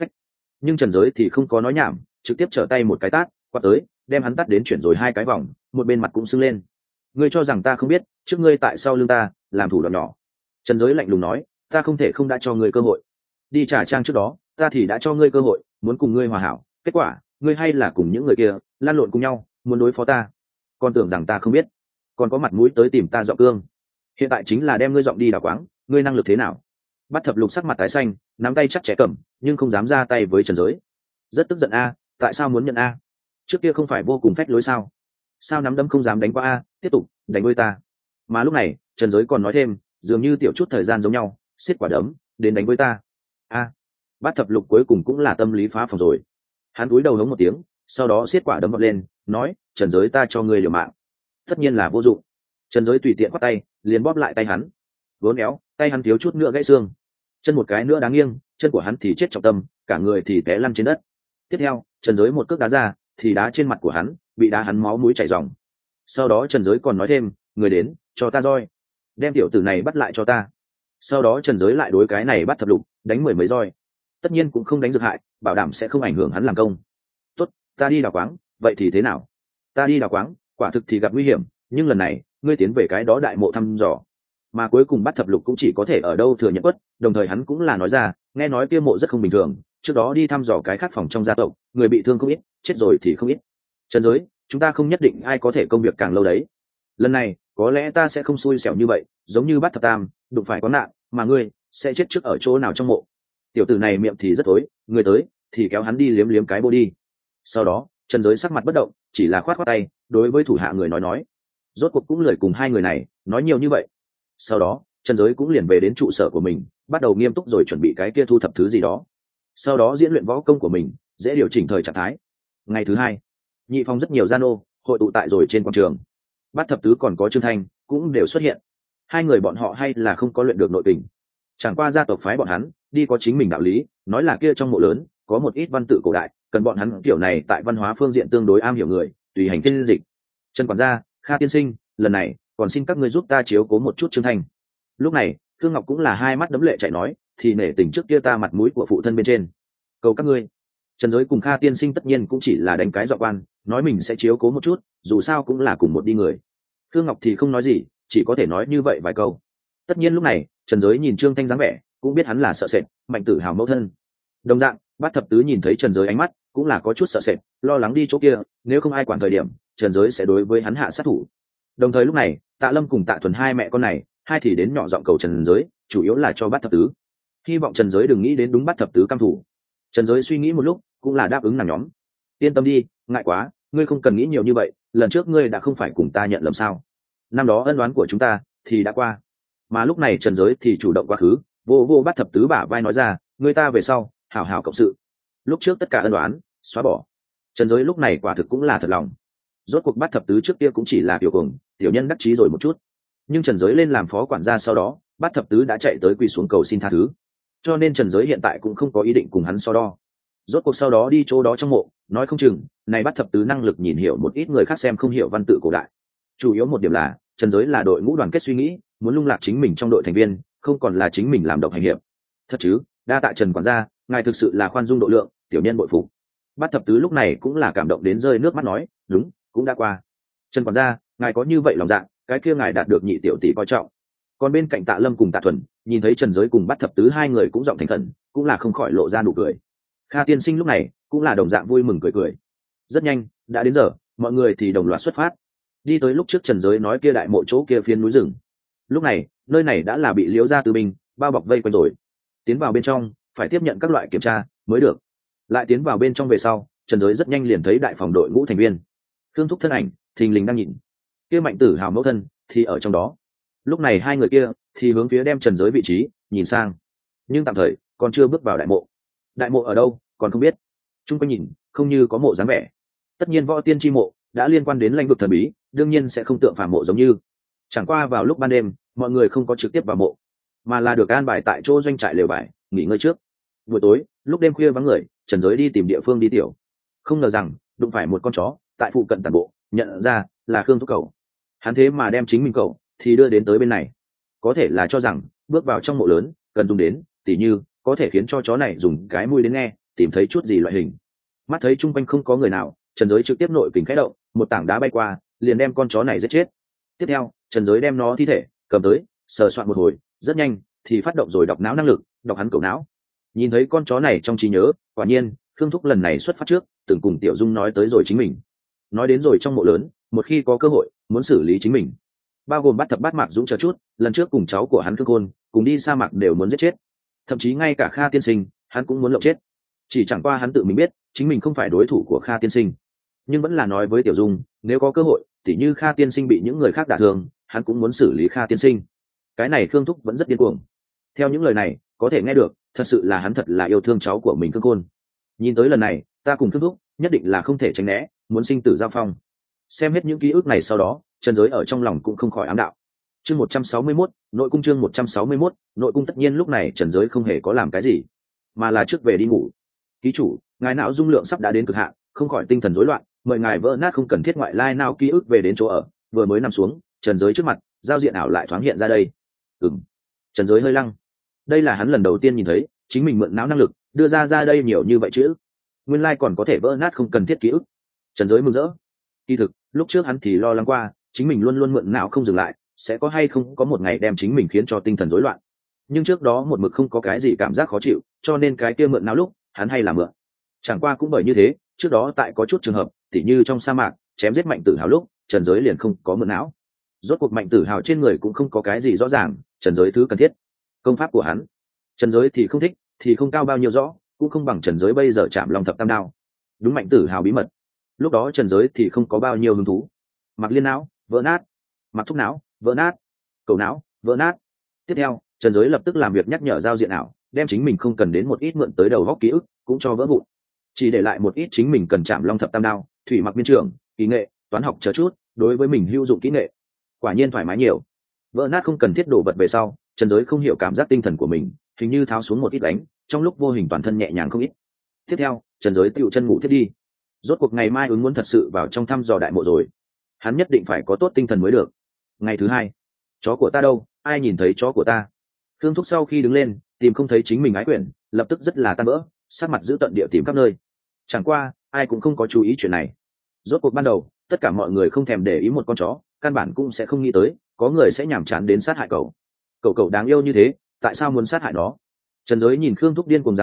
Nhưng Trần Giới thì không có nói nhảm, trực tiếp trở tay một cái tát quạt tới, đem hắn tát đến chuyển rồi hai cái vòng, một bên mặt cũng sưng lên. Ngươi cho rằng ta không biết trước ngươi tại sau lưng ta làm thủ đoạn nhỏ? Trần Giới lạnh lùng nói, ta không thể không đã cho ngươi cơ hội. Đi trả trang trước đó, ta thì đã cho ngươi cơ hội, muốn cùng ngươi hòa hảo, kết quả ngươi hay là cùng những người kia lan lộn cùng nhau, muốn đối phó ta. Còn tưởng rằng ta không biết, còn có mặt mũi tới tìm ta dọn cương. Hiện tại chính là đem ngươi dọn đi đào quáng, ngươi năng lực thế nào? Bát thập lục sắc mặt tái xanh, nắm tay chắc chẽ cầm, nhưng không dám ra tay với Trần Giới. Rất tức giận tại sao muốn nhận trước kia không phải vô cùng phách lối sao? Sao nắm đấm không dám đánh qua tiếp tục đánh với ta? Mà lúc này Trần Giới còn nói thêm, dường như tiểu chút thời gian giống nhau, xiết quả đấm đến đánh với ta. Bát thập lục cuối cùng cũng là tâm lý phá phòng rồi. Hắn cúi đầu hống một tiếng, sau đó xiết quả đấm vọt lên, nói, Trần Giới, ta cho ngươi liều mạng. Tất nhiên là vô dụng. Trần Giới tùy tiện khoát tay, liền bóp lại tay hắn. Vốn éo, tay hắn thiếu chút nữa gãy xương. Chân một cái nữa đáng nghiêng, chân của hắn thì chết trọng tâm, cả người thì té lăn trên đất. Tiếp theo, Trần Giới một cước đá ra, thì đá trên mặt của hắn, bị đá hắn máu mũi chảy ròng. Sau đó Trần Giới còn nói thêm, người đến, cho ta roi, đem tiểu tử này bắt lại cho ta. Sau đó Trần Giới lại đối cái này Bát thập lục đánh mười mấy roi. Tất nhiên cũng không đánh dược hại, bảo đảm sẽ không ảnh hưởng hắn làm công. Tốt, ta đi đào quáng, vậy thì thế nào? Ta đi đào quáng, quả thực thì gặp nguy hiểm, nhưng lần này ngươi tiến về cái đó đại mộ thăm dò. Mà cuối cùng Bát thập lục cũng chỉ có thể ở đâu thừa nhận quất, đồng thời hắn cũng là nói ra, nghe nói kia mộ rất không bình thường, trước đó đi thăm dò cái khác phòng trong gia tộc, người bị thương không ít, chết rồi thì không ít. Trần Giới, chúng ta không nhất định ai có thể công việc càng lâu đấy. Lần này có lẽ ta sẽ không xui xẻo như vậy, giống như Bát thập tam đụng phải có nạn, mà ngươi sẽ chết trước ở chỗ nào trong mộ. Tiểu tử này miệng thì rất tối, người tới thì kéo hắn đi liếm liếm cái bô đi. Sau đó Trần Giới sắc mặt bất động, chỉ là khoát khoát tay đối với thủ hạ người nói, rốt cuộc cũng lười cùng hai người này nói nhiều như vậy. Sau đó Trần Giới cũng liền về đến trụ sở của mình, bắt đầu nghiêm túc rồi chuẩn bị cái kia thu thập thứ gì đó, sau đó diễn luyện võ công của mình, dễ điều chỉnh thời trạng thái. Ngày thứ hai, nhị phong rất nhiều gia nô hội tụ tại rồi trên quảng trường. Bát thập tứ còn có Trương Thanh cũng đều xuất hiện. Hai người bọn họ hay là không có luyện được nội kình, chẳng qua gia tộc phái bọn hắn đi có chính mình đạo lý, nói là kia trong mộ lớn có một ít văn tự cổ đại, cần bọn hắn kiểu này tại văn hóa phương diện tương đối am hiểu người tùy hành phiên dịch. Trần quản gia, Kha tiên sinh, lần này còn xin các ngươi giúp ta chiếu cố một chút Trương Thanh. Lúc này Thương Ngọc cũng là hai mắt đấm lệ chạy nói, thì nể tình trước kia ta mặt mũi của phụ thân bên trên, cầu các ngươi. Trần Giới cùng Kha tiên sinh tất nhiên cũng chỉ là đánh cái dọa quan, nói mình sẽ chiếu cố một chút, dù sao cũng là cùng một đi người. Thương Ngọc thì không nói gì, chỉ có thể nói như vậy vài câu. Tất nhiên lúc này Trần Giới nhìn Trương Thanh dáng vẻ, cũng biết hắn là sợ sệt, mạnh tử hào mẫu thân. Đồng dạng Bát thập tứ nhìn thấy Trần Giới ánh mắt cũng là có chút sợ sệt, lo lắng đi chỗ kia, nếu không ai quản thời điểm Trần Giới sẽ đối với hắn hạ sát thủ. Đồng thời lúc này Tạ Lâm cùng Tạ Thuần hai mẹ con này hai thì đến nhỏ giọng cầu Trần Giới, chủ yếu là cho Bát thập tứ, hy vọng Trần Giới đừng nghĩ đến đúng Bát thập tứ căm thủ. Trần Giới suy nghĩ một lúc cũng là đáp ứng nàng nhóm. Yên tâm đi, ngại quá, ngươi không cần nghĩ nhiều như vậy, lần trước ngươi đã không phải cùng ta nhận lầm sao? Năm đó ân oán của chúng ta thì đã qua. Mà lúc này Trần Giới thì chủ động quá khứ, vô vô Bát thập tứ bả vai nói ra, người ta về sau hảo hảo cộng sự, lúc trước tất cả ân oán xóa bỏ. Trần Giới lúc này quả thực cũng là thật lòng. Rốt cuộc Bát thập tứ trước kia cũng chỉ là tiểu cường tiểu nhân đắc chí rồi một chút, nhưng Trần Giới lên làm phó quản gia sau đó, Bát thập tứ đã chạy tới quỳ xuống cầu xin tha thứ, cho nên Trần Giới hiện tại cũng không có ý định cùng hắn so đo. Rốt cuộc sau đó đi chỗ đó trong mộ, nói không chừng này Bát thập tứ năng lực nhìn hiểu một ít người khác xem không hiểu văn tự cổ đại. Chủ yếu một điểm là Trần Giới là đội ngũ đoàn kết suy nghĩ, muốn lung lạc chính mình trong đội thành viên, không còn là chính mình làm độc hành hiệp. Thật chứ, đa tạ Trần quản gia, ngài thực sự là khoan dung độ lượng, tiểu nhân bội phục. Bát thập tứ lúc này cũng là cảm động đến rơi nước mắt nói, đúng, cũng đã qua. Trần quản gia, ngài có như vậy lòng dạ, cái kia ngài đạt được nhị tiểu tỷ coi trọng. Còn bên cạnh Tạ Lâm cùng Tạ Thuần nhìn thấy Trần Giới cùng Bát thập tứ hai người cũng giọng thành khẩn, cũng là không khỏi lộ ra nụ cười. Kha tiên sinh lúc này cũng là đồng dạng vui mừng cười cười. Rất nhanh đã đến giờ, mọi người thì đồng loạt xuất phát, đi tới lúc trước Trần Giới nói kia đại mộ chỗ kia phiến núi rừng. Lúc này nơi này đã là bị Liễu gia tư binh bao bọc vây quanh rồi, tiến vào bên trong phải tiếp nhận các loại kiểm tra mới được. Lại tiến vào bên trong về sau, Trần Giới rất nhanh liền thấy đại phòng đội ngũ thành viên, Thương Thúc thân ảnh thình lình đang nhìn, kia Mạnh Tử Hào mẫu thân thì ở trong đó. Lúc này hai người kia thì hướng phía đem Trần Giới vị trí nhìn sang, nhưng tạm thời còn chưa bước vào đại mộ. Đại mộ ở đâu còn không biết, chung quanh nhìn không như có mộ dáng vẻ. Tất nhiên võ tiên chi mộ đã liên quan đến lãnh vực thần bí, đương nhiên sẽ không tượng phàm mộ giống như. Chẳng qua vào lúc ban đêm mọi người không có trực tiếp vào mộ, mà là được an bài tại chỗ doanh trại lều vải nghỉ ngơi trước. Buổi tối lúc đêm khuya vắng người, Trần Giới đi tìm địa phương đi tiểu, không ngờ rằng đụng phải một con chó tại phụ cận tàn bộ, nhận ra là Khương Thúc Cầu. Hắn thế mà đem chính mình cậu thì đưa đến tới bên này, có thể là cho rằng bước vào trong mộ lớn cần dùng đến, tỉ như có thể khiến cho chó này dùng cái mũi đến nghe tìm thấy chút gì loại hình. Mắt thấy chung quanh không có người nào, Trần Giới trực tiếp nội kình khẽ động, một tảng đá bay qua liền đem con chó này giết chết. Tiếp theo Trần Giới đem nó thi thể cầm tới sờ soạn một hồi, rất nhanh thì phát động rồi đọc não năng lực, đọc hắn cầu não. Nhìn thấy con chó này trong trí nhớ, quả nhiên Khương Thúc lần này xuất phát trước từng cùng Tiểu Dung nói tới rồi chính mình, nói đến rồi trong mộ lớn một khi có cơ hội muốn xử lý chính mình, bao gồm bắt thập bát mạc dũng chờ chút lần trước cùng cháu của hắn Khương Khôn cùng đi sa mạc đều muốn giết chết, thậm chí ngay cả Kha tiên sinh hắn cũng muốn lộng chết. Chỉ chẳng qua hắn tự mình biết chính mình không phải đối thủ của Kha tiên sinh, nhưng vẫn là nói với Tiểu Dung nếu có cơ hội, tỉ như Kha tiên sinh bị những người khác đả thương, hắn cũng muốn xử lý Kha tiên sinh. Cái này Khương Thúc vẫn rất điên cuồng. Theo những lời này có thể nghe được, thật sự là hắn thật là yêu thương cháu của mình Khương Khôn. Nhìn tới lần này ta cùng Khương Thúc nhất định là không thể tránh né, muốn sinh tử giao phong. Xem hết những ký ức này sau đó, Trần Giới ở trong lòng cũng không khỏi ám đạo. Chương 161, nội cung. Chương 161, nội cung. Tất nhiên lúc này Trần Giới không hề có làm cái gì, mà là trước về đi ngủ. Ký chủ, ngài não dung lượng sắp đã đến cực hạn, không khỏi tinh thần rối loạn, mời ngài vỡ nát không cần thiết ngoại lai não ký ức về đến chỗ ở. Vừa mới nằm xuống, Trần Giới trước mặt giao diện ảo lại thoáng hiện ra đây. Trần Giới hơi lăng. Đây là hắn lần đầu tiên nhìn thấy chính mình mượn não năng lực đưa ra đây nhiều như vậy chứ, nguyên lai còn có thể vỡ nát không cần thiết ký ức. Trần Giới mừng rỡ. Kỳ thực lúc trước hắn thì lo lắng qua chính mình luôn luôn mượn não không dừng lại sẽ có hay không có một ngày đem chính mình khiến cho tinh thần rối loạn, nhưng trước đó một mực không có cái gì cảm giác khó chịu, cho nên cái kia mượn não lúc hắn hay là mượn. Chẳng qua cũng bởi như thế, trước đó tại có chút trường hợp tỉ như trong sa mạc chém giết Mạnh Tử Hào lúc Trần Giới liền không có mượn não. Rốt cuộc Mạnh Tử Hào trên người cũng không có cái gì rõ ràng, Trần Giới thứ cần thiết công pháp của hắn Trần Giới thì không thích, thì không cao bao nhiêu rõ, cũng không bằng Trần Giới bây giờ chạm Long Thập Tam Đao. Đúng Mạnh Tử Hào bí mật lúc đó Trần Giới thì không có bao nhiêu hứng thú. Mặc liên não vỡ nát, mặc thúc não vỡ nát, cầu não vỡ nát. Tiếp theo Trần Giới lập tức làm việc nhắc nhở giao diện ảo, đem chính mình không cần đến một ít mượn tới đầu góc ký ức cũng cho vỡ vụn, chỉ để lại một ít chính mình cần chạm Long Thập Tam Đao, thủy mặc biên trường, kỹ nghệ, toán học chờ chút đối với mình hữu dụng kỹ nghệ. Quả nhiên thoải mái nhiều. Vỡ nát không cần thiết đổ vật về sau, Trần Giới không hiểu cảm giác tinh thần của mình hình như tháo xuống một ít đánh, trong lúc vô hình toàn thân nhẹ nhàng không ít. Tiếp theo Trần Giới tựu chân ngủ thiết đi. Rốt cuộc ngày mai ứng muốn thật sự vào trong thăm dò đại mộ rồi, hắn nhất định phải có tốt tinh thần mới được. Ngày thứ hai, chó của ta đâu, ai nhìn thấy chó của ta? Khương Thúc sau khi đứng lên tìm không thấy chính mình ái quyển, lập tức rất là tan vỡ, sát mặt giữ tận địa tìm khắp nơi. Chẳng qua ai cũng không có chú ý chuyện này. Rốt cuộc ban đầu tất cả mọi người không thèm để ý một con chó, căn bản cũng sẽ không nghĩ tới có người sẽ nhàm chán đến sát hại cậu. Cậu đáng yêu như thế, tại sao muốn sát hại nó? Trần Giới nhìn Khương Thúc điên cuồng dáng vẻ,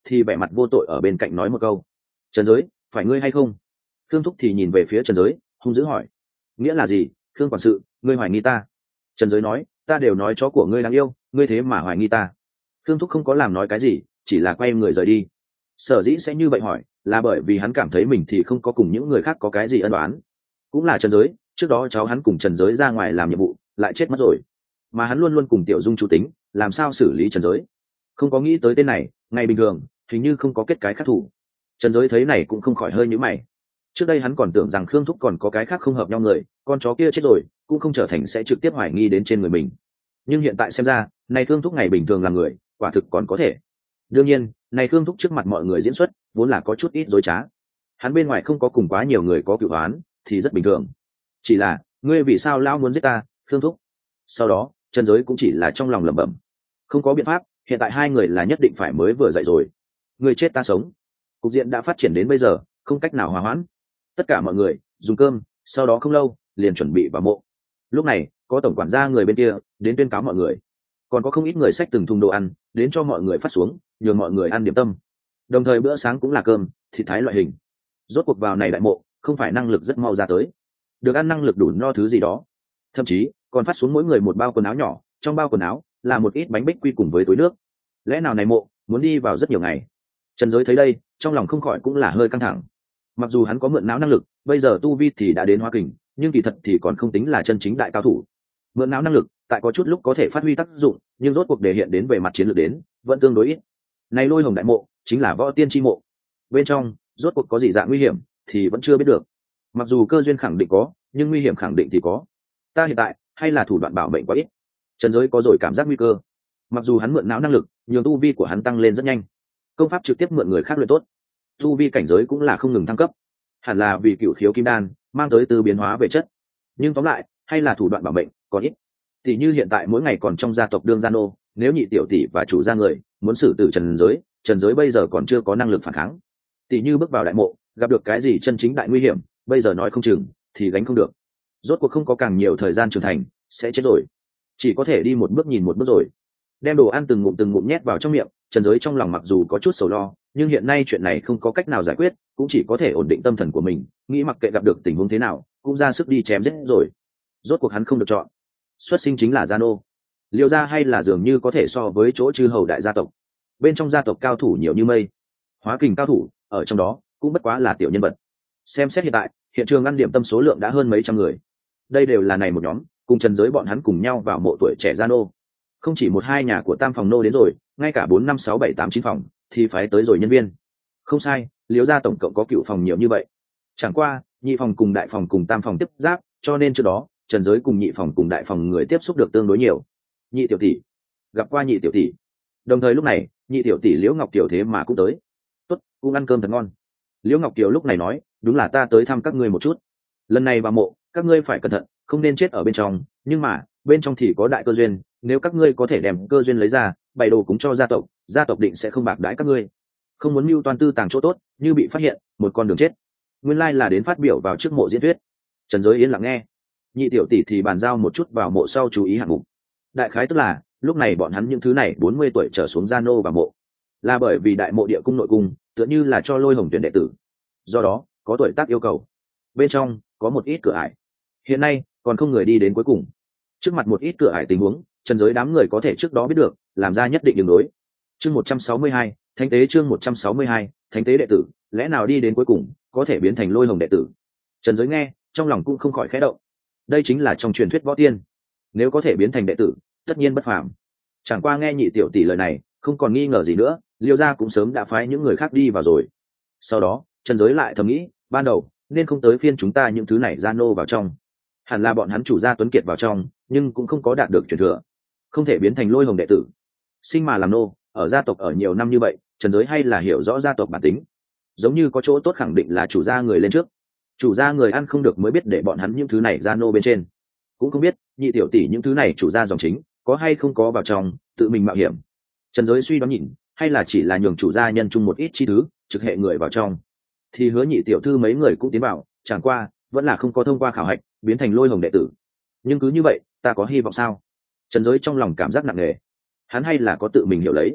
thì vẻ mặt vô tội ở bên cạnh nói một câu: Trần Giới, phải ngươi hay không? Khương Thúc thì nhìn về phía Trần Giới, hung dữ hỏi: nghĩa là gì? Khương quản sự, ngươi hoài nghi ta? Trần Giới nói: ta đều nói chó của ngươi đáng yêu, ngươi thế mà hoài nghi ta? Khương Thúc không có làm nói cái gì, chỉ là quay người rời đi. Sở dĩ sẽ như vậy hỏi là bởi vì hắn cảm thấy mình thì không có cùng những người khác có cái gì ân oán. Cũng là Trần Giới, trước đó cháu hắn cùng Trần Giới ra ngoài làm nhiệm vụ lại chết mất rồi, mà hắn luôn luôn cùng Tiểu Dung chủ tính làm sao xử lý Trần Giới. Không có nghĩ tới tên này, ngày bình thường hình như không có kết cái khác thủ. Trần Giới thấy này cũng không khỏi hơi nhíu mày. Trước đây hắn còn tưởng rằng Khương Thúc còn có cái khác không hợp nhau người, con chó kia chết rồi cũng không trở thành sẽ trực tiếp hoài nghi đến trên người mình. Nhưng hiện tại xem ra, này Khương Thúc ngày bình thường là người, quả thực còn có thể. Đương nhiên, này Khương Thúc trước mặt mọi người diễn xuất vốn là có chút ít dối trá. Hắn bên ngoài không có cùng quá nhiều người có cựu oán thì rất bình thường. Chỉ là, ngươi vì sao lão muốn giết ta, Khương Thúc? Sau đó, Trần Giới cũng chỉ là trong lòng lẩm bẩm. Không có biện pháp, hiện tại hai người là nhất định phải mới vừa dậy rồi. Ngươi chết ta sống. Cục diện đã phát triển đến bây giờ, không cách nào hòa hoãn. Tất cả mọi người dùng cơm, sau đó không lâu liền chuẩn bị vào mộ. Lúc này, có tổng quản gia người bên kia đến tuyên cáo mọi người, còn có không ít người xách từng thùng đồ ăn đến cho mọi người phát xuống, nhường mọi người ăn điểm tâm. Đồng thời bữa sáng cũng là cơm, thịt thái loại hình. Rốt cuộc vào này đại mộ, không phải năng lực rất mau ra tới, được ăn năng lực đủ no thứ gì đó. Thậm chí còn phát xuống mỗi người một bao quần áo nhỏ, trong bao quần áo là một ít bánh bích quy cùng với túi nước. Lẽ nào này mộ muốn đi vào rất nhiều ngày? Trần Giới thấy đây, trong lòng không khỏi cũng là hơi căng thẳng. Mặc dù hắn có mượn não năng lực, bây giờ tu vi thì đã đến hóa kình, nhưng kỳ thật thì còn không tính là chân chính đại cao thủ. Mượn não năng lực tại có chút lúc có thể phát huy tác dụng, nhưng rốt cuộc để hiện đến về mặt chiến lược đến vẫn tương đối ít. Này Lôi Hồng đại mộ chính là võ tiên chi mộ, bên trong rốt cuộc có gì dạng nguy hiểm thì vẫn chưa biết được. Mặc dù cơ duyên khẳng định có, nhưng nguy hiểm khẳng định thì có. Ta hiện tại hay là thủ đoạn bảo mệnh quá ít. Trần Giới có rồi cảm giác nguy cơ. Mặc dù hắn mượn não năng lực, nhường tu vi của hắn tăng lên rất nhanh, công pháp trực tiếp mượn người khác luyện tốt, tu vi cảnh giới cũng là không ngừng thăng cấp, hẳn là vì cựu khiếu kim đan mang tới từ biến hóa về chất. Nhưng tóm lại hay là thủ đoạn bảo mệnh còn ít. Thì như hiện tại mỗi ngày còn trong gia tộc đương gia nô, nếu nhị tiểu tỷ và chủ gia người muốn xử tử Trần Giới bây giờ còn chưa có năng lực phản kháng. Tỷ như bước vào đại mộ, gặp được cái gì chân chính đại nguy hiểm, bây giờ nói không chừng thì gánh không được. Rốt cuộc không có càng nhiều thời gian trưởng thành, sẽ chết rồi. Chỉ có thể đi một bước nhìn một bước rồi. Đem đồ ăn từng ngụm nhét vào trong miệng, Trần Giới trong lòng mặc dù có chút sầu lo, nhưng hiện nay chuyện này không có cách nào giải quyết, cũng chỉ có thể ổn định tâm thần của mình, nghĩ mặc kệ gặp được tình huống thế nào cũng ra sức đi chém giết rồi. Rốt cuộc hắn không được chọn, xuất sinh chính là gia nô. Liêu gia hay là dường như có thể so với chỗ chư hầu đại gia tộc, bên trong gia tộc cao thủ nhiều như mây, hóa kình cao thủ ở trong đó cũng bất quá là tiểu nhân vật. Xem xét hiện tại hiện trường ăn điểm tâm số lượng đã hơn mấy trăm người, đây đều là này một nhóm cùng Trần Giới bọn hắn cùng nhau vào mộ tuổi trẻ gia nô. Không chỉ một hai nhà của tam phòng nô đến rồi, ngay cả 4, 5, 6, 7, 8, 9 phòng thì phải tới rồi nhân viên. Không sai, Liêu gia tổng cộng có cựu phòng nhiều như vậy. Chẳng qua nhị phòng cùng đại phòng cùng tam phòng tiếp giáp, cho nên trước đó Trần Giới cùng nhị phòng cùng đại phòng người tiếp xúc được tương đối nhiều. Nhị tiểu tỷ, gặp qua nhị tiểu tỷ. Đồng thời lúc này nhị tiểu tỷ Liễu Ngọc Kiều thế mà cũng tới. Tốt, cũng ăn cơm thật ngon. Liễu Ngọc Kiều lúc này nói, đúng là ta tới thăm các ngươi một chút. Lần này vào mộ các ngươi phải cẩn thận, không nên chết ở bên trong, nhưng mà bên trong thì có đại cơ duyên, nếu các ngươi có thể đem cơ duyên lấy ra bày đồ cúng cho gia tộc định sẽ không bạc đãi các ngươi. Không muốn mưu toan tư tàng chỗ tốt, như bị phát hiện một con đường chết. Nguyên lai là đến phát biểu vào trước mộ diễn thuyết. Trần Giới yên lặng nghe. Nhị tiểu tỷ thì bàn giao một chút vào mộ sau chú ý hạng mục. Đại khái tức là lúc này bọn hắn những thứ này 40 tuổi trở xuống gia nô vào mộ, là bởi vì đại mộ địa cung nội cung tựa như là cho Lôi Hồng tuyển đệ tử, do đó có tuổi tác yêu cầu. Bên trong có một ít cửa ải, hiện nay còn không người đi đến cuối cùng. Trước mặt một ít cửa ải tình huống, Trần Giới đám người có thể trước đó biết được, làm ra nhất định đường đối. Chương 162, thánh tế. Chương 162, thánh tế đệ tử, lẽ nào đi đến cuối cùng có thể biến thành Lôi Hồng đệ tử? Trần Giới nghe, trong lòng cũng không khỏi khẽ động. Đây chính là trong truyền thuyết võ tiên, nếu có thể biến thành đệ tử tất nhiên bất phàm. Chẳng qua nghe nhị tiểu tỷ lời này, không còn nghi ngờ gì nữa, Liêu gia cũng sớm đã phái những người khác đi vào rồi. Sau đó Trần Giới lại thầm nghĩ, ban đầu nên không tới phiên chúng ta những thứ này gia nô vào trong, hẳn là bọn hắn chủ gia Tuấn Kiệt vào trong, nhưng cũng không có đạt được truyền thừa, không thể biến thành Lôi Hồng đệ tử. Sinh mà làm nô, ở gia tộc ở nhiều năm như vậy, Trần Giới hay là hiểu rõ gia tộc bản tính, giống như có chỗ tốt khẳng định là chủ gia người lên trước, chủ gia người ăn không được mới biết để bọn hắn những thứ này gia nô bên trên. Cũng không biết nhị tiểu tỷ những thứ này chủ gia dòng chính có hay không có vào trong tự mình mạo hiểm. Trần Giới suy đoán nhìn, hay là chỉ là nhường chủ gia nhân chung một ít chi thứ trực hệ người vào trong, thì hứa nhị tiểu thư mấy người cũng tiến vào, chẳng qua vẫn là không có thông qua khảo hạch biến thành Lôi Hồng đệ tử. Nhưng cứ như vậy ta có hy vọng sao? Trần Giới trong lòng cảm giác nặng nề, hắn hay là có tự mình hiểu lấy.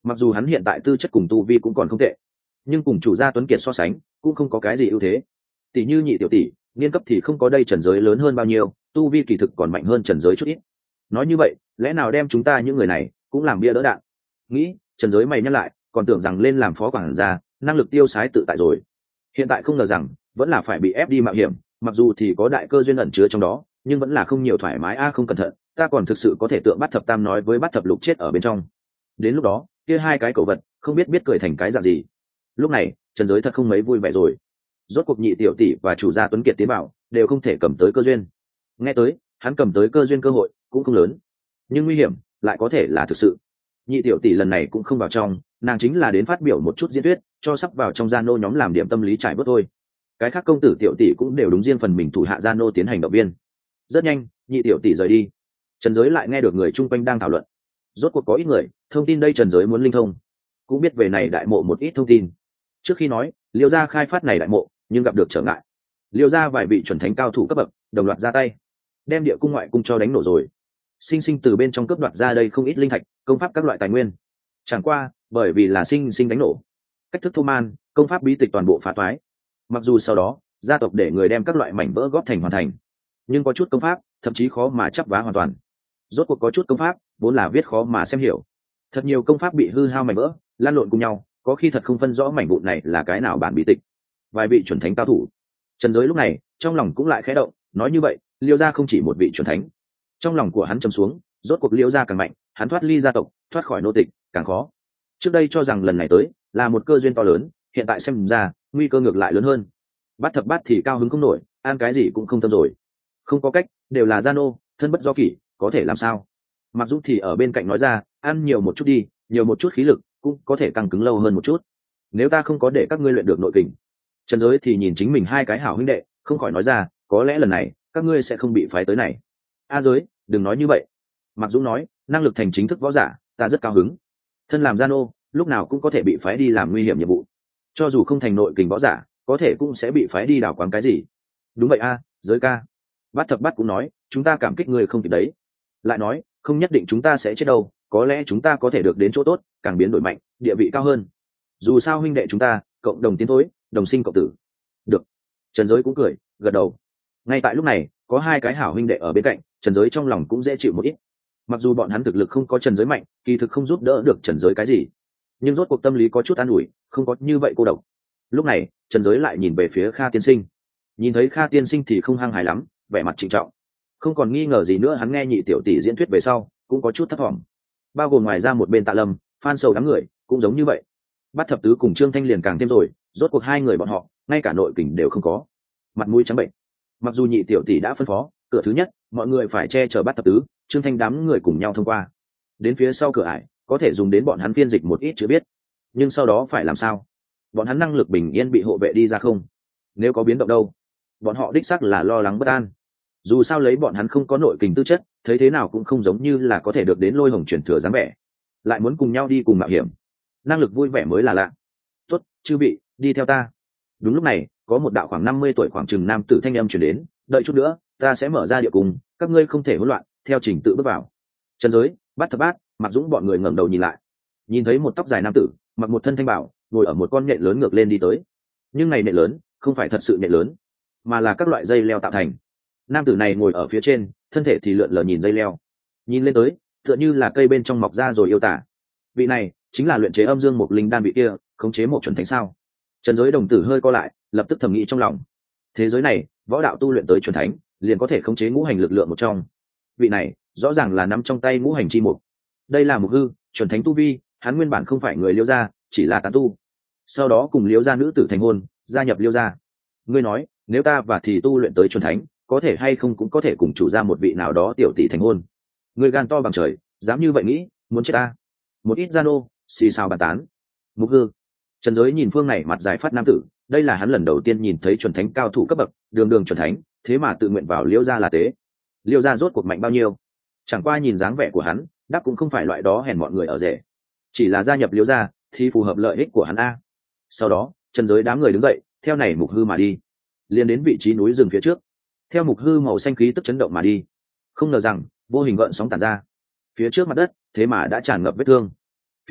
mặc dù hắn hiện tại tư chất cùng tu vi cũng còn không tệ, nhưng cùng chủ gia Tuấn Kiệt so sánh cũng không có cái gì ưu thế. Tỷ như nhị tiểu tỷ niên cấp thì không có đây trần giới lớn hơn bao nhiêu, tu vi kỳ thực còn mạnh hơn trần giới chút ít. Nói như vậy lẽ nào đem chúng ta những người này cũng làm bia đỡ đạn? Nghĩ trần giới mày nhắc lại, còn tưởng rằng lên làm phó quản gia năng lực tiêu sái tự tại rồi, hiện tại không ngờ rằng vẫn là phải bị ép đi mạo hiểm. Mặc dù thì có đại cơ duyên ẩn chứa trong đó, nhưng vẫn là không nhiều thoải mái. Không cẩn thận ta còn thực sự có thể tượng Bát Thập Tam nói với Bát Thập Lục chết ở bên trong. Đến lúc đó kia hai cái cẩu vật không biết cười thành cái dạng gì. Lúc này trần giới thật không mấy vui vẻ rồi. Rốt cuộc nhị tiểu tỷ và chủ gia Tuấn Kiệt tiến bảo đều không thể cầm tới cơ duyên. Nghe tới hắn cầm tới cơ duyên cơ hội cũng không lớn, nhưng nguy hiểm lại có thể là thực sự. Nhị tiểu tỷ lần này cũng không vào trong, nàng chính là đến phát biểu một chút diễn thuyết, cho sắp vào trong gia nô nhóm làm điểm tâm lý trải bớt thôi. Cái khác công tử tiểu tỷ cũng đều đúng riêng phần mình thủ hạ gia nô tiến hành động viên. Rất nhanh nhị tiểu tỷ rời đi, trần giới lại nghe được người chung quanh đang thảo luận. Rốt cuộc có ít người thông tin đây trần giới muốn linh thông, cũng biết về này đại mộ một ít thông tin. Trước khi nói liêu gia khai phát này đại mộ, nhưng gặp được trở ngại. Liêu gia vài vị chuẩn thánh cao thủ cấp bậc đồng loạt ra tay, đem địa cung ngoại cung cho đánh nổ rồi, sinh sinh từ bên trong cướp đoạt ra đây không ít linh thạch, công pháp các loại tài nguyên. Chẳng qua bởi vì là sinh sinh đánh nổ, cách thức thô man, công pháp bí tịch toàn bộ phá toái. Mặc dù sau đó gia tộc để người đem các loại mảnh vỡ góp thành hoàn thành, nhưng có chút công pháp thậm chí khó mà chắp vá hoàn toàn. Rốt cuộc có chút công pháp vốn là viết khó mà xem hiểu, thật nhiều công pháp bị hư hao mảnh vỡ lan lộn cùng nhau, có khi thật không phân rõ mảnh vụn này là cái nào bản bí tịch. Vài vị chuẩn thánh cao thủ, trần giới lúc này trong lòng cũng lại khẽ động. Nói như vậy liêu gia không chỉ một vị chuẩn thánh. Trong lòng của hắn trầm xuống, rốt cuộc liêu gia càng mạnh, hắn thoát ly gia tộc, thoát khỏi nô tịch càng khó. Trước đây cho rằng lần này tới là một cơ duyên to lớn, hiện tại xem ra nguy cơ ngược lại lớn hơn. Bát thập bát thì cao hứng không nổi, ăn cái gì cũng không thơm rồi. Không có cách, đều là gia nô, thân bất do kỷ, có thể làm sao. Mặc dù thì ở bên cạnh nói ra, ăn nhiều một chút đi, nhiều một chút khí lực cũng có thể căng cứng lâu hơn một chút. Nếu ta không có để các ngươi luyện được nội kình. Trần giới thì nhìn chính mình hai cái hảo huynh đệ, không khỏi nói ra, có lẽ lần này các ngươi sẽ không bị phái tới này. Giới đừng nói như vậy. Mặc Dũng nói, năng lực thành chính thức võ giả ta rất cao hứng, thân làm gia nô lúc nào cũng có thể bị phái đi làm nguy hiểm nhiệm vụ, cho dù không thành nội kình võ giả có thể cũng sẽ bị phái đi đảo quán cái gì. Đúng vậy giới ca. Bát thập bát cũng nói, chúng ta cảm kích người không kịp đấy. Lại nói, không nhất định chúng ta sẽ chết đâu, có lẽ chúng ta có thể được đến chỗ tốt, càng biến đổi mạnh, địa vị cao hơn. Dù sao huynh đệ chúng ta cộng đồng tiến thối, đồng sinh cộng tử. Được. Trần giới cũng cười gật đầu. Ngay tại lúc này có hai cái hảo huynh đệ ở bên cạnh, trần giới trong lòng cũng dễ chịu một ít. Mặc dù bọn hắn thực lực không có trần giới mạnh, kỳ thực không giúp đỡ được trần giới cái gì, nhưng rốt cuộc tâm lý có chút an ủi, không có như vậy cô độc. Lúc này trần giới lại nhìn về phía Kha tiên sinh, nhìn thấy Kha tiên sinh thì không hăng hài lắm, vẻ mặt trịnh trọng. Không còn nghi ngờ gì nữa, hắn nghe nhị tiểu tỷ diễn thuyết về sau cũng có chút thất vọng. Bao gồm ngoài ra một bên Tạ Lâm, Phan Sầu đám người cũng giống như vậy. Bát thập tứ cùng Trương Thanh liền càng thêm rồi, rốt cuộc hai người bọn họ ngay cả nội kình đều không có, mặt mũi trắng bệnh. Mặc dù nhị tiểu tỷ đã phân phó cửa thứ nhất mọi người phải che chở Bát thập tứ, Trương Thanh đám người cùng nhau thông qua, đến phía sau cửa ải có thể dùng đến bọn hắn phiên dịch một ít chữ biết, nhưng sau đó phải làm sao? Bọn hắn năng lực bình yên bị hộ vệ đi ra không? Nếu có biến động đâu? Bọn họ đích xác là lo lắng bất an. Dù sao lấy bọn hắn không có nội kình tư chất, thấy thế nào cũng không giống như là có thể được đến Lôi Hồng truyền thừa dáng vẻ, lại muốn cùng nhau đi cùng mạo hiểm, năng lực vui vẻ mới là lạ. Tốt, chư vị, đi theo ta. Đúng lúc này có một đạo khoảng 50 tuổi khoảng chừng nam tử thanh âm truyền đến, đợi chút nữa ta sẽ mở ra địa cung, các ngươi không thể hỗn loạn, theo trình tự bước vào. Trần giới, Bát thập bát, Mặc Dũng bọn người ngẩng đầu nhìn lại, nhìn thấy một tóc dài nam tử mặc một thân thanh bảo ngồi ở một con nhện lớn ngược lên đi tới. Nhưng này nhện lớn không phải thật sự nhện lớn, mà là các loại dây leo tạo thành. Nam tử này ngồi ở phía trên, thân thể thì lượn lờ nhìn dây leo, nhìn lên tới tựa như là cây bên trong mọc ra rồi yêu tả. Vị này chính là luyện chế âm dương một linh đan vị kia khống chế một chuẩn thánh sao? Trần giới đồng tử hơi co lại, lập tức thầm nghĩ trong lòng, thế giới này võ đạo tu luyện tới chuẩn thánh liền có thể khống chế ngũ hành lực lượng một trong. Vị này rõ ràng là nắm trong tay ngũ hành chi mục. Đây là Mục Hư, chuẩn thánh tu vi, hắn nguyên bản không phải người Liêu gia, chỉ là tán tu, sau đó cùng Liêu gia nữ tử thành hôn, gia nhập Liêu gia. Ngươi nói nếu ta và thì tu luyện tới chuẩn thánh, có thể hay không cũng có thể cùng chủ gia một vị nào đó tiểu tỷ thành hôn. Ngươi gan to bằng trời, dám như vậy nghĩ, muốn chết ta? Một ít gia nô xì xào bàn tán. Mục Hư. Trần giới nhìn phương này mặt dài phát nam tử, đây là hắn lần đầu tiên nhìn thấy chuẩn thánh cao thủ cấp bậc, đường đường chuẩn thánh, thế mà tự nguyện vào Liêu gia là tế. Liêu gia rốt cuộc mạnh bao nhiêu? Chẳng qua nhìn dáng vẻ của hắn, đáp cũng không phải loại đó hèn mọi người ở rể, chỉ là gia nhập Liêu gia thì phù hợp lợi ích của hắn a. Sau đó Trần giới đám người đứng dậy, theo này Mục Hư mà đi, liền đến vị trí núi rừng phía trước, theo Mục Hư màu xanh khí tức chấn động mà đi. Không ngờ rằng vô hình gợn sóng tản ra, phía trước mặt đất thế mà đã tràn ngập vết thương, phía dưới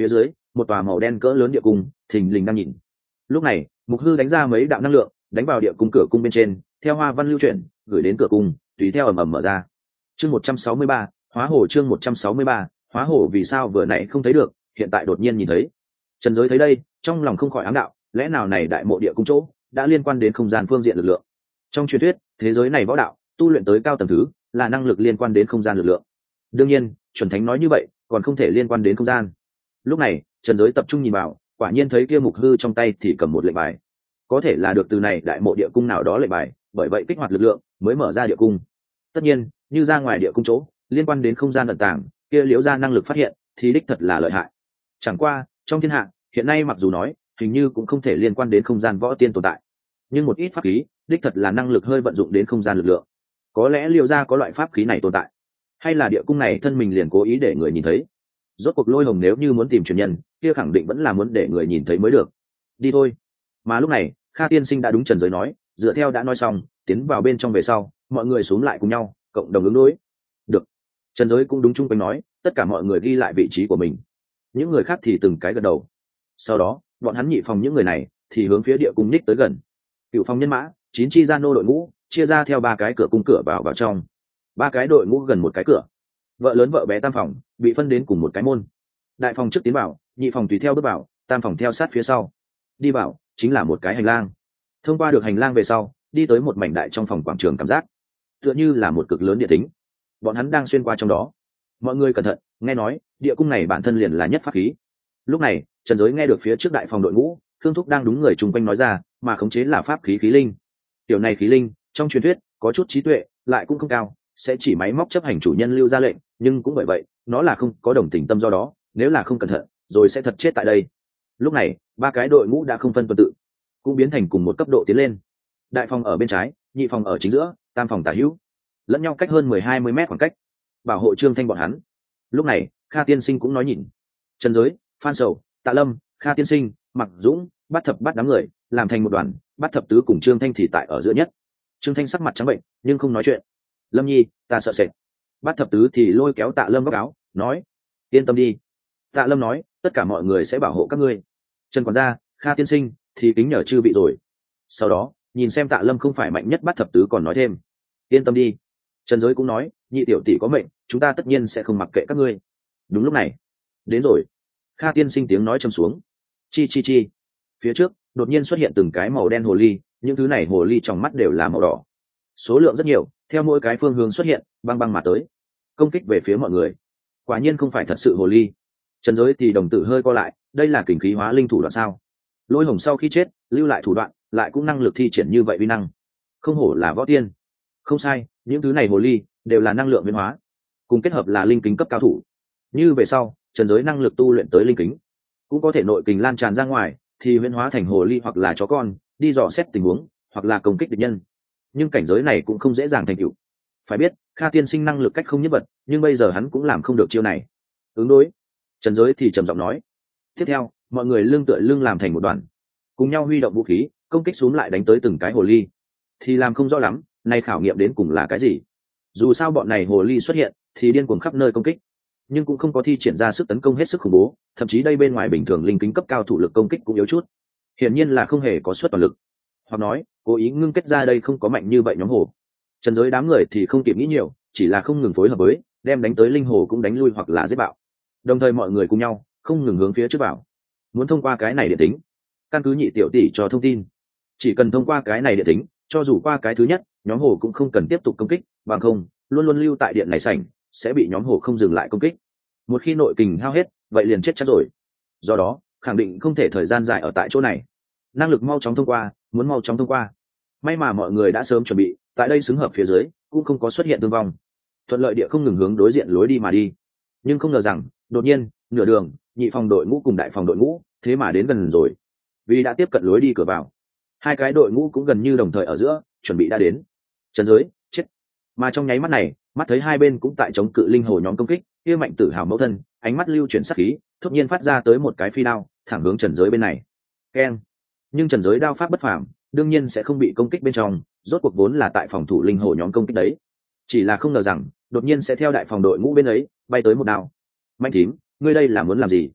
một tòa màu đen cỡ lớn địa cung thình lình đang nhìn. Lúc này Mục Hư đánh ra mấy đạo năng lượng đánh vào địa cung cửa cung bên trên, theo hoa văn lưu chuyển gửi đến cửa cung, tùy theo ầm ầm mở ra. Chương 163, hóa hổ. Chương 163, hóa hổ. Vì sao vừa nãy không thấy được, hiện tại đột nhiên nhìn thấy? Trần Giới thấy đây, trong lòng không khỏi ám đạo, lẽ nào này đại mộ địa cung chỗ đã liên quan đến không gian phương diện lực lượng? Trong truyền thuyết, thế giới này võ đạo tu luyện tới cao tầng thứ là năng lực liên quan đến không gian lực lượng. Đương nhiên, chuẩn thánh nói như vậy, còn không thể liên quan đến không gian. Lúc này, Trần Giới tập trung nhìn vào, quả nhiên thấy kia Mục Hư trong tay thì cầm một lệnh bài. Có thể là được từ này đại mộ địa cung nào đó lệnh bài, bởi vậy kích hoạt lực lượng mới mở ra địa cung. Tất nhiên, như ra ngoài địa cung chỗ liên quan đến không gian ẩn tàng, kia Liễu gia năng lực phát hiện thì đích thật là lợi hại. Chẳng qua, trong thiên hạ, hiện nay mặc dù nói, hình như cũng không thể liên quan đến không gian võ tiên tồn tại. Nhưng một ít pháp khí, đích thật là năng lực hơi vận dụng đến không gian lực lượng. Có lẽ Liễu gia có loại pháp khí này tồn tại, hay là địa cung này thân mình liền cố ý để người nhìn thấy. Rốt cuộc Lôi Hồng nếu như muốn tìm truyền nhân, kia khẳng định vẫn là muốn để người nhìn thấy mới được. Đi thôi. Mà lúc này, Kha tiên sinh đã đúng Trần Giới nói, dựa theo đã nói xong, tiến vào bên trong về sau, mọi người xúm lại cùng nhau, cộng đồng ứng đối. Được. Trần Giới cũng đúng chung quanh nói, tất cả mọi người ghi lại vị trí của mình. Những người khác thì từng cái gật đầu. Sau đó, bọn hắn nhị phòng những người này thì hướng phía địa cung ních tới gần. Cựu phòng nhân mã, 9 chi gia nô đội ngũ, chia ra theo 3 cái cửa cung cửa vào trong. 3 cái đội ngũ gần một cái cửa. Vợ lớn vợ bé tam phòng bị phân đến cùng một cái môn. Đại phòng trước tiến vào, nhị phòng tùy theo bước vào, tam phòng theo sát phía sau. Đi vào chính là một cái hành lang. Thông qua được hành lang về sau, đi tới một mảnh đại trong phòng quảng trường, cảm giác tựa như là một cực lớn địa tính. Bọn hắn đang xuyên qua trong đó. Mọi người cẩn thận, nghe nói địa cung này bản thân liền là nhất pháp khí. Lúc này, Trần Giới nghe được phía trước đại phòng đội ngũ, Thương Thúc đang đúng người chung quanh nói ra, mà khống chế là pháp khí khí linh. Tiểu này khí linh, trong truyền thuyết có chút trí tuệ, lại cũng không cao, sẽ chỉ máy móc chấp hành chủ nhân lưu ra lệnh, nhưng cũng bởi vậy, nó là không có đồng tình tâm, do đó, nếu là không cẩn thận, rồi sẽ thật chết tại đây. Lúc này, 3 cái đội ngũ đã không phân tuần tự, cũng biến thành cùng một cấp độ tiến lên. Đại phòng ở bên trái, nhị phòng ở chính giữa, tam phòng tả hữu, lẫn nhau cách hơn 10-20 mét khoảng cách, bảo hộ Trương Thanh bọn hắn. Lúc này, Kha tiên sinh cũng nói nhìn. Trần Giới, Phan Sầu, Tạ Lâm, Kha tiên sinh, Mặc Dũng, Bát Thập Bát đám người làm thành một đoàn, Bát Thập tứ cùng Trương Thanh thì tại ở giữa nhất. Trương Thanh sắc mặt trắng bệnh, nhưng không nói chuyện. Lâm Nhi, ta sợ sệt. Bát Thập tứ thì lôi kéo Tạ Lâm góc áo, nói: yên tâm đi. Tạ Lâm nói: tất cả mọi người sẽ bảo hộ các ngươi. Trần quản gia, Kha tiên sinh thì kính nhờ chư vị rồi. Sau đó, nhìn xem Tạ Lâm không phải mạnh nhất, Bát Thập tứ còn nói thêm: yên tâm đi. Trần Giới cũng nói: nhị tiểu tỷ có mệnh, chúng ta tất nhiên sẽ không mặc kệ các ngươi. Đúng lúc này, đến rồi. Kha tiên sinh tiếng nói trầm xuống. Chi chi chi. Phía trước đột nhiên xuất hiện từng cái màu đen hồ ly, những thứ này hồ ly trong mắt đều là màu đỏ. Số lượng rất nhiều, theo mỗi cái phương hướng xuất hiện, băng băng mà tới, công kích về phía mọi người. Quả nhiên không phải thật sự hồ ly. Trần Giới thì đồng tử hơi co lại, đây là kình khí hóa linh thủ đoạn sao? Lôi Hồng sau khi chết, lưu lại thủ đoạn, lại cũng năng lực thi triển như vậy uy năng. Không hổ là võ tiên. Không sai, những thứ này hồ ly đều là năng lượng biến hóa, cùng kết hợp là linh kính cấp cao thủ. Như về sau, Trần Giới năng lực tu luyện tới linh kính, cũng có thể nội kình lan tràn ra ngoài, thì huyễn hóa thành hồ ly hoặc là chó con, đi dò xét tình huống, hoặc là công kích địch nhân. Nhưng cảnh giới này cũng không dễ dàng thành tựu. Phải biết, Kha tiên sinh năng lực cách không nhất vật, nhưng bây giờ hắn cũng làm không được chiêu này. Ứng đối. Trần Giới thì trầm giọng nói. Tiếp theo, mọi người lưng tựa lưng làm thành một đoàn, cùng nhau huy động vũ khí, công kích xuống lại đánh tới từng cái hồ ly. Thì làm không rõ lắm, nay khảo nghiệm đến cùng là cái gì. Dù sao bọn này hồ ly xuất hiện, thì điên cuồng khắp nơi công kích, nhưng cũng không có thi triển ra sức tấn công hết sức khủng bố, thậm chí đây bên ngoài bình thường linh kính cấp cao thủ lực công kích cũng yếu chút, hiển nhiên là không hề có suất toàn lực, hoặc nói cố ý ngưng kết ra đây không có mạnh như vậy nhóm hồ. Trần Giới đám người thì không kịp nghĩ nhiều, chỉ là không ngừng phối hợp với, đem đánh tới linh hồ cũng đánh lui hoặc là giết bạo. Đồng thời mọi người cùng nhau không ngừng hướng phía trước vào, muốn thông qua cái này điện tính. Căn cứ nhị tiểu tỷ cho thông tin, chỉ cần thông qua cái này điện tính, cho dù qua cái thứ nhất, nhóm hồ cũng không cần tiếp tục công kích, bằng không luôn luôn lưu tại điện này sảnh, sẽ bị nhóm hồ không dừng lại công kích. Một khi nội kình hao hết, vậy liền chết chắc rồi. Do đó, khẳng định không thể thời gian dài ở tại chỗ này. Năng lực mau chóng thông qua, muốn mau chóng thông qua. May mà mọi người đã sớm chuẩn bị, tại đây xứng hợp phía dưới, cũng không có xuất hiện thương vong. Thuận lợi địa không ngừng hướng đối diện lối đi mà đi. Nhưng không ngờ rằng, đột nhiên, nửa đường, nhị phòng đội ngũ cùng đại phòng đội ngũ, thế mà đến gần rồi. Vì đã tiếp cận lối đi cửa vào, hai cái đội ngũ cũng gần như đồng thời ở giữa, chuẩn bị đã đến. Trần Giới, chết. Mà trong nháy mắt này, mắt thấy hai bên cũng tại chống cự linh hồ nhóm công kích, kia Mạnh Tử Hào mẫu thân, ánh mắt lưu chuyển sắc khí, thốt nhiên phát ra tới một cái phi đao, thẳng hướng Trần Giới bên này. Keng. Nhưng Trần Giới đao pháp bất phàm, đương nhiên sẽ không bị công kích bên trong, rốt cuộc vốn là tại phòng thủ linh hồ nhóm công kích đấy. Chỉ là không ngờ rằng, đột nhiên sẽ theo đại phòng đội ngũ bên ấy bay tới một đao. Mạnh thím, ngươi đây là muốn làm gì?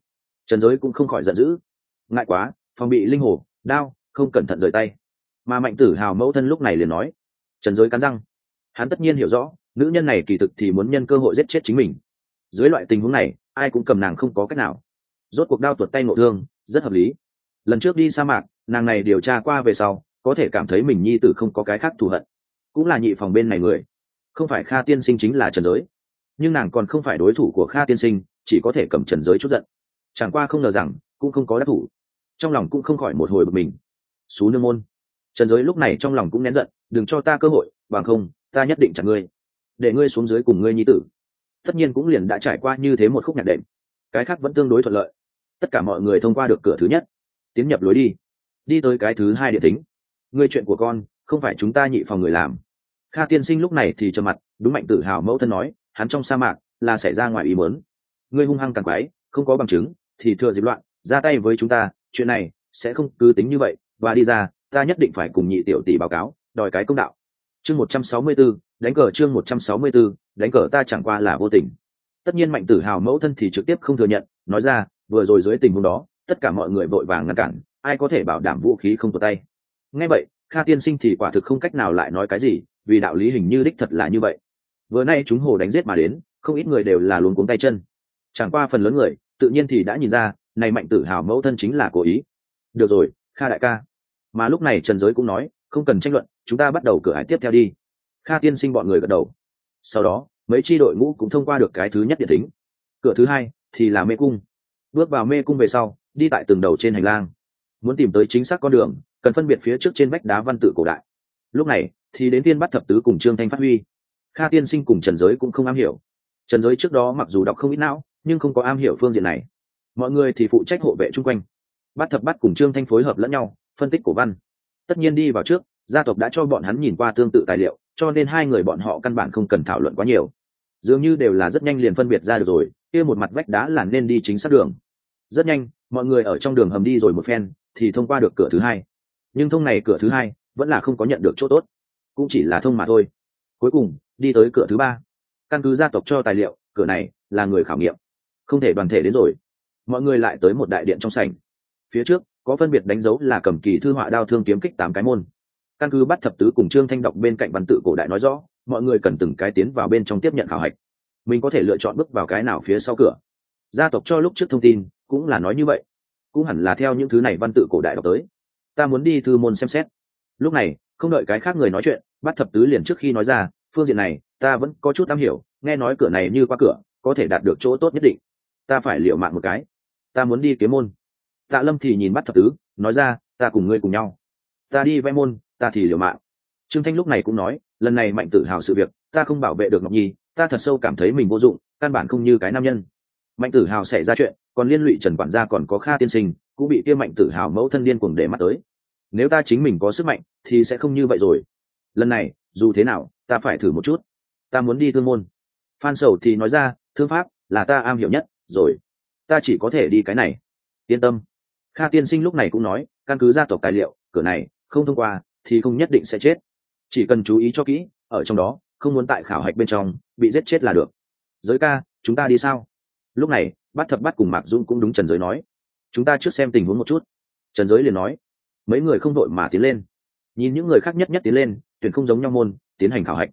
Trần Giới cũng không khỏi giận dữ. Ngại quá, phòng bị linh hồ đao không cẩn thận rời tay. Mà Mạnh Tử Hào mẫu thân lúc này liền nói. Trần Giới cắn răng, hắn tất nhiên hiểu rõ nữ nhân này kỳ thực thì muốn nhân cơ hội giết chết chính mình. Dưới loại tình huống này ai cũng cầm nàng không có cách nào. Rốt cuộc đao tuột tay ngộ thương rất hợp lý. Lần trước đi sa mạc nàng này điều tra qua về sau có thể cảm thấy mình nhi tử không có cái khác thù hận, cũng là nhị phòng bên này người, không phải Kha tiên sinh chính là Trần Giới. Nhưng nàng còn không phải đối thủ của Kha tiên sinh, chỉ có thể cầm Trần Giới chút giận. Chẳng qua không ngờ rằng cũng không có đắc thủ, trong lòng cũng không khỏi một hồi bực mình. Xú nương môn. Trần Giới lúc này trong lòng cũng nén giận, đừng cho ta cơ hội, bằng không ta nhất định chặt ngươi, để ngươi xuống dưới cùng ngươi nhi tử. Tất nhiên cũng liền đã trải qua như thế một khúc nhạc đệm, cái khác vẫn tương đối thuận lợi. Tất cả mọi người thông qua được cửa thứ nhất, tiến nhập lối đi tới cái thứ hai địa thính. Ngươi chuyện của con không phải chúng ta nhị phòng người làm. Kha tiên sinh lúc này thì trầm mặt, đúng Mạnh Tử Hào mẫu thân nói, hắn trong sa mạc là xảy ra ngoài ý muốn. Ngươi hung hăng càng quái, không có bằng chứng thì thừa dịp loạn ra tay với chúng ta, chuyện này sẽ không cứ tính như vậy, và đi ra ta nhất định phải cùng nhị tiểu tỷ báo cáo, đòi cái công đạo. Chương 164, đánh cờ. Chương 164, đánh cờ. Ta chẳng qua là vô tình. Tất nhiên Mạnh Tử Hào mẫu thân thì trực tiếp không thừa nhận, nói ra vừa rồi dưới tình huống đó tất cả mọi người vội vàng ngăn cản, ai có thể bảo đảm vũ khí không tụt tay. Nghe vậy Kha tiên sinh thì quả thực không cách nào lại nói cái gì, vì đạo lý hình như đích thật là như vậy. Vừa nay chúng hồ đánh giết mà đến, không ít người đều là luống cuống tay chân. Chẳng qua phần lớn người tự nhiên thì đã nhìn ra này Mạnh Tử Hào mẫu thân chính là cố ý. Được rồi Kha đại ca. Mà lúc này Trần Giới cũng nói, không cần tranh luận, chúng ta bắt đầu cửa ải tiếp theo đi. Kha tiên sinh bọn người gật đầu. Sau đó mấy chi đội ngũ cũng thông qua được cái thứ nhất điện thính. Cửa thứ hai thì là mê cung. Bước vào mê cung về sau, đi tại từng đầu trên hành lang, muốn tìm tới chính xác con đường cần phân biệt phía trước trên vách đá văn tự cổ đại. Lúc này thì đến Tiên Bắt Thập Tứ cùng Trương Thanh phát huy. Kha tiên sinh cùng Trần Giới cũng không am hiểu. Trần Giới trước đó mặc dù đọc không ít não nhưng không có am hiểu phương diện này. Mọi người thì phụ trách hộ vệ chung quanh. Bắt Thập Bắt cùng Trương Thanh phối hợp lẫn nhau phân tích cổ văn. Tất nhiên đi vào trước, gia tộc đã cho bọn hắn nhìn qua tương tự tài liệu, cho nên hai người bọn họ căn bản không cần thảo luận quá nhiều, dường như đều là rất nhanh liền phân biệt ra được rồi kia một mặt vách đá là nên đi chính xác đường. Rất nhanh mọi người ở trong đường hầm đi rồi một phen thì thông qua được cửa thứ hai. Nhưng thông này cửa thứ hai vẫn là không có nhận được chỗ tốt, cũng chỉ là thông mà thôi. Cuối cùng đi tới cửa thứ ba. Căn cứ gia tộc cho tài liệu, cửa này là người khảo nghiệm, không thể đoàn thể đến rồi. Mọi người lại tới một đại điện trong sảnh. Phía trước có phân biệt đánh dấu là cầm kỳ thư họa đao thương kiếm kích 8 cái môn. Căn cứ Bắt Thập Tứ cùng Trương Thanh đọc bên cạnh văn tự cổ đại nói rõ, mọi người cần từng cái tiến vào bên trong tiếp nhận khảo hạch. Mình có thể lựa chọn bước vào cái nào phía sau cửa. Gia tộc cho lúc trước thông tin cũng là nói như vậy, cũng hẳn là theo những thứ này văn tự cổ đại đọc tới. Ta muốn đi thư môn xem xét. Lúc này không đợi cái khác người nói chuyện, Bắt Thập Tứ liền trước khi nói ra, phương diện này ta vẫn có chút am hiểu, nghe nói cửa này như qua cửa có thể đạt được chỗ tốt nhất định, ta phải liệu mạng một cái. Ta muốn đi kiếm môn. Tạ Lâm thì nhìn Bắt Thập Tứ nói ra, ta cùng ngươi cùng nhau. Ta đi vẽ môn, ta thì liều mạng. Trương Thanh lúc này cũng nói, lần này Mạnh Tử Hào sự việc ta không bảo vệ được Ngọc Nhi, ta thật sâu cảm thấy mình vô dụng, căn bản không như cái nam nhân. Mạnh Tử Hào xảy ra chuyện còn liên lụy Trần quản gia còn có Kha tiên sinh, cũng bị kia Mạnh Tử Hào mẫu thân điên cuồng để mắt tới. Nếu ta chính mình có sức mạnh thì sẽ không như vậy rồi. Lần này dù thế nào ta phải thử một chút. Ta muốn đi thương môn. Phan Sầu thì nói ra, thương pháp là ta am hiểu nhất rồi, ta chỉ có thể đi cái này. Yên tâm. Kha tiên sinh lúc này cũng nói, căn cứ gia tộc tài liệu, cửa này không thông qua thì không nhất định sẽ chết, chỉ cần chú ý cho kỹ ở trong đó, không muốn tại khảo hạch bên trong bị giết chết là được. Giới ca, chúng ta đi sao? Lúc này Bắt Thập Bắt cùng Mạc Dũng cũng đúng Trần Giới nói, chúng ta trước xem tình huống một chút. Trần Giới liền nói. Mấy người không đội mà tiến lên, nhìn những người khác nhất nhất tiến lên, tuyển không giống nhau môn tiến hành khảo hạch.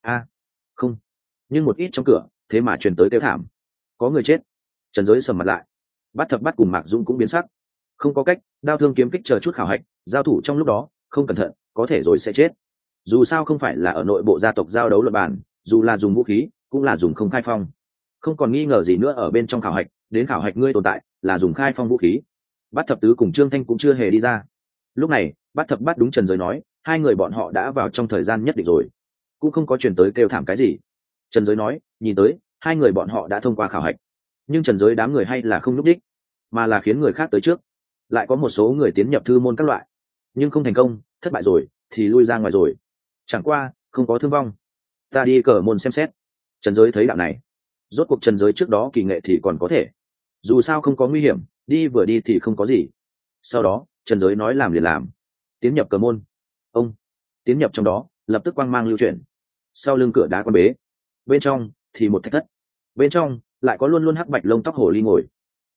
Không, nhưng một ít trong cửa thế mà truyền tới kêu thảm, có người chết. Trần Giới sầm mặt lại. Bắt Thập Bắt cùng Mạc Dũng cũng biến sắc. Không có cách, đao thương kiếm kích chờ chút khảo hạch, giao thủ trong lúc đó không cẩn thận có thể rồi sẽ chết. Dù sao không phải là ở nội bộ gia tộc giao đấu luật bàn, dù là dùng vũ khí cũng là dùng không khai phong. Không còn nghi ngờ gì nữa, ở bên trong khảo hạch, đến khảo hạch ngươi tồn tại là dùng khai phong vũ khí. Bắt Thập Tứ cùng Trương Thanh cũng chưa hề đi ra. Lúc này Bắt Thập Bắt đúng Trần Giới nói, hai người bọn họ đã vào trong thời gian nhất định rồi, cũng không có chuyển tới kêu thảm cái gì. Trần Giới nói, nhìn tới hai người bọn họ đã thông qua khảo hạch. Nhưng Trần Giới đám người hay là không lúc đích, mà là khiến người khác tới trước. Lại có một số người tiến nhập thư môn các loại, nhưng không thành công, thất bại rồi thì lui ra ngoài rồi, chẳng qua không có thương vong. Ta đi cờ môn xem xét. Trần Giới thấy đạo này, rốt cuộc Trần Giới trước đó kỳ nghệ thì còn có thể, dù sao không có nguy hiểm, đi vừa đi thì không có gì. Sau đó Trần Giới nói làm liền làm, tiến nhập cờ môn. Ông tiến nhập trong đó, lập tức quang mang lưu chuyển. Sau lưng cửa đá quan bế, bên trong thì một thạch thất, bên trong lại có luôn luôn hắc bạch lông tóc hồ ly ngồi.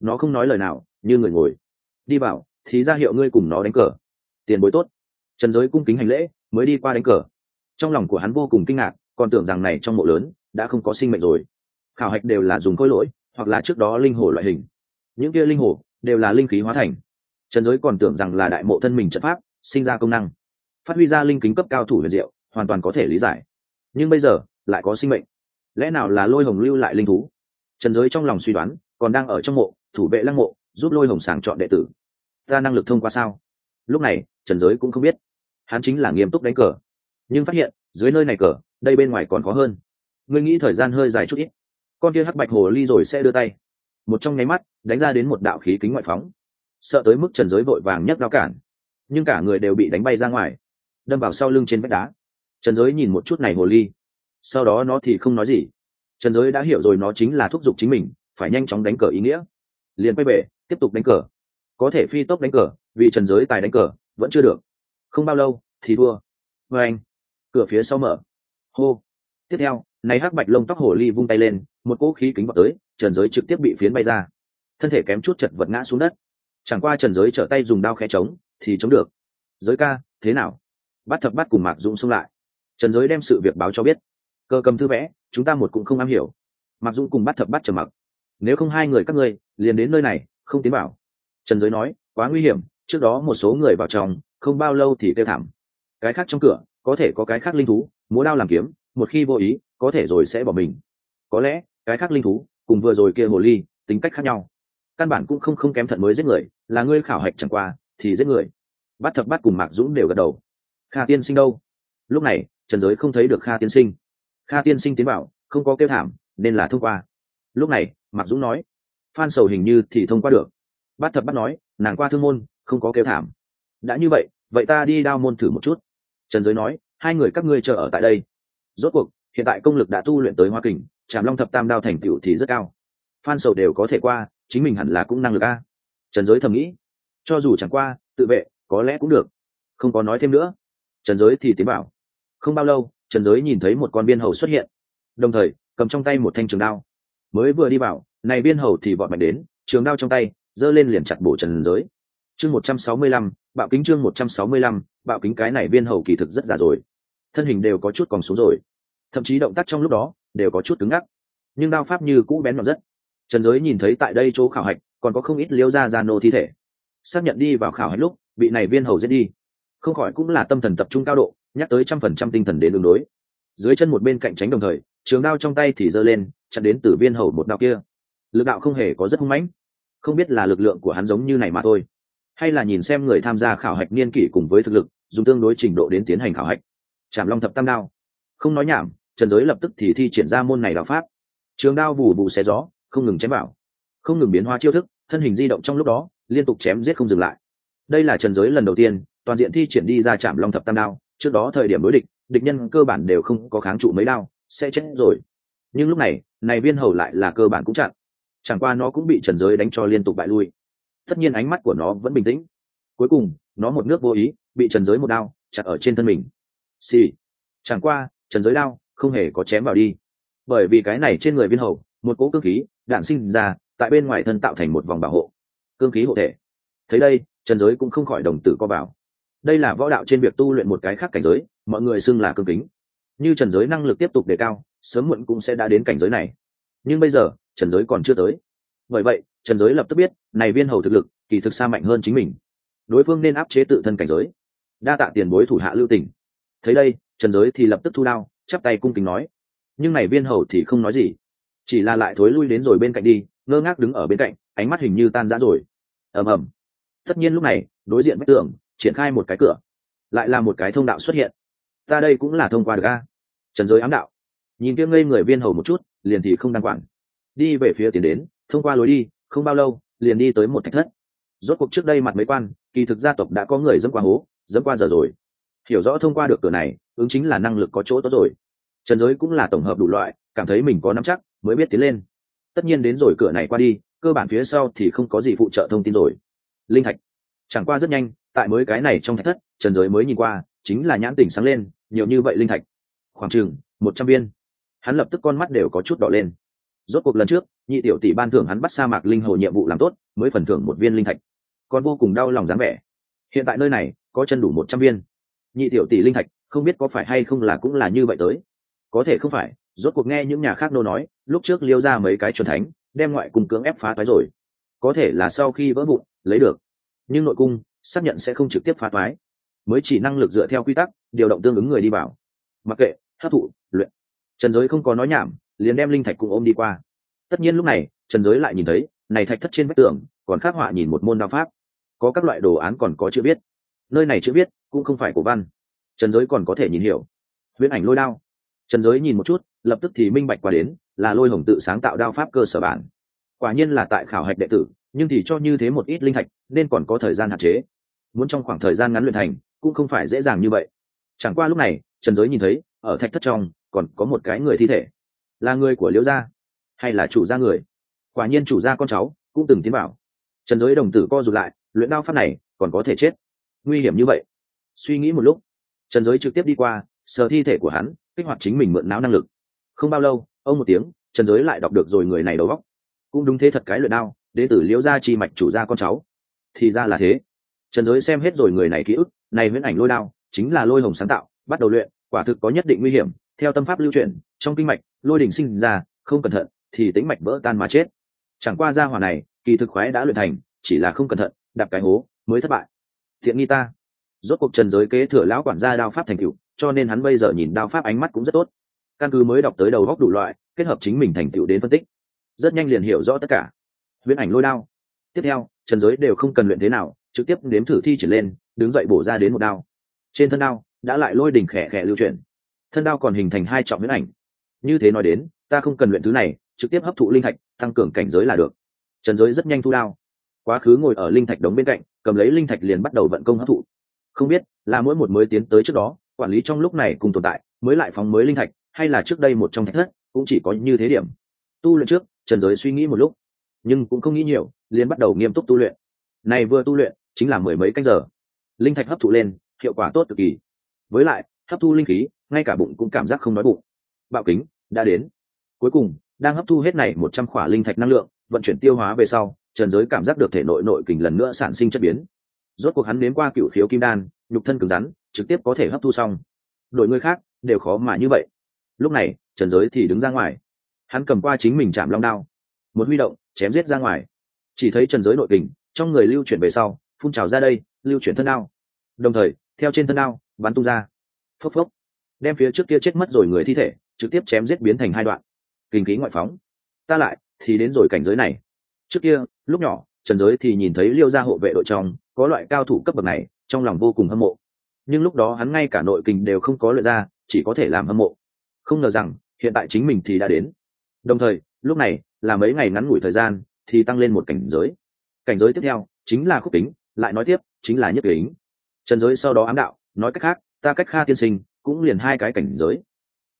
nó không nói lời nào, như người ngồi. Đi vào thì ra hiệu ngươi cùng nó đánh cờ. Tiền bối tốt. Trần Giới cung kính hành lễ, mới đi qua đánh cờ. Trong lòng của hắn vô cùng kinh ngạc, còn tưởng rằng này trong mộ lớn đã không có sinh mệnh rồi. Khảo hạch đều là dùng khối lỗi hoặc là trước đó linh hồ loại hình, những kia linh hồ đều là linh khí hóa thành. Trần Giới còn tưởng rằng là đại mộ thân mình trận pháp sinh ra công năng, phát huy ra linh kính cấp cao thủ huyền diệu, hoàn toàn có thể lý giải. Nhưng bây giờ lại có sinh mệnh, lẽ nào là Lôi Hồng lưu lại linh thú? Trần Giới trong lòng suy đoán, còn đang ở trong mộ thủ vệ lăng mộ, giúp Lôi Hồng sàng chọn đệ tử. Ta năng lực thông qua sao? Lúc này Trần Giới cũng không biết, hắn chính là nghiêm túc đánh cờ, nhưng phát hiện dưới nơi này cờ, đây bên ngoài còn khó hơn. Ngươi nghĩ thời gian hơi dài chút ít, con kia hắc bạch hồ ly rồi sẽ đưa tay, một trong nháy mắt đánh ra đến một đạo khí kính ngoại phóng, sợ tới mức Trần Giới vội vàng nhấc đao cản, nhưng cả người đều bị đánh bay ra ngoài, đâm vào sau lưng trên vách đá. Trần Giới nhìn một chút này hồ ly, sau đó nó thì không nói gì. Trần Giới đã hiểu rồi, nó chính là thúc giục chính mình phải nhanh chóng đánh cờ ý nghĩa, liền quay về tiếp tục đánh cờ. Có thể phi tốc đánh cờ, vì Trần Giới tài đánh cờ vẫn chưa được, không bao lâu thì thua. Và anh, cửa phía sau mở, hô. Tiếp theo này hắc bạch lông tóc hồ ly vung tay lên, một cỗ khí kính vào tới, Trần Giới trực tiếp bị phiến bay ra, thân thể kém chút chật vật ngã xuống đất. Chẳng qua Trần Giới trở tay dùng đao khẽ chống thì chống được. Giới ca, thế nào? Bát Thập Bát cùng Mạc Dũng xông lại. Trần Giới đem sự việc báo cho biết. Cơ cầm thư vẽ, chúng ta một cũng không am hiểu. Mạc Dũng cùng Bát Thập Bát trầm mặc. Nếu không hai người các ngươi liền đến nơi này, không tiến vào. Trần Giới nói, quá nguy hiểm, trước đó một số người vào trong, không bao lâu thì kêu thảm. Cái khác trong cửa, có thể có cái khác linh thú, múa đao làm kiếm, một khi vô ý, có thể rồi sẽ bỏ mình. Có lẽ, cái khác linh thú, cùng vừa rồi kia hồ ly, tính cách khác nhau. Căn bản cũng không kém thận mới giết người, là ngươi khảo hạch chẳng qua, thì giết người. Bát Thập Bát cùng Mạc Dũng đều gật đầu. Kha tiên sinh đâu? Lúc này Trần Giới không thấy được Kha tiên sinh. Kha tiên sinh tiến bảo, không có kêu thảm, nên là thông qua. Lúc này Mạc Dũng nói, Phan Sầu hình như thì thông qua được. Bát Thập Bát nói, nàng qua thương môn, không có kêu thảm. Đã như vậy, vậy ta đi đao môn thử một chút. Trần Giới nói, hai người các ngươi chờ ở tại đây. Rốt cuộc hiện tại công lực đã tu luyện tới Hoa Kình, Trảm Long Thập Tam đao thành tựu thì rất cao. Phan Sầu đều có thể qua, chính mình hẳn là cũng năng lực a. Trần Giới thầm nghĩ, cho dù chẳng qua, tự vệ có lẽ cũng được. Không có nói thêm nữa, Trần Giới thì tiến bảo. Không bao lâu Trần Giới nhìn thấy một con viên hầu xuất hiện, đồng thời cầm trong tay một thanh trường đao. Mới vừa đi vào, này viên hầu thì vọt mạnh đến, trường đao trong tay giơ lên liền chặt bổ Trần Giới. Chương 165, bạo kính. Chương 165, bạo kính. Cái này viên hầu kỳ thực rất già rồi, thân hình đều có chút còng xuống rồi, thậm chí động tác trong lúc đó đều có chút cứng ngắc, nhưng đao pháp như cũ bén nhọn rất. Trần Giới nhìn thấy tại đây chỗ khảo hạch còn có không ít liêu gia gia nô thi thể, xác nhận đi vào khảo hạch lúc bị này viên hầu giết đi, không khỏi cũng là tâm thần tập trung cao độ, nhắc tới 100% tinh thần đến đường đối. Dưới chân một bên cạnh tránh, đồng thời trường đao trong tay thì giơ lên chặn đến từ viên hầu một đao kia. Lực đạo không hề có rất hung mãnh, không biết là lực lượng của hắn giống như này mà thôi, hay là nhìn xem người tham gia khảo hạch niên kỷ cùng với thực lực, dùng tương đối trình độ đến tiến hành khảo hạch. Trảm Long Thập Tam đao, không nói nhảm, Trần Giới lập tức thì thi triển ra môn này đạo pháp. Trường đao vù vù xé gió, không ngừng chém vào, không ngừng biến hóa chiêu thức, thân hình di động trong lúc đó liên tục chém giết không dừng lại. Đây là Trần Giới lần đầu tiên toàn diện thi triển đi ra Trảm Long Thập Tam đao, trước đó thời điểm đối địch, địch nhân cơ bản đều không có kháng trụ mấy đao, sẽ chết rồi. Nhưng lúc này, này viên hầu lại là cơ bản cũng chặn, chẳng qua nó cũng bị Trần Giới đánh cho liên tục bại lui. Tất nhiên ánh mắt của nó vẫn bình tĩnh, cuối cùng nó một nước vô ý bị Trần Giới một đao chặt ở trên thân mình. Xì. Chẳng qua Trần Giới đao không hề có chém vào đi, bởi vì cái này trên người viên hầu một cỗ cương khí đạn sinh ra, tại bên ngoài thân tạo thành một vòng bảo hộ, cương khí hộ thể. Thấy đây, Trần Giới cũng không khỏi đồng tử co vào. Đây là võ đạo trên việc tu luyện một cái khác cảnh giới, mọi người xưng là cương kính. Như Trần Giới năng lực tiếp tục đề cao, sớm muộn cũng sẽ đã đến cảnh giới này, nhưng bây giờ Trần Giới còn chưa tới. Bởi vậy Trần Giới lập tức biết, này viên hầu thực lực kỳ thực xa mạnh hơn chính mình, đối phương nên áp chế tự thân cảnh giới. Đa tạ tiền bối thủ hạ lưu tình. Thấy đây, Trần Giới thì lập tức thu đao, chắp tay cung kính nói. Nhưng này viên hầu thì không nói gì, chỉ là lại thối lui đến rồi bên cạnh đi, ngơ ngác đứng ở bên cạnh, ánh mắt hình như tan rã rồi. Ầm ầm. Tất nhiên lúc này đối diện vách tường triển khai một cái cửa, lại là một cái thông đạo xuất hiện. Ta đây cũng là thông qua được a. Trần Giới ám đạo, nhìn kia ngây người viên hầu một chút, liền thì không đang quản, đi về phía tiến đến, thông qua lối đi, không bao lâu liền đi tới một thạch thất. Rốt cuộc trước đây mặt mấy quan, kỳ thực gia tộc đã có người dẫm qua hố, dẫm qua giờ rồi, hiểu rõ thông qua được cửa này ứng chính là năng lực có chỗ tốt rồi. Trần Giới cũng là tổng hợp đủ loại, cảm thấy mình có nắm chắc mới biết tiến lên. Tất nhiên đến rồi cửa này qua đi, cơ bản phía sau thì không có gì phụ trợ thông tin rồi. Linh thạch. Chẳng qua rất nhanh, tại mới cái này trong thạch thất, Trần Giới mới nhìn qua, chính là nhãn tỉnh sáng lên, nhiều như vậy linh thạch, khoảng chừng 100 viên. Hắn lập tức con mắt đều có chút đỏ lên. Rốt cuộc lần trước nhị tiểu tỷ ban thưởng hắn bắt sa mạc linh hồ nhiệm vụ làm tốt mới phần thưởng một viên linh thạch, còn vô cùng đau lòng dáng vẻ. Hiện tại nơi này có chân đủ 100 viên nhị tiểu tỷ linh thạch, không biết có phải hay không là cũng là như vậy tới. Có thể không phải, rốt cuộc nghe những nhà khác nô nói lúc trước Liêu ra mấy cái chuẩn thánh đem ngoại cung cưỡng ép phá toái rồi, có thể là sau khi vỡ vụn lấy được, nhưng nội cung xác nhận sẽ không trực tiếp phá toái, mới chỉ năng lực dựa theo quy tắc điều động tương ứng người đi vào. Mặc kệ, hấp thụ luyện. Trần Giới không có nói nhảm, liền đem linh thạch cùng ôm đi qua. Tất nhiên lúc này Trần Giới lại nhìn thấy này thạch thất trên vách tường còn khắc họa nhìn một môn đao pháp, có các loại đồ án, còn có chữ viết. Nơi này chữ viết cũng không phải cổ văn, Trần Giới còn có thể nhìn hiểu. Huyễn ảnh lôi đao. Trần Giới nhìn một chút lập tức thì minh bạch qua đến là Lôi Hồng tự sáng tạo đao pháp cơ sở bản. Quả nhiên là tại khảo hạch đệ tử, nhưng thì cho như thế một ít linh thạch nên còn có thời gian hạn chế, muốn trong khoảng thời gian ngắn luyện thành cũng không phải dễ dàng như vậy. Chẳng qua lúc này Trần Giới nhìn thấy ở thạch thất trong còn có một cái người thi thể, là người của Liễu gia hay là chủ gia người. Quả nhiên chủ gia con cháu cũng từng tiến vào. Trần Giới đồng tử co rụt lại, luyện đao pháp này còn có thể chết, nguy hiểm như vậy. Suy nghĩ một lúc, Trần Giới trực tiếp đi qua sờ thi thể của hắn, kích hoạt chính mình mượn não năng lực. Không bao lâu, ông một tiếng, Trần Giới lại đọc được rồi người này đầu óc. Cũng đúng thế thật, cái luyện đao đến từ Liễu gia chi mạch chủ gia con cháu. Thì ra là thế. Trần Giới xem hết rồi người này ký ức, này huyễn ảnh lôi đao chính là Lôi Hồng sáng tạo, bắt đầu luyện quả thực có nhất định nguy hiểm. Theo tâm pháp lưu truyền, trong kinh mạch lôi đỉnh sinh ra, không cẩn thận thì tĩnh mạch vỡ tan mà chết. Chẳng qua gia hỏa này kỳ thực khoái đã luyện thành, chỉ là không cẩn thận đạp cái hố mới thất bại. Thiện nghi ta. Rốt cuộc Trần Giới kế thừa lão quản gia đao pháp thành tựu, cho nên hắn bây giờ nhìn đao pháp ánh mắt cũng rất tốt. Căn cứ mới đọc tới đầu góc đủ loại, kết hợp chính mình thành tựu đến phân tích, rất nhanh liền hiểu rõ tất cả. Huyễn ảnh lôi đao. Tiếp theo Trần Giới đều không cần luyện thế nào, trực tiếp nếm thử thi triển lên, đứng dậy bổ ra đến một đao. Trên thân đao đã lại lôi đỉnh khẽ khẽ lưu chuyển, thân đao còn hình thành hai trọng huyễn ảnh. Như thế nói đến, ta không cần luyện thứ này, trực tiếp hấp thụ linh thạch tăng cường cảnh giới là được. Trần Giới rất nhanh thu đao, quá khứ ngồi ở linh thạch đống bên cạnh, cầm lấy linh thạch liền bắt đầu vận công hấp thụ. Không biết là mỗi một mới tiến tới trước đó quản lý trong lúc này cùng tồn tại mới lại phóng mới linh thạch, hay là trước đây một trong thạch thất cũng chỉ có như thế điểm. Tu luyện trước, Trần Giới suy nghĩ một lúc nhưng cũng không nghĩ nhiều, liền bắt đầu nghiêm túc tu luyện. Này vừa tu luyện chính là mười mấy canh giờ, linh thạch hấp thụ lên hiệu quả tốt cực kỳ, với lại hấp thu linh khí ngay cả bụng cũng cảm giác không đói bụng. Bạo kính đã đến. Cuối cùng đang hấp thu hết này 100 khỏa linh thạch năng lượng, vận chuyển tiêu hóa về sau, Trần Giới cảm giác được thể nội nội kình lần nữa sản sinh chất biến. Rốt cuộc hắn đến qua cửu khiếu kim đan, nhục thân cứng rắn, trực tiếp có thể hấp thu xong. Đội người khác đều khó mà như vậy. Lúc này Trần Giới thì đứng ra ngoài, hắn cầm qua chính mình chạm long đao, một huy động chém giết ra ngoài. Chỉ thấy Trần Giới nội kình trong người lưu chuyển về sau, phun trào ra đây, lưu chuyển thân đao, đồng thời theo trên thân đao bắn tung ra, phốc phốc, đem phía trước kia chết mất rồi người thi thể trực tiếp chém giết biến thành hai đoạn. Kinh khí ngoại phóng. Ta lại thì đến rồi cảnh giới này. Trước kia lúc nhỏ Trần Giới thì nhìn thấy Liêu gia hộ vệ đội trong có loại cao thủ cấp bậc này, trong lòng vô cùng hâm mộ, nhưng lúc đó hắn ngay cả nội kình đều không có luyện ra, chỉ có thể làm hâm mộ. Không ngờ rằng hiện tại chính mình thì đã đến. Đồng thời lúc này là mấy ngày ngắn ngủi thời gian thì tăng lên một cảnh giới. Cảnh giới tiếp theo chính là khúc kính, lại nói tiếp chính là nhất kính. Trần Giới sau đó ám đạo, nói cách khác ta cách Kha tiên sinh cũng liền hai cái cảnh giới.